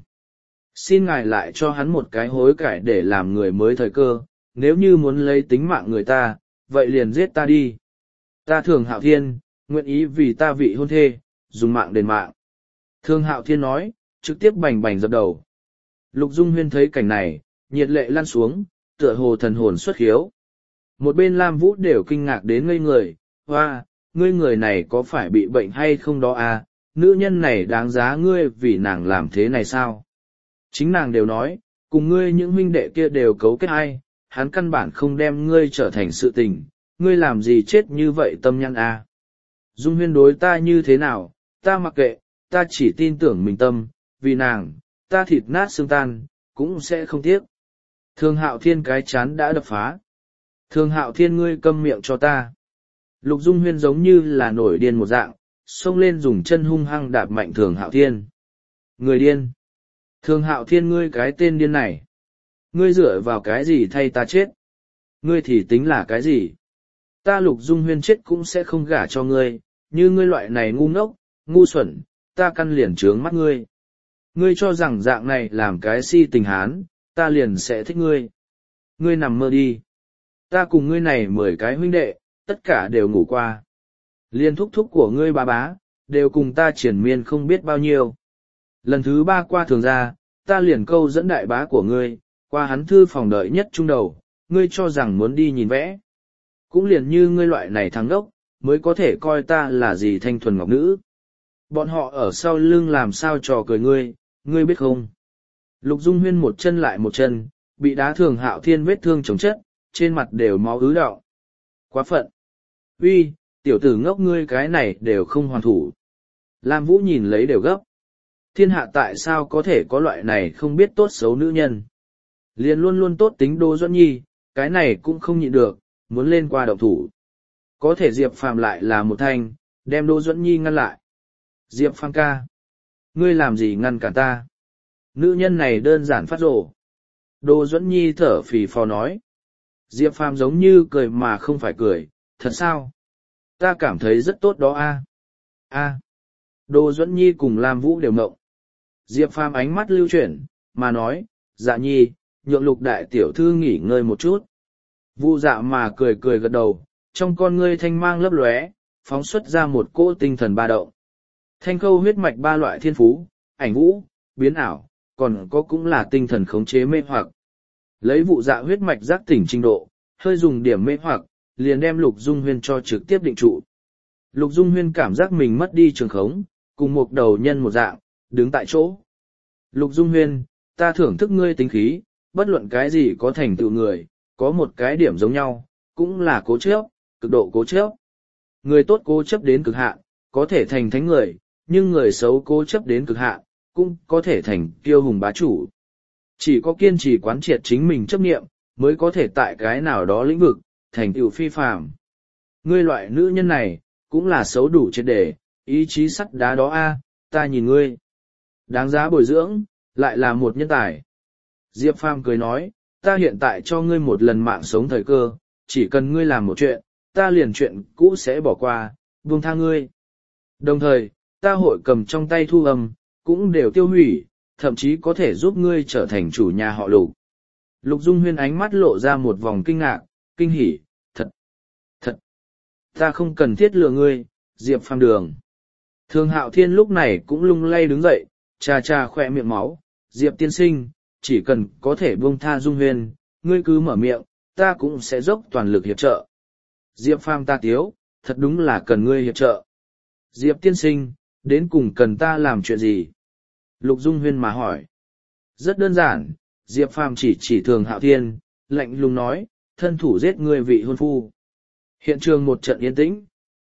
Xin ngài lại cho hắn một cái hối cải để làm người mới thời cơ, nếu như muốn lấy tính mạng người ta, vậy liền giết ta đi. Ta Thường Hạo Thiên, nguyện ý vì ta vị hôn thê, dùng mạng đền mạng. Thường Hạo Thiên nói, trực tiếp bành bành dập đầu. Lục Dung Huyên thấy cảnh này, nhiệt lệ lăn xuống, tựa hồ thần hồn xuất khiếu. Một bên Lam Vũ đều kinh ngạc đến ngây người, hoa, ngươi người này có phải bị bệnh hay không đó à, nữ nhân này đáng giá ngươi vì nàng làm thế này sao? Chính nàng đều nói, cùng ngươi những huynh đệ kia đều cấu kết ai, hắn căn bản không đem ngươi trở thành sự tình, ngươi làm gì chết như vậy tâm nhăn à? Dung Huyên đối ta như thế nào, ta mặc kệ, ta chỉ tin tưởng mình tâm, vì nàng, ta thịt nát xương tan, cũng sẽ không tiếc. Thường Hạo Thiên cái chán đã đập phá. Thường Hạo Thiên ngươi câm miệng cho ta. Lục Dung Huyên giống như là nổi điên một dạng, xông lên dùng chân hung hăng đạp mạnh Thường Hạo Thiên. Người điên. Thường Hạo Thiên ngươi cái tên điên này. Ngươi dựa vào cái gì thay ta chết? Ngươi thì tính là cái gì? Ta Lục Dung Huyên chết cũng sẽ không gả cho ngươi, như ngươi loại này ngu ngốc, ngu xuẩn, ta căn liền trướng mắt ngươi. Ngươi cho rằng dạng này làm cái si tình hán, ta liền sẽ thích ngươi. Ngươi nằm mơ đi. Ta cùng ngươi này mười cái huynh đệ, tất cả đều ngủ qua. Liên thúc thúc của ngươi bá bá, đều cùng ta triển miên không biết bao nhiêu. Lần thứ ba qua thường ra, ta liền câu dẫn đại bá của ngươi, qua hắn thư phòng đợi nhất trung đầu, ngươi cho rằng muốn đi nhìn vẽ. Cũng liền như ngươi loại này thằng đốc, mới có thể coi ta là gì thanh thuần ngọc nữ. Bọn họ ở sau lưng làm sao trò cười ngươi, ngươi biết không? Lục Dung Huyên một chân lại một chân, bị đá Thường Hạo Thiên vết thương chồng chất, trên mặt đều máu ứ đọng. Quá phận! Uy, tiểu tử ngốc ngươi cái này đều không hoàn thủ. Lam Vũ nhìn lấy đều gấp. Thiên hạ tại sao có thể có loại này không biết tốt xấu nữ nhân? Liền luôn luôn tốt tính Đỗ Duẫn Nhi, cái này cũng không nhịn được, muốn lên qua động thủ. Có thể Diệp Phàm lại là một thanh, đem Đỗ Duẫn Nhi ngăn lại. Diệp Phàm ca, ngươi làm gì ngăn cản ta? Nữ nhân này đơn giản phát rồ. Đỗ Duẫn Nhi thở phì phò nói. Diệp Phàm giống như cười mà không phải cười, thật sao? Ta cảm thấy rất tốt đó a. A. Đỗ Duẫn Nhi cùng Lam Vũ đều mộng. Diệp Phàm ánh mắt lưu chuyển, mà nói, dạ nhi, nhượng Lục đại tiểu thư nghỉ ngơi một chút. Vu dạ mà cười cười gật đầu, trong con ngươi thanh mang lấp lóe, phóng xuất ra một cỗ tinh thần ba động. Thanh khâu huyết mạch ba loại thiên phú, ảnh vũ, biến ảo, còn có cũng là tinh thần khống chế mê hoặc. Lấy vụ dạ huyết mạch giác tỉnh trình độ, hơi dùng điểm mê hoặc, liền đem Lục Dung Huyên cho trực tiếp định trụ. Lục Dung Huyên cảm giác mình mất đi trường khống, cùng một đầu nhân một dạng, đứng tại chỗ. Lục Dung Huyên, ta thưởng thức ngươi tính khí, bất luận cái gì có thành tựu người, có một cái điểm giống nhau, cũng là cố chấp, cực độ cố chấp. Người tốt cố chấp đến cực hạn, có thể thành thánh người, nhưng người xấu cố chấp đến cực hạn, cũng có thể thành kiêu hùng bá chủ. Chỉ có kiên trì quán triệt chính mình chấp niệm, mới có thể tại cái nào đó lĩnh vực, thành tựu phi phàm. Ngươi loại nữ nhân này, cũng là xấu đủ triệt để, ý chí sắt đá đó a, ta nhìn ngươi. Đáng giá bồi dưỡng, lại là một nhân tài. Diệp Phàm cười nói, ta hiện tại cho ngươi một lần mạng sống thời cơ, chỉ cần ngươi làm một chuyện, ta liền chuyện cũ sẽ bỏ qua, buông tha ngươi. Đồng thời, ta hội cầm trong tay thu âm, cũng đều tiêu hủy, thậm chí có thể giúp ngươi trở thành chủ nhà họ Lục. Lục Dung Huyên ánh mắt lộ ra một vòng kinh ngạc, kinh hỉ, thật, thật. Ta không cần thiết lừa ngươi, Diệp Phàm đường. Thường Hạo Thiên lúc này cũng lung lay đứng dậy, trà trà khỏe miệng máu, Diệp tiên sinh, chỉ cần có thể buông tha Dung Huyên, ngươi cứ mở miệng, ta cũng sẽ dốc toàn lực hiệp trợ. Diệp Phàm ta tiếu, thật đúng là cần ngươi hiệp trợ. Diệp tiên sinh, đến cùng cần ta làm chuyện gì? Lục Dung Huyên mà hỏi. Rất đơn giản, Diệp Phàm chỉ chỉ Thường Hạo Thiên, lạnh lùng nói, thân thủ giết ngươi vị hôn phu. Hiện trường một trận yên tĩnh.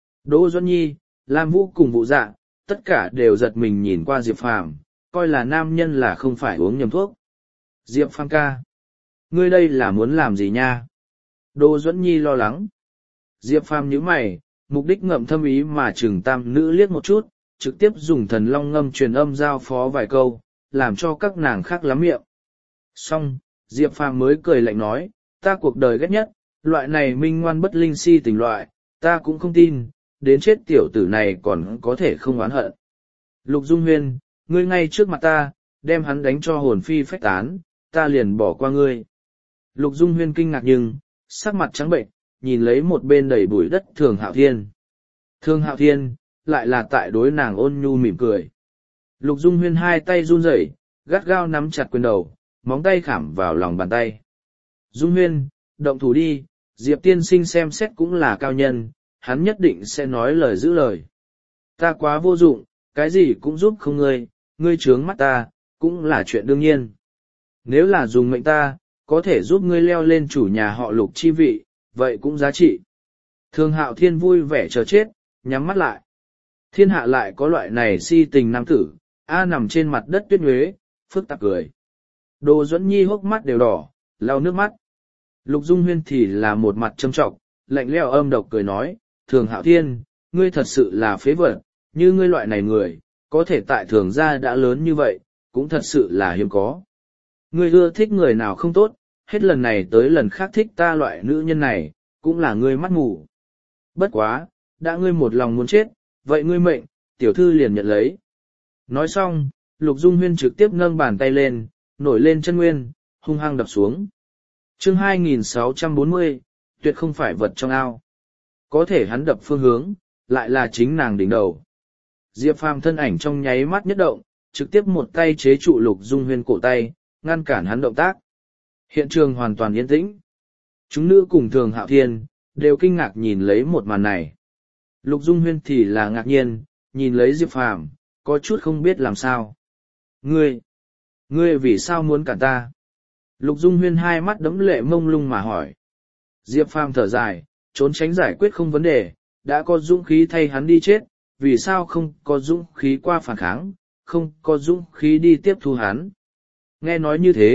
Đỗ Duẫn Nhi, Lam Vũ cùng Vụ Dạ, tất cả đều giật mình nhìn qua Diệp Phàm, coi là nam nhân là không phải uống nhầm thuốc. Diệp Phàm ca, ngươi đây là muốn làm gì nha? Đỗ Duẫn Nhi lo lắng. Diệp Phàm nhíu mày, mục đích ngậm thâm ý mà chừng tam nữ liếc một chút, trực tiếp dùng thần long ngâm truyền âm giao phó vài câu, làm cho các nàng khác lắm miệng. Xong, Diệp Phàm mới cười lạnh nói, ta cuộc đời ghét nhất, loại này minh ngoan bất linh si tình loại, ta cũng không tin, đến chết tiểu tử này còn có thể không oán hận. Lục Dung Huyên, ngươi ngay trước mặt ta, đem hắn đánh cho hồn phi phách tán, ta liền bỏ qua ngươi. Lục Dung Huyên kinh ngạc nhưng, sắc mặt trắng bệnh, nhìn lấy một bên đầy bụi đất Thường Hạo Thiên. Thường Hạo Thiên, lại là tại đối nàng ôn nhu mỉm cười. Lục Dung Huyên hai tay run rẩy, gắt gao nắm chặt quyền đầu, móng tay khảm vào lòng bàn tay. Dung Huyên, động thủ đi, Diệp tiên sinh xem xét cũng là cao nhân, hắn nhất định sẽ nói lời giữ lời. Ta quá vô dụng, cái gì cũng giúp không ngươi, ngươi trướng mắt ta, cũng là chuyện đương nhiên. Nếu là dùng mệnh ta, có thể giúp ngươi leo lên chủ nhà họ Lục chi vị, vậy cũng giá trị. Thường Hạo Thiên vui vẻ chờ chết, nhắm mắt lại. Thiên hạ lại có loại này si tình nam tử, A nằm trên mặt đất tuyết nhuế, phức tạp cười. Đỗ Duẫn Nhi hốc mắt đều đỏ, lau nước mắt. Lục Dung Huyên thì là một mặt châm trọng, lạnh lẽo âm độc cười nói, Thường Hạo Thiên, ngươi thật sự là phế vật, như ngươi loại này người, có thể tại Thường gia đã lớn như vậy, cũng thật sự là hiếm có. Ngươi ưa thích người nào không tốt, hết lần này tới lần khác thích ta loại nữ nhân này, cũng là ngươi mắt mù. Bất quá, đã ngươi một lòng muốn chết, vậy ngươi mệnh, tiểu thư liền nhận lấy. Nói xong, Lục Dung Huyên trực tiếp nâng bàn tay lên, nổi lên chân nguyên, hung hăng đập xuống. Chương hai nghìn sáu trăm bốn mươi, tuyệt không phải vật trong ao. Có thể hắn đập phương hướng, lại là chính nàng đỉnh đầu. Diệp Phàm thân ảnh trong nháy mắt nhất động, trực tiếp một tay chế trụ Lục Dung Huyên cổ tay, ngăn cản hắn động tác. Hiện trường hoàn toàn yên tĩnh. Chúng nữ cùng Thường Hạo Thiên, đều kinh ngạc nhìn lấy một màn này. Lục Dung Huyên thì là ngạc nhiên, nhìn lấy Diệp Phàm, có chút không biết làm sao. Ngươi, ngươi vì sao muốn cản ta? Lục Dung Huyên hai mắt đẫm lệ mông lung mà hỏi. Diệp Phàm thở dài, trốn tránh giải quyết không vấn đề, đã có dũng khí thay hắn đi chết, vì sao không có dũng khí qua phản kháng, không có dũng khí đi tiếp thu hắn. Nghe nói như thế,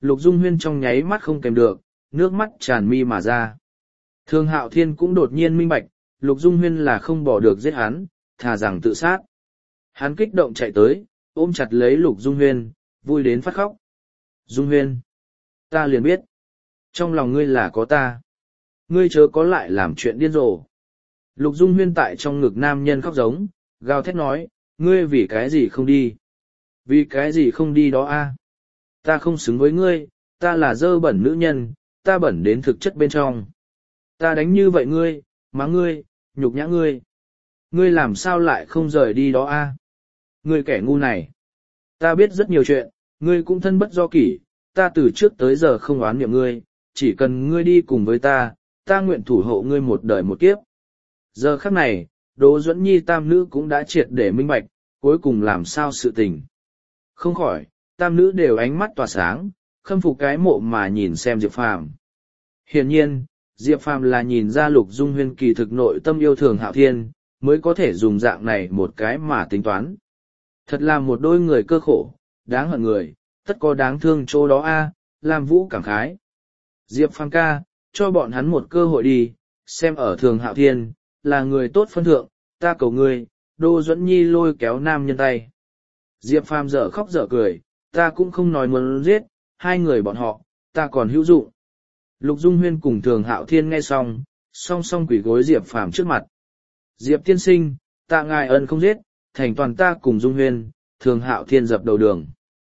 Lục Dung Huyên trong nháy mắt không kèm được, nước mắt tràn mi mà ra. Thường Hạo Thiên cũng đột nhiên minh bạch, Lục Dung Huyên là không bỏ được giết hắn, thà rằng tự sát. Hắn kích động chạy tới, ôm chặt lấy Lục Dung Huyên, vui đến phát khóc. Dung Huyên, ta liền biết, trong lòng ngươi là có ta. Ngươi chớ có lại làm chuyện điên rồ. Lục Dung Huyên tại trong ngực nam nhân khóc giống, gào thét nói, ngươi vì cái gì không đi? Vì cái gì không đi đó a? Ta không xứng với ngươi, ta là dơ bẩn nữ nhân, ta bẩn đến thực chất bên trong. Ta đánh như vậy ngươi, mắng ngươi, nhục nhã ngươi. Ngươi làm sao lại không rời đi đó a? Ngươi kẻ ngu này. Ta biết rất nhiều chuyện, ngươi cũng thân bất do kỷ, ta từ trước tới giờ không oán niệm ngươi, chỉ cần ngươi đi cùng với ta, ta nguyện thủ hộ ngươi một đời một kiếp. Giờ khắc này, Đỗ Duẫn Nhi tam nữ cũng đã triệt để minh bạch, cuối cùng làm sao sự tình. Không khỏi, tam nữ đều ánh mắt tỏa sáng, khâm phục cái mộ mà nhìn xem Diệp Phàm. Hiển nhiên, Diệp Phàm là nhìn ra Lục Dung Huyên kỳ thực nội tâm yêu Thường Hạo Thiên, mới có thể dùng dạng này một cái mà tính toán. Thật là một đôi người cơ khổ, đáng hận người, tất có đáng thương chỗ đó a. Lam Vũ cảm khái. Diệp Phàm ca, cho bọn hắn một cơ hội đi, xem ở Thường Hạo Thiên, là người tốt phân thượng, ta cầu ngươi. Đỗ Duẫn Nhi lôi kéo nam nhân tay. Diệp Phàm dở khóc dở cười, ta cũng không nói muốn giết, hai người bọn họ, ta còn hữu dụng. Lục Dung Huyên cùng Thường Hạo Thiên nghe xong, song song quỳ gối Diệp Phàm trước mặt. Diệp tiên sinh, tạ ngài ân không giết, thành toàn ta cùng Dung Huyên, Thường Hạo Thiên dập đầu đường.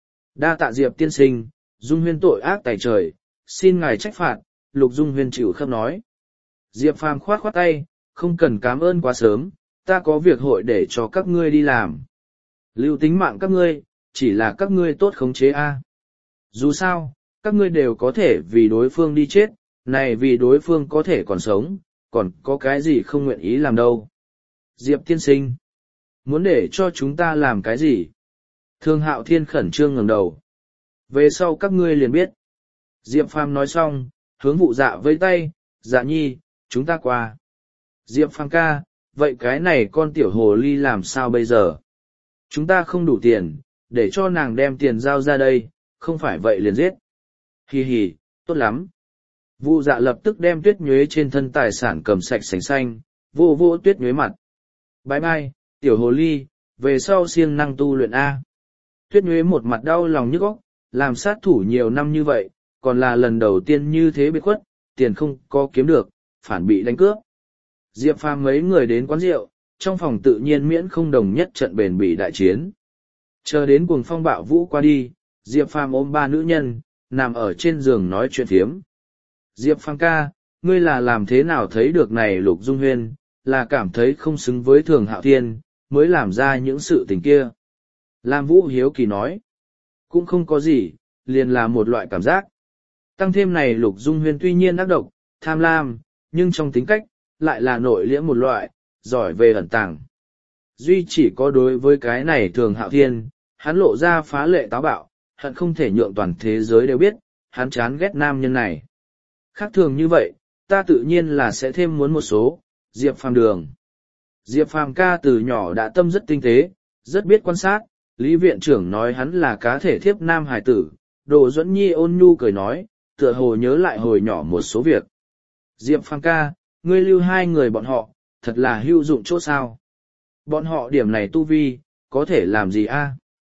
Đa tạ Diệp tiên sinh, Dung Huyên tội ác tày trời, xin ngài trách phạt, Lục Dung Huyên chịu khắp nói. Diệp Phàm khoát khoát tay, không cần cảm ơn quá sớm, ta có việc hội để cho các ngươi đi làm. Lưu tính mạng các ngươi, chỉ là các ngươi tốt khống chế a. Dù sao, các ngươi đều có thể vì đối phương đi chết, này vì đối phương có thể còn sống, còn có cái gì không nguyện ý làm đâu. Diệp tiên sinh, muốn để cho chúng ta làm cái gì? Thường Hạo Thiên khẩn trương ngẩng đầu. Về sau các ngươi liền biết. Diệp Phàm nói xong, hướng Vụ Dạ vẫy tay, Dạ Nhi, chúng ta qua. Diệp Phàm ca, vậy cái này con tiểu hồ ly làm sao bây giờ? Chúng ta không đủ tiền, để cho nàng đem tiền giao ra đây, không phải vậy liền giết. Hì hì, tốt lắm. Vụ Dạ lập tức đem Tuyết Nhuế trên thân tài sản cầm sạch sành xanh, vô vô Tuyết Nhuế mặt. Bye bye, tiểu hồ ly, về sau siêng năng tu luyện A. Tuyết Nhuế một mặt đau lòng nhức óc, làm sát thủ nhiều năm như vậy, còn là lần đầu tiên như thế biệt khuất, tiền không có kiếm được, phản bị đánh cướp. Diệp Phàm mấy người đến quán rượu, trong phòng tự nhiên miễn không đồng nhất trận bền bỉ đại chiến. Chờ đến cuồng phong bạo vũ qua đi, Diệp Phàm ôm ba nữ nhân, nằm ở trên giường nói chuyện phiếm. Diệp Phàm ca, ngươi là làm thế nào thấy được này Lục Dung Huyên, là cảm thấy không xứng với Thường Hạo Thiên, mới làm ra những sự tình kia. Lam Vũ hiếu kỳ nói, cũng không có gì, liền là một loại cảm giác. Tăng thêm này Lục Dung Huyên tuy nhiên ác độc, tham lam, nhưng trong tính cách, lại là nội liễm một loại, giỏi về ẩn tàng. Duy chỉ có đối với cái này Thường Hạo Thiên, hắn lộ ra phá lệ táo bạo, hận không thể nhượng toàn thế giới đều biết, hắn chán ghét nam nhân này. Khác thường như vậy, ta tự nhiên là sẽ thêm muốn một số, Diệp Phàm đường. Diệp Phàm ca từ nhỏ đã tâm rất tinh tế, rất biết quan sát, Lý viện trưởng nói hắn là cá thể thiếp nam hải tử, Đỗ Duẫn Nhi ôn nhu cười nói, tựa hồ nhớ lại hồi nhỏ một số việc. Diệp Phàm ca, ngươi lưu hai người bọn họ, thật là hữu dụng chỗ sao. Bọn họ điểm này tu vi, có thể làm gì a?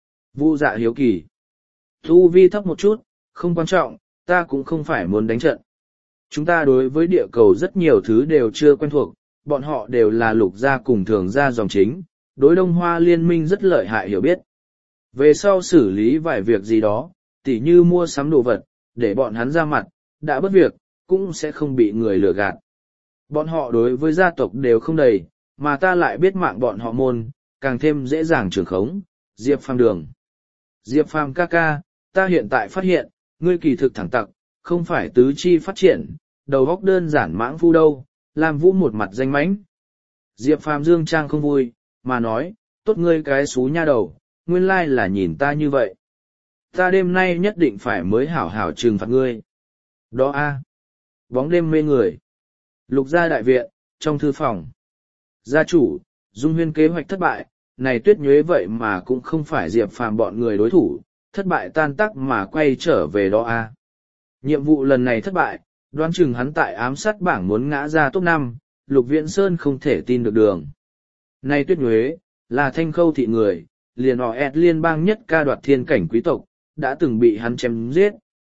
Vu Dạ hiếu kỳ. Tu vi thấp một chút, không quan trọng, ta cũng không phải muốn đánh trận. Chúng ta đối với địa cầu rất nhiều thứ đều chưa quen thuộc, bọn họ đều là Lục gia cùng Thường gia dòng chính, đối Đông Hoa liên minh rất lợi hại hiểu biết. Về sau xử lý vài việc gì đó, tỉ như mua sắm đồ vật, để bọn hắn ra mặt, đã bất việc, cũng sẽ không bị người lừa gạt. Bọn họ đối với gia tộc đều không đầy, mà ta lại biết mạng bọn họ môn, càng thêm dễ dàng trưởng khống. Diệp Phàm đường. Diệp Phàm ca ca, ta hiện tại phát hiện, ngươi kỳ thực thẳng tặc, không phải tứ chi phát triển, đầu óc đơn giản mãng phu đâu, làm Vũ một mặt danh mãnh. Diệp Phàm dương trang không vui, mà nói, tốt ngươi cái xú nha đầu, nguyên lai là nhìn ta như vậy. Ta đêm nay nhất định phải mới hảo hảo trừng phạt ngươi. Đó a, bóng đêm mê người. Lục gia đại viện, trong thư phòng. Gia chủ, Dung Huyên kế hoạch thất bại, này Tuyết Nhuế vậy mà cũng không phải Diệp Phàm bọn người đối thủ, thất bại tan tác mà quay trở về đó a. Nhiệm vụ lần này thất bại, đoán chừng hắn tại ám sát bảng muốn ngã ra top năm, Lục Viễn Sơn không thể tin được đường. Này Tuyết Nhuế, là Thanh Khâu thị người, liền họ ẹt liên bang nhất ca đoạt thiên cảnh quý tộc, đã từng bị hắn chém giết.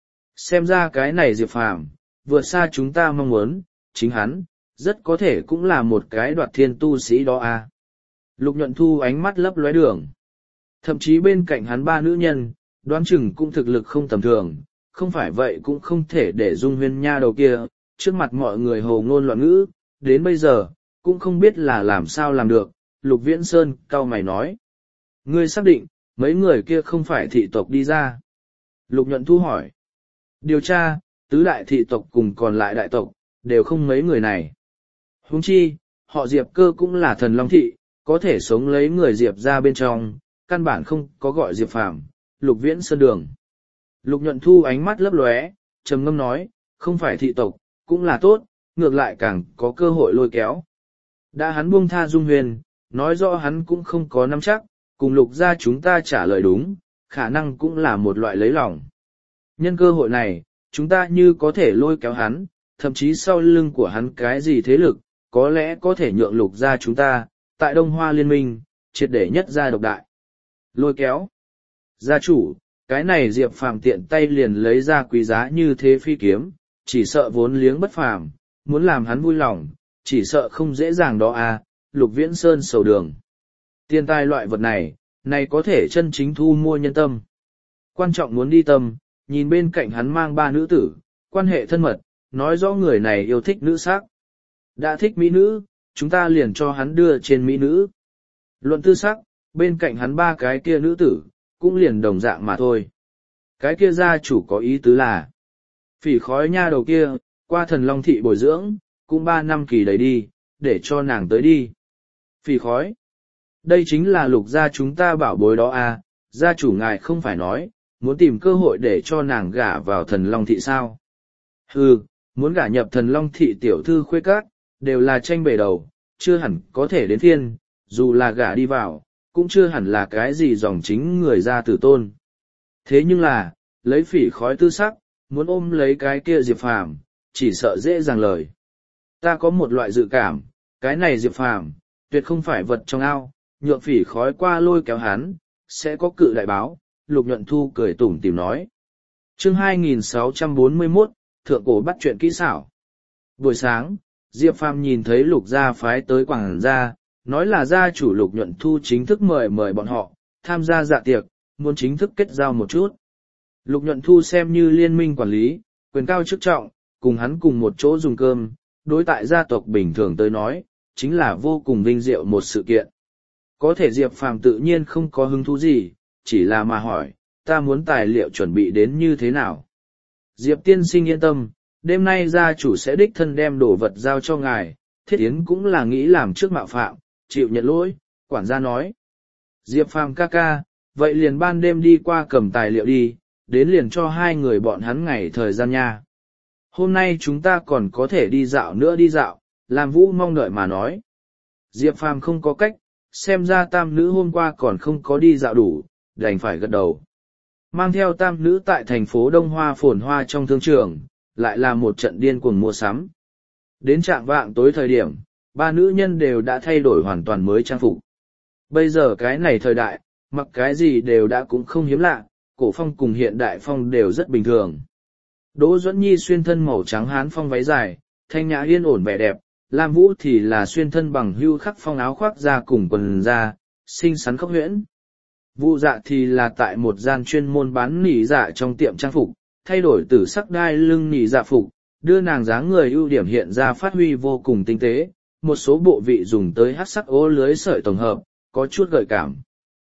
Xem ra cái này Diệp Phàm vượt xa chúng ta mong muốn, chính hắn, rất có thể cũng là một cái đoạt thiên tu sĩ đó a. Lục Nhuận Thu ánh mắt lấp lóe đường. Thậm chí bên cạnh hắn ba nữ nhân, đoán chừng cũng thực lực không tầm thường, không phải vậy cũng không thể để Dung Huyên nha đầu kia, trước mặt mọi người hồ ngôn loạn ngữ, đến bây giờ, cũng không biết là làm sao làm được. Lục Viễn Sơn cau mày nói. Ngươi xác định, mấy người kia không phải thị tộc đi ra. Lục Nhuận Thu hỏi. Điều tra, tứ đại thị tộc cùng còn lại đại tộc, đều không mấy người này. Huống chi, họ Diệp Cơ cũng là thần long thị, có thể sống lấy người Diệp ra bên trong, căn bản không có gọi Diệp Phàm, Lục Viễn Sơn đường. Lục Nhuận Thu ánh mắt lấp lóe, trầm ngâm nói, không phải thị tộc, cũng là tốt, ngược lại càng có cơ hội lôi kéo. Đã hắn buông tha Dung Huyền, nói rõ hắn cũng không có nắm chắc, cùng Lục gia chúng ta trả lời đúng, khả năng cũng là một loại lấy lòng. Nhân cơ hội này, chúng ta như có thể lôi kéo hắn, thậm chí sau lưng của hắn cái gì thế lực, có lẽ có thể nhượng Lục gia chúng ta, tại Đông Hoa Liên minh, triệt để nhất gia độc đại. Lôi kéo. Gia chủ, cái này Diệp Phàm tiện tay liền lấy ra quý giá như thế phi kiếm, chỉ sợ vốn liếng bất phàm, muốn làm hắn vui lòng, chỉ sợ không dễ dàng đó à, Lục Viễn Sơn sầu đường. Tiền tài loại vật này, này có thể chân chính thu mua nhân tâm. Quan trọng muốn đi tâm, nhìn bên cạnh hắn mang ba nữ tử, quan hệ thân mật, nói rõ người này yêu thích nữ sắc. Đã thích mỹ nữ, chúng ta liền cho hắn đưa trên mỹ nữ. Luận tư sắc, bên cạnh hắn ba cái kia nữ tử, cũng liền đồng dạng mà thôi. Cái kia gia chủ có ý tứ là, phỉ khói nha đầu kia, qua thần long thị bồi dưỡng, cũng ba năm kỳ đấy đi, để cho nàng tới đi. Phỉ khói. Đây chính là Lục gia chúng ta bảo bối đó à, gia chủ ngài không phải nói, muốn tìm cơ hội để cho nàng gả vào thần long thị sao. Hừ, muốn gả nhập thần long thị tiểu thư khuê các, đều là tranh bể đầu, chưa hẳn có thể đến thiên, dù là gả đi vào, cũng chưa hẳn là cái gì dòng chính người gia tử tôn. Thế nhưng là, lấy phỉ khói tư sắc, muốn ôm lấy cái kia Diệp Phàm, chỉ sợ dễ dàng lời. Ta có một loại dự cảm, cái này Diệp Phàm, tuyệt không phải vật trong ao, nhượng phỉ khói qua lôi kéo hắn, sẽ có cự đại báo. Lục Nhuận Thu cười tủm tỉm nói. Chương hai nghìn sáu trăm bốn mươi mốt, Thượng cổ bắt chuyện kỹ xảo. Buổi sáng, Diệp Phàm nhìn thấy Lục gia phái tới quảng gia, nói là gia chủ Lục Nhuận Thu chính thức mời mời bọn họ, tham gia dạ tiệc, muốn chính thức kết giao một chút. Lục Nhuận Thu xem như liên minh quản lý, quyền cao chức trọng, cùng hắn cùng một chỗ dùng cơm, đối tại gia tộc bình thường tới nói, chính là vô cùng vinh diệu một sự kiện. Có thể Diệp Phàm tự nhiên không có hứng thú gì, chỉ là mà hỏi, ta muốn tài liệu chuẩn bị đến như thế nào. Diệp tiên sinh yên tâm, đêm nay gia chủ sẽ đích thân đem đồ vật giao cho ngài, Thiết Yến cũng là nghĩ làm trước mạo phạm, chịu nhận lỗi, quản gia nói. Diệp Phàm ca ca, vậy liền ban đêm đi qua cầm tài liệu đi, đến liền cho hai người bọn hắn ngày thời gian nha. Hôm nay chúng ta còn có thể đi dạo nữa đi dạo, làm Vũ mong đợi mà nói. Diệp Phàm không có cách, xem ra tam nữ hôm qua còn không có đi dạo đủ, đành phải gật đầu. Mang theo tam nữ tại thành phố Đông Hoa phồn hoa trong thương trường, lại là một trận điên cuồng mua sắm. Đến trạng vạng tối thời điểm, ba nữ nhân đều đã thay đổi hoàn toàn mới trang phục. Bây giờ cái này thời đại, mặc cái gì đều đã cũng không hiếm lạ, cổ phong cùng hiện đại phong đều rất bình thường. Đỗ Duẫn Nhi xuyên thân màu trắng hán phong váy dài, thanh nhã yên ổn vẻ đẹp, Lam Vũ thì là xuyên thân bằng hưu khắc phong áo khoác da cùng quần da, xinh xắn khốc huyễn. Vụ dạ thì là tại một gian chuyên môn bán nỉ dạ trong tiệm trang phục, thay đổi từ sắc đai lưng nỉ dạ phục, đưa nàng dáng người ưu điểm hiện ra phát huy vô cùng tinh tế, một số bộ vị dùng tới hát sắc ố lưới sợi tổng hợp, có chút gợi cảm.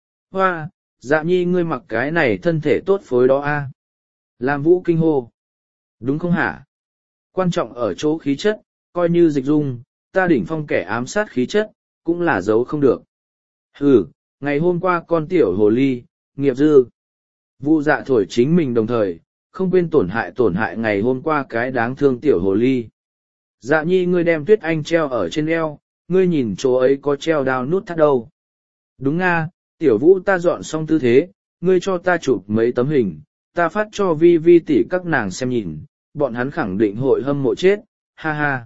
Hoa, dạ nhi ngươi mặc cái này thân thể tốt phối đó a. Lam Vũ kinh hô. Đúng không hả? Quan trọng ở chỗ khí chất, coi như dịch dung, ta đỉnh phong kẻ ám sát khí chất, cũng là giấu không được. Hừ, ngày hôm qua con tiểu hồ ly, nghiệp dư. Vụ dạ thổi chính mình đồng thời, không quên tổn hại tổn hại ngày hôm qua cái đáng thương tiểu hồ ly. Dạ nhi ngươi đem Tuyết Anh treo ở trên eo, ngươi nhìn chỗ ấy có treo đao nút thắt đâu. Đúng nga, tiểu vũ ta dọn xong tư thế, ngươi cho ta chụp mấy tấm hình, ta phát cho vi vi tỷ các nàng xem nhìn, bọn hắn khẳng định hội hâm mộ chết, ha ha.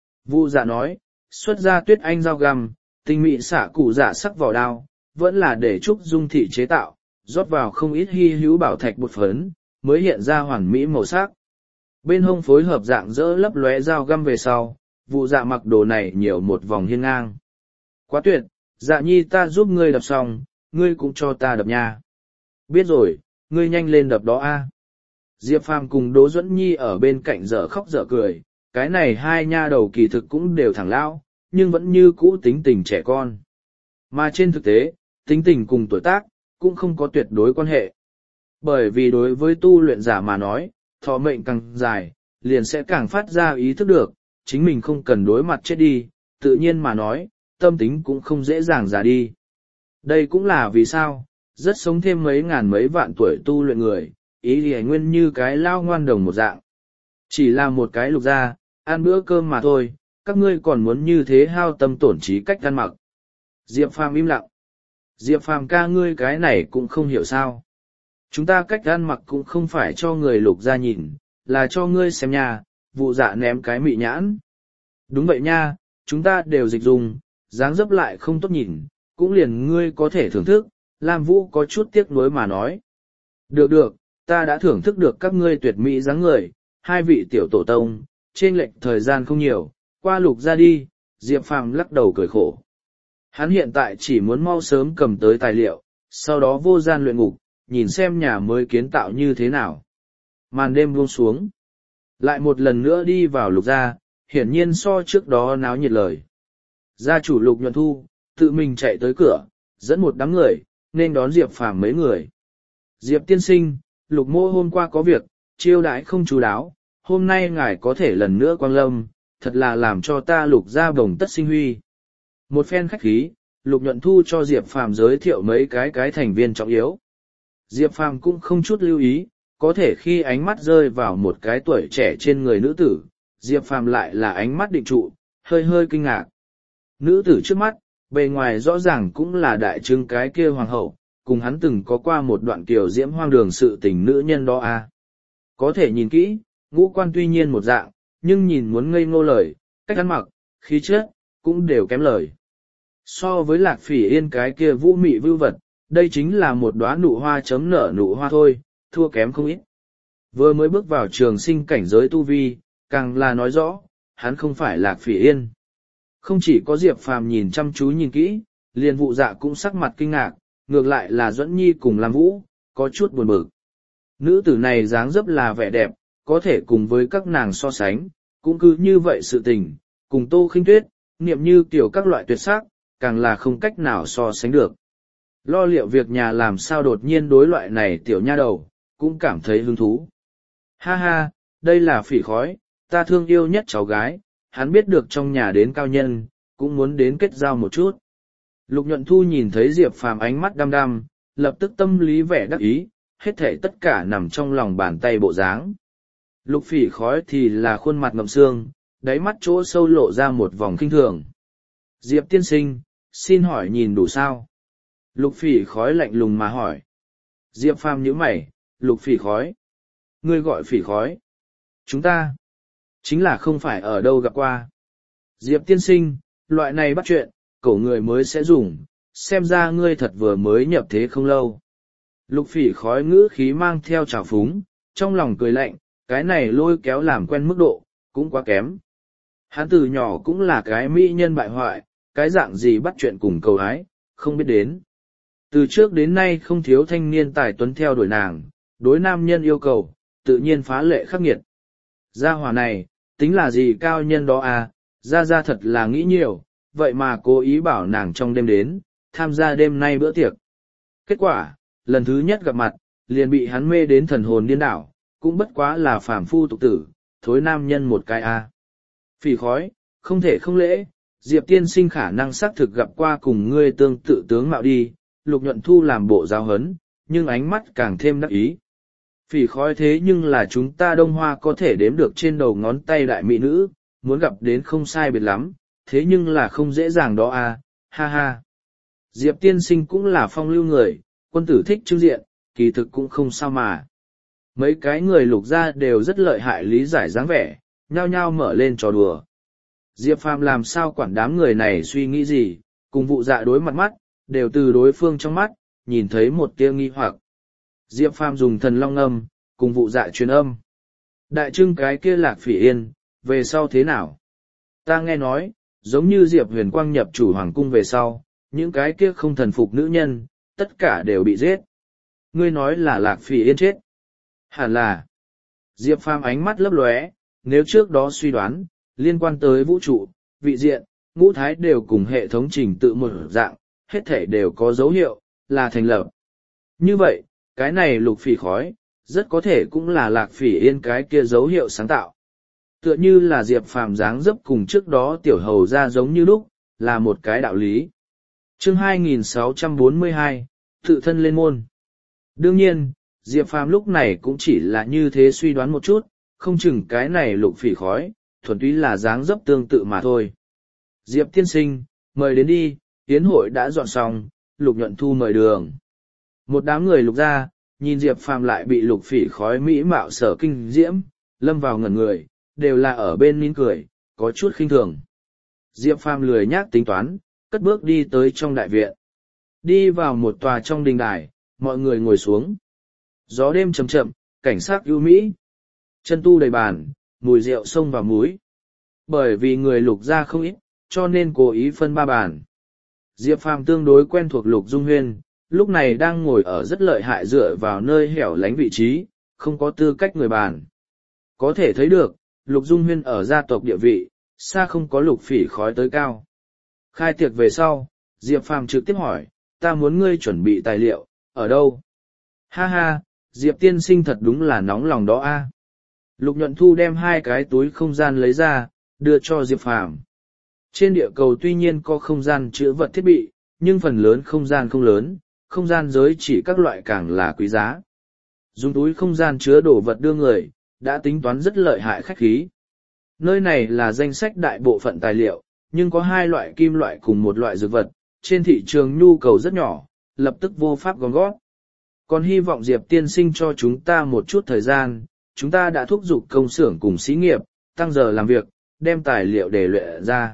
Vu dạ nói, xuất ra tuyết anh dao găm, tinh mị xả cụ dạ sắc vỏ đao, vẫn là để Trúc Dung thị chế tạo, rót vào không ít hy hữu bảo thạch bột phấn, mới hiện ra hoàn mỹ màu sắc. Bên hông phối hợp dạng dỡ lấp lóe dao găm về sau, Vu dạ mặc đồ này nhiều một vòng hiên ngang. Quá tuyệt, dạ nhi ta giúp ngươi đập xong, ngươi cũng cho ta đập nha. Biết rồi, ngươi nhanh lên đập đó a. Diệp Phàm cùng Đỗ Duẫn Nhi ở bên cạnh dở khóc dở cười, cái này hai nha đầu kỳ thực cũng đều thẳng lão, nhưng vẫn như cũ tính tình trẻ con. Mà trên thực tế, tính tình cùng tuổi tác, cũng không có tuyệt đối quan hệ. Bởi vì đối với tu luyện giả mà nói, thọ mệnh càng dài, liền sẽ càng phát ra ý thức được, chính mình không cần đối mặt chết đi, tự nhiên mà nói, tâm tính cũng không dễ dàng già đi. Đây cũng là vì sao, rất sống thêm mấy ngàn mấy vạn tuổi tu luyện người, ý thì nguyên như cái lao ngoan đồng một dạng. Chỉ là một cái lục gia, ăn bữa cơm mà thôi, các ngươi còn muốn như thế hao tâm tổn trí cách ăn mặc. Diệp Phàm im lặng. Diệp Phàm ca ngươi cái này cũng không hiểu sao. Chúng ta cách ăn mặc cũng không phải cho người lục gia nhìn, là cho ngươi xem nha, vụ dạ ném cái mị nhãn. Đúng vậy nha, chúng ta đều dịch dùng, dáng dấp lại không tốt nhìn, cũng liền ngươi có thể thưởng thức, Lam Vũ có chút tiếc nuối mà nói. Được được, ta đã thưởng thức được các ngươi tuyệt mỹ dáng người, hai vị tiểu tổ tông, trên lệch thời gian không nhiều, qua lục ra đi, Diệp Phàm lắc đầu cười khổ. Hắn hiện tại chỉ muốn mau sớm cầm tới tài liệu, sau đó vô gian luyện ngục, nhìn xem nhà mới kiến tạo như thế nào. Màn đêm buông xuống, lại một lần nữa đi vào lục gia, hiển nhiên so trước đó náo nhiệt lời. Gia chủ Lục Nhuận Thu, tự mình chạy tới cửa, dẫn một đám người, nên đón Diệp Phàm mấy người. Diệp tiên sinh, Lục mô hôm qua có việc, chiêu đãi không chú đáo, hôm nay ngài có thể lần nữa quang lâm, thật là làm cho ta Lục gia bồng tất sinh huy. Một phen khách khí, Lục Nhuận Thu cho Diệp Phàm giới thiệu mấy cái cái thành viên trọng yếu. Diệp Phàm cũng không chút lưu ý, có thể khi ánh mắt rơi vào một cái tuổi trẻ trên người nữ tử, Diệp Phàm lại là ánh mắt định trụ, hơi hơi kinh ngạc. Nữ tử trước mắt, bề ngoài rõ ràng cũng là đại trưng cái kia hoàng hậu, cùng hắn từng có qua một đoạn kiều diễm hoang đường sự tình nữ nhân đó à. Có thể nhìn kỹ, ngũ quan tuy nhiên một dạng, nhưng nhìn muốn ngây ngô lời, cách ăn mặc, khí chất, cũng đều kém lời. So với Lạc Phỉ Yên cái kia vũ mị vưu vật, đây chính là một đóa nụ hoa chấm nở nụ hoa thôi, thua kém không ít. Vừa mới bước vào trường sinh cảnh giới tu vi, càng là nói rõ, hắn không phải Lạc Phỉ Yên. Không chỉ có Diệp Phàm nhìn chăm chú nhìn kỹ, liền vụ dạ cũng sắc mặt kinh ngạc, ngược lại là Duẫn Nhi cùng Lam Vũ, có chút buồn bực. Nữ tử này dáng dấp là vẻ đẹp, có thể cùng với các nàng so sánh, cũng cứ như vậy sự tình, cùng Tô Khinh Tuyết, niệm như tiểu các loại tuyệt sắc, càng là không cách nào so sánh được. Lo liệu việc nhà làm sao đột nhiên đối loại này tiểu nha đầu, cũng cảm thấy hứng thú. Ha ha, đây là Phỉ Khói, ta thương yêu nhất cháu gái, hắn biết được trong nhà đến cao nhân, cũng muốn đến kết giao một chút. Lục Nhuận Thu nhìn thấy Diệp Phàm ánh mắt đăm đăm, lập tức tâm lý vẻ đắc ý, hết thảy tất cả nằm trong lòng bàn tay bộ dáng. Lục Phỉ Khói thì là khuôn mặt ngậm xương, đáy mắt chỗ sâu lộ ra một vòng kinh thường. Diệp tiên sinh, xin hỏi nhìn đủ sao? Lục Phỉ Khói lạnh lùng mà hỏi. Diệp Phàm nhíu mày, Lục Phỉ Khói. Ngươi gọi Phỉ Khói. Chúng ta, chính là không phải ở đâu gặp qua. Diệp tiên sinh, loại này bắt chuyện, cổ người mới sẽ dùng, xem ra ngươi thật vừa mới nhập thế không lâu. Lục Phỉ Khói ngữ khí mang theo trào phúng, trong lòng cười lạnh, cái này lôi kéo làm quen mức độ, cũng quá kém. Hắn từ nhỏ cũng là cái mỹ nhân bại hoại, cái dạng gì bắt chuyện cùng cầu hái, không biết đến. Từ trước đến nay không thiếu thanh niên tài tuấn theo đuổi nàng, đối nam nhân yêu cầu, tự nhiên phá lệ khắc nghiệt. Gia hỏa này, tính là gì cao nhân đó à, ra ra thật là nghĩ nhiều, vậy mà cố ý bảo nàng trong đêm đến, tham gia đêm nay bữa tiệc. Kết quả, lần thứ nhất gặp mặt, liền bị hắn mê đến thần hồn điên đảo, cũng bất quá là phàm phu tục tử, thối nam nhân một cái à. Phỉ Khói, không thể không lễ, Diệp tiên sinh khả năng xác thực gặp qua cùng ngươi tương tự tướng mạo đi, Lục Nhuận Thu làm bộ giáo hấn, nhưng ánh mắt càng thêm đắc ý. Phỉ Khói thế nhưng là chúng ta Đông Hoa có thể đếm được trên đầu ngón tay đại mỹ nữ, muốn gặp đến không sai biệt lắm, thế nhưng là không dễ dàng đó à, ha ha. Diệp tiên sinh cũng là phong lưu người, quân tử thích trưng diện, kỳ thực cũng không sao mà. Mấy cái người lục gia đều rất lợi hại lý giải dáng vẻ, nhao nhao mở lên trò đùa. Diệp Phàm làm sao quản đám người này suy nghĩ gì, cùng vụ dạ đối mặt mắt, đều từ đối phương trong mắt, nhìn thấy một tia nghi hoặc. Diệp Phàm dùng thần long âm, cùng vụ dạ truyền âm. Đại trưng cái kia Lạc Phỉ Yên, về sau thế nào? Ta nghe nói, giống như Diệp Huyền Quang nhập chủ hoàng cung về sau, những cái kia không thần phục nữ nhân, tất cả đều bị giết. Ngươi nói là Lạc Phỉ Yên chết. Hẳn là. Diệp Phàm ánh mắt lấp lóe, nếu trước đó suy đoán, liên quan tới vũ trụ, vị diện, ngũ thái đều cùng hệ thống trình tự một dạng, hết thể đều có dấu hiệu, là thành lập. Như vậy, cái này Lục Phỉ khói, rất có thể cũng là Lạc Phỉ Yên cái kia dấu hiệu sáng tạo. Tựa như là Diệp Phàm dáng dấp cùng trước đó tiểu hầu ra giống như lúc, là một cái đạo lý. Chương hai nghìn sáu trăm bốn mươi hai, tự thân lên môn. Đương nhiên, Diệp Phàm lúc này cũng chỉ là như thế suy đoán một chút, không chừng cái này Lục Phỉ khói, thuần túy là dáng dấp tương tự mà thôi. Diệp tiên sinh, mời đến đi, yến hội đã dọn xong, Lục Nhuận Thu mời đường. Một đám người lục ra, nhìn Diệp Phàm lại bị Lục Phỉ khói mỹ mạo sở kinh diễm, lâm vào ngẩn người, đều là ở bên nín cười, có chút khinh thường. Diệp Phàm lười nhác tính toán, cất bước đi tới trong đại viện. Đi vào một tòa trong đình đài, mọi người ngồi xuống. Gió đêm chậm chậm, cảnh sắc ưu mỹ. Chân tu đầy bàn, mùi rượu xông vào múi. Bởi vì người lục ra không ít, cho nên cố ý phân ba bàn. Diệp Phàm tương đối quen thuộc Lục Dung Huyên, lúc này đang ngồi ở rất lợi hại dựa vào nơi hẻo lánh vị trí, không có tư cách người bàn. Có thể thấy được, Lục Dung Huyên ở gia tộc địa vị, xa không có Lục Phỉ khói tới cao. Khai tiệc về sau, Diệp Phàm trực tiếp hỏi, ta muốn ngươi chuẩn bị tài liệu, ở đâu? Ha ha, Diệp tiên sinh thật đúng là nóng lòng đó a. Lục Nhuận Thu đem hai cái túi không gian lấy ra, đưa cho Diệp Phàm. Trên địa cầu tuy nhiên có không gian chứa vật thiết bị, nhưng phần lớn không gian không lớn, không gian giới chỉ các loại càng là quý giá. Dùng túi không gian chứa đồ vật đưa người, đã tính toán rất lợi hại khách khí. Nơi này là danh sách đại bộ phận tài liệu, nhưng có hai loại kim loại cùng một loại dược vật, trên thị trường nhu cầu rất nhỏ, lập tức vô pháp gom gót. Còn hy vọng Diệp tiên sinh cho chúng ta một chút thời gian, chúng ta đã thúc giục công xưởng cùng xí nghiệp, tăng giờ làm việc, đem tài liệu để luyện ra.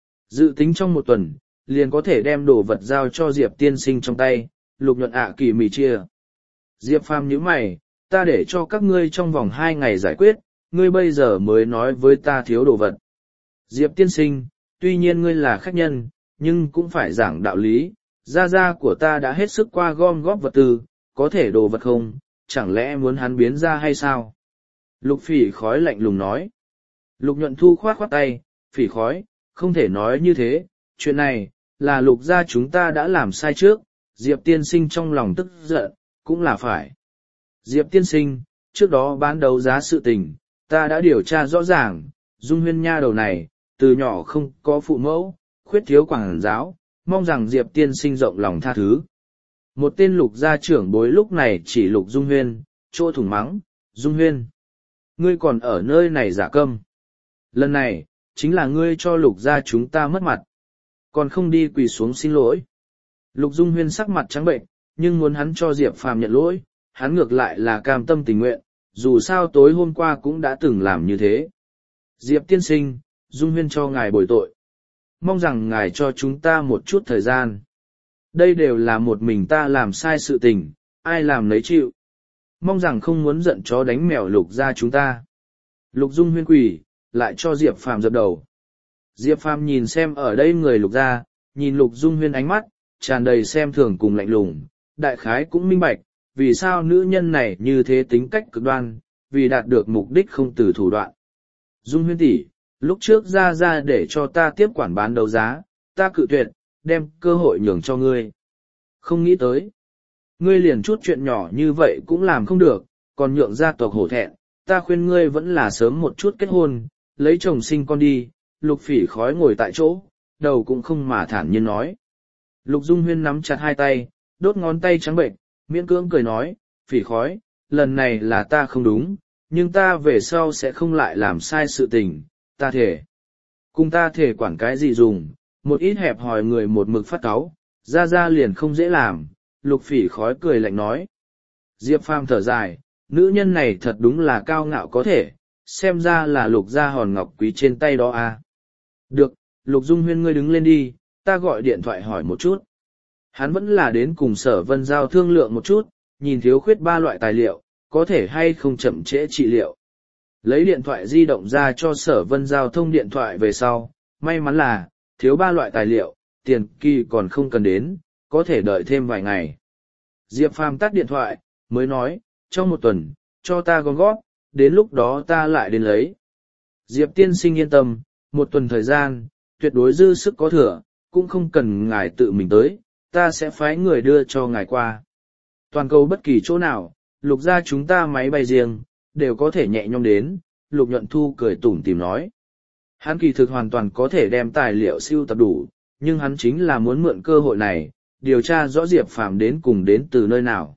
Dự tính trong một tuần, liền có thể đem đồ vật giao cho Diệp tiên sinh trong tay, Lục Nhuận ạ kỳ mì chia. Diệp Phàm nhíu mày, ta để cho các ngươi trong vòng hai ngày giải quyết, ngươi bây giờ mới nói với ta thiếu đồ vật. Diệp tiên sinh, tuy nhiên ngươi là khách nhân, nhưng cũng phải giảng đạo lý, gia gia của ta đã hết sức qua gom góp vật tư, có thể đồ vật không, chẳng lẽ muốn hắn biến ra hay sao? Lục Phỉ khói lạnh lùng nói. Lục Nhuận Thu khoát khoát tay, Phỉ khói, không thể nói như thế, chuyện này, là Lục gia chúng ta đã làm sai trước, Diệp tiên sinh trong lòng tức giận, cũng là phải. Diệp tiên sinh, trước đó bán đấu giá sự tình, ta đã điều tra rõ ràng, Dung Huyên nha đầu này, từ nhỏ không có phụ mẫu, khuyết thiếu quảng giáo, mong rằng Diệp tiên sinh rộng lòng tha thứ. Một tên Lục gia trưởng bối lúc này chỉ Lục Dung Huyên, chỗ thủng mắng, Dung Huyên. Ngươi còn ở nơi này giả câm. Lần này, chính là ngươi cho Lục gia chúng ta mất mặt. Còn không đi quỳ xuống xin lỗi. Lục Dung Huyên sắc mặt trắng bệnh, nhưng muốn hắn cho Diệp Phàm nhận lỗi, hắn ngược lại là cam tâm tình nguyện, dù sao tối hôm qua cũng đã từng làm như thế. Diệp tiên sinh, Dung Huyên cho ngài bồi tội. Mong rằng ngài cho chúng ta một chút thời gian. Đây đều là một mình ta làm sai sự tình, ai làm nấy chịu. Mong rằng không muốn giận chó đánh mèo Lục gia chúng ta. Lục Dung Huyên quỳ, lại cho Diệp Phàm dập đầu. Diệp Phàm nhìn xem ở đây người Lục gia, nhìn Lục Dung Huyên ánh mắt, tràn đầy xem thường cùng lạnh lùng, đại khái cũng minh bạch, vì sao nữ nhân này như thế tính cách cực đoan, vì đạt được mục đích không từ thủ đoạn. Dung Huyên tỷ, lúc trước ra ra để cho ta tiếp quản bán đấu giá, ta cự tuyệt, đem cơ hội nhường cho ngươi. Không nghĩ tới, ngươi liền chút chuyện nhỏ như vậy cũng làm không được, còn nhượng gia tộc hổ thẹn, ta khuyên ngươi vẫn là sớm một chút kết hôn, lấy chồng sinh con đi. Lục Phỉ khói ngồi tại chỗ, đầu cũng không mà thản nhiên nói. Lục Dung Huyên nắm chặt hai tay, đốt ngón tay trắng bệnh, miễn cưỡng cười nói, Phỉ khói, lần này là ta không đúng, nhưng ta về sau sẽ không lại làm sai sự tình, ta thể. Cùng ta thể quản cái gì dùng, một ít hẹp hòi người một mực phát cáu, ra ra liền không dễ làm, Lục Phỉ khói cười lạnh nói. Diệp Phàm thở dài, nữ nhân này thật đúng là cao ngạo có thể, xem ra là lục gia hòn ngọc quý trên tay đó à. Được, Lục Dung Huyên ngươi đứng lên đi, ta gọi điện thoại hỏi một chút. Hắn vẫn là đến cùng Sở Vân Giao thương lượng một chút, nhìn thiếu khuyết ba loại tài liệu, có thể hay không chậm trễ trị liệu. Lấy điện thoại di động ra cho Sở Vân Giao thông điện thoại về sau, may mắn là, thiếu ba loại tài liệu, tiền kỳ còn không cần đến, có thể đợi thêm vài ngày. Diệp Phàm tắt điện thoại, mới nói, trong một tuần, cho ta gom góp, đến lúc đó ta lại đến lấy. Diệp tiên sinh yên tâm, một tuần thời gian, tuyệt đối dư sức có thừa, cũng không cần ngài tự mình tới, ta sẽ phái người đưa cho ngài qua. Toàn cầu bất kỳ chỗ nào, lục gia chúng ta máy bay riêng, đều có thể nhẹ nhõm đến, lục nhuận thu cười tủm tìm nói. Hắn kỳ thực hoàn toàn có thể đem tài liệu siêu tập đủ, nhưng hắn chính là muốn mượn cơ hội này, điều tra rõ Diệp Phàm đến cùng đến từ nơi nào.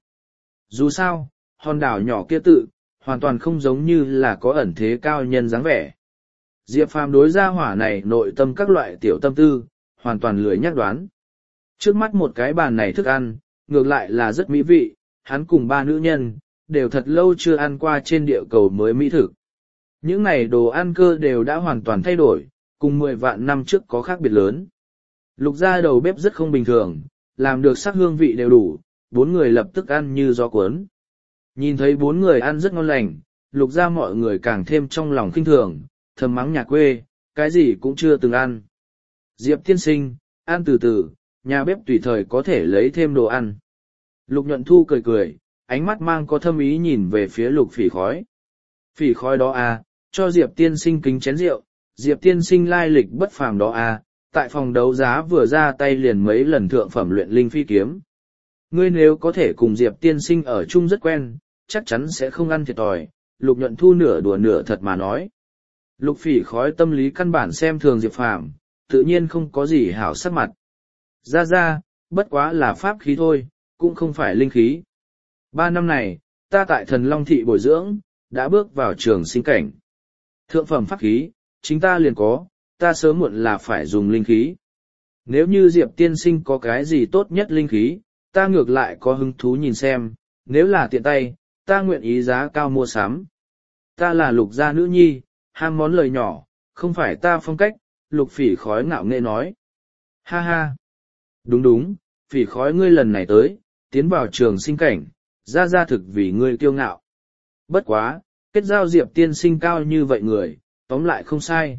Dù sao, hòn đảo nhỏ kia tự, hoàn toàn không giống như là có ẩn thế cao nhân dáng vẻ. Diệp Phàm đối gia hỏa này nội tâm các loại tiểu tâm tư, hoàn toàn lười nhắc đoán. Trước mắt một cái bàn này thức ăn, ngược lại là rất mỹ vị, hắn cùng ba nữ nhân, đều thật lâu chưa ăn qua trên địa cầu mới mỹ thực. Những này đồ ăn cơ đều đã hoàn toàn thay đổi, cùng mười vạn năm trước có khác biệt lớn. Lục gia đầu bếp rất không bình thường, làm được sắc hương vị đều đủ, bốn người lập tức ăn như gió cuốn. Nhìn thấy bốn người ăn rất ngon lành, lục gia mọi người càng thêm trong lòng khinh thường, thầm mắng nhà quê, cái gì cũng chưa từng ăn. Diệp tiên sinh, ăn từ từ, nhà bếp tùy thời có thể lấy thêm đồ ăn. Lục nhuận thu cười cười, ánh mắt mang có thâm ý nhìn về phía lục phỉ khói. Phỉ khói đó à, cho Diệp tiên sinh kính chén rượu, Diệp tiên sinh lai lịch bất phàm đó à, tại phòng đấu giá vừa ra tay liền mấy lần thượng phẩm luyện linh phi kiếm. Ngươi nếu có thể cùng Diệp tiên sinh ở chung rất quen, chắc chắn sẽ không ăn thiệt thòi, lục nhuận thu nửa đùa nửa thật mà nói. Lục phỉ khói tâm lý căn bản xem thường Diệp Phàm, tự nhiên không có gì hảo sắc mặt. Ra ra, bất quá là pháp khí thôi, cũng không phải linh khí. Ba năm này, ta tại thần Long Thị bồi dưỡng, đã bước vào trường sinh cảnh. Thượng phẩm pháp khí, chính ta liền có, ta sớm muộn là phải dùng linh khí. Nếu như Diệp tiên sinh có cái gì tốt nhất linh khí, ta ngược lại có hứng thú nhìn xem, nếu là tiện tay, ta nguyện ý giá cao mua sắm. Ta là lục gia nữ nhi, ham món lời nhỏ, không phải ta phong cách, lục phỉ khói ngạo nghễ nói. Ha ha! Đúng đúng, phỉ khói ngươi lần này tới, tiến vào trường sinh cảnh, ra ra thực vì ngươi kiêu ngạo. Bất quá, kết giao Diệp tiên sinh cao như vậy người, tóm lại không sai.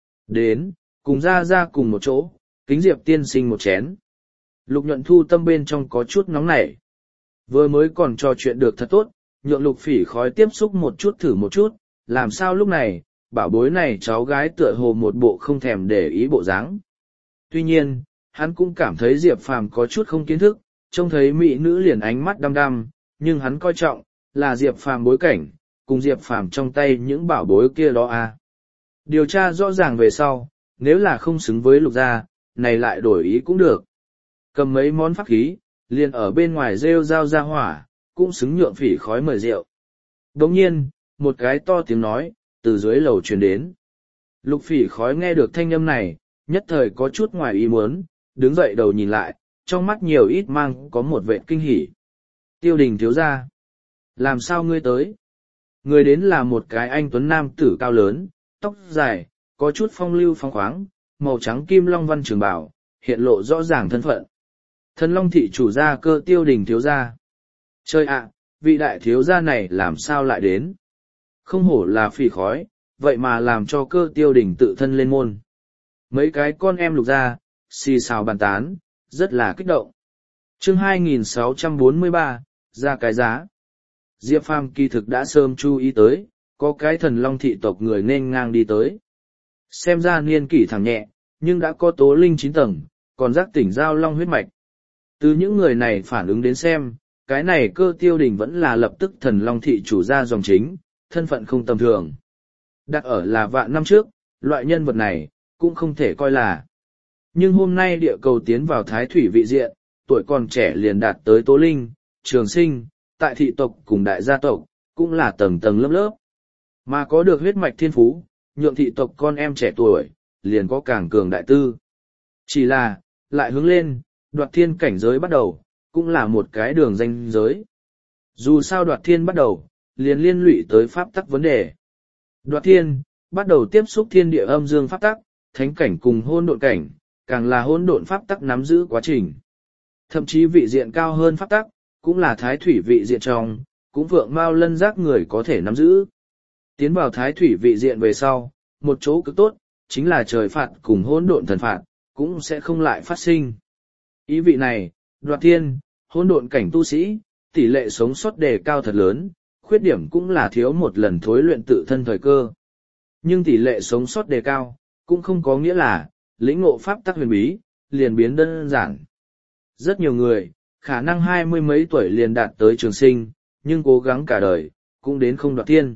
Đến, cùng ra ra cùng một chỗ, kính Diệp tiên sinh một chén. Lục nhuận thu tâm bên trong có chút nóng nảy. Vừa mới còn trò chuyện được thật tốt, nhượng lục phỉ khói tiếp xúc một chút thử một chút, làm sao lúc này, bảo bối này cháu gái tựa hồ một bộ không thèm để ý bộ dáng. Tuy nhiên, hắn cũng cảm thấy Diệp Phàm có chút không kiến thức, trông thấy mỹ nữ liền ánh mắt đăm đăm, nhưng hắn coi trọng, là Diệp Phàm bối cảnh, cùng Diệp Phàm trong tay những bảo bối kia đó à. Điều tra rõ ràng về sau, nếu là không xứng với lục gia, này lại đổi ý cũng được. Cầm mấy món pháp khí, liền ở bên ngoài rêu rao ra hỏa, cũng xứng nhượng phỉ khói mời rượu. Đồng nhiên, một cái to tiếng nói, từ dưới lầu truyền đến. Lục phỉ khói nghe được thanh âm này, nhất thời có chút ngoài ý muốn, đứng dậy đầu nhìn lại, trong mắt nhiều ít mang có một vệ kinh hỉ. Tiêu đình thiếu gia, làm sao ngươi tới? Người đến là một cái anh tuấn nam tử cao lớn, tóc dài, có chút phong lưu phong khoáng, màu trắng kim long văn trường bào, hiện lộ rõ ràng thân phận. Thần Long Thị chủ gia Cơ Tiêu đình thiếu gia. Trời ạ, vị đại thiếu gia này làm sao lại đến? Không hổ là phỉ khói, vậy mà làm cho Cơ Tiêu đình tự thân lên môn. Mấy cái con em lục gia, xì xào bàn tán, rất là kích động. Chương hai nghìn sáu trăm bốn mươi ba, ra cái giá. Diệp Phàm kỳ thực đã sớm chú ý tới, có cái Thần Long Thị tộc người nên ngang đi tới. Xem ra niên kỷ thẳng nhẹ, nhưng đã có tố linh chín tầng, còn giác tỉnh giao long huyết mạch. Từ những người này phản ứng đến xem, cái này Cơ Tiêu đình vẫn là lập tức Thần Long Thị chủ gia dòng chính, thân phận không tầm thường. Đặt ở là vạn năm trước, loại nhân vật này, cũng không thể coi là. Nhưng hôm nay địa cầu tiến vào thái thủy vị diện, tuổi còn trẻ liền đạt tới tố linh, trường sinh, tại thị tộc cùng đại gia tộc, cũng là tầng tầng lớp lớp. Mà có được huyết mạch thiên phú, nhượng thị tộc con em trẻ tuổi, liền có càng cường đại tư. Chỉ là, lại hướng lên, đoạt thiên cảnh giới bắt đầu, cũng là một cái đường danh giới. Dù sao đoạt thiên bắt đầu, liền liên lụy tới pháp tắc vấn đề. Đoạt thiên, bắt đầu tiếp xúc thiên địa âm dương pháp tắc, thánh cảnh cùng hôn độn cảnh, càng là hôn độn pháp tắc nắm giữ quá trình. Thậm chí vị diện cao hơn pháp tắc, cũng là thái thủy vị diện trong, cũng vượng mao lân giác người có thể nắm giữ. Tiến vào thái thủy vị diện về sau, một chỗ cực tốt, chính là trời phạt cùng hôn độn thần phạt, cũng sẽ không lại phát sinh. Ý vị này, đoạt thiên, hôn độn cảnh tu sĩ, tỷ lệ sống sót đề cao thật lớn, khuyết điểm cũng là thiếu một lần thối luyện tự thân thời cơ. Nhưng tỷ lệ sống sót đề cao, cũng không có nghĩa là, lĩnh ngộ pháp tắc huyền bí, liền biến đơn giản. Rất nhiều người, khả năng hai mươi mấy tuổi liền đạt tới trường sinh, nhưng cố gắng cả đời, cũng đến không đoạt thiên.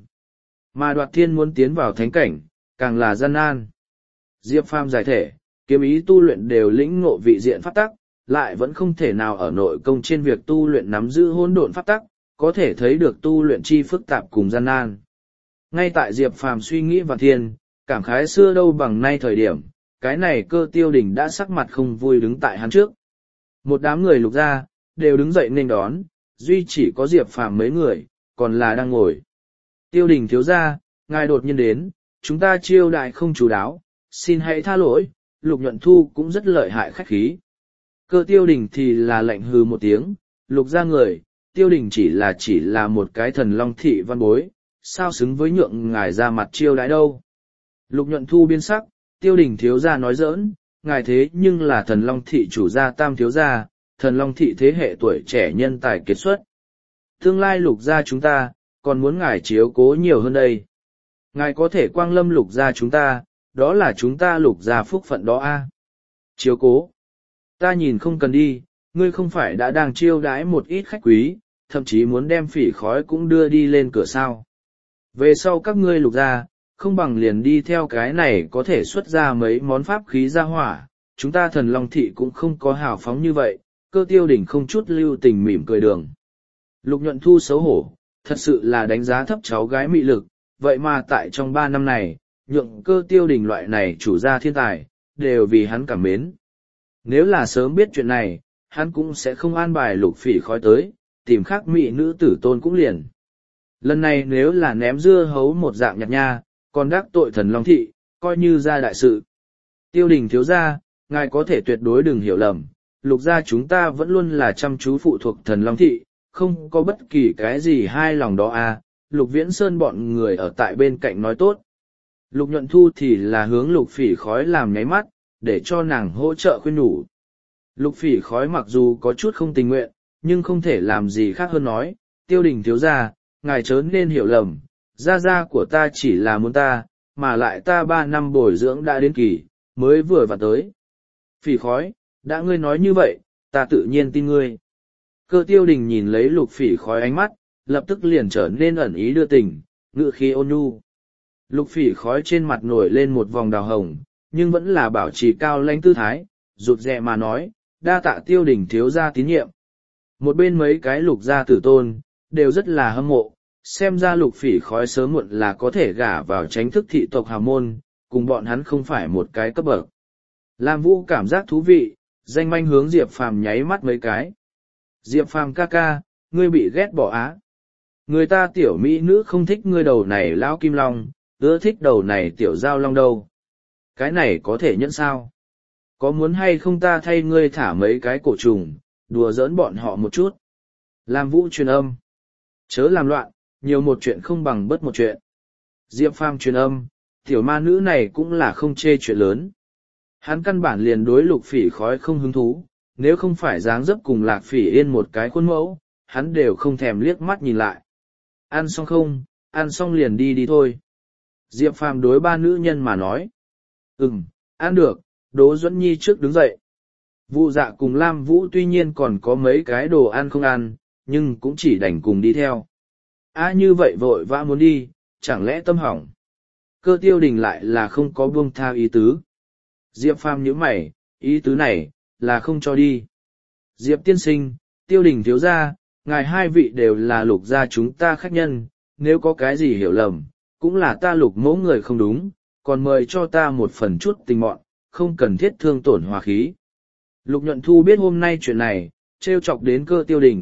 Mà đoạt thiên muốn tiến vào thánh cảnh, càng là gian nan. Diệp Phàm giải thể, kiếm ý tu luyện đều lĩnh ngộ vị diện pháp tắc, lại vẫn không thể nào ở nội công trên việc tu luyện nắm giữ hỗn độn pháp tắc, có thể thấy được tu luyện chi phức tạp cùng gian nan. Ngay tại Diệp Phàm suy nghĩ và thiên, cảm khái xưa đâu bằng nay thời điểm, cái này Cơ Tiêu Đình đã sắc mặt không vui đứng tại hắn trước. Một đám người lục gia, đều đứng dậy nên đón, duy chỉ có Diệp Phàm mấy người, còn là đang ngồi. Tiêu Đình thiếu gia, ngài đột nhiên đến, chúng ta chiêu đại không chú đáo, xin hãy tha lỗi, Lục Nhuận Thu cũng rất lợi hại khách khí. Cơ Tiêu Đình thì là lạnh hừ một tiếng, lục gia người, Tiêu Đình chỉ là chỉ là một cái thần long thị văn bối, sao xứng với nhượng ngài ra mặt chiêu đãi đâu. Lục Nhuận Thu biến sắc, Tiêu Đình thiếu gia nói giỡn, ngài thế nhưng là thần long thị chủ gia tam thiếu gia, thần long thị thế hệ tuổi trẻ nhân tài kiệt xuất. Tương lai lục gia chúng ta, còn muốn ngài chiếu cố nhiều hơn đây. Ngài có thể quang lâm lục gia chúng ta, đó là chúng ta lục gia phúc phận đó a. Chiếu cố. Ta nhìn không cần đi, ngươi không phải đã đang chiêu đãi một ít khách quý, thậm chí muốn đem phỉ khói cũng đưa đi lên cửa sao. Về sau các ngươi lục gia, không bằng liền đi theo cái này có thể xuất ra mấy món pháp khí ra hỏa, chúng ta thần long thị cũng không có hào phóng như vậy. Cơ Tiêu Đình không chút lưu tình mỉm cười đường. Lục Nhuận Thu xấu hổ, thật sự là đánh giá thấp cháu gái mị lực, vậy mà tại trong ba năm này, nhượng Cơ Tiêu Đình loại này chủ gia thiên tài, đều vì hắn cảm mến. Nếu là sớm biết chuyện này, hắn cũng sẽ không an bài lục phỉ khói tới, tìm khác mị nữ tử tôn cũng liền. Lần này nếu là ném dưa hấu một dạng nhặt nha, còn đắc tội thần long thị, coi như ra đại sự. Tiêu Đình thiếu gia, ngài có thể tuyệt đối đừng hiểu lầm, lục gia chúng ta vẫn luôn là chăm chú phụ thuộc thần long thị, không có bất kỳ cái gì hai lòng đó à, lục viễn sơn bọn người ở tại bên cạnh nói tốt. Lục Nhuận Thu thì là hướng lục phỉ khói làm nháy mắt, để cho nàng hỗ trợ khuyên nhủ. Lục phỉ khói mặc dù có chút không tình nguyện, nhưng không thể làm gì khác hơn nói, Tiêu Đình thiếu gia, ngài chớ nên hiểu lầm, gia gia của ta chỉ là muốn ta, mà lại ta ba năm bồi dưỡng đã đến kỳ, mới vừa và tới. Phỉ khói, đã ngươi nói như vậy, ta tự nhiên tin ngươi. Cơ Tiêu Đình nhìn lấy lục phỉ khói ánh mắt, lập tức liền trở nên ẩn ý đưa tình, ngự khí ôn nhu. Lục phỉ khói trên mặt nổi lên một vòng đào hồng, nhưng vẫn là bảo trì cao lãnh tư thái, rụt rè mà nói, đa tạ Tiêu Đình thiếu gia tín nhiệm. Một bên mấy cái lục gia tử tôn, đều rất là hâm mộ, xem ra lục phỉ khói sớm muộn là có thể gả vào tránh thức thị tộc hào môn, cùng bọn hắn không phải một cái cấp bậc. Lam Vũ cảm giác thú vị, danh manh hướng Diệp Phàm nháy mắt mấy cái. Diệp Phàm ca ca, ngươi bị ghét bỏ á. Người ta tiểu mỹ nữ không thích ngươi đầu này lão kim long, ưa thích đầu này tiểu giao long đâu. Cái này có thể nhẫn sao? Có muốn hay không ta thay ngươi thả mấy cái cổ trùng, đùa giỡn bọn họ một chút. Lam Vũ truyền âm. Chớ làm loạn, nhiều một chuyện không bằng bớt một chuyện. Diệp Phàm truyền âm, tiểu ma nữ này cũng là không chê chuyện lớn. Hắn căn bản liền đối lục phỉ khói không hứng thú, nếu không phải dáng dấp cùng lạc phỉ yên một cái khuôn mẫu, hắn đều không thèm liếc mắt nhìn lại. Ăn xong không, ăn xong liền đi đi thôi. Diệp Phàm đối ba nữ nhân mà nói. Ừm, ăn được, Đỗ Duẫn Nhi trước đứng dậy. Vụ Dạ cùng Lam Vũ tuy nhiên còn có mấy cái đồ ăn không ăn, nhưng cũng chỉ đành cùng đi theo. À như vậy vội vã muốn đi, chẳng lẽ tâm hỏng. Cơ Tiêu Đình lại là không có buông tha ý tứ. Diệp Phàm nhíu mày, ý tứ này, là không cho đi. Diệp tiên sinh, Tiêu Đình thiếu gia, ngài hai vị đều là lục gia chúng ta khách nhân, nếu có cái gì hiểu lầm, cũng là ta lục mẫu người không đúng, còn mời cho ta một phần chút tình mọn, không cần thiết thương tổn hòa khí. Lục Nhuận Thu biết hôm nay chuyện này, trêu chọc đến Cơ Tiêu Đình,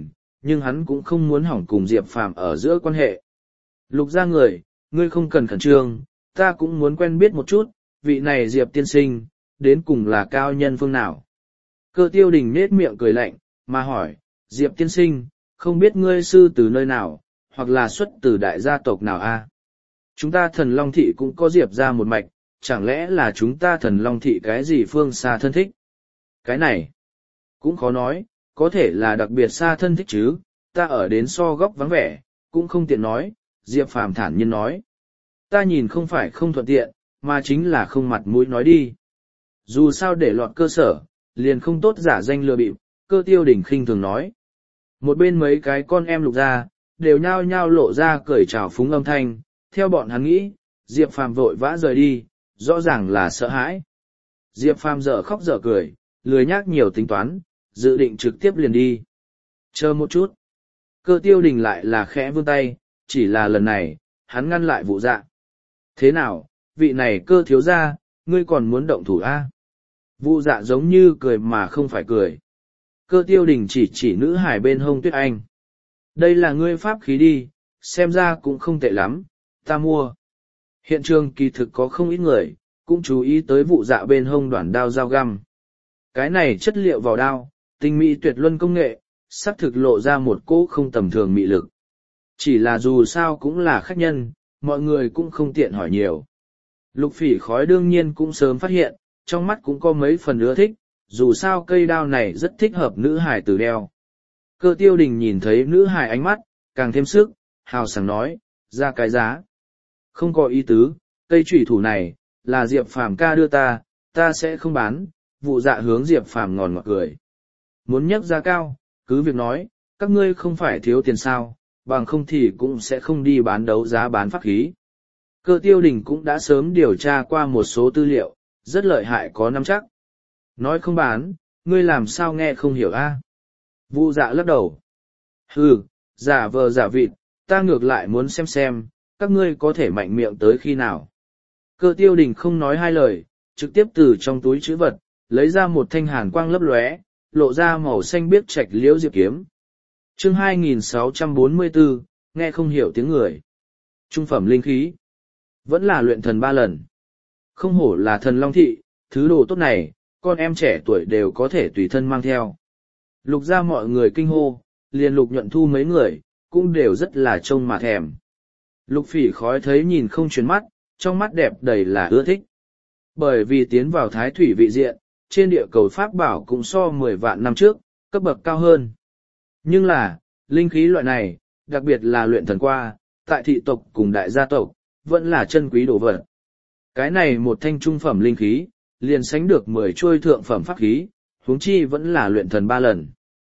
nhưng hắn cũng không muốn hỏng cùng Diệp Phàm ở giữa quan hệ. Lục gia người, ngươi không cần khẩn trương, ta cũng muốn quen biết một chút, vị này Diệp tiên sinh, đến cùng là cao nhân phương nào. Cơ Tiêu Đình nết miệng cười lạnh, mà hỏi, Diệp tiên sinh, không biết ngươi sư từ nơi nào, hoặc là xuất từ đại gia tộc nào a? Chúng ta Thần Long Thị cũng có Diệp ra một mạch, chẳng lẽ là chúng ta Thần Long Thị cái gì phương xa thân thích? Cái này, cũng khó nói, có thể là đặc biệt xa thân thích chứ, ta ở đến so góc vắng vẻ, cũng không tiện nói, Diệp Phàm thản nhiên nói. Ta nhìn không phải không thuận tiện, mà chính là không mặt mũi nói đi. Dù sao để lọt cơ sở, liền không tốt giả danh lừa bịp, Cơ Tiêu Đình khinh thường nói. Một bên mấy cái con em Lục ra, đều nhao nhao lộ ra cởi trào phúng âm thanh, theo bọn hắn nghĩ, Diệp Phàm vội vã rời đi, rõ ràng là sợ hãi. Diệp Phàm dở khóc dở cười, lười nhác nhiều tính toán, dự định trực tiếp liền đi. Chờ một chút. Cơ Tiêu Đình lại là khẽ vươn tay, chỉ là lần này, hắn ngăn lại Vụ Dạ. Thế nào, vị này Cơ thiếu gia, ngươi còn muốn động thủ a? À? Vụ Dạ giống như cười mà không phải cười. Cơ Tiêu Đình chỉ chỉ nữ hải bên hông Tuyết Anh. Đây là ngươi pháp khí đi, xem ra cũng không tệ lắm, ta mua. Hiện trường kỳ thực có không ít người, cũng chú ý tới Vụ Dạ bên hông đoản đao dao găm. Cái này chất liệu vào đao, tinh mỹ tuyệt luân công nghệ, xác thực lộ ra một cỗ không tầm thường mị lực. Chỉ là dù sao cũng là khách nhân, mọi người cũng không tiện hỏi nhiều. Lục Phỉ Khói đương nhiên cũng sớm phát hiện, trong mắt cũng có mấy phần ưa thích, dù sao cây đao này rất thích hợp nữ hài tử đeo. Cơ Tiêu Đình nhìn thấy nữ hài ánh mắt, càng thêm sức, hào sảng nói, ra cái giá. Không có ý tứ, cây chủy thủ này, là Diệp Phàm ca đưa ta, ta sẽ không bán. Vụ Dạ hướng Diệp Phàm ngòn ngọt cười. Muốn nhấc giá cao, cứ việc nói, các ngươi không phải thiếu tiền sao, bằng không thì cũng sẽ không đi bán đấu giá bán pháp khí. Cơ Tiêu Đình cũng đã sớm điều tra qua một số tư liệu, rất lợi hại có nắm chắc. Nói không bán, ngươi làm sao nghe không hiểu a? À? Vụ Dạ lắc đầu. Hừ, giả vờ giả vịt, ta ngược lại muốn xem xem, các ngươi có thể mạnh miệng tới khi nào. Cơ Tiêu Đình không nói hai lời, trực tiếp từ trong túi trữ vật, lấy ra một thanh hàn quang lấp lóe, lộ ra màu xanh biếc trạch liễu diệp kiếm. Chương hai nghìn sáu trăm bốn mươi bốn, nghe không hiểu tiếng người. Trung phẩm linh khí. Vẫn là luyện thần ba lần. Không hổ là Thần Long Thị, thứ đồ tốt này, con em trẻ tuổi đều có thể tùy thân mang theo. Lục ra mọi người kinh hô, liền Lục Nhuận Thu mấy người, cũng đều rất là trông mà thèm. Lục Phỉ Khói thấy nhìn không chuyển mắt, trong mắt đẹp đầy là ưa thích. Bởi vì tiến vào thái thủy vị diện, trên địa cầu Pháp bảo cũng so mười vạn năm trước, cấp bậc cao hơn. Nhưng là, linh khí loại này, đặc biệt là luyện thần qua, tại thị tộc cùng đại gia tộc, vẫn là chân quý đồ vật. Cái này một thanh trung phẩm linh khí, liền sánh được mười chuôi thượng phẩm pháp khí, huống chi vẫn là luyện thần ba lần.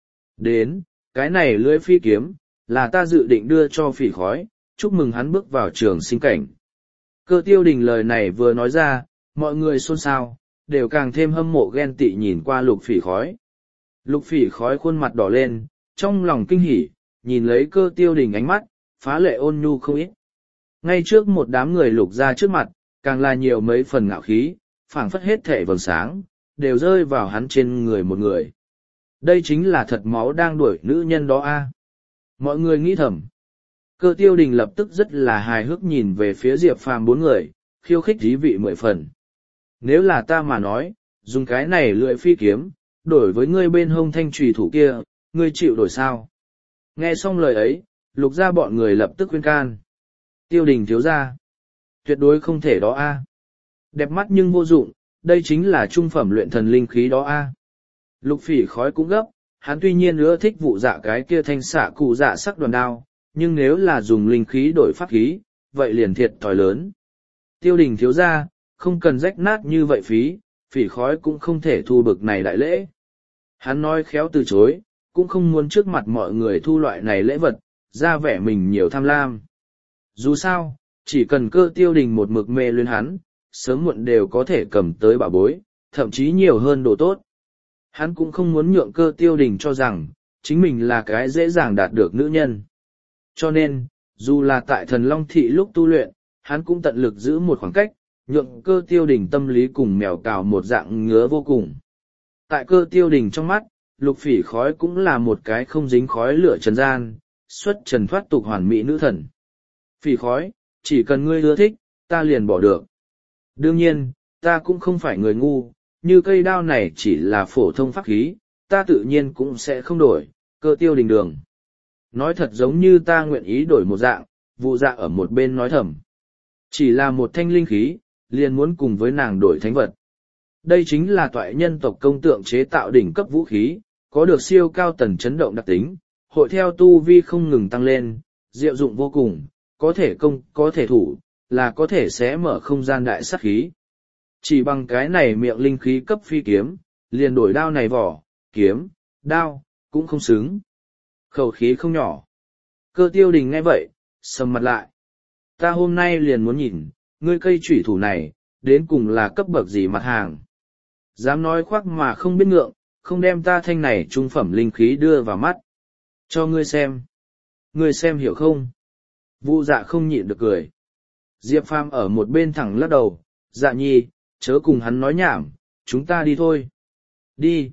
Đến, cái này lưỡi phi kiếm, là ta dự định đưa cho Phỉ Khói, chúc mừng hắn bước vào trường sinh cảnh. Cơ Tiêu Đình lời này vừa nói ra, mọi người xôn xao, đều càng thêm hâm mộ ghen tị nhìn qua Lục Phỉ Khói. Lục Phỉ Khói khuôn mặt đỏ lên, trong lòng kinh hỉ, nhìn lấy Cơ Tiêu Đình ánh mắt, phá lệ ôn nhu không ít. Ngay trước một đám người Lục ra trước mặt, càng là nhiều mấy phần ngạo khí, phảng phất hết thể vầng sáng, đều rơi vào hắn trên người một người. Đây chính là thật máu đang đuổi nữ nhân đó a. Mọi người nghĩ thầm. Cơ Tiêu Đình lập tức rất là hài hước nhìn về phía Diệp Phàm bốn người, khiêu khích dí vị mười phần. Nếu là ta mà nói, dùng cái này lưỡi phi kiếm, đổi với ngươi bên hông thanh trùy thủ kia, ngươi chịu đổi sao? Nghe xong lời ấy, Lục ra bọn người lập tức khuyên can. Tiêu Đình thiếu ra. Tuyệt đối không thể đó a. Đẹp mắt nhưng vô dụng, đây chính là trung phẩm luyện thần linh khí đó a. Lục Phỉ Khói cũng gấp, hắn tuy nhiên ưa thích Vụ Dạ cái kia thanh xạ cụ dạ sắc đoàn đao, nhưng nếu là dùng linh khí đổi pháp khí, vậy liền thiệt thòi lớn. Tiêu Đình thiếu ra, không cần rách nát như vậy phí, Phỉ Khói cũng không thể thu bực này đại lễ. Hắn nói khéo từ chối, cũng không muốn trước mặt mọi người thu loại này lễ vật, ra vẻ mình nhiều tham lam. Dù sao, chỉ cần Cơ Tiêu Đình một mực mê luyến hắn, sớm muộn đều có thể cầm tới bảo bối, thậm chí nhiều hơn đồ tốt. Hắn cũng không muốn nhượng Cơ Tiêu Đình cho rằng, chính mình là cái dễ dàng đạt được nữ nhân. Cho nên, dù là tại Thần Long Thị lúc tu luyện, hắn cũng tận lực giữ một khoảng cách, nhượng Cơ Tiêu Đình tâm lý cùng mèo cào một dạng ngứa vô cùng. Tại Cơ Tiêu Đình trong mắt, lục phỉ khói cũng là một cái không dính khói lửa trần gian, xuất trần thoát tục hoàn mỹ nữ thần. Phỉ khói, chỉ cần ngươi ưa thích, ta liền bỏ được. Đương nhiên, ta cũng không phải người ngu, như cây đao này chỉ là phổ thông pháp khí, ta tự nhiên cũng sẽ không đổi, Cơ Tiêu Đình đường. Nói thật giống như ta nguyện ý đổi một dạng, vụ dạ ở một bên nói thầm. Chỉ là một thanh linh khí, liền muốn cùng với nàng đổi thánh vật. Đây chính là toại nhân tộc công tượng chế tạo đỉnh cấp vũ khí, có được siêu cao tần chấn động đặc tính, hội theo tu vi không ngừng tăng lên, diệu dụng vô cùng, có thể công, có thể thủ, là có thể sẽ mở không gian đại sát khí. Chỉ bằng cái này miệng linh khí cấp phi kiếm, liền đổi đao này vỏ, kiếm, đao, cũng không xứng. Khẩu khí không nhỏ. Cơ Tiêu Đình nghe vậy, sầm mặt lại. Ta hôm nay liền muốn nhìn, ngươi cây chủy thủ này, đến cùng là cấp bậc gì mặt hàng. Dám nói khoác mà không biết ngượng, không đem ta thanh này trung phẩm linh khí đưa vào mắt. Cho ngươi xem. Ngươi xem hiểu không? Vu dạ không nhịn được cười. Diệp Phàm ở một bên thẳng lắc đầu, dạ nhi, chớ cùng hắn nói nhảm, chúng ta đi thôi. Đi.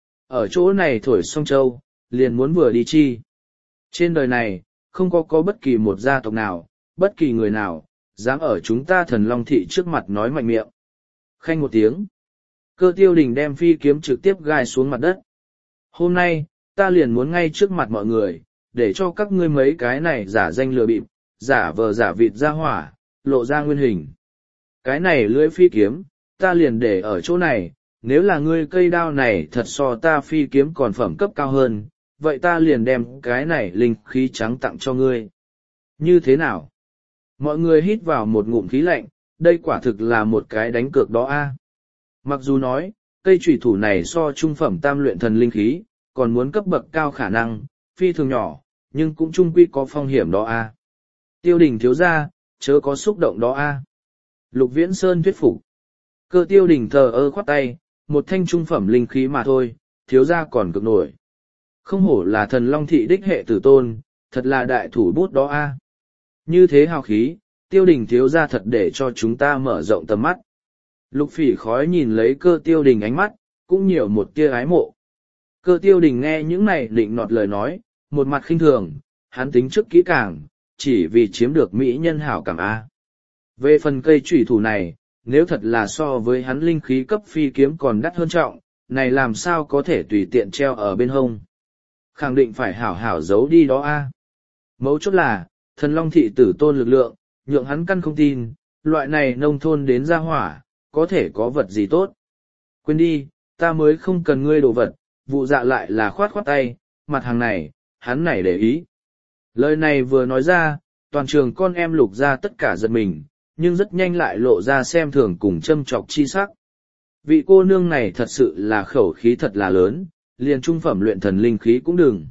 Ở chỗ này thổi song châu, liền muốn vừa đi chi. Trên đời này, không có có bất kỳ một gia tộc nào, bất kỳ người nào, dám ở chúng ta thần long thị trước mặt nói mạnh miệng. Khanh một tiếng. Cơ Tiêu Đình đem phi kiếm trực tiếp gai xuống mặt đất. Hôm nay, ta liền muốn ngay trước mặt mọi người, để cho các ngươi mấy cái này giả danh lừa bịp, giả vờ giả vịt ra hỏa, lộ ra nguyên hình. Cái này lưỡi phi kiếm, ta liền để ở chỗ này, nếu là ngươi cây đao này thật so ta phi kiếm còn phẩm cấp cao hơn, vậy ta liền đem cái này linh khí trắng tặng cho ngươi. Như thế nào? Mọi người hít vào một ngụm khí lạnh, đây quả thực là một cái đánh cược đó a. Mặc dù nói, cây chủy thủ này so trung phẩm tam luyện thần linh khí, còn muốn cấp bậc cao khả năng, phi thường nhỏ, nhưng cũng trung quy có phong hiểm đó a. Tiêu Đình thiếu gia, chớ có xúc động đó a. Lục Viễn Sơn thuyết phục. Cơ Tiêu Đình thờ ơ khoát tay, một thanh trung phẩm linh khí mà thôi, thiếu gia còn cực nổi. Không hổ là thần long thị đích hệ tử tôn, thật là đại thủ bút đó a. Như thế hào khí, Tiêu Đình thiếu gia thật để cho chúng ta mở rộng tầm mắt. Lục Phỉ khói nhìn lấy Cơ Tiêu Đình ánh mắt, cũng nhiều một tia ái mộ. Cơ Tiêu Đình nghe những này định nọt lời nói, một mặt khinh thường, hắn tính trước kỹ càng, chỉ vì chiếm được mỹ nhân hảo cảm a. Về phần cây chủy thủ này, nếu thật là so với hắn linh khí cấp phi kiếm còn đắt hơn trọng, này làm sao có thể tùy tiện treo ở bên hông. Khẳng định phải hảo hảo giấu đi đó a. Mấu chốt là, thần long thị tử tôn lực lượng, nhượng hắn căn không tin, loại này nông thôn đến ra hỏa, có thể có vật gì tốt. Quên đi, ta mới không cần ngươi đồ vật, vụ dạ lại là khoát khoát tay, mặt hàng này, hắn này để ý. Lời này vừa nói ra, toàn trường con em lục ra tất cả giật mình, nhưng rất nhanh lại lộ ra xem thường cùng châm chọc chi sắc. Vị cô nương này thật sự là khẩu khí thật là lớn, liền trung phẩm luyện thần linh khí cũng đừng.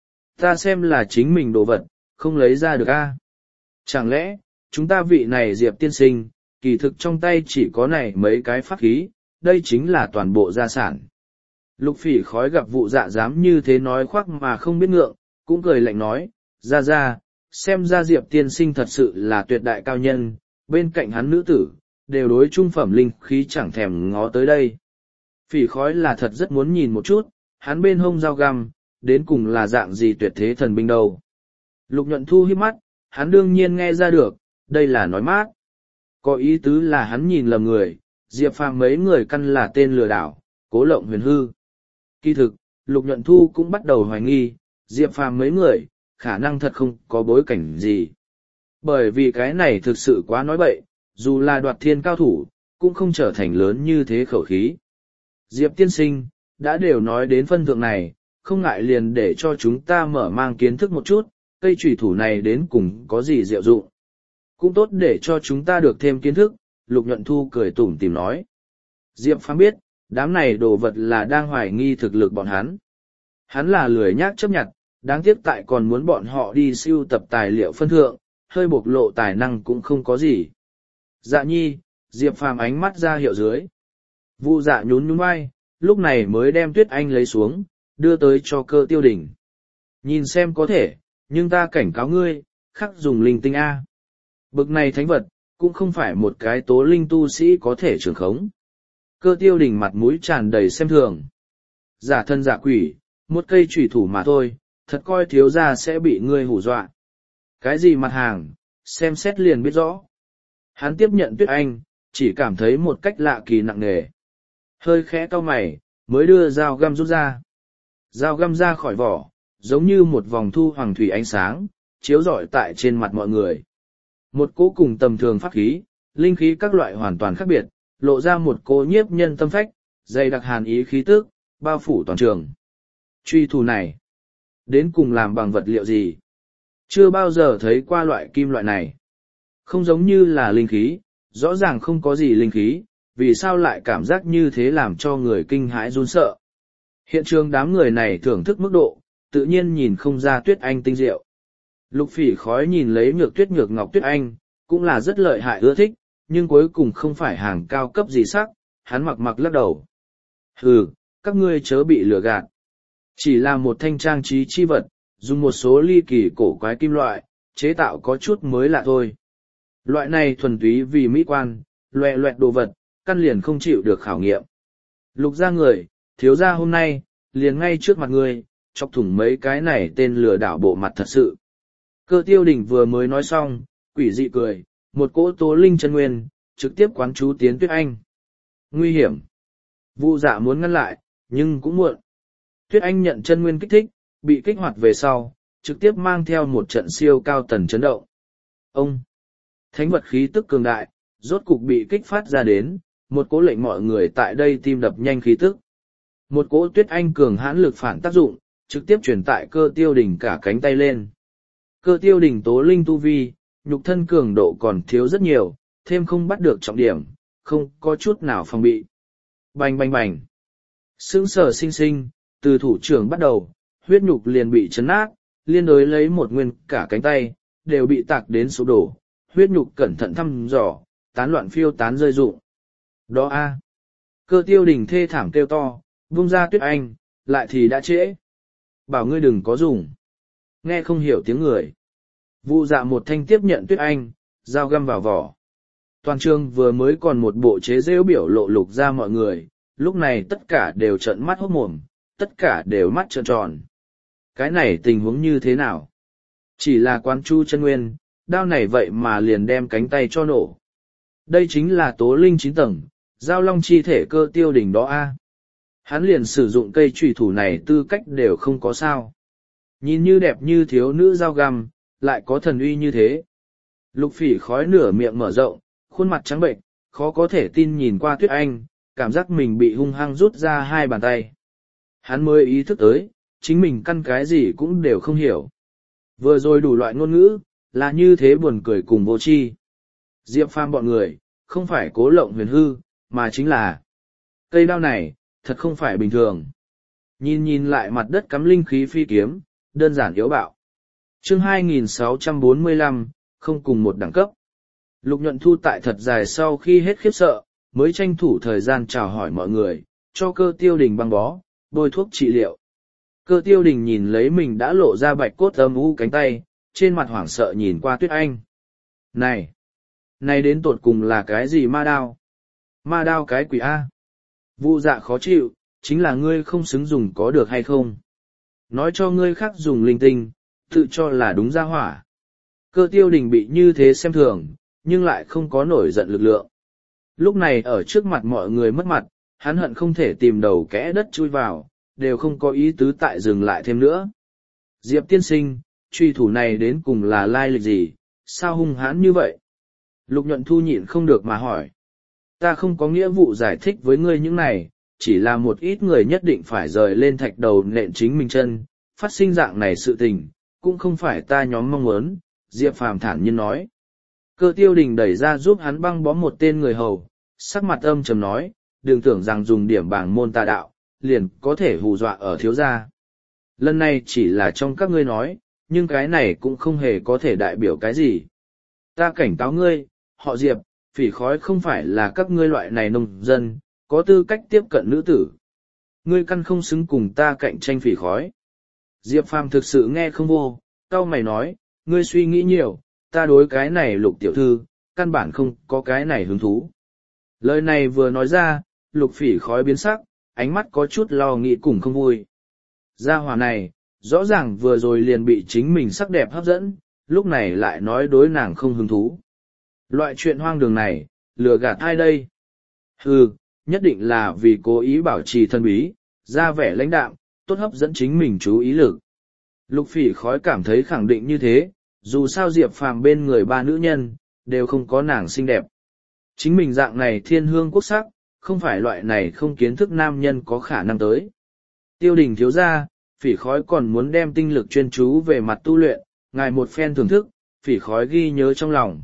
Ta xem là chính mình đồ vật, không lấy ra được a. Chẳng lẽ, chúng ta vị này Diệp tiên sinh, kỳ thực trong tay chỉ có này mấy cái pháp khí, đây chính là toàn bộ gia sản. Lục Phỉ khói gặp vụ dạ dám như thế nói khoác mà không biết ngượng, cũng cười lạnh nói, ra ra, xem ra Diệp tiên sinh thật sự là tuyệt đại cao nhân, bên cạnh hắn nữ tử, đều đối trung phẩm linh khí chẳng thèm ngó tới đây. Phỉ khói là thật rất muốn nhìn một chút, hắn bên hông dao găm, đến cùng là dạng gì tuyệt thế thần binh đâu. Lục Nhuận Thu híp mắt, hắn đương nhiên nghe ra được, đây là nói mát. Có ý tứ là hắn nhìn lầm người, Diệp Phàm mấy người căn là tên lừa đảo, cố lộng huyền hư. Kỳ thực, Lục Nhuận Thu cũng bắt đầu hoài nghi, Diệp Phàm mấy người, khả năng thật không có bối cảnh gì. Bởi vì cái này thực sự quá nói bậy, dù là đoạt thiên cao thủ, cũng không trở thành lớn như thế khẩu khí. Diệp tiên sinh, đã đều nói đến phân thượng này, không ngại liền để cho chúng ta mở mang kiến thức một chút, cây chủy thủ này đến cùng có gì diệu dụng. Cũng tốt để cho chúng ta được thêm kiến thức, Lục Nhuận Thu cười tủm tỉm nói. Diệp Phàm biết, đám này đồ vật là đang hoài nghi thực lực bọn hắn. Hắn là lười nhác chấp nhận, đáng tiếc tại còn muốn bọn họ đi siêu tập tài liệu phân thượng, hơi bộc lộ tài năng cũng không có gì. Dạ nhi, Diệp Phàm ánh mắt ra hiệu dưới. Vu dạ nhún nhún vai, lúc này mới đem Tuyết Anh lấy xuống, đưa tới cho Cơ Tiêu Đình. Nhìn xem có thể, nhưng ta cảnh cáo ngươi, khắc dùng linh tinh A. Bực này thánh vật, cũng không phải một cái tố linh tu sĩ có thể trường khống. Cơ Tiêu Đình mặt mũi tràn đầy xem thường. Giả thân giả quỷ, Một cây chủy thủ mà thôi, thật coi thiếu gia sẽ bị ngươi hù dọa. Cái gì mặt hàng, xem xét liền biết rõ. Hắn tiếp nhận Tuyết Anh, chỉ cảm thấy một cách lạ kỳ nặng nề. Hơi khẽ cau mày, mới đưa dao găm rút ra. Dao găm ra khỏi vỏ, giống như một vòng thu hoàng thủy ánh sáng, chiếu rọi tại trên mặt mọi người. Một cỗ cùng tầm thường pháp khí, linh khí các loại hoàn toàn khác biệt, lộ ra một cỗ nhiếp nhân tâm phách, dày đặc hàn ý khí tức, bao phủ toàn trường. Truy thủ này, đến cùng làm bằng vật liệu gì? Chưa bao giờ thấy qua loại kim loại này. Không giống như là linh khí, rõ ràng không có gì linh khí, vì sao lại cảm giác như thế làm cho người kinh hãi run sợ. Hiện trường đám người này thưởng thức mức độ, tự nhiên nhìn không ra Tuyết Anh tinh diệu. Lục Phỉ khói nhìn lấy Nhược Tuyết Nhược Ngọc Tuyết Anh, cũng là rất lợi hại ưa thích, nhưng cuối cùng không phải hàng cao cấp gì sắc, hắn mặc mặc lắc đầu. Hừ, các ngươi chớ bị lừa gạt. Chỉ là một thanh trang trí chi vật, dùng một số ly kỳ cổ quái kim loại, chế tạo có chút mới lạ thôi. Loại này thuần túy vì mỹ quan, loẹ loẹt đồ vật, căn liền không chịu được khảo nghiệm. Lục ra người, thiếu ra hôm nay, liền ngay trước mặt người, chọc thủng mấy cái này tên lừa đảo bộ mặt thật sự. Cơ Tiêu Đình vừa mới nói xong, quỷ dị cười, một cỗ tố linh chân nguyên, trực tiếp quán chú tiến Tuyết Anh. Nguy hiểm. Vu Dạ muốn ngăn lại, nhưng cũng muộn. Tuyết Anh nhận chân nguyên kích thích, bị kích hoạt về sau, trực tiếp mang theo một trận siêu cao tần chấn động. Ông! Thánh vật khí tức cường đại, rốt cục bị kích phát ra đến, một cỗ lệnh mọi người tại đây tim đập nhanh khí tức. Một cỗ Tuyết Anh cường hãn lực phản tác dụng, trực tiếp truyền tại Cơ Tiêu Đình cả cánh tay lên. Cơ Tiêu Đình tố linh tu vi, nhục thân cường độ còn thiếu rất nhiều, thêm không bắt được trọng điểm, không có chút nào phòng bị. Bành bành bành. Sững sờ sinh sinh, từ thủ trưởng bắt đầu, huyết nhục liền bị chấn nát, liên đối lấy một nguyên cả cánh tay, đều bị tạc đến sụp đổ, huyết nhục cẩn thận thăm dò, tán loạn phiêu tán rơi rụng. Đó a. Cơ Tiêu Đình thê thảm kêu to, vung ra Tuyết Anh, lại thì đã trễ. Bảo ngươi đừng có dùng. Nghe không hiểu tiếng người. Vu Dạ một thanh tiếp nhận Tuyết Anh, dao găm vào vỏ. Toàn trường vừa mới còn một bộ chế rêu biểu lộ Lục ra mọi người, lúc này tất cả đều trợn mắt hốt mồm, tất cả đều mắt trợn tròn. Cái này tình huống như thế nào? Chỉ là quán chu chân nguyên, đao này vậy mà liền đem cánh tay cho nổ. Đây chính là tố linh chín tầng, giao long chi thể Cơ Tiêu Đình đó a. Hắn liền sử dụng cây trùy thủ này tư cách đều không có sao. Nhìn như đẹp như thiếu nữ dao găm, lại có thần uy như thế. Lục Phỉ khói nửa miệng mở rộng, khuôn mặt trắng bệnh, khó có thể tin nhìn qua Tuyết Anh, cảm giác mình bị hung hăng rút ra hai bàn tay. Hắn mới ý thức tới, chính mình căn cái gì cũng đều không hiểu. Vừa rồi đủ loại ngôn ngữ, là như thế buồn cười cùng vô tri. Diệp Phàm bọn người, không phải cố lộng huyền hư, mà chính là cây đao này, thật không phải bình thường. Nhìn nhìn lại mặt đất cắm linh khí phi kiếm, đơn giản yếu bạo. Chương hai nghìn sáu trăm bốn mươi lăm, không cùng một đẳng cấp. Lục Nhuận Thu tại thật dài sau khi hết khiếp sợ, mới tranh thủ thời gian chào hỏi mọi người, cho Cơ Tiêu Đình băng bó, bôi thuốc trị liệu. Cơ Tiêu Đình nhìn lấy mình đã lộ ra bạch cốt âm u cánh tay, trên mặt hoảng sợ nhìn qua Tuyết Anh. Này! Này đến tột cùng là cái gì ma đao? Ma đao cái quỷ A. Vu Dạ khó chịu, chính là ngươi không xứng dùng có được hay không? Nói cho ngươi khác dùng linh tinh, tự cho là đúng ra hỏa. Cơ Tiêu Đình bị như thế xem thường, nhưng lại không có nổi giận lực lượng. Lúc này ở trước mặt mọi người mất mặt, hắn hận không thể tìm đầu kẽ đất chui vào, đều không có ý tứ tại dừng lại thêm nữa. Diệp tiên sinh, truy thủ này đến cùng là lai lịch gì, sao hung hãn như vậy? Lục Nhuận Thu nhịn không được mà hỏi. Ta không có nghĩa vụ giải thích với ngươi những này, chỉ là một ít người nhất định phải rời lên thạch đầu nện chính mình chân, phát sinh dạng này sự tình, cũng không phải ta nhóm mong muốn, Diệp Phàm thản nhiên nói. Cơ Tiêu Đình đẩy ra giúp hắn băng bó một tên người hầu, sắc mặt âm trầm nói, đừng tưởng rằng dùng điểm bảng môn tà đạo, liền có thể hù dọa ở thiếu gia. Lần này chỉ là trong các ngươi nói, nhưng cái này cũng không hề có thể đại biểu cái gì. Ta cảnh cáo ngươi, họ Diệp, Phỉ khói không phải là các ngươi loại này nông dân, có tư cách tiếp cận nữ tử. Ngươi căn không xứng cùng ta cạnh tranh Phỉ khói. Diệp Phàm thực sự nghe không vô, cau mày nói, ngươi suy nghĩ nhiều, ta đối cái này Lục tiểu thư, căn bản không có cái này hứng thú. Lời này vừa nói ra, Lục Phỉ khói biến sắc, ánh mắt có chút lo nghĩ cùng không vui. Gia hỏa này, rõ ràng vừa rồi liền bị chính mình sắc đẹp hấp dẫn, lúc này lại nói đối nàng không hứng thú. Loại chuyện hoang đường này, lừa gạt ai đây? Hừ, nhất định là vì cố ý bảo trì thân bí, ra vẻ lãnh đạm, tốt hấp dẫn chính mình chú ý lực. Lục Phỉ Khói cảm thấy khẳng định như thế, dù sao Diệp Phàm bên người ba nữ nhân, đều không có nàng xinh đẹp. Chính mình dạng này thiên hương quốc sắc, không phải loại này không kiến thức nam nhân có khả năng tới. Tiêu Đình thiếu gia, Phỉ Khói còn muốn đem tinh lực chuyên chú về mặt tu luyện, ngài một phen thưởng thức, Phỉ Khói ghi nhớ trong lòng.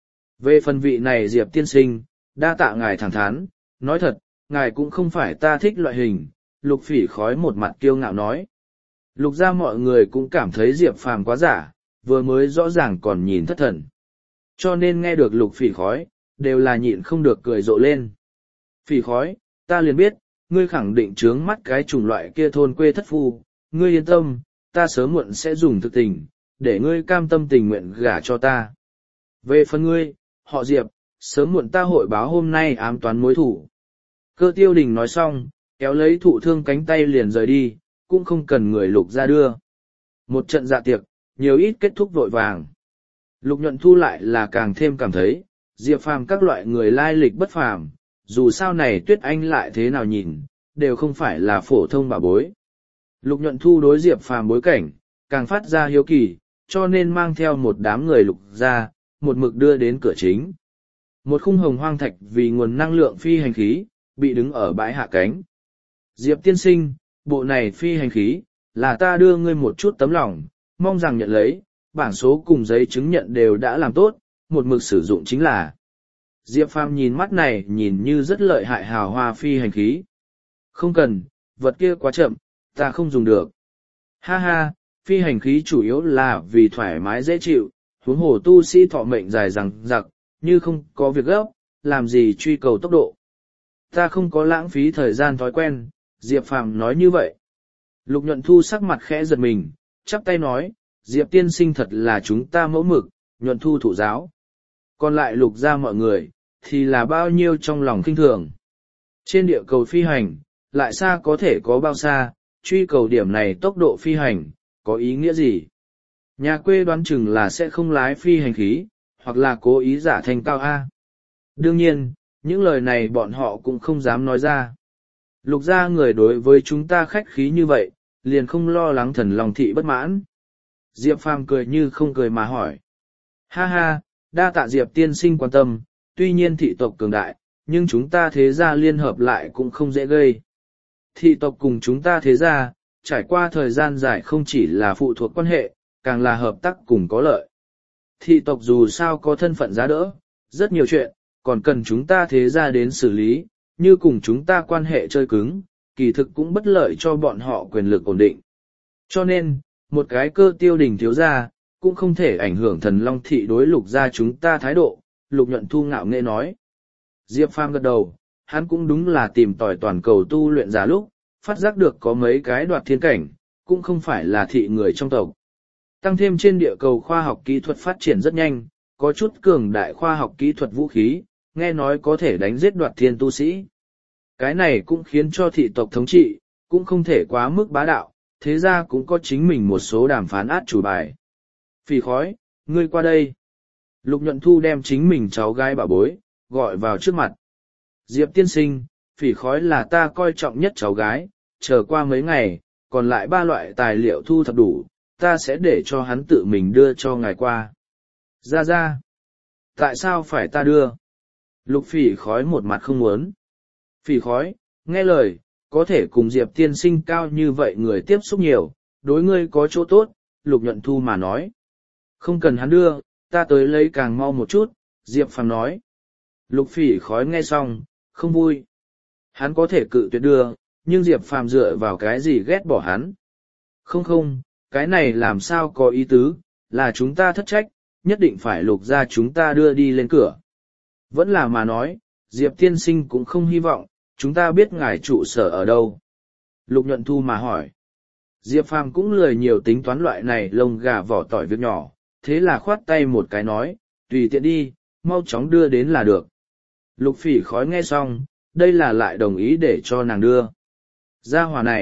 Về phần vị này Diệp tiên sinh, đa tạ ngài thẳng thắn, nói thật, ngài cũng không phải ta thích loại hình, Lục Phỉ Khói một mặt kiêu ngạo nói. Lục ra mọi người cũng cảm thấy Diệp Phàm quá giả, vừa mới rõ ràng còn nhìn thất thần. Cho nên nghe được Lục Phỉ Khói, đều là nhịn không được cười rộ lên. Phỉ Khói, ta liền biết, ngươi khẳng định trướng mắt cái chủng loại kia thôn quê thất phu, ngươi yên tâm, ta sớm muộn sẽ dùng thực tình, để ngươi cam tâm tình nguyện gả cho ta. Về phần ngươi, họ Diệp, sớm muộn ta hội báo hôm nay ám toán mối thủ. Cơ Tiêu Đình nói xong, kéo lấy thụ thương cánh tay liền rời đi, cũng không cần người Lục ra đưa. Một trận dạ tiệc, nhiều ít kết thúc vội vàng. Lục Nhuận Thu lại là càng thêm cảm thấy, Diệp Phàm các loại người lai lịch bất phàm, dù sao này Tuyết Anh lại thế nào nhìn, đều không phải là phổ thông bà bối. Lục Nhuận Thu đối Diệp Phàm bối cảnh, càng phát ra hiếu kỳ, cho nên mang theo một đám người Lục ra, một mực đưa đến cửa chính. Một khung hồng hoang thạch vì nguồn năng lượng phi hành khí, bị đứng ở bãi hạ cánh. Diệp tiên sinh, bộ này phi hành khí, là ta đưa ngươi một chút tấm lòng, mong rằng nhận lấy, bảng số cùng giấy chứng nhận đều đã làm tốt, một mực sử dụng chính là. Diệp Phàm nhìn mắt này nhìn như rất lợi hại hào hoa phi hành khí. Không cần, vật kia quá chậm, ta không dùng được. Ha ha, phi hành khí chủ yếu là vì thoải mái dễ chịu, huống hồ tu sĩ thọ mệnh dài rằng giặc, như không có việc gấp, làm gì truy cầu tốc độ. Ta không có lãng phí thời gian thói quen, Diệp Phàm nói như vậy. Lục Nhuận Thu sắc mặt khẽ giật mình, chắp tay nói, Diệp tiên sinh thật là chúng ta mẫu mực, Nhuận Thu thụ giáo. Còn lại Lục ra mọi người, thì là bao nhiêu trong lòng kinh thường. Trên địa cầu phi hành, lại xa có thể có bao xa, truy cầu điểm này tốc độ phi hành, có ý nghĩa gì? Nhà quê đoán chừng là sẽ không lái phi hành khí, hoặc là cố ý giả thành cao A. Đương nhiên, những lời này bọn họ cũng không dám nói ra. Lục gia người đối với chúng ta khách khí như vậy, liền không lo lắng thần lòng thị bất mãn. Diệp Phàm cười như không cười mà hỏi. Ha ha, đa tạ Diệp tiên sinh quan tâm, tuy nhiên thị tộc cường đại, nhưng chúng ta thế gia liên hợp lại cũng không dễ gây. Thị tộc cùng chúng ta thế gia, trải qua thời gian dài không chỉ là phụ thuộc quan hệ, càng là hợp tác cùng có lợi. Thị tộc dù sao có thân phận giá đỡ, rất nhiều chuyện, còn cần chúng ta thế gia đến xử lý, như cùng chúng ta quan hệ chơi cứng, kỳ thực cũng bất lợi cho bọn họ quyền lực ổn định. Cho nên, một cái Cơ Tiêu Đình thiếu gia, cũng không thể ảnh hưởng thần long thị đối Lục gia chúng ta thái độ, Lục Nhuận Thu ngạo nghễ nói. Diệp Phàm gật đầu, hắn cũng đúng là tìm tòi toàn cầu tu luyện giả lúc, phát giác được có mấy cái đoạt thiên cảnh, cũng không phải là thị người trong tộc. Tăng thêm trên địa cầu khoa học kỹ thuật phát triển rất nhanh, có chút cường đại khoa học kỹ thuật vũ khí, nghe nói có thể đánh giết đoạt thiên tu sĩ. Cái này cũng khiến cho thị tộc thống trị, cũng không thể quá mức bá đạo, thế ra cũng có chính mình một số đàm phán át chủ bài. Phỉ Khói, ngươi qua đây. Lục Nhuận Thu đem chính mình cháu gái bảo bối, gọi vào trước mặt. Diệp tiên sinh, Phỉ Khói là ta coi trọng nhất cháu gái, chờ qua mấy ngày, còn lại ba loại tài liệu thu thập đủ, ta sẽ để cho hắn tự mình đưa cho ngài qua. Ra ra. Tại sao phải ta đưa? Lục Phỉ Khói một mặt không muốn. Phỉ Khói, nghe lời, có thể cùng Diệp tiên sinh cao như vậy người tiếp xúc nhiều, đối ngươi có chỗ tốt, Lục Nhuận Thu mà nói. Không cần hắn đưa, ta tới lấy càng mau một chút, Diệp Phàm nói. Lục Phỉ Khói nghe xong, không vui. Hắn có thể cự tuyệt đưa, nhưng Diệp Phàm dựa vào cái gì ghét bỏ hắn. Không không, cái này làm sao có ý tứ, là chúng ta thất trách, nhất định phải Lục ra chúng ta đưa đi lên cửa. Vẫn là mà nói, Diệp tiên sinh cũng không hy vọng, chúng ta biết ngài trụ sở ở đâu. Lục Nhuận Thu mà hỏi. Diệp Phàm cũng lười nhiều tính toán loại này lông gà vỏ tỏi việc nhỏ, thế là khoát tay một cái nói, tùy tiện đi, mau chóng đưa đến là được. Lục Phỉ Khói nghe xong, đây là lại đồng ý để cho nàng đưa. Gia hỏa này,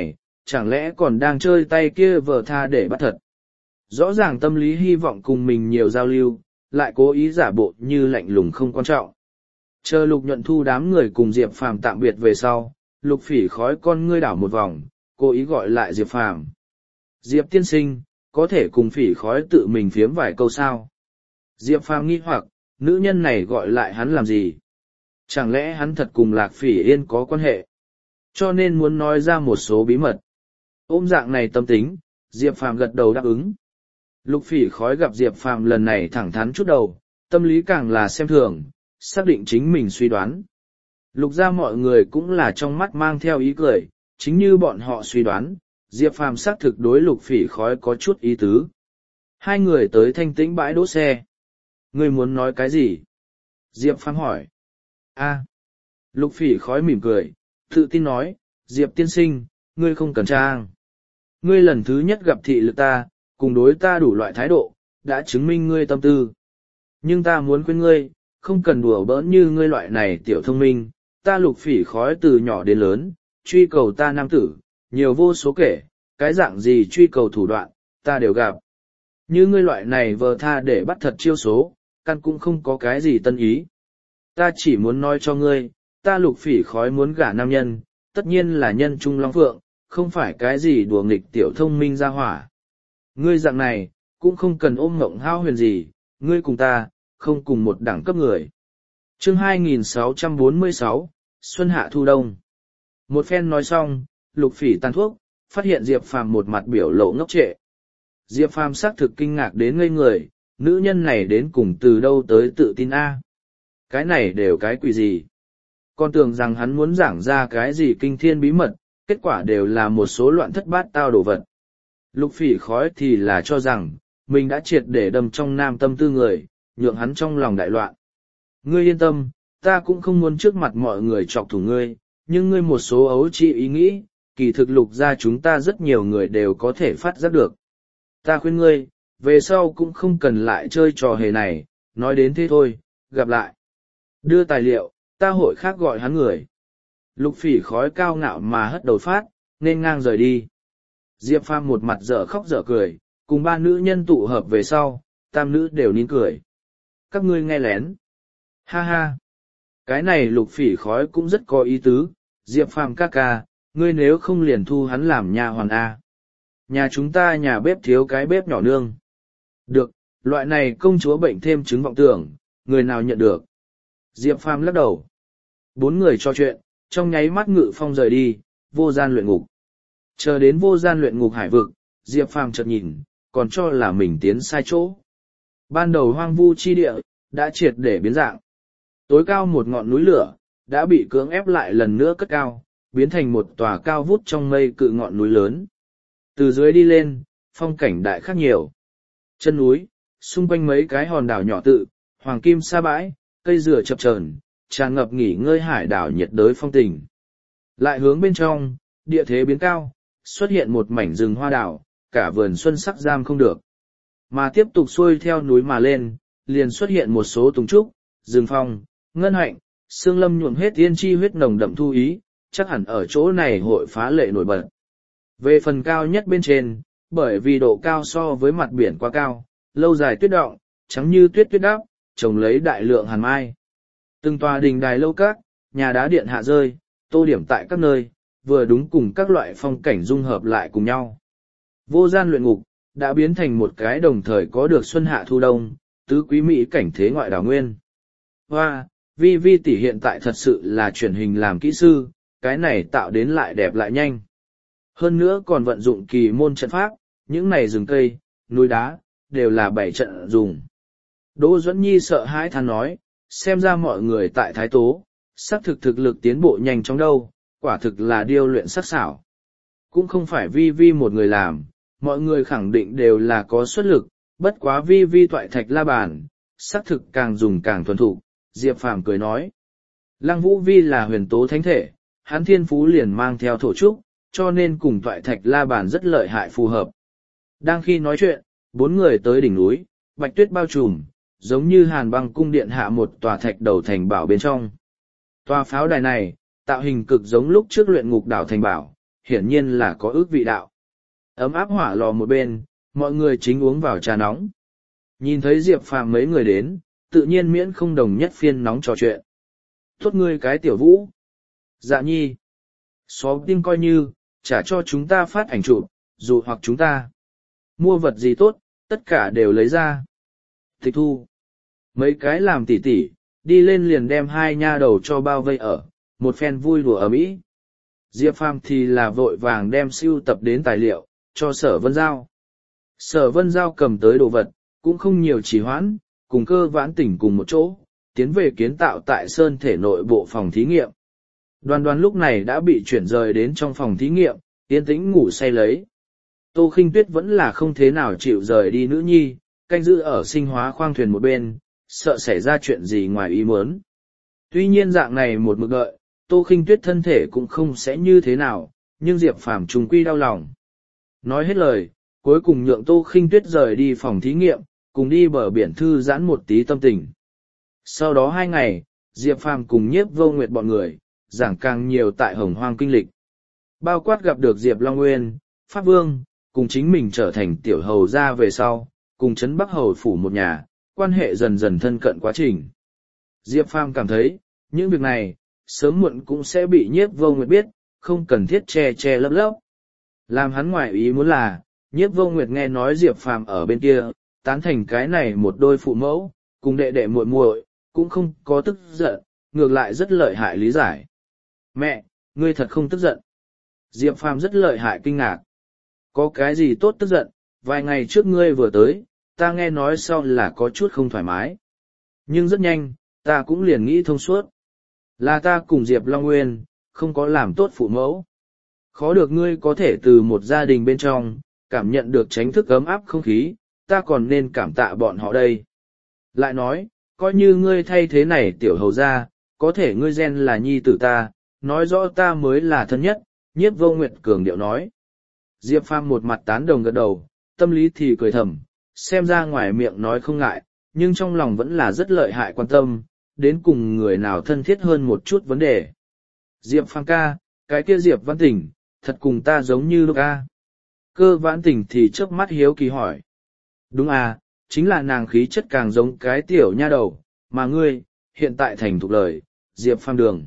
chẳng lẽ còn đang chơi tay kia vờ tha để bắt thật. Rõ ràng tâm lý hy vọng cùng mình nhiều giao lưu, lại cố ý giả bộ như lạnh lùng không quan trọng. Chờ Lục Nhuận Thu đám người cùng Diệp Phàm tạm biệt về sau, Lục Phỉ khói con ngươi đảo một vòng, cố ý gọi lại Diệp Phàm. Diệp tiên sinh, có thể cùng Phỉ khói tự mình phiếm vài câu sao? Diệp Phàm nghi hoặc, nữ nhân này gọi lại hắn làm gì? Chẳng lẽ hắn thật cùng Lạc Phỉ Yên có quan hệ? Cho nên muốn nói ra một số bí mật. Ôm dạng này tâm tính, Diệp Phàm gật đầu đáp ứng. Lục Phỉ khói gặp Diệp Phàm lần này thẳng thắn chút đầu, tâm lý càng là xem thường, xác định chính mình suy đoán. Lục ra mọi người cũng là trong mắt mang theo ý cười, chính như bọn họ suy đoán, Diệp Phàm xác thực đối Lục Phỉ khói có chút ý tứ. Hai người tới thanh tĩnh bãi đỗ xe. Ngươi muốn nói cái gì? Diệp Phàm hỏi. A. Lục Phỉ khói mỉm cười, tự tin nói, Diệp tiên sinh, ngươi không cần trang. Ngươi lần thứ nhất gặp thị lực ta, cùng đối ta đủ loại thái độ, đã chứng minh ngươi tâm tư. Nhưng ta muốn khuyên ngươi, không cần đùa bỡn như ngươi loại này tiểu thông minh, ta Lục Phỉ khói từ nhỏ đến lớn, truy cầu ta nam tử, nhiều vô số kể, cái dạng gì truy cầu thủ đoạn, ta đều gặp. Như ngươi loại này vờ tha để bắt thật chiêu số, căn cũng không có cái gì tân ý. Ta chỉ muốn nói cho ngươi, ta Lục Phỉ khói muốn gả nam nhân, tất nhiên là nhân trung long phượng, không phải cái gì đùa nghịch tiểu thông minh ra hỏa. Ngươi dạng này, cũng không cần ôm mộng hao huyền gì, ngươi cùng ta, không cùng một đẳng cấp người. Chương hai nghìn sáu trăm bốn mươi sáu, Xuân Hạ Thu Đông. Một phen nói xong, Lục Phỉ tàn thuốc, phát hiện Diệp Phàm một mặt biểu lộ ngốc trệ. Diệp Phàm xác thực kinh ngạc đến ngây người, nữ nhân này đến cùng từ đâu tới tự tin a? Cái này đều cái quỷ gì? Con tưởng rằng hắn muốn giảng ra cái gì kinh thiên bí mật, kết quả đều là một số loạn thất bát tao đồ vật. Lục Phỉ khói thì là cho rằng, mình đã triệt để đâm trong nam tâm tư người, nhượng hắn trong lòng đại loạn. Ngươi yên tâm, ta cũng không muốn trước mặt mọi người chọc thủng ngươi, nhưng ngươi một số ấu trĩ ý nghĩ, kỳ thực Lục ra chúng ta rất nhiều người đều có thể phát giác được. Ta khuyên ngươi, về sau cũng không cần lại chơi trò hề này, nói đến thế thôi, gặp lại. Đưa tài liệu, ta hội khác gọi hắn người. Lục Phỉ khói cao ngạo mà hất đầu phát, nên ngang rời đi. Diệp Phàm một mặt dở khóc dở cười, cùng ba nữ nhân tụ hợp về sau, tam nữ đều nín cười. Các ngươi nghe lén. Ha ha. Cái này Lục Phỉ khói cũng rất có ý tứ, Diệp Phàm ca ca, ngươi nếu không liền thu hắn làm nha hoàn A. Nhà chúng ta nhà bếp thiếu cái bếp nhỏ nương. Được, loại này công chúa bệnh thêm chứng vọng tưởng, người nào nhận được. Diệp Phàm lắc đầu. Bốn người trò chuyện, trong nháy mắt Ngự Phong rời đi, vô gian luyện ngục. Chờ đến vô gian luyện ngục hải vực, Diệp Phàm chợt nhìn, còn cho là mình tiến sai chỗ. Ban đầu hoang vu chi địa, đã triệt để biến dạng. Tối cao một ngọn núi lửa, đã bị cưỡng ép lại lần nữa cất cao, biến thành một tòa cao vút trong mây cự ngọn núi lớn. Từ dưới đi lên, phong cảnh đại khác nhiều. Chân núi, xung quanh mấy cái hòn đảo nhỏ tự, hoàng kim sa bãi, cây dừa chập chờn, tràn ngập nghỉ ngơi hải đảo nhiệt đới phong tình. Lại hướng bên trong, địa thế biến cao, xuất hiện một mảnh rừng hoa đảo, cả vườn xuân sắc giam không được. Mà tiếp tục xuôi theo núi mà lên, liền xuất hiện một số tùng trúc, rừng phong, ngân hạnh, xương lâm nhuộm hết tiên chi huyết nồng đậm thu ý, chắc hẳn ở chỗ này hội phá lệ nổi bật. Về phần cao nhất bên trên, bởi vì độ cao so với mặt biển quá cao, lâu dài tuyết đọng, trắng như tuyết tuyết đắp, trồng lấy đại lượng hàn mai. Từng tòa đình đài lâu các, nhà đá điện hạ rơi, tô điểm tại các nơi, vừa đúng cùng các loại phong cảnh dung hợp lại cùng nhau. Vô gian luyện ngục, đã biến thành một cái đồng thời có được xuân hạ thu đông, tứ quý mỹ cảnh thế ngoại đảo nguyên. Hoa, vi vi tỷ hiện tại thật sự là truyền hình làm kỹ sư, cái này tạo đến lại đẹp lại nhanh. Hơn nữa còn vận dụng kỳ môn trận pháp, những này rừng cây, núi đá, đều là bảy trận dùng. Đỗ Duẫn Nhi sợ hãi than nói, xem ra mọi người tại Thái Tố, xác thực thực lực tiến bộ nhanh chóng đâu, quả thực là điêu luyện sắc xảo. Cũng không phải vi vi một người làm, mọi người khẳng định đều là có xuất lực, bất quá vi vi toại thạch la bàn, xác thực càng dùng càng thuần thục, Diệp Phàm cười nói. Lăng Vũ Vi là huyền tố thánh thể, hắn thiên phú liền mang theo thổ trúc, cho nên cùng toại thạch la bàn rất lợi hại phù hợp. Đang khi nói chuyện, bốn người tới đỉnh núi, bạch tuyết bao trùm, giống như hàn băng cung điện hạ một tòa thạch đầu thành bảo bên trong. Tòa pháo đài này, tạo hình cực giống lúc trước luyện ngục đảo thành bảo, hiển nhiên là có ước vị đạo. Ấm áp hỏa lò một bên, mọi người chính uống vào trà nóng. Nhìn thấy Diệp Phàm mấy người đến, tự nhiên miễn không đồng nhất phiên nóng trò chuyện. Tốt ngươi cái tiểu vũ. Dạ nhi. Xó tim coi như, trả cho chúng ta phát ảnh chụp, dù hoặc chúng ta mua vật gì tốt, tất cả đều lấy ra. Tịch thu. Mấy cái làm tỉ tỉ, đi lên liền đem hai nha đầu cho bao vây ở, một phen vui đùa ở mỹ. Diệp Phàm thì là vội vàng đem sưu tập đến tài liệu, cho Sở Vân Giao. Sở Vân Giao cầm tới đồ vật, cũng không nhiều trì hoãn, cùng Cơ Vãn Tỉnh cùng một chỗ, tiến về kiến tạo tại Sơn thể nội bộ phòng thí nghiệm. Đoàn đoàn lúc này đã bị chuyển rời đến trong phòng thí nghiệm, yên tĩnh ngủ say lấy. Tô Khinh Tuyết vẫn là không thế nào chịu rời đi nữ nhi, canh giữ ở sinh hóa khoang thuyền một bên, sợ xảy ra chuyện gì ngoài ý muốn. Tuy nhiên dạng này một mực đợi, Tô Khinh Tuyết thân thể cũng không sẽ như thế nào, nhưng Diệp Phàm trùng quy đau lòng. Nói hết lời, cuối cùng nhượng Tô Khinh Tuyết rời đi phòng thí nghiệm, cùng đi bờ biển thư giãn một tí tâm tình. Sau đó hai ngày, Diệp Phàm cùng Nhiếp Vô Nguyệt bọn người, giảng càng nhiều tại Hồng Hoang kinh lịch. Bao quát gặp được Diệp Long Nguyên, Pháp Vương, cùng chính mình trở thành tiểu hầu gia về sau, cùng Trấn Bắc Hầu phủ một nhà, quan hệ dần dần thân cận quá trình. Diệp Phàm cảm thấy, những việc này, sớm muộn cũng sẽ bị Nhiếp Vô Nguyệt biết, không cần thiết che che lấp lấp. Làm hắn ngoại ý muốn là, Nhiếp Vô Nguyệt nghe nói Diệp Phàm ở bên kia, tán thành cái này một đôi phụ mẫu, cùng đệ đệ muội muội, cũng không có tức giận, ngược lại rất lợi hại lý giải. Mẹ, ngươi thật không tức giận. Diệp Phàm rất lợi hại kinh ngạc. Có cái gì tốt tức giận, vài ngày trước ngươi vừa tới, ta nghe nói sau là có chút không thoải mái. Nhưng rất nhanh, ta cũng liền nghĩ thông suốt. Là ta cùng Diệp Long Nguyên, không có làm tốt phụ mẫu. Khó được ngươi có thể từ một gia đình bên trong, cảm nhận được tránh thức ấm áp không khí, ta còn nên cảm tạ bọn họ đây. Lại nói, coi như ngươi thay thế này tiểu hầu ra, có thể ngươi gen là nhi tử ta, nói rõ ta mới là thân nhất, Nhiếp Vô Nguyệt cường điệu nói. Diệp Phàm một mặt tán đồng gật đầu, tâm lý thì cười thầm, xem ra ngoài miệng nói không ngại, nhưng trong lòng vẫn là rất lợi hại quan tâm, đến cùng người nào thân thiết hơn một chút vấn đề. Diệp Phàm ca, cái kia Diệp Văn Tỉnh, thật cùng ta giống như lúc ca. Cơ Vãn Tỉnh thì chớp mắt hiếu kỳ hỏi. Đúng à, chính là nàng khí chất càng giống cái tiểu nha đầu, mà ngươi, hiện tại thành thục lời, Diệp Phàm đường.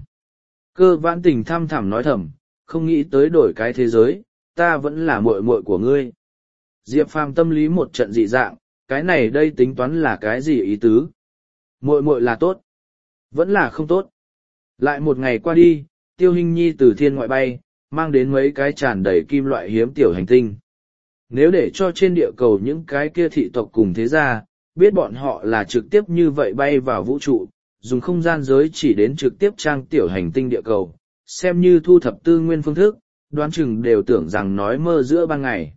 Cơ Vãn Tỉnh thăm thẳm nói thầm, không nghĩ tới đổi cái thế giới, ta vẫn là muội muội của ngươi. Diệp Phàm tâm lý một trận dị dạng, cái này đây tính toán là cái gì ý tứ? Muội muội là tốt, vẫn là không tốt. Lại một ngày qua đi, Tiêu Hinh Nhi từ thiên ngoại bay, mang đến mấy cái tràn đầy kim loại hiếm tiểu hành tinh. Nếu để cho trên địa cầu những cái kia thị tộc cùng thế gia, biết bọn họ là trực tiếp như vậy bay vào vũ trụ, dùng không gian giới chỉ đến trực tiếp trang tiểu hành tinh địa cầu, xem như thu thập tư nguyên phương thức, đoán chừng đều tưởng rằng nói mơ giữa ban ngày.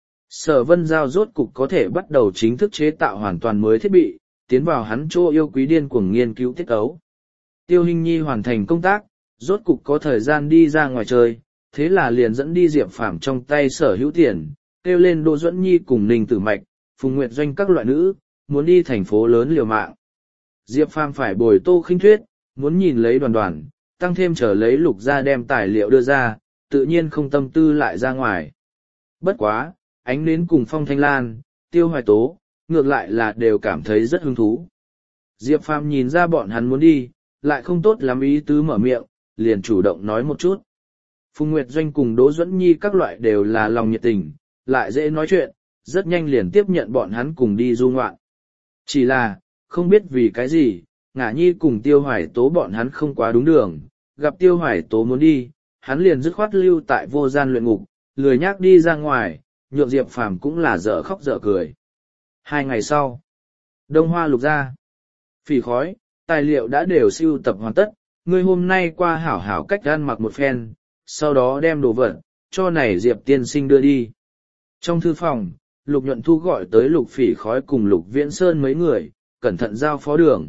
Sở Vân Giao rốt cục có thể bắt đầu chính thức chế tạo hoàn toàn mới thiết bị, tiến vào hắn chỗ yêu quý điên cuồng nghiên cứu tiết ấu. Tiêu Hinh Nhi hoàn thành công tác, rốt cục có thời gian đi ra ngoài chơi, thế là liền dẫn đi Diệp Phàm trong tay sở hữu tiền, kêu lên Đỗ Duẫn Nhi cùng Ninh Tử Mạch, Phùng Nguyệt Doanh các loại nữ, muốn đi thành phố lớn liều mạng. Diệp Phàm phải bồi Tô Khinh Tuyết, muốn nhìn lấy đoàn đoàn, tăng thêm chờ lấy Lục gia đem tài liệu đưa ra, tự nhiên không tâm tư lại ra ngoài. Bất quá, Ánh Nến cùng Phong Thanh Lan, Tiêu Hoài Tố, ngược lại là đều cảm thấy rất hứng thú. Diệp Phàm nhìn ra bọn hắn muốn đi, lại không tốt lắm ý tứ mở miệng, liền chủ động nói một chút. Phùng Nguyệt Doanh cùng Đỗ Duẫn Nhi các loại đều là lòng nhiệt tình, lại dễ nói chuyện, rất nhanh liền tiếp nhận bọn hắn cùng đi du ngoạn. Chỉ là, không biết vì cái gì, Ngả Nhi cùng Tiêu Hoài Tố bọn hắn không quá đúng đường, gặp Tiêu Hoài Tố muốn đi, hắn liền dứt khoát lưu tại vô gian luyện ngục, lười nhác đi ra ngoài, nhượng Diệp Phàm cũng là dở khóc dở cười. Hai ngày sau, Đông Hoa Lục gia, Phỉ Khói, tài liệu đã đều sưu tập hoàn tất, ngươi hôm nay qua hảo hảo cách ăn mặc một phen, sau đó đem đồ vật, cho này Diệp tiên sinh đưa đi. Trong thư phòng, Lục Nhuận Thu gọi tới Lục Phỉ Khói cùng Lục Viễn Sơn mấy người, cẩn thận giao phó đường.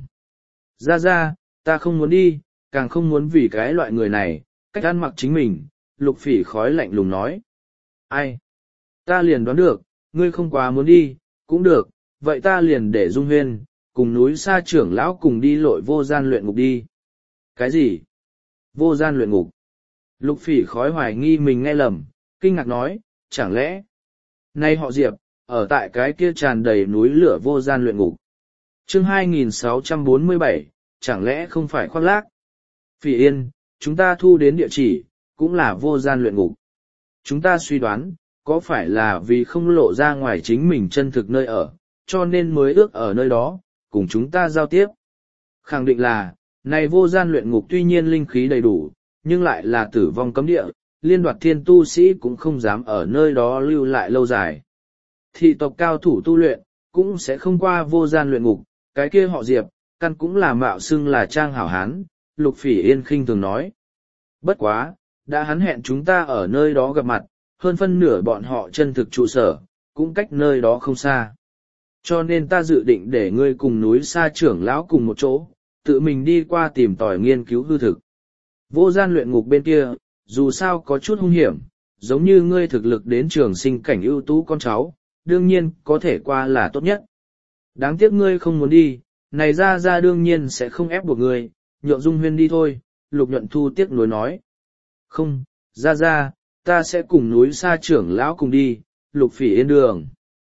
Ra ra, ta không muốn đi, càng không muốn vì cái loại người này, cách ăn mặc chính mình, Lục Phỉ Khói lạnh lùng nói. Ai? Ta liền đoán được, ngươi không quá muốn đi, cũng được, vậy ta liền để Dung Huyên, cùng núi Sa trưởng lão cùng đi lội vô gian luyện ngục đi. Cái gì? Vô gian luyện ngục? Lục Phỉ khói hoài nghi mình nghe lầm, kinh ngạc nói, chẳng lẽ, nay họ Diệp, ở tại cái kia tràn đầy núi lửa vô gian luyện ngục. Chương hai nghìn sáu trăm bốn mươi bảy, chẳng lẽ không phải khoác lác? Phỉ Yên, chúng ta thu đến địa chỉ, cũng là vô gian luyện ngục. Chúng ta suy đoán, có phải là vì không lộ ra ngoài chính mình chân thực nơi ở, cho nên mới ước ở nơi đó, cùng chúng ta giao tiếp. Khẳng định là, này vô gian luyện ngục tuy nhiên linh khí đầy đủ, nhưng lại là tử vong cấm địa, liên đoạt thiên tu sĩ cũng không dám ở nơi đó lưu lại lâu dài. Thị tộc cao thủ tu luyện, cũng sẽ không qua vô gian luyện ngục, cái kia họ Diệp, căn cũng là mạo xưng là trang hảo hán, Lục Phỉ Yên khinh thường nói. Bất quá, đã hắn hẹn chúng ta ở nơi đó gặp mặt, hơn phân nửa bọn họ chân thực trụ sở, cũng cách nơi đó không xa. Cho nên ta dự định để ngươi cùng núi xa trưởng lão cùng một chỗ, tự mình đi qua tìm tòi nghiên cứu hư thực. Vô gian luyện ngục bên kia, dù sao có chút hung hiểm, giống như ngươi thực lực đến trường sinh cảnh ưu tú con cháu, đương nhiên có thể qua là tốt nhất. Đáng tiếc ngươi không muốn đi, này ra ra đương nhiên sẽ không ép buộc ngươi, nhượng Dung Huyên đi thôi, Lục Nhuận Thu tiếc nuối nói. Không, ra ra, ta sẽ cùng núi xa trưởng lão cùng đi, Lục Phỉ Yên đường.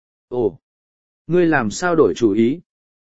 Ồ, ngươi làm sao đổi chủ ý?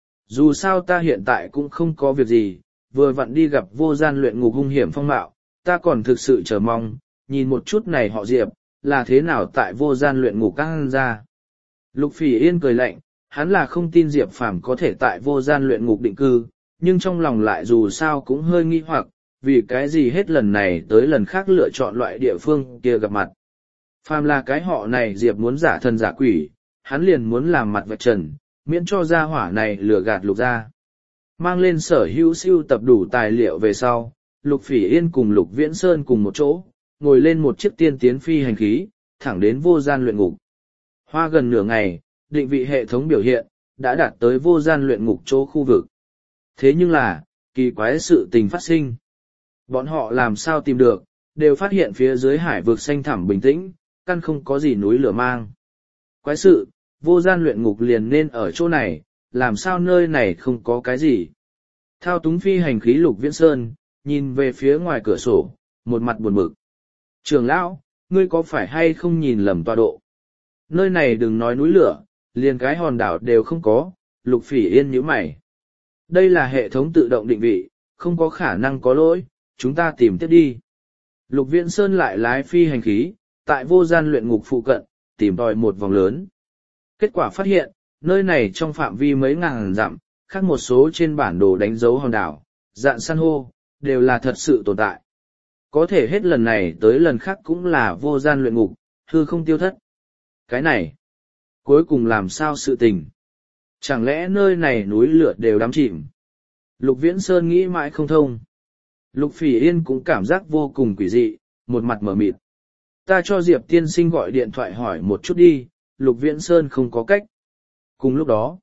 Dù sao ta hiện tại cũng không có việc gì, vừa vặn đi gặp vô gian luyện ngục hung hiểm phong mạo, ta còn thực sự chờ mong, nhìn một chút này họ Diệp, là thế nào tại vô gian luyện ngục căng ra. Lục Phỉ Yên cười lạnh, hắn là không tin Diệp Phàm có thể tại vô gian luyện ngục định cư, nhưng trong lòng lại dù sao cũng hơi nghi hoặc, vì cái gì hết lần này tới lần khác lựa chọn loại địa phương kia gặp mặt. Phàm là cái họ này Diệp muốn giả thần giả quỷ, hắn liền muốn làm mặt vạch trần, miễn cho gia hỏa này lừa gạt Lục gia. Mang lên sở hữu siêu tập đủ tài liệu về sau, Lục Phỉ Yên cùng Lục Viễn Sơn cùng một chỗ, ngồi lên một chiếc tiên tiến phi hành khí, thẳng đến vô gian luyện ngục. Hoa gần nửa ngày, định vị hệ thống biểu hiện, đã đạt tới vô gian luyện ngục chỗ khu vực. Thế nhưng là, kỳ quái sự tình phát sinh. Bọn họ làm sao tìm được, đều phát hiện phía dưới hải vực xanh thẳm bình tĩnh, căn không có gì núi lửa mang. Quái sự, vô gian luyện ngục liền nên ở chỗ này, làm sao nơi này không có cái gì. Thao túng phi hành khí Lục Viễn Sơn, nhìn về phía ngoài cửa sổ, một mặt buồn bực. Trưởng lão, ngươi có phải hay không nhìn lầm tọa độ? Nơi này đừng nói núi lửa, liền cái hòn đảo đều không có, Lục Phỉ Yên nhíu mày. Đây là hệ thống tự động định vị, không có khả năng có lỗi, chúng ta tìm tiếp đi. Lục Viễn Sơn lại lái phi hành khí, tại vô gian luyện ngục phụ cận, tìm tòi một vòng lớn. Kết quả phát hiện, nơi này trong phạm vi mấy ngàn dặm, khác một số trên bản đồ đánh dấu hòn đảo, dạn san hô, đều là thật sự tồn tại. Có thể hết lần này tới lần khác cũng là vô gian luyện ngục, hư không tiêu thất. Cái này, cuối cùng làm sao sự tình? Chẳng lẽ nơi này núi lửa đều đắm chìm? Lục Viễn Sơn nghĩ mãi không thông. Lục Phỉ Yên cũng cảm giác vô cùng quỷ dị, một mặt mở mịt. Ta cho Diệp tiên sinh gọi điện thoại hỏi một chút đi, Lục Viễn Sơn không có cách. Cùng lúc đó,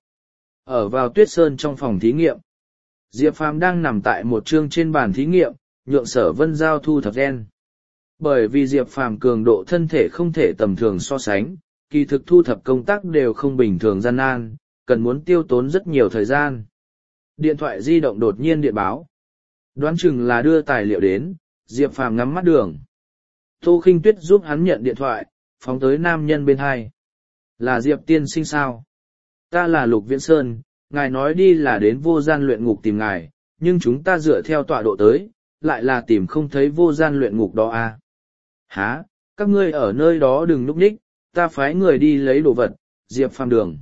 ở vào Tuyết Sơn trong phòng thí nghiệm, Diệp Phàm đang nằm tại một chương trên bàn thí nghiệm, nhượng Sở Vân Giao thu thập gen. Bởi vì Diệp Phàm cường độ thân thể không thể tầm thường so sánh, kỳ thực thu thập công tác đều không bình thường gian nan, cần muốn tiêu tốn rất nhiều thời gian. Điện thoại di động đột nhiên điện báo. Đoán chừng là đưa tài liệu đến, Diệp Phàm ngắm mắt đường. Tô Khinh Tuyết giúp hắn nhận điện thoại, phóng tới nam nhân bên hai. Là Diệp tiên sinh sao? Ta là Lục Viễn Sơn, ngài nói đi là đến vô gian luyện ngục tìm ngài, nhưng chúng ta dựa theo tọa độ tới, lại là tìm không thấy vô gian luyện ngục đó à? Hả, các ngươi ở nơi đó đừng núp ních, ta phái người đi lấy đồ vật, Diệp Phàm đường.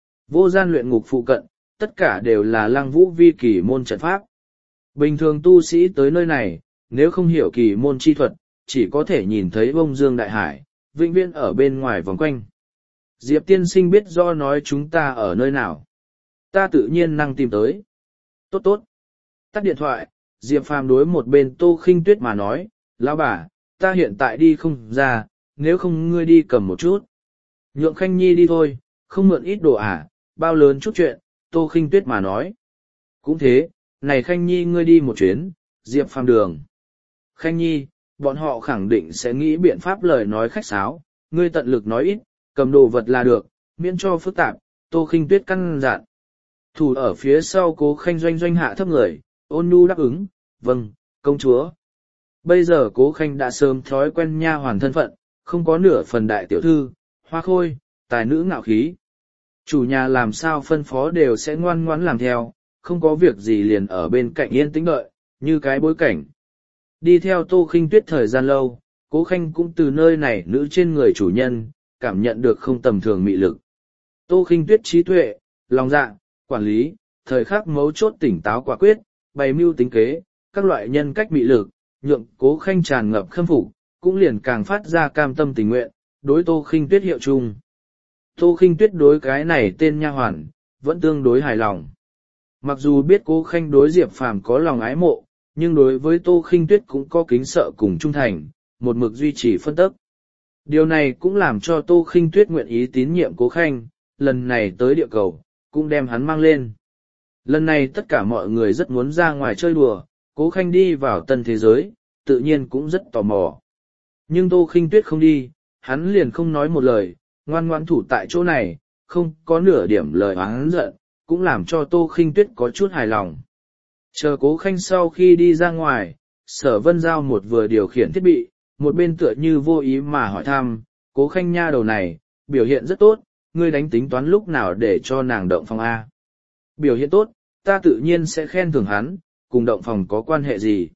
Vô gian luyện ngục phụ cận, tất cả đều là Lăng Vũ vi kỳ môn trận pháp. Bình thường tu sĩ tới nơi này, nếu không hiểu kỳ môn chi thuật, chỉ có thể nhìn thấy bông dương đại hải, vĩnh viễn ở bên ngoài vòng quanh. Diệp tiên sinh biết do nói chúng ta ở nơi nào. Ta tự nhiên năng tìm tới. Tốt tốt. Tắt điện thoại, Diệp Phàm đối một bên Tô Khinh Tuyết mà nói, lão bà, ta hiện tại đi không ra, nếu không ngươi đi cầm một chút. Nhượng Khanh Nhi đi thôi, không mượn ít đồ à, bao lớn chút chuyện, Tô Khinh Tuyết mà nói. Cũng thế, này Khanh Nhi ngươi đi một chuyến, Diệp Phàm đường. Khanh Nhi, bọn họ khẳng định sẽ nghĩ biện pháp lời nói khách sáo, ngươi tận lực nói ít, cầm đồ vật là được, miễn cho phức tạp, Tô Khinh Tuyết căn dặn. Thủ ở phía sau Cố Khanh Doanh Doanh hạ thấp người, ôn nhu đáp ứng, vâng, công chúa. Bây giờ Cố Khanh đã sớm thói quen nha hoàn thân phận, không có nửa phần đại tiểu thư, hoa khôi, tài nữ ngạo khí. Chủ nhà làm sao phân phó đều sẽ ngoan ngoãn làm theo, không có việc gì liền ở bên cạnh yên tĩnh đợi, như cái bối cảnh. Đi theo Tô Khinh Tuyết thời gian lâu, Cố Khanh cũng từ nơi này nữ trên người chủ nhân, cảm nhận được không tầm thường mị lực. Tô Khinh Tuyết trí tuệ, lòng dạ, quản lý, thời khắc mấu chốt tỉnh táo quả quyết, bày mưu tính kế, các loại nhân cách mị lực, nhượng Cố Khanh tràn ngập khâm phục, cũng liền càng phát ra cam tâm tình nguyện, đối Tô Khinh Tuyết hiệu chung. Tô Khinh Tuyết đối cái này tên nha hoàn, vẫn tương đối hài lòng. Mặc dù biết Cố Khanh đối Diệp Phàm có lòng ái mộ, nhưng đối với Tô Khinh Tuyết cũng có kính sợ cùng trung thành, một mực duy trì phân tức. Điều này cũng làm cho Tô Khinh Tuyết nguyện ý tín nhiệm Cố Khanh, lần này tới địa cầu, cũng đem hắn mang lên. Lần này tất cả mọi người rất muốn ra ngoài chơi đùa, Cố Khanh đi vào tân thế giới, tự nhiên cũng rất tò mò. Nhưng Tô Khinh Tuyết không đi, hắn liền không nói một lời, ngoan ngoãn thủ tại chỗ này, không có nửa điểm lời oán giận, cũng làm cho Tô Khinh Tuyết có chút hài lòng. Chờ Cố Khanh sau khi đi ra ngoài, Sở Vân Giao một vừa điều khiển thiết bị, một bên tựa như vô ý mà hỏi thăm, Cố Khanh nha đầu này, biểu hiện rất tốt, ngươi đánh tính toán lúc nào để cho nàng động phòng A. Biểu hiện tốt, ta tự nhiên sẽ khen thưởng hắn, cùng động phòng có quan hệ gì.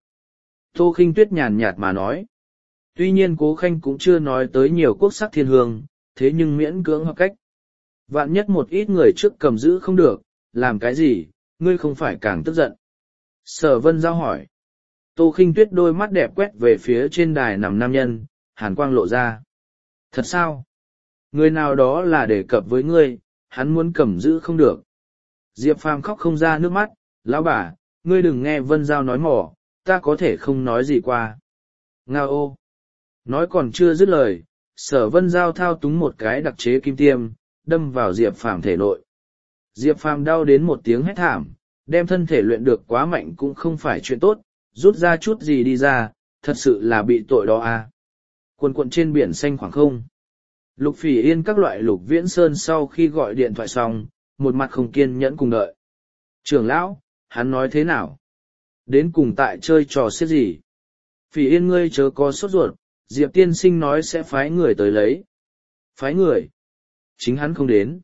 Tô Khinh Tuyết nhàn nhạt mà nói. Tuy nhiên Cố Khanh cũng chưa nói tới nhiều quốc sắc thiên hương, thế nhưng miễn cưỡng hợp cách. Vạn nhất một ít người trước cầm giữ không được, làm cái gì, ngươi không phải càng tức giận. Sở Vân Giao hỏi. Tô Khinh Tuyết đôi mắt đẹp quét về phía trên đài nằm nam nhân, hàn quang lộ ra. Thật sao? Người nào đó là đề cập với ngươi, hắn muốn cầm giữ không được. Diệp Phàm khóc không ra nước mắt, lão bà, ngươi đừng nghe Vân Giao nói mỏ, ta có thể không nói gì qua. Ngao ô. Nói còn chưa dứt lời, Sở Vân Giao thao túng một cái đặc chế kim tiêm, đâm vào Diệp Phàm thể nội. Diệp Phàm đau đến một tiếng hét thảm, đem thân thể luyện được quá mạnh cũng không phải chuyện tốt, rút ra chút gì đi ra, thật sự là bị tội đó à. Quần quận trên biển xanh khoảng không. Lục Phỉ Yên các loại Lục Viễn Sơn sau khi gọi điện thoại xong, một mặt không kiên nhẫn cùng đợi. Trưởng lão, hắn nói thế nào? Đến cùng tại chơi trò xiết gì? Phỉ Yên ngươi chớ có sốt ruột, Diệp tiên sinh nói sẽ phái người tới lấy. Phái người? Chính hắn không đến.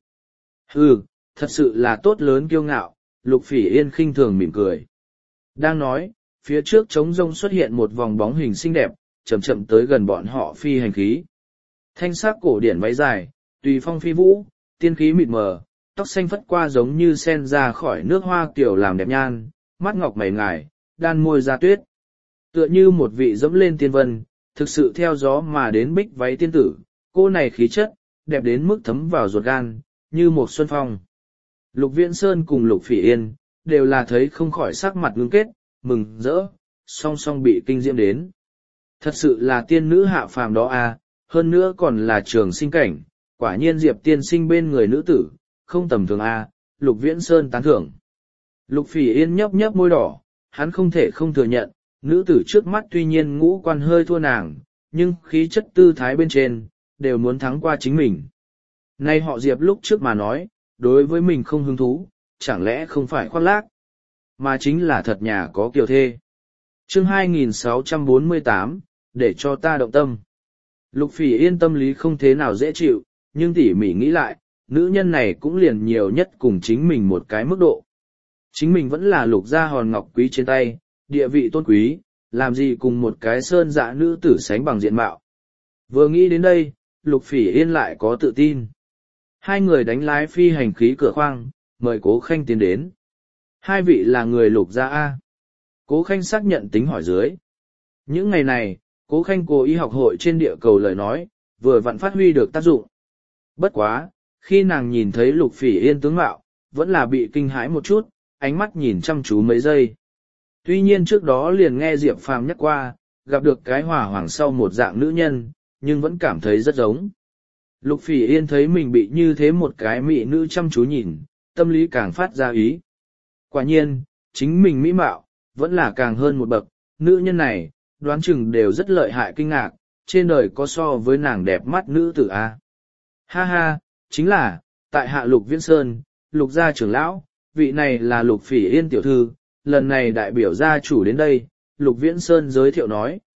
Hừ, thật sự là tốt lớn kiêu ngạo, Lục Phỉ Yên khinh thường mỉm cười. Đang nói, phía trước trống rông xuất hiện một vòng bóng hình xinh đẹp, chậm chậm tới gần bọn họ phi hành khí. Thanh sắc cổ điển váy dài, tùy phong phi vũ, tiên khí mịt mờ, tóc xanh phất qua giống như sen ra khỏi nước hoa kiểu làm đẹp nhan, mắt ngọc mày ngài, đan môi da tuyết. Tựa như một vị dẫm lên tiên vân, thực sự theo gió mà đến bích váy tiên tử, cô này khí chất, đẹp đến mức thấm vào ruột gan, như một xuân phong. Lục Viễn Sơn cùng Lục Phỉ Yên, đều là thấy không khỏi sắc mặt ngưng kết, mừng, rỡ, song song bị kinh diễm đến. Thật sự là tiên nữ hạ phàm đó à, hơn nữa còn là trường sinh cảnh, quả nhiên Diệp tiên sinh bên người nữ tử, không tầm thường à, Lục Viễn Sơn tán thưởng. Lục Phỉ Yên nhấp nhấp môi đỏ, hắn không thể không thừa nhận, nữ tử trước mắt tuy nhiên ngũ quan hơi thua nàng, nhưng khí chất tư thái bên trên, đều muốn thắng qua chính mình. Nay họ Diệp lúc trước mà nói, đối với mình không hứng thú, chẳng lẽ không phải khoác lác, mà chính là thật nhà có kiều thê. Chương hai nghìn sáu trăm bốn mươi tám, để cho ta động tâm. Lục Phỉ Yên tâm lý không thế nào dễ chịu, nhưng tỉ mỉ nghĩ lại, nữ nhân này cũng liền nhiều nhất cùng chính mình một cái mức độ. Chính mình vẫn là lục gia hòn ngọc quý trên tay, địa vị tôn quý, làm gì cùng một cái sơn dạ nữ tử sánh bằng diện mạo. Vừa nghĩ đến đây, Lục Phỉ Yên lại có tự tin. Hai người đánh lái phi hành khí cửa khoang, mời Cố Khanh tiến đến. Hai vị là người Lục gia A. Cố Khanh xác nhận tính hỏi dưới. Những ngày này, Cố Khanh cố ý học hội trên địa cầu lời nói, vừa vặn phát huy được tác dụng. Bất quá, khi nàng nhìn thấy Lục Phỉ Yên tướng mạo, vẫn là bị kinh hãi một chút, ánh mắt nhìn chăm chú mấy giây. Tuy nhiên trước đó liền nghe Diệp Phàm nhắc qua, gặp được cái hỏa hoàng sau một dạng nữ nhân, nhưng vẫn cảm thấy rất giống. Lục Phỉ Yên thấy mình bị như thế một cái mỹ nữ chăm chú nhìn, tâm lý càng phát ra ý. Quả nhiên, chính mình mỹ mạo, vẫn là càng hơn một bậc, nữ nhân này, đoán chừng đều rất lợi hại kinh ngạc, trên đời có so với nàng đẹp mắt nữ tử A. Ha ha, chính là, tại hạ Lục Viễn Sơn, Lục gia trưởng lão, vị này là Lục Phỉ Yên tiểu thư, lần này đại biểu gia chủ đến đây, Lục Viễn Sơn giới thiệu nói,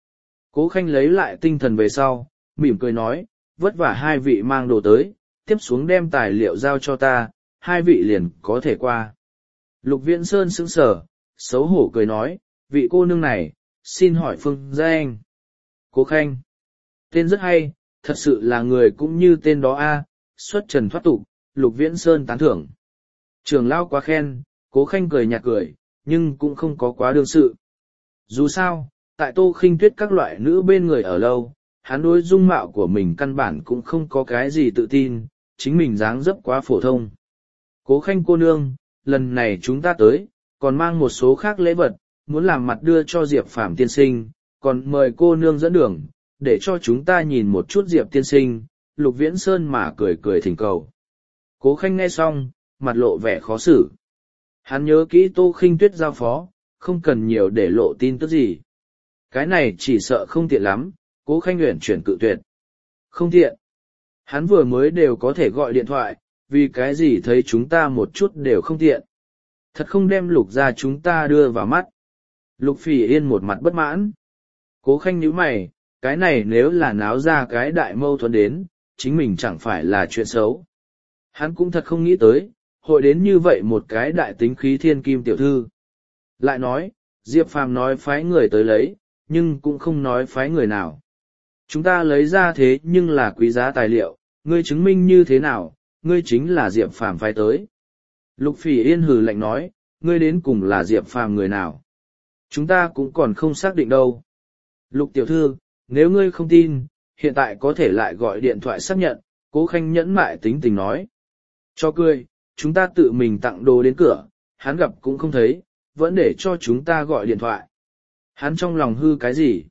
Cố Khanh lấy lại tinh thần về sau, mỉm cười nói, vất vả hai vị mang đồ tới, tiếp xuống đem tài liệu giao cho ta, hai vị liền có thể qua. Lục Viễn Sơn sững sờ, xấu hổ cười nói, vị cô nương này, xin hỏi phương danh. Cố Khanh. Tên rất hay, thật sự là người cũng như tên đó a, xuất trần thoát tục, Lục Viễn Sơn tán thưởng. Trưởng lão quá khen, Cố Khanh cười nhạt cười, nhưng cũng không có quá đương sự. Dù sao, tại Tô Khinh Tuyết các loại nữ bên người ở lâu, hắn đối dung mạo của mình căn bản cũng không có cái gì tự tin, chính mình dáng dấp quá phổ thông. Cố Khanh cô nương, lần này chúng ta tới, còn mang một số khác lễ vật, muốn làm mặt đưa cho Diệp Phàm tiên sinh, còn mời cô nương dẫn đường, để cho chúng ta nhìn một chút Diệp tiên sinh, Lục Viễn Sơn mà cười cười thỉnh cầu. Cố Khanh nghe xong, mặt lộ vẻ khó xử. Hắn nhớ kỹ Tô Khinh Tuyết giao phó, không cần nhiều để lộ tin tức gì. Cái này chỉ sợ không tiện lắm, Cố Khanh uyển chuyển cự tuyệt. Không tiện. Hắn vừa mới đều có thể gọi điện thoại, vì cái gì thấy chúng ta một chút đều không tiện. Thật không đem Lục ra chúng ta đưa vào mắt. Lục Phỉ Yên một mặt bất mãn. Cố Khanh nhíu mày, cái này nếu là náo ra cái đại mâu thuẫn đến, chính mình chẳng phải là chuyện xấu. Hắn cũng thật không nghĩ tới, hội đến như vậy một cái đại tính khí thiên kim tiểu thư. Lại nói, Diệp Phàm nói phái người tới lấy, nhưng cũng không nói phái người nào. Chúng ta lấy ra thế nhưng là quý giá tài liệu, ngươi chứng minh như thế nào, ngươi chính là Diệp Phàm phái tới. Lục Phỉ Yên hừ lạnh nói, ngươi đến cùng là Diệp Phàm người nào. Chúng ta cũng còn không xác định đâu. Lục tiểu thư, nếu ngươi không tin, hiện tại có thể lại gọi điện thoại xác nhận, Cố Khanh nhẫn mại tính tình nói. Cho cười, chúng ta tự mình tặng đồ đến cửa, hắn gặp cũng không thấy, vẫn để cho chúng ta gọi điện thoại. Hắn trong lòng hư cái gì?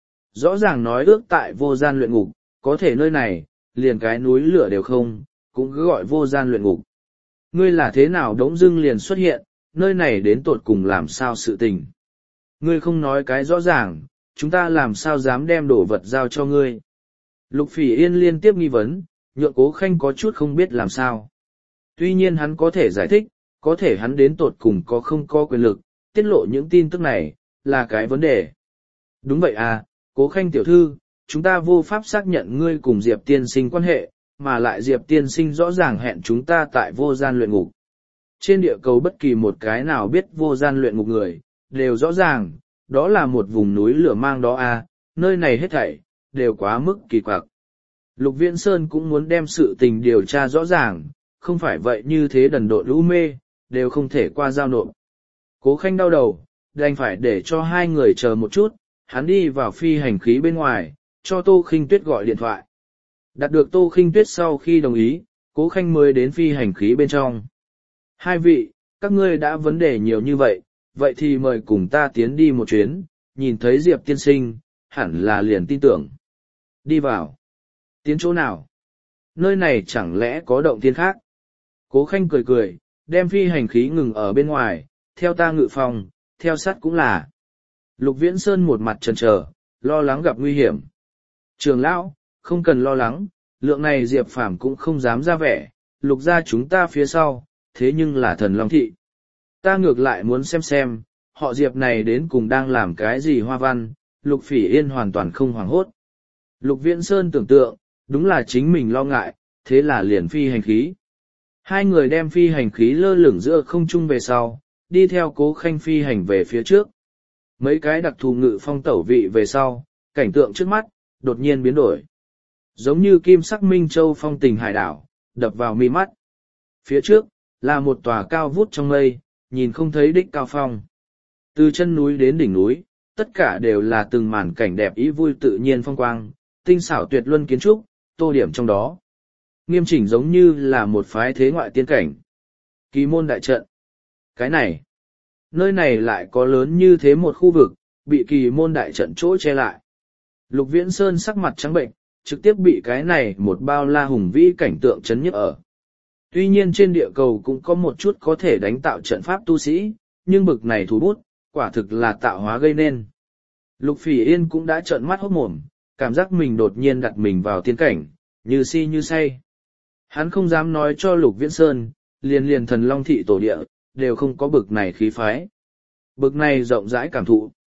Rõ ràng nói ước tại vô gian luyện ngục, có thể nơi này, liền cái núi lửa đều không, cũng cứ gọi vô gian luyện ngục. Ngươi là thế nào đống dưng liền xuất hiện, nơi này đến tột cùng làm sao sự tình. Ngươi không nói cái rõ ràng, chúng ta làm sao dám đem đồ vật giao cho ngươi. Lục Phỉ Yên liên tiếp nghi vấn, nhượng Cố Khanh có chút không biết làm sao. Tuy nhiên hắn có thể giải thích, có thể hắn đến tột cùng có không có quyền lực, tiết lộ những tin tức này, là cái vấn đề. Đúng vậy à, Cố Khanh tiểu thư, chúng ta vô pháp xác nhận ngươi cùng Diệp tiên sinh quan hệ, mà lại Diệp tiên sinh rõ ràng hẹn chúng ta tại vô gian luyện ngục. Trên địa cầu bất kỳ một cái nào biết vô gian luyện ngục người, đều rõ ràng, đó là một vùng núi lửa mang đó à, nơi này hết thảy, đều quá mức kỳ quặc. Lục Viễn Sơn cũng muốn đem sự tình điều tra rõ ràng, không phải vậy như thế đần độn lũ mê, đều không thể qua giao nộp. Cố Khanh đau đầu, đành phải để cho hai người chờ một chút, hắn đi vào phi hành khí bên ngoài, cho Tô Khinh Tuyết gọi điện thoại. Đạt được Tô Khinh Tuyết sau khi đồng ý, Cố Khanh mới đến phi hành khí bên trong. Hai vị, các ngươi đã vấn đề nhiều như vậy, vậy thì mời cùng ta tiến đi một chuyến, nhìn thấy Diệp tiên sinh, hẳn là liền tin tưởng. Đi vào. Tiến chỗ nào? Nơi này chẳng lẽ có động tiên khác? Cố Khanh cười cười, đem phi hành khí ngừng ở bên ngoài, theo ta ngự phòng, theo sát cũng là. Lục Viễn Sơn một mặt chần chờ, lo lắng gặp nguy hiểm. Trường lão, không cần lo lắng, lượng này Diệp Phàm cũng không dám ra vẻ, lục ra chúng ta phía sau, thế nhưng là thần Long Thị. Ta ngược lại muốn xem xem, họ Diệp này đến cùng đang làm cái gì hoa văn, Lục Phỉ Yên hoàn toàn không hoảng hốt. Lục Viễn Sơn tưởng tượng, đúng là chính mình lo ngại, thế là liền phi hành khí. Hai người đem phi hành khí lơ lửng giữa không trung về sau, đi theo Cố Khanh phi hành về phía trước. Mấy cái đặc thù ngự phong tẩu vị về sau, cảnh tượng trước mắt, đột nhiên biến đổi. Giống như kim sắc minh châu phong tình hải đảo, đập vào mi mắt. Phía trước, là một tòa cao vút trong mây, nhìn không thấy đích cao phong. Từ chân núi đến đỉnh núi, tất cả đều là từng màn cảnh đẹp ý vui tự nhiên phong quang, tinh xảo tuyệt luân kiến trúc, tô điểm trong đó. Nghiêm chỉnh giống như là một phái thế ngoại tiên cảnh. Kỳ môn đại trận. Cái này, nơi này lại có lớn như thế một khu vực, bị kỳ môn đại trận chỗ che lại. Lục Viễn Sơn sắc mặt trắng bệnh, trực tiếp bị cái này một bao la hùng vĩ cảnh tượng chấn nhức ở. Tuy nhiên trên địa cầu cũng có một chút có thể đánh tạo trận pháp tu sĩ, nhưng bực này thủ bút, quả thực là tạo hóa gây nên. Lục Phỉ Yên cũng đã trợn mắt hốt mồm, cảm giác mình đột nhiên đặt mình vào tiên cảnh, như si như say. Hắn không dám nói cho Lục Viễn Sơn, liền liền thần Long Thị tổ địa, đều không có bực này khí phái. Bực này rộng rãi cảm thụ.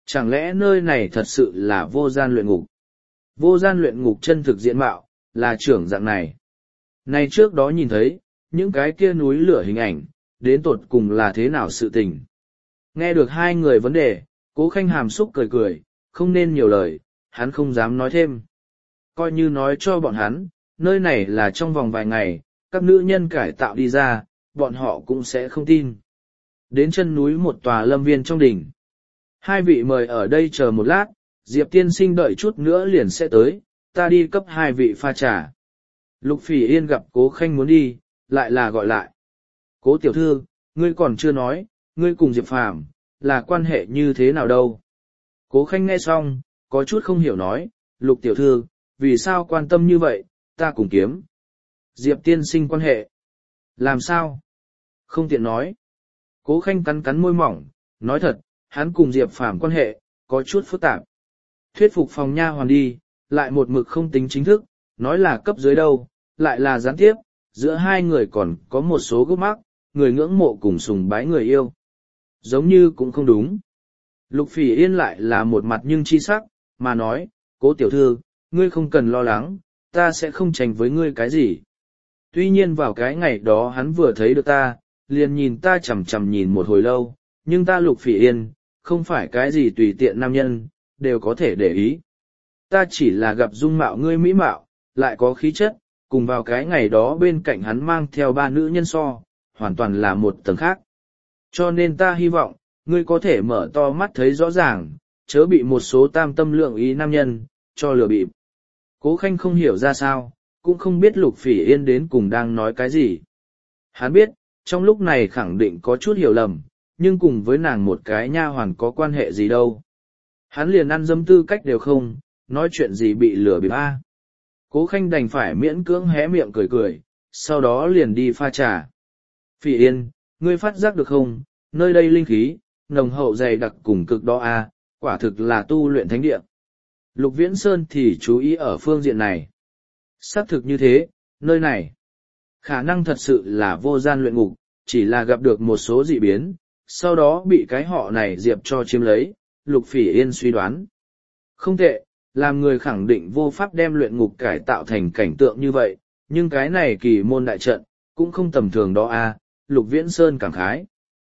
Chẳng lẽ nơi này thật sự là vô gian luyện ngục? Vô gian luyện ngục chân thực diện mạo, là trưởng dạng này. Này trước đó nhìn thấy, những cái kia núi lửa hình ảnh, đến tột cùng là thế nào sự tình. Nghe được hai người vấn đề, Cố Khanh hàm xúc cười cười, không nên nhiều lời, hắn không dám nói thêm. Coi như nói cho bọn hắn, nơi này là trong vòng vài ngày, các nữ nhân cải tạo đi ra, bọn họ cũng sẽ không tin. Đến chân núi một tòa lâm viên trong đỉnh. Hai vị mời ở đây chờ một lát, Diệp tiên sinh đợi chút nữa liền sẽ tới, ta đi cấp hai vị pha trà. Lục Phỉ Yên gặp Cố Khanh muốn đi, lại là gọi lại. Cố tiểu thư, ngươi còn chưa nói, ngươi cùng Diệp Phàm là quan hệ như thế nào đâu. Cố Khanh nghe xong, có chút không hiểu nói, Lục tiểu thư, vì sao quan tâm như vậy, ta cùng kiếm. Diệp tiên sinh quan hệ. Làm sao? Không tiện nói. Cố Khanh cắn cắn môi mỏng, nói thật, hắn cùng Diệp Phàm quan hệ, có chút phức tạp. Thuyết phục phòng nha hoàn đi, lại một mực không tính chính thức, nói là cấp dưới đâu, lại là gián tiếp, giữa hai người còn có một số gốc mắc, người ngưỡng mộ cùng sùng bái người yêu. Giống như cũng không đúng. Lục Phỉ Yên lại là một mặt nhưng chi sắc, mà nói, Cố tiểu thư, ngươi không cần lo lắng, ta sẽ không tranh với ngươi cái gì. Tuy nhiên vào cái ngày đó hắn vừa thấy được ta, liền nhìn ta chằm chằm nhìn một hồi lâu, nhưng ta Lục Phỉ Yên, không phải cái gì tùy tiện nam nhân, đều có thể để ý. Ta chỉ là gặp dung mạo ngươi mỹ mạo, lại có khí chất, cùng vào cái ngày đó bên cạnh hắn mang theo ba nữ nhân so, hoàn toàn là một tầng khác. Cho nên ta hy vọng, ngươi có thể mở to mắt thấy rõ ràng, chớ bị một số tam tâm lượng ý nam nhân, cho lừa bịp. Cố Khanh không hiểu ra sao, cũng không biết Lục Phỉ Yên đến cùng đang nói cái gì. Hắn biết, trong lúc này khẳng định có chút hiểu lầm, nhưng cùng với nàng một cái nha hoàn có quan hệ gì đâu. Hắn liền ăn dâm tư cách đều không, nói chuyện gì bị lừa bịp a. Cố Khanh đành phải miễn cưỡng hé miệng cười cười, sau đó liền đi pha trà. Phỉ Yên, ngươi phát giác được không, nơi đây linh khí, nồng hậu dày đặc cùng cực đó a, quả thực là tu luyện thánh địa. Lục Viễn Sơn thì chú ý ở phương diện này. Xác thực như thế, nơi này, khả năng thật sự là vô gian luyện ngục, chỉ là gặp được một số dị biến, sau đó bị cái họ này Diệp cho chiếm lấy, Lục Phỉ Yên suy đoán. Không tệ, làm người khẳng định vô pháp đem luyện ngục cải tạo thành cảnh tượng như vậy, nhưng cái này kỳ môn đại trận, cũng không tầm thường đó a. Lục Viễn Sơn cảm khái.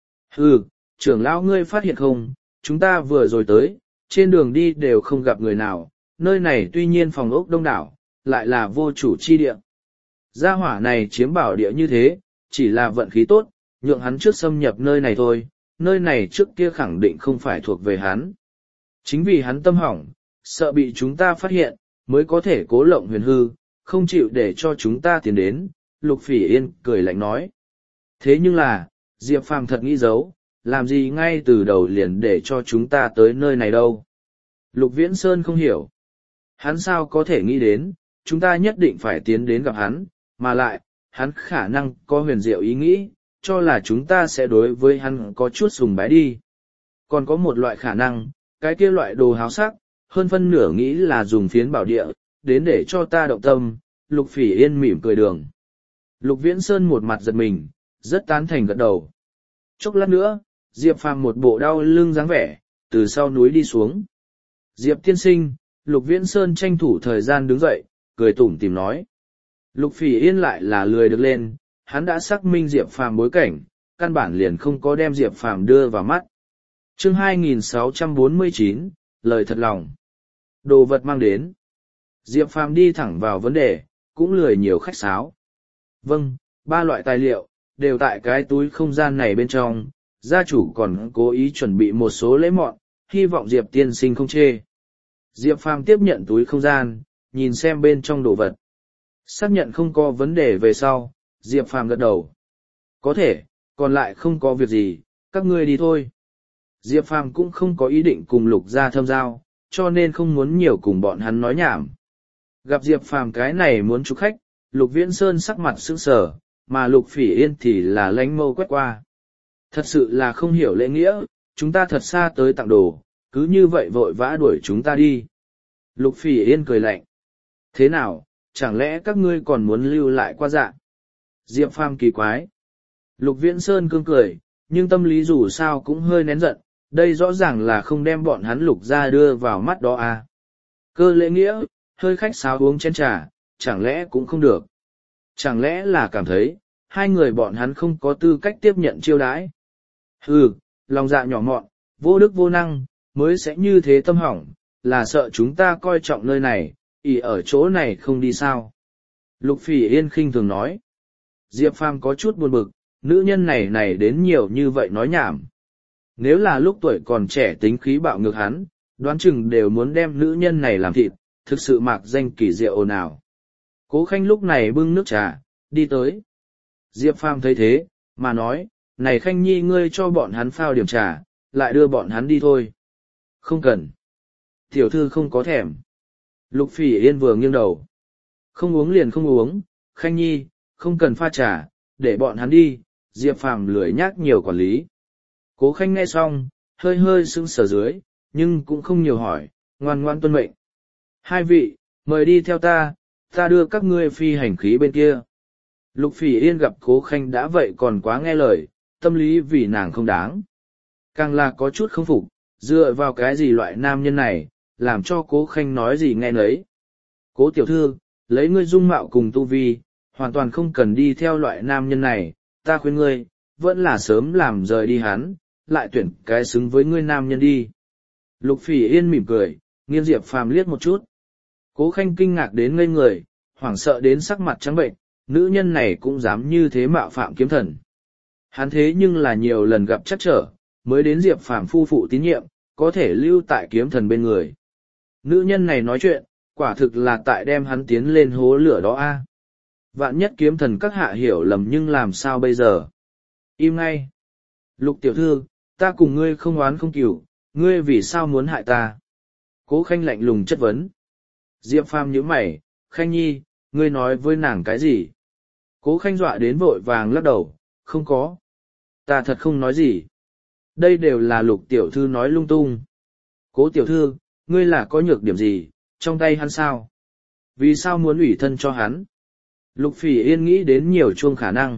Hừ, trưởng lão ngươi phát hiện không, chúng ta vừa rồi tới, trên đường đi đều không gặp người nào, nơi này tuy nhiên phòng ốc đông đảo, lại là vô chủ chi địa. Gia hỏa này chiếm bảo địa như thế, chỉ là vận khí tốt, nhượng hắn trước xâm nhập nơi này thôi, nơi này trước kia khẳng định không phải thuộc về hắn. Chính vì hắn tâm hỏng, sợ bị chúng ta phát hiện, mới có thể cố lộng huyền hư, không chịu để cho chúng ta tiến đến, Lục Phỉ Yên cười lạnh nói. Thế nhưng là, Diệp Phàm thật nghĩ giấu, làm gì ngay từ đầu liền để cho chúng ta tới nơi này đâu. Lục Viễn Sơn không hiểu. Hắn sao có thể nghĩ đến, chúng ta nhất định phải tiến đến gặp hắn, mà lại, hắn khả năng có huyền diệu ý nghĩ, cho là chúng ta sẽ đối với hắn có chút sùng bái đi. Còn có một loại khả năng, cái kia loại đồ háo sắc, hơn phân nửa nghĩ là dùng phiến bảo địa, đến để cho ta động tâm, Lục Phỉ Yên mỉm cười đường. Lục Viễn Sơn một mặt giật mình, rất tán thành gật đầu. Chốc lát nữa, Diệp Phàm một bộ đau lưng dáng vẻ, từ sau núi đi xuống. Diệp tiên sinh, Lục Viễn Sơn tranh thủ thời gian đứng dậy, cười tủm tỉm nói. Lục Phỉ Yên lại là lười được lên, hắn đã xác minh Diệp Phàm bối cảnh, căn bản liền không có đem Diệp Phàm đưa vào mắt. Chương hai nghìn sáu trăm bốn mươi chín, lời thật lòng. Đồ vật mang đến. Diệp Phàm đi thẳng vào vấn đề, cũng lười nhiều khách sáo. Vâng, ba loại tài liệu, đều tại cái túi không gian này bên trong, gia chủ còn cố ý chuẩn bị một số lễ mọn, hy vọng Diệp tiên sinh không chê. Diệp Phàm tiếp nhận túi không gian, nhìn xem bên trong đồ vật. Xác nhận không có vấn đề về sau, Diệp Phàm gật đầu. Có thể, còn lại không có việc gì, các ngươi đi thôi. Diệp Phàm cũng không có ý định cùng Lục gia thâm giao, cho nên không muốn nhiều cùng bọn hắn nói nhảm. Gặp Diệp Phàm cái này muốn chúc khách, Lục Viễn Sơn sắc mặt sững sờ, mà Lục Phỉ Yên thì là lánh mâu quét qua. Thật sự là không hiểu lễ nghĩa, chúng ta thật xa tới tặng đồ, cứ như vậy vội vã đuổi chúng ta đi. Lục Phỉ Yên cười lạnh. Thế nào, chẳng lẽ các ngươi còn muốn lưu lại qua dạ? Diệp Phàm kỳ quái. Lục Viễn Sơn cương cười, nhưng tâm lý dù sao cũng hơi nén giận, Đây rõ ràng là không đem bọn hắn Lục ra đưa vào mắt đó à. Cơ lễ nghĩa, hơi khách sáo uống chén trà, chẳng lẽ cũng không được. Chẳng lẽ là cảm thấy, hai người bọn hắn không có tư cách tiếp nhận chiêu đãi. Ừ, lòng dạ nhỏ mọn, vô đức vô năng, mới sẽ như thế tâm hỏng, là sợ chúng ta coi trọng nơi này, ỉ ở chỗ này không đi sao. Lục Phỉ Yên khinh thường nói. Diệp Phàm có chút buồn bực, nữ nhân này này đến nhiều như vậy nói nhảm. Nếu là lúc tuổi còn trẻ tính khí bạo ngược hắn, đoán chừng đều muốn đem nữ nhân này làm thịt, thực sự mạc danh kỳ diệu ồn ào. Cố Khanh lúc này bưng nước trà, đi tới. Diệp Phàm thấy thế, mà nói, này Khanh nhi ngươi cho bọn hắn phao điểm trà, lại đưa bọn hắn đi thôi. Không cần. Tiểu thư không có thèm. Lục Phỉ Yên vừa nghiêng đầu. Không uống liền không uống, Khanh nhi, không cần pha trà, để bọn hắn đi, Diệp Phàm lười nhác nhiều quản lý. Cố Khanh nghe xong, hơi hơi sững sờ dưới, nhưng cũng không nhiều hỏi, ngoan ngoan tuân mệnh. Hai vị, mời đi theo ta, ta đưa các ngươi phi hành khí bên kia. Lục Phỉ Yên gặp Cố Khanh đã vậy còn quá nghe lời, tâm lý vì nàng không đáng. Càng là có chút không phục, dựa vào cái gì loại nam nhân này, làm cho Cố Khanh nói gì nghe nấy. Cố tiểu thư, lấy ngươi dung mạo cùng tu vi, hoàn toàn không cần đi theo loại nam nhân này, ta khuyên ngươi, vẫn là sớm làm rời đi hắn, lại tuyển cái xứng với ngươi nam nhân đi. Lục Phỉ Yên mỉm cười, nghiêng Diệp Phàm liếc một chút. Cố Khanh kinh ngạc đến ngây người, hoảng sợ đến sắc mặt trắng bệnh, nữ nhân này cũng dám như thế mạo phạm kiếm thần. Hắn thế nhưng là nhiều lần gặp trắc trở, mới đến Diệp Phàm phu phụ tín nhiệm, có thể lưu tại kiếm thần bên người. Nữ nhân này nói chuyện, quả thực là tại đem hắn tiến lên hố lửa đó a. Vạn nhất kiếm thần các hạ hiểu lầm nhưng làm sao bây giờ? Im ngay. Lục tiểu thư, ta cùng ngươi không oán không cừu, ngươi vì sao muốn hại ta? Cố Khanh lạnh lùng chất vấn. Diệp Phàm nhíu mày, Khanh nhi, ngươi nói với nàng cái gì? Cố Khanh dọa đến vội vàng lắc đầu, không có. Ta thật không nói gì. Đây đều là Lục tiểu thư nói lung tung. Cố tiểu thư, ngươi là có nhược điểm gì, trong tay hắn sao? Vì sao muốn ủy thân cho hắn? Lục Phỉ Yên nghĩ đến nhiều chuông khả năng.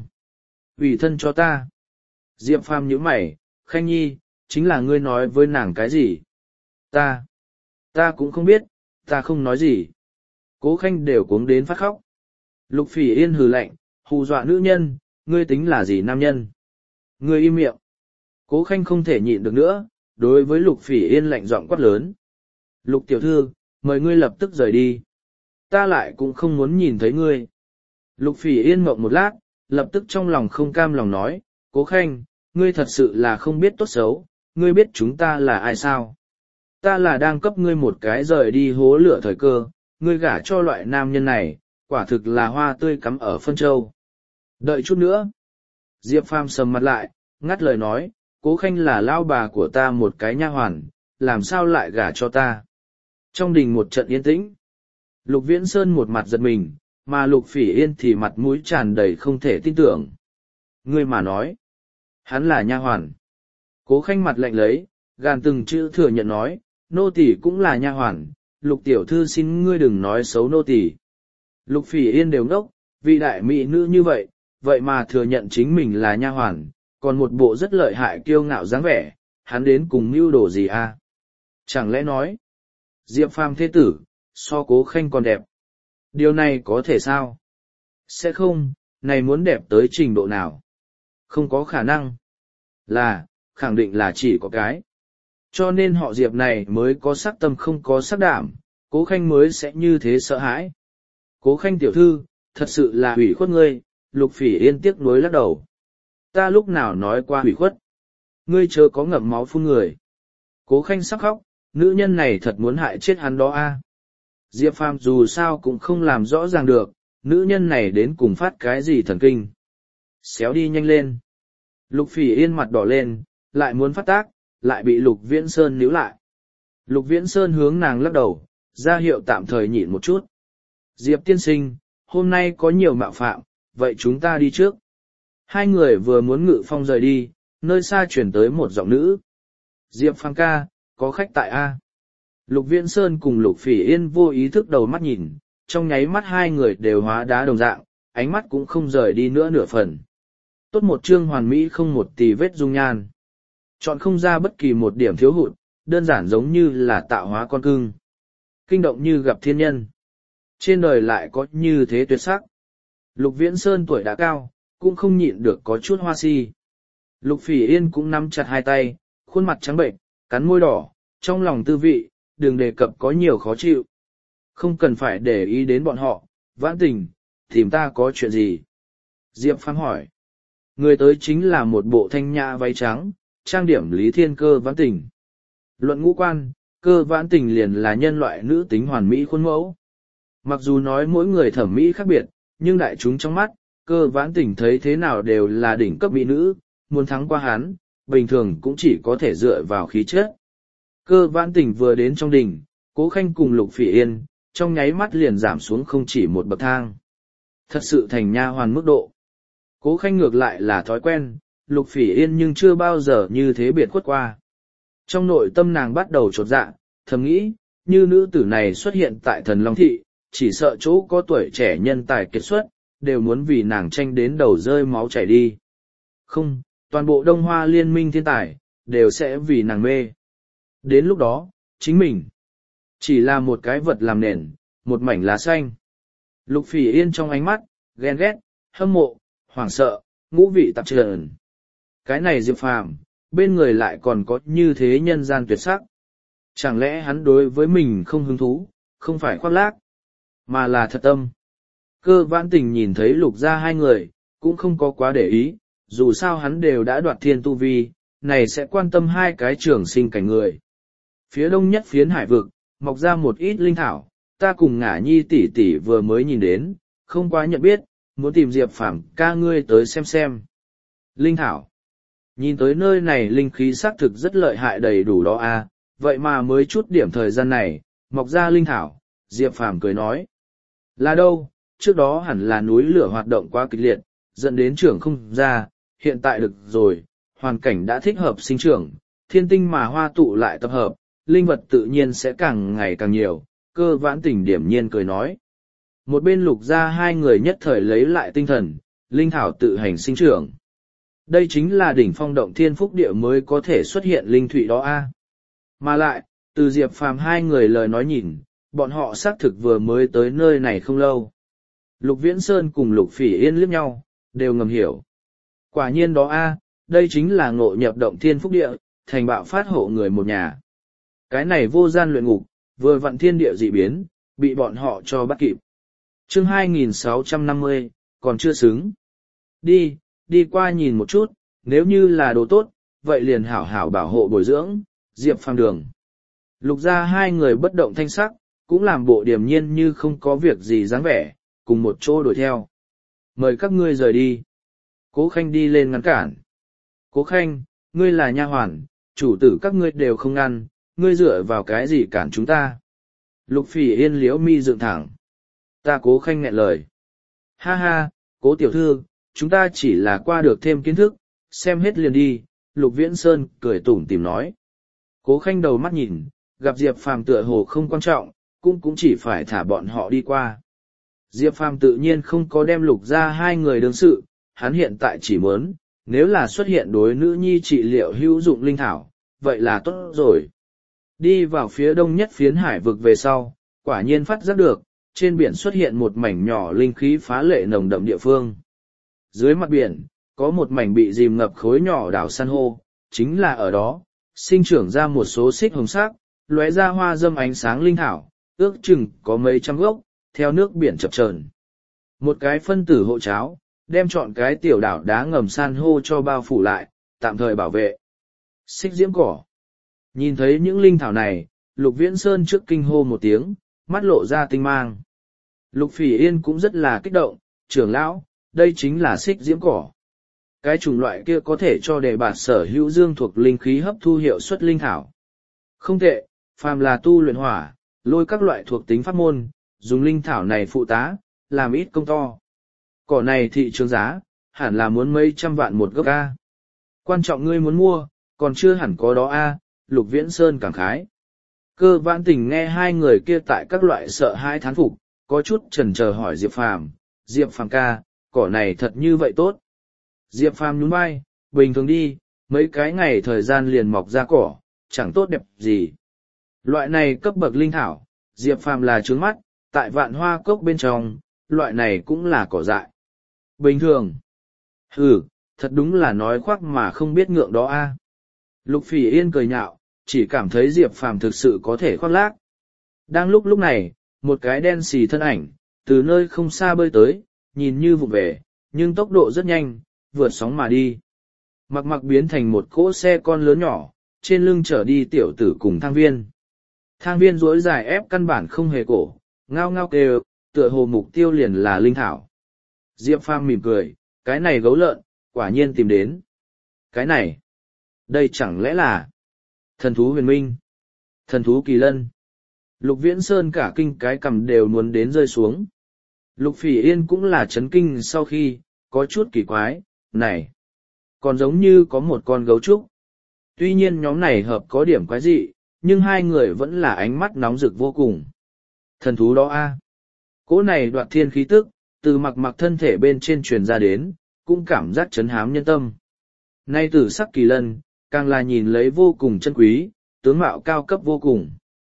Ủy thân cho ta. Diệp Phàm nhíu mày, Khanh nhi, chính là ngươi nói với nàng cái gì? Ta. Ta cũng không biết, ta không nói gì. Cố Khanh đều cuống đến phát khóc. Lục Phỉ Yên hừ lạnh, hù dọa nữ nhân, ngươi tính là gì nam nhân? Ngươi im miệng. Cố Khanh không thể nhịn được nữa, đối với Lục Phỉ Yên lạnh giọng quát lớn. Lục tiểu thư, mời ngươi lập tức rời đi. Ta lại cũng không muốn nhìn thấy ngươi. Lục Phỉ Yên ngậm một lát, lập tức trong lòng không cam lòng nói, Cố Khanh, ngươi thật sự là không biết tốt xấu, ngươi biết chúng ta là ai sao? Ta là đang cấp ngươi một cái rời đi hố lửa thời cơ, ngươi gả cho loại nam nhân này, quả thực là hoa tươi cắm ở phân châu. Đợi chút nữa. Diệp Phàm sầm mặt lại, ngắt lời nói, Cố Khanh là lao bà của ta một cái nha hoàn, làm sao lại gả cho ta? Trong đình một trận yên tĩnh. Lục Viễn Sơn một mặt giật mình, mà Lục Phỉ Yên thì mặt mũi tràn đầy không thể tin tưởng. Ngươi mà nói, hắn là nha hoàn. Cố Khanh mặt lạnh lấy, gàn từng chữ thừa nhận nói, nô tỳ cũng là nha hoàn, Lục tiểu thư xin ngươi đừng nói xấu nô tỳ. Lục Phỉ Yên đều ngốc, vị đại mỹ nữ như vậy, vậy mà thừa nhận chính mình là nha hoàn, còn một bộ rất lợi hại kiêu ngạo dáng vẻ, hắn đến cùng mưu đồ gì à? Chẳng lẽ nói, Diệp Phàm thế tử, so Cố Khanh còn đẹp. Điều này có thể sao? Sẽ không, này muốn đẹp tới trình độ nào? Không có khả năng. Là, khẳng định là chỉ có cái. Cho nên họ Diệp này mới có sắc tâm không có sắc đảm, Cố Khanh mới sẽ như thế sợ hãi. Cố Khanh tiểu thư, thật sự là hủy khuất ngươi, Lục Phỉ Yên tiếc nuối lắc đầu. Ta lúc nào nói qua hủy khuất? Ngươi chớ có ngậm máu phun người. Cố Khanh sắp khóc, nữ nhân này thật muốn hại chết hắn đó a. Diệp Phàm dù sao cũng không làm rõ ràng được, nữ nhân này đến cùng phát cái gì thần kinh. Xéo đi nhanh lên. Lục Phỉ Yên mặt đỏ lên, lại muốn phát tác, lại bị Lục Viễn Sơn níu lại. Lục Viễn Sơn hướng nàng lắc đầu, ra hiệu tạm thời nhịn một chút. Diệp tiên sinh, hôm nay có nhiều mạo phạm, vậy chúng ta đi trước. Hai người vừa muốn ngự phong rời đi, nơi xa chuyển tới một giọng nữ. Diệp Phàm ca, có khách tại A. Lục Viễn Sơn cùng Lục Phỉ Yên vô ý thức đầu mắt nhìn, trong nháy mắt hai người đều hóa đá đồng dạng, ánh mắt cũng không rời đi nữa nửa phần. Tốt một chương hoàn mỹ không một tì vết dung nhan. Chọn không ra bất kỳ một điểm thiếu hụt, đơn giản giống như là tạo hóa con cưng. Kinh động như gặp thiên nhân. Trên đời lại có như thế tuyệt sắc. Lục Viễn Sơn tuổi đã cao, cũng không nhịn được có chút hoa si. Lục Phỉ Yên cũng nắm chặt hai tay, khuôn mặt trắng bệnh, cắn môi đỏ, trong lòng tư vị, đừng đề cập có nhiều khó chịu. Không cần phải để ý đến bọn họ, Vãn Tình, tìm ta có chuyện gì? Diệp Phàm hỏi. Người tới chính là một bộ thanh nhã váy trắng, trang điểm Lý Thiên Cơ Vãn Tình. Luận ngũ quan, Cơ Vãn Tình liền là nhân loại nữ tính hoàn mỹ khuôn mẫu. Mặc dù nói mỗi người thẩm mỹ khác biệt, nhưng đại chúng trong mắt, Cơ Vãn Tình thấy thế nào đều là đỉnh cấp mỹ nữ, muốn thắng qua hắn, bình thường cũng chỉ có thể dựa vào khí chất. Cơ Vãn Tình vừa đến trong đỉnh, Cố Khanh cùng Lục Phỉ Yên, trong nháy mắt liền giảm xuống không chỉ một bậc thang. Thật sự thành nha hoàn mức độ. Cố Khanh ngược lại là thói quen, Lục Phỉ Yên nhưng chưa bao giờ như thế biệt khuất qua. Trong nội tâm nàng bắt đầu chột dạ, thầm nghĩ, như nữ tử này xuất hiện tại Thần Long Thị, chỉ sợ chỗ có tuổi trẻ nhân tài kiệt xuất, đều muốn vì nàng tranh đến đầu rơi máu chảy đi. Không, toàn bộ Đông Hoa liên minh thiên tài, đều sẽ vì nàng mê. Đến lúc đó, chính mình, chỉ là một cái vật làm nền, một mảnh lá xanh. Lục Phỉ Yên trong ánh mắt, ghen ghét, hâm mộ, hoảng sợ, ngũ vị tạp trần. Cái này Diệp Phàm, bên người lại còn có như thế nhân gian tuyệt sắc. Chẳng lẽ hắn đối với mình không hứng thú, không phải khoác lác, mà là thật tâm. Cơ Vãn Tình nhìn thấy Lục gia hai người, cũng không có quá để ý, dù sao hắn đều đã đoạt thiên tu vi, này sẽ quan tâm hai cái trường sinh cảnh người. Phía đông nhất phiến hải vực, mọc ra một ít linh thảo, ta cùng Ngả Nhi tỷ tỷ vừa mới nhìn đến, không quá nhận biết, muốn tìm Diệp Phàm ca ngươi tới xem xem. Linh thảo. Nhìn tới nơi này linh khí xác thực rất lợi hại đầy đủ đó a, à, vậy mà mới chút điểm thời gian này, mọc ra linh thảo, Diệp Phàm cười nói. Là đâu, trước đó hẳn là núi lửa hoạt động quá kịch liệt, dẫn đến trưởng không ra, hiện tại được rồi, hoàn cảnh đã thích hợp sinh trưởng, thiên tinh mà hoa tụ lại tập hợp, linh vật tự nhiên sẽ càng ngày càng nhiều, Cơ Vãn Tình điểm nhiên cười nói. Một bên Lục gia hai người nhất thời lấy lại tinh thần, linh thảo tự hành sinh trưởng. Đây chính là đỉnh phong động thiên phúc địa mới có thể xuất hiện linh thụy đó a. Mà lại, từ Diệp Phàm hai người lời nói nhìn, bọn họ xác thực vừa mới tới nơi này không lâu. Lục Viễn Sơn cùng Lục Phỉ Yên liếc nhau, đều ngầm hiểu. Quả nhiên đó a, đây chính là ngộ nhập động thiên phúc địa, thành bạo phát hộ người một nhà. Cái này vô gian luyện ngục, vừa vặn thiên địa dị biến, bị bọn họ cho bắt kịp. Chương hai nghìn sáu trăm năm mươi, còn chưa xứng. Đi, đi qua nhìn một chút, nếu như là đồ tốt, vậy liền hảo hảo bảo hộ bồi dưỡng, Diệp Phàm đường. Lục gia hai người bất động thanh sắc, cũng làm bộ điềm nhiên như không có việc gì dáng vẻ, cùng một chỗ đuổi theo. Mời các ngươi rời đi. Cố Khanh đi lên ngăn cản. Cố Khanh, ngươi là nha hoàn, chủ tử các ngươi đều không ngăn, ngươi dựa vào cái gì cản chúng ta? Lục Phỉ Yên liễu mi dựng thẳng. Ta Cố Khanh nghẹn lời. Ha ha, Cố tiểu thư, chúng ta chỉ là qua được thêm kiến thức, xem hết liền đi, Lục Viễn Sơn cười tủm tỉm nói. Cố Khanh đầu mắt nhìn, gặp Diệp Phàm tựa hồ không quan trọng, cũng cũng chỉ phải thả bọn họ đi qua. Diệp Phàm tự nhiên không có đem Lục gia hai người đương sự, hắn hiện tại chỉ muốn, nếu là xuất hiện đối nữ nhi trị liệu hữu dụng linh thảo, vậy là tốt rồi. Đi vào phía đông nhất phiến hải vực về sau, quả nhiên phát giác được, trên biển xuất hiện một mảnh nhỏ linh khí phá lệ nồng đậm địa phương. Dưới mặt biển, có một mảnh bị dìm ngập khối nhỏ đảo san hô, chính là ở đó, sinh trưởng ra một số xích hồng sắc, lóe ra hoa dâm ánh sáng linh thảo, ước chừng có mấy trăm gốc, theo nước biển chập chờn. Một cái phân tử hộ cháo, đem chọn cái tiểu đảo đá ngầm san hô cho bao phủ lại, tạm thời bảo vệ. Xích diễm cỏ. Nhìn thấy những linh thảo này, Lục Viễn Sơn trước kinh hô một tiếng, mắt lộ ra tinh mang. Lục Phỉ Yên cũng rất là kích động, trưởng lão, đây chính là xích diễm cỏ. Cái chủng loại kia có thể cho đề bạt sở hữu dương thuộc linh khí hấp thu hiệu suất linh thảo. Không tệ, phàm là tu luyện hỏa, lôi các loại thuộc tính pháp môn, dùng linh thảo này phụ tá, làm ít công to. Cỏ này thị trường giá, hẳn là muốn mấy trăm vạn một gốc A. Quan trọng ngươi muốn mua, còn chưa hẳn có đó A, Lục Viễn Sơn cảm khái. Cơ Vãn Tình nghe hai người kia tại các loại sợ hãi thán phục, có chút chần chờ hỏi Diệp Phàm, Diệp Phàm ca, cỏ này thật như vậy tốt. Diệp Phàm nhún vai, bình thường đi, mấy cái ngày thời gian liền mọc ra cỏ, chẳng tốt đẹp gì. Loại này cấp bậc linh thảo, Diệp Phàm là trướng mắt, tại vạn hoa cốc bên trong, loại này cũng là cỏ dại. Bình thường. Ừ, thật đúng là nói khoác mà không biết ngượng đó a. Lục Phỉ Yên cười nhạo, chỉ cảm thấy Diệp Phàm thực sự có thể khoác lác. Đang lúc lúc này, một cái đen xì thân ảnh, từ nơi không xa bơi tới, nhìn như vụ về, nhưng tốc độ rất nhanh, vượt sóng mà đi. Mặc mặc biến thành một cỗ xe con lớn nhỏ, trên lưng chở đi tiểu tử cùng Thang Viên. Thang Viên duỗi dài ép căn bản không hề cổ, ngao ngao kêu, tựa hồ mục tiêu liền là linh thảo. Diệp Phàm mỉm cười, cái này gấu lợn, quả nhiên tìm đến. Cái này, đây chẳng lẽ là thần thú huyền minh, thần thú kỳ lân. Lục Viễn Sơn cả kinh cái cầm đều muốn đến rơi xuống. Lục Phỉ Yên cũng là chấn kinh sau khi, có chút kỳ quái, này, còn giống như có một con gấu trúc. Tuy nhiên nhóm này hợp có điểm quái dị, nhưng hai người vẫn là ánh mắt nóng rực vô cùng. Thần thú đó a, cỗ này đoạt thiên khí tức, từ mặc mặc thân thể bên trên truyền ra đến, cũng cảm giác chấn hám nhân tâm. Nay tử sắc kỳ lân, càng là nhìn lấy vô cùng chân quý, tướng mạo cao cấp vô cùng.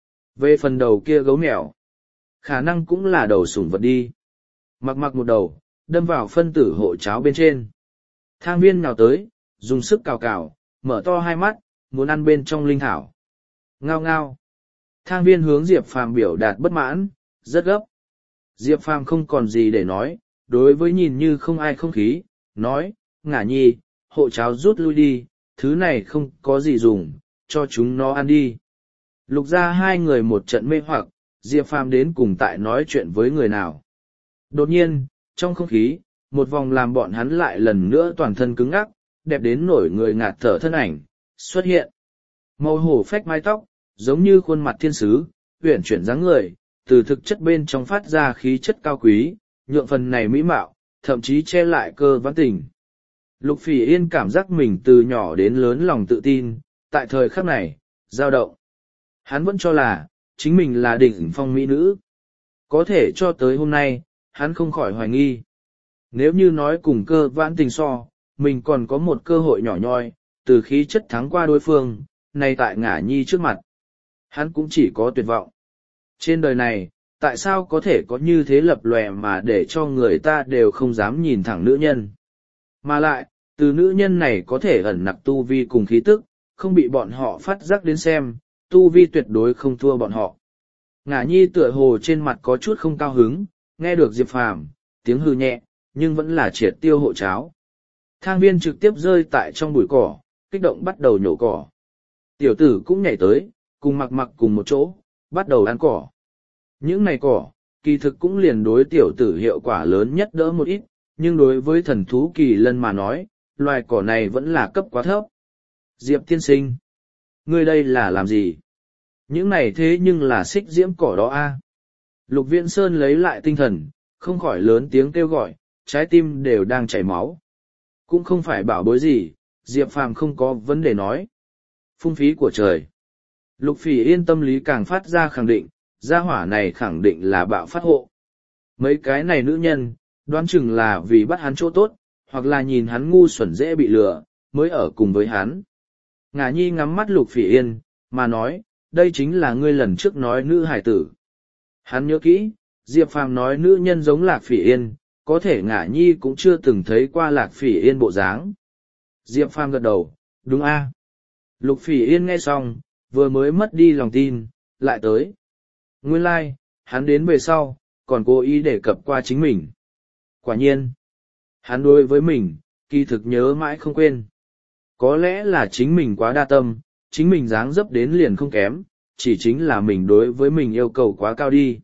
Về phần đầu kia gấu mèo, khả năng cũng là đầu sủng vật đi. Mặc mặc một đầu, đâm vào phân tử hộ cháo bên trên. Thang Viên nào tới, dùng sức cào cào, mở to hai mắt, muốn ăn bên trong linh thảo. Ngao ngao. Thang Viên hướng Diệp Phàm biểu đạt bất mãn, rất gấp. Diệp Phàm không còn gì để nói, đối với nhìn như không ai không khí, nói, Ngả Nhi, hộ cháo rút lui đi, thứ này không có gì dùng, cho chúng nó ăn đi. Lục ra hai người một trận mê hoặc, Diệp Phàm đến cùng tại nói chuyện với người nào. Đột nhiên, trong không khí, một vòng làm bọn hắn lại lần nữa toàn thân cứng ngắc, đẹp đến nổi người ngạt thở thân ảnh, xuất hiện. Màu hổ phách mái tóc, giống như khuôn mặt thiên sứ, uyển chuyển dáng người, từ thực chất bên trong phát ra khí chất cao quý, nhượng phần này mỹ mạo, thậm chí che lại cơ vãn tình. Lục Phỉ Yên cảm giác mình từ nhỏ đến lớn lòng tự tin, tại thời khắc này, dao động. Hắn vẫn cho là, chính mình là đỉnh phong mỹ nữ. Có thể cho tới hôm nay, hắn không khỏi hoài nghi. Nếu như nói cùng cơ vãn tình so, mình còn có một cơ hội nhỏ nhoi, từ khí chất thắng qua đối phương, này tại Ngả Nhi trước mặt. Hắn cũng chỉ có tuyệt vọng. Trên đời này, tại sao có thể có như thế lập lòe mà để cho người ta đều không dám nhìn thẳng nữ nhân. Mà lại, từ nữ nhân này có thể ẩn nặc tu vi cùng khí tức, không bị bọn họ phát giác đến xem, tu vi tuyệt đối không thua bọn họ. Ngả Nhi tựa hồ trên mặt có chút không cao hứng, nghe được Diệp Phàm tiếng hư nhẹ, nhưng vẫn là triệt tiêu hộ cháo. Thang Viên trực tiếp rơi tại trong bụi cỏ, kích động bắt đầu nhổ cỏ. Tiểu tử cũng nhảy tới, cùng mặc mặc cùng một chỗ, bắt đầu ăn cỏ. Những này cỏ, kỳ thực cũng liền đối tiểu tử hiệu quả lớn nhất đỡ một ít, nhưng đối với thần thú kỳ lân mà nói, loài cỏ này vẫn là cấp quá thấp. Diệp tiên sinh, ngươi đây là làm gì? Những này thế nhưng là xích diễm cỏ đó a. Lục Viễn Sơn lấy lại tinh thần, không khỏi lớn tiếng kêu gọi, trái tim đều đang chảy máu. Cũng không phải bảo bối gì, Diệp Phàm không có vấn đề nói. Phung phí của trời. Lục Phỉ Yên tâm lý càng phát ra khẳng định, gia hỏa này khẳng định là bạo phát hộ. Mấy cái này nữ nhân, đoán chừng là vì bắt hắn chỗ tốt, hoặc là nhìn hắn ngu xuẩn dễ bị lừa, mới ở cùng với hắn. Ngả Nhi ngắm mắt Lục Phỉ Yên, mà nói, đây chính là ngươi lần trước nói nữ hải tử. Hắn nhớ kỹ, Diệp Phàm nói nữ nhân giống Lạc Phỉ Yên, có thể Ngả Nhi cũng chưa từng thấy qua Lạc Phỉ Yên bộ dáng. Diệp Phàm gật đầu, đúng a. Lục Phỉ Yên nghe xong, vừa mới mất đi lòng tin, lại tới. Nguyên lai, like, hắn đến về sau, còn cố ý đề cập qua chính mình. Quả nhiên, hắn đối với mình, kỳ thực nhớ mãi không quên. Có lẽ là chính mình quá đa tâm, chính mình dáng dấp đến liền không kém, chỉ chính là mình đối với mình yêu cầu quá cao đi.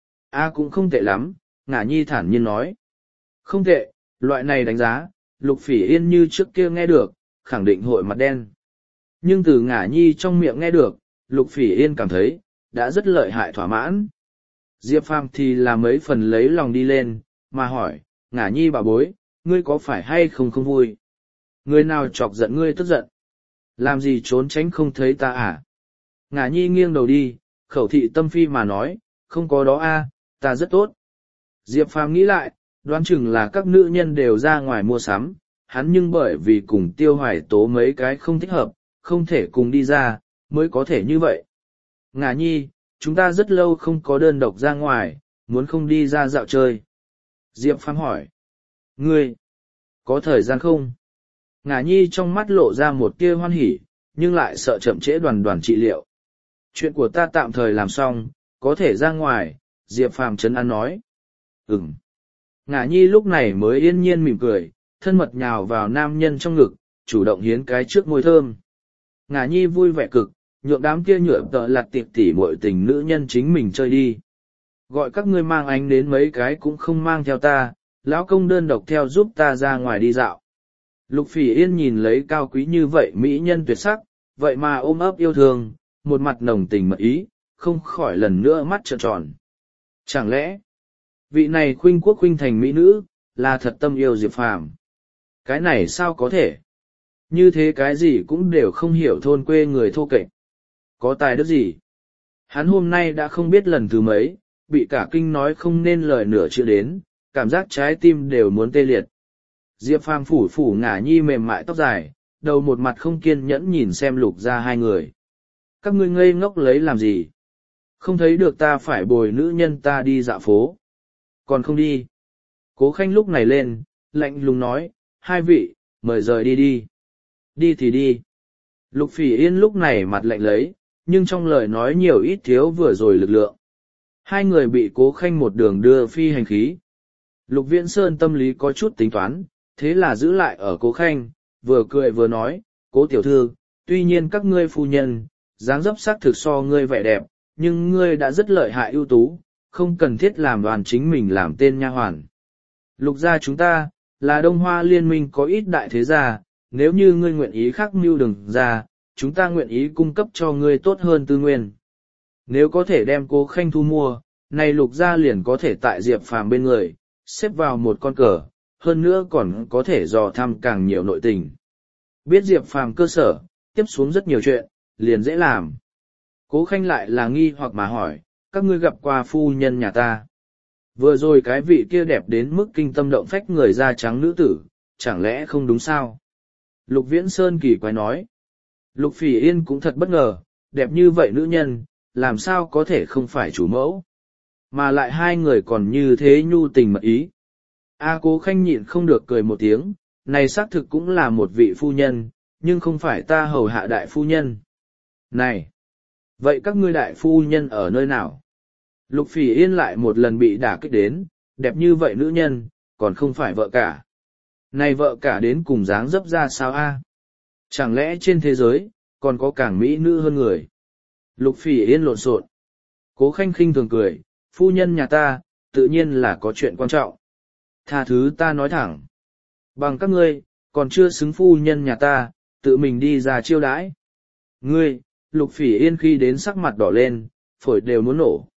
A cũng không tệ lắm, Ngả Nhi thản nhiên nói. Không tệ, loại này đánh giá, Lục Phỉ Yên như trước kia nghe được, khẳng định hội mặt đen. Nhưng từ Ngả Nhi trong miệng nghe được, Lục Phỉ Yên cảm thấy, đã rất lợi hại thỏa mãn. Diệp Phàm thì là mấy phần lấy lòng đi lên, mà hỏi, Ngả Nhi bà bối, ngươi có phải hay không không vui? Người nào chọc giận ngươi tức giận? Làm gì trốn tránh không thấy ta à? Ngả Nhi nghiêng đầu đi, khẩu thị tâm phi mà nói, không có đó a, ta rất tốt. Diệp Phàm nghĩ lại, đoán chừng là các nữ nhân đều ra ngoài mua sắm, hắn nhưng bởi vì cùng tiêu hoài tố mấy cái không thích hợp, không thể cùng đi ra, mới có thể như vậy. Ngả nhi, chúng ta rất lâu không có đơn độc ra ngoài, muốn không đi ra dạo chơi. Diệp Phàm hỏi. Ngươi, có thời gian không? Ngả nhi trong mắt lộ ra một tia hoan hỉ, nhưng lại sợ chậm trễ đoàn đoàn trị liệu. Chuyện của ta tạm thời làm xong, có thể ra ngoài, Diệp Phàm trấn an nói. Ừm. Ngả nhi lúc này mới yên nhiên mỉm cười, thân mật nhào vào nam nhân trong ngực, chủ động hiến cái trước môi thơm. Ngả nhi vui vẻ cực, nhượng đám kia nhựa tợ lặt tiệp tỉ muội tình nữ nhân chính mình chơi đi. Gọi các ngươi mang ánh đến mấy cái cũng không mang theo ta, lão công đơn độc theo giúp ta ra ngoài đi dạo. Lục Phỉ Yên nhìn lấy cao quý như vậy mỹ nhân tuyệt sắc, vậy mà ôm ấp yêu thương, một mặt nồng tình mật ý, không khỏi lần nữa mắt trợn tròn. Chẳng lẽ, vị này khuynh quốc khuynh thành mỹ nữ, là thật tâm yêu Diệp Phàm? Cái này sao có thể? Như thế cái gì cũng đều không hiểu thôn quê người thô kệch. Có tài đức gì? Hắn hôm nay đã không biết lần thứ mấy, bị cả kinh nói không nên lời nửa chữ đến, cảm giác trái tim đều muốn tê liệt. Diệp Phàm phủ phủ ngả nhi mềm mại tóc dài, đầu một mặt không kiên nhẫn nhìn xem Lục gia hai người. Các ngươi ngây ngốc lấy làm gì? Không thấy được ta phải bồi nữ nhân ta đi dạo phố. Còn không đi. Cố Khanh lúc này lên, lạnh lùng nói, hai vị, mời rời đi đi. Đi thì đi. Lục Phỉ Yên lúc này mặt lạnh lấy, nhưng trong lời nói nhiều ít thiếu vừa rồi lực lượng. Hai người bị Cố Khanh một đường đưa phi hành khí. Lục Viễn Sơn tâm lý có chút tính toán, thế là giữ lại ở Cố Khanh, vừa cười vừa nói, Cố tiểu thư, tuy nhiên các ngươi phu nhân, dáng dấp sắc thực so ngươi vẻ đẹp, nhưng ngươi đã rất lợi hại ưu tú, không cần thiết làm đoàn chính mình làm tên nha hoàn. Lục gia chúng ta, là Đông Hoa liên minh có ít đại thế gia, nếu như ngươi nguyện ý khắc mưu đừng ra, chúng ta nguyện ý cung cấp cho ngươi tốt hơn tư nguyên. Nếu có thể đem Cố Khanh thu mua, này Lục gia liền có thể tại Diệp Phàm bên người, xếp vào một con cờ, hơn nữa còn có thể dò thăm càng nhiều nội tình. Biết Diệp Phàm cơ sở, tiếp xuống rất nhiều chuyện, liền dễ làm. Cố Khanh lại là nghi hoặc mà hỏi, các ngươi gặp qua phu nhân nhà ta. Vừa rồi cái vị kia đẹp đến mức kinh tâm động phách người da trắng nữ tử, chẳng lẽ không đúng sao? Lục Viễn Sơn kỳ quái nói. Lục Phỉ Yên cũng thật bất ngờ, đẹp như vậy nữ nhân, làm sao có thể không phải chủ mẫu? Mà lại hai người còn như thế nhu tình mật ý. A Cố Khanh nhịn không được cười một tiếng, này xác thực cũng là một vị phu nhân, nhưng không phải ta hầu hạ đại phu nhân. Này! Vậy các ngươi đại phu nhân ở nơi nào? Lục Phỉ Yên lại một lần bị đả kích đến, đẹp như vậy nữ nhân, còn không phải vợ cả. Này vợ cả đến cùng dáng dấp ra sao a? Chẳng lẽ trên thế giới, còn có càng mỹ nữ hơn người? Lục Phỉ Yên lộn xộn. Cố Khanh khinh thường cười, phu nhân nhà ta, tự nhiên là có chuyện quan trọng. Tha thứ ta nói thẳng. Bằng các ngươi, còn chưa xứng phu nhân nhà ta, tự mình đi ra chiêu đãi. Ngươi, Lục Phỉ Yên khi đến sắc mặt đỏ lên, phổi đều muốn nổ.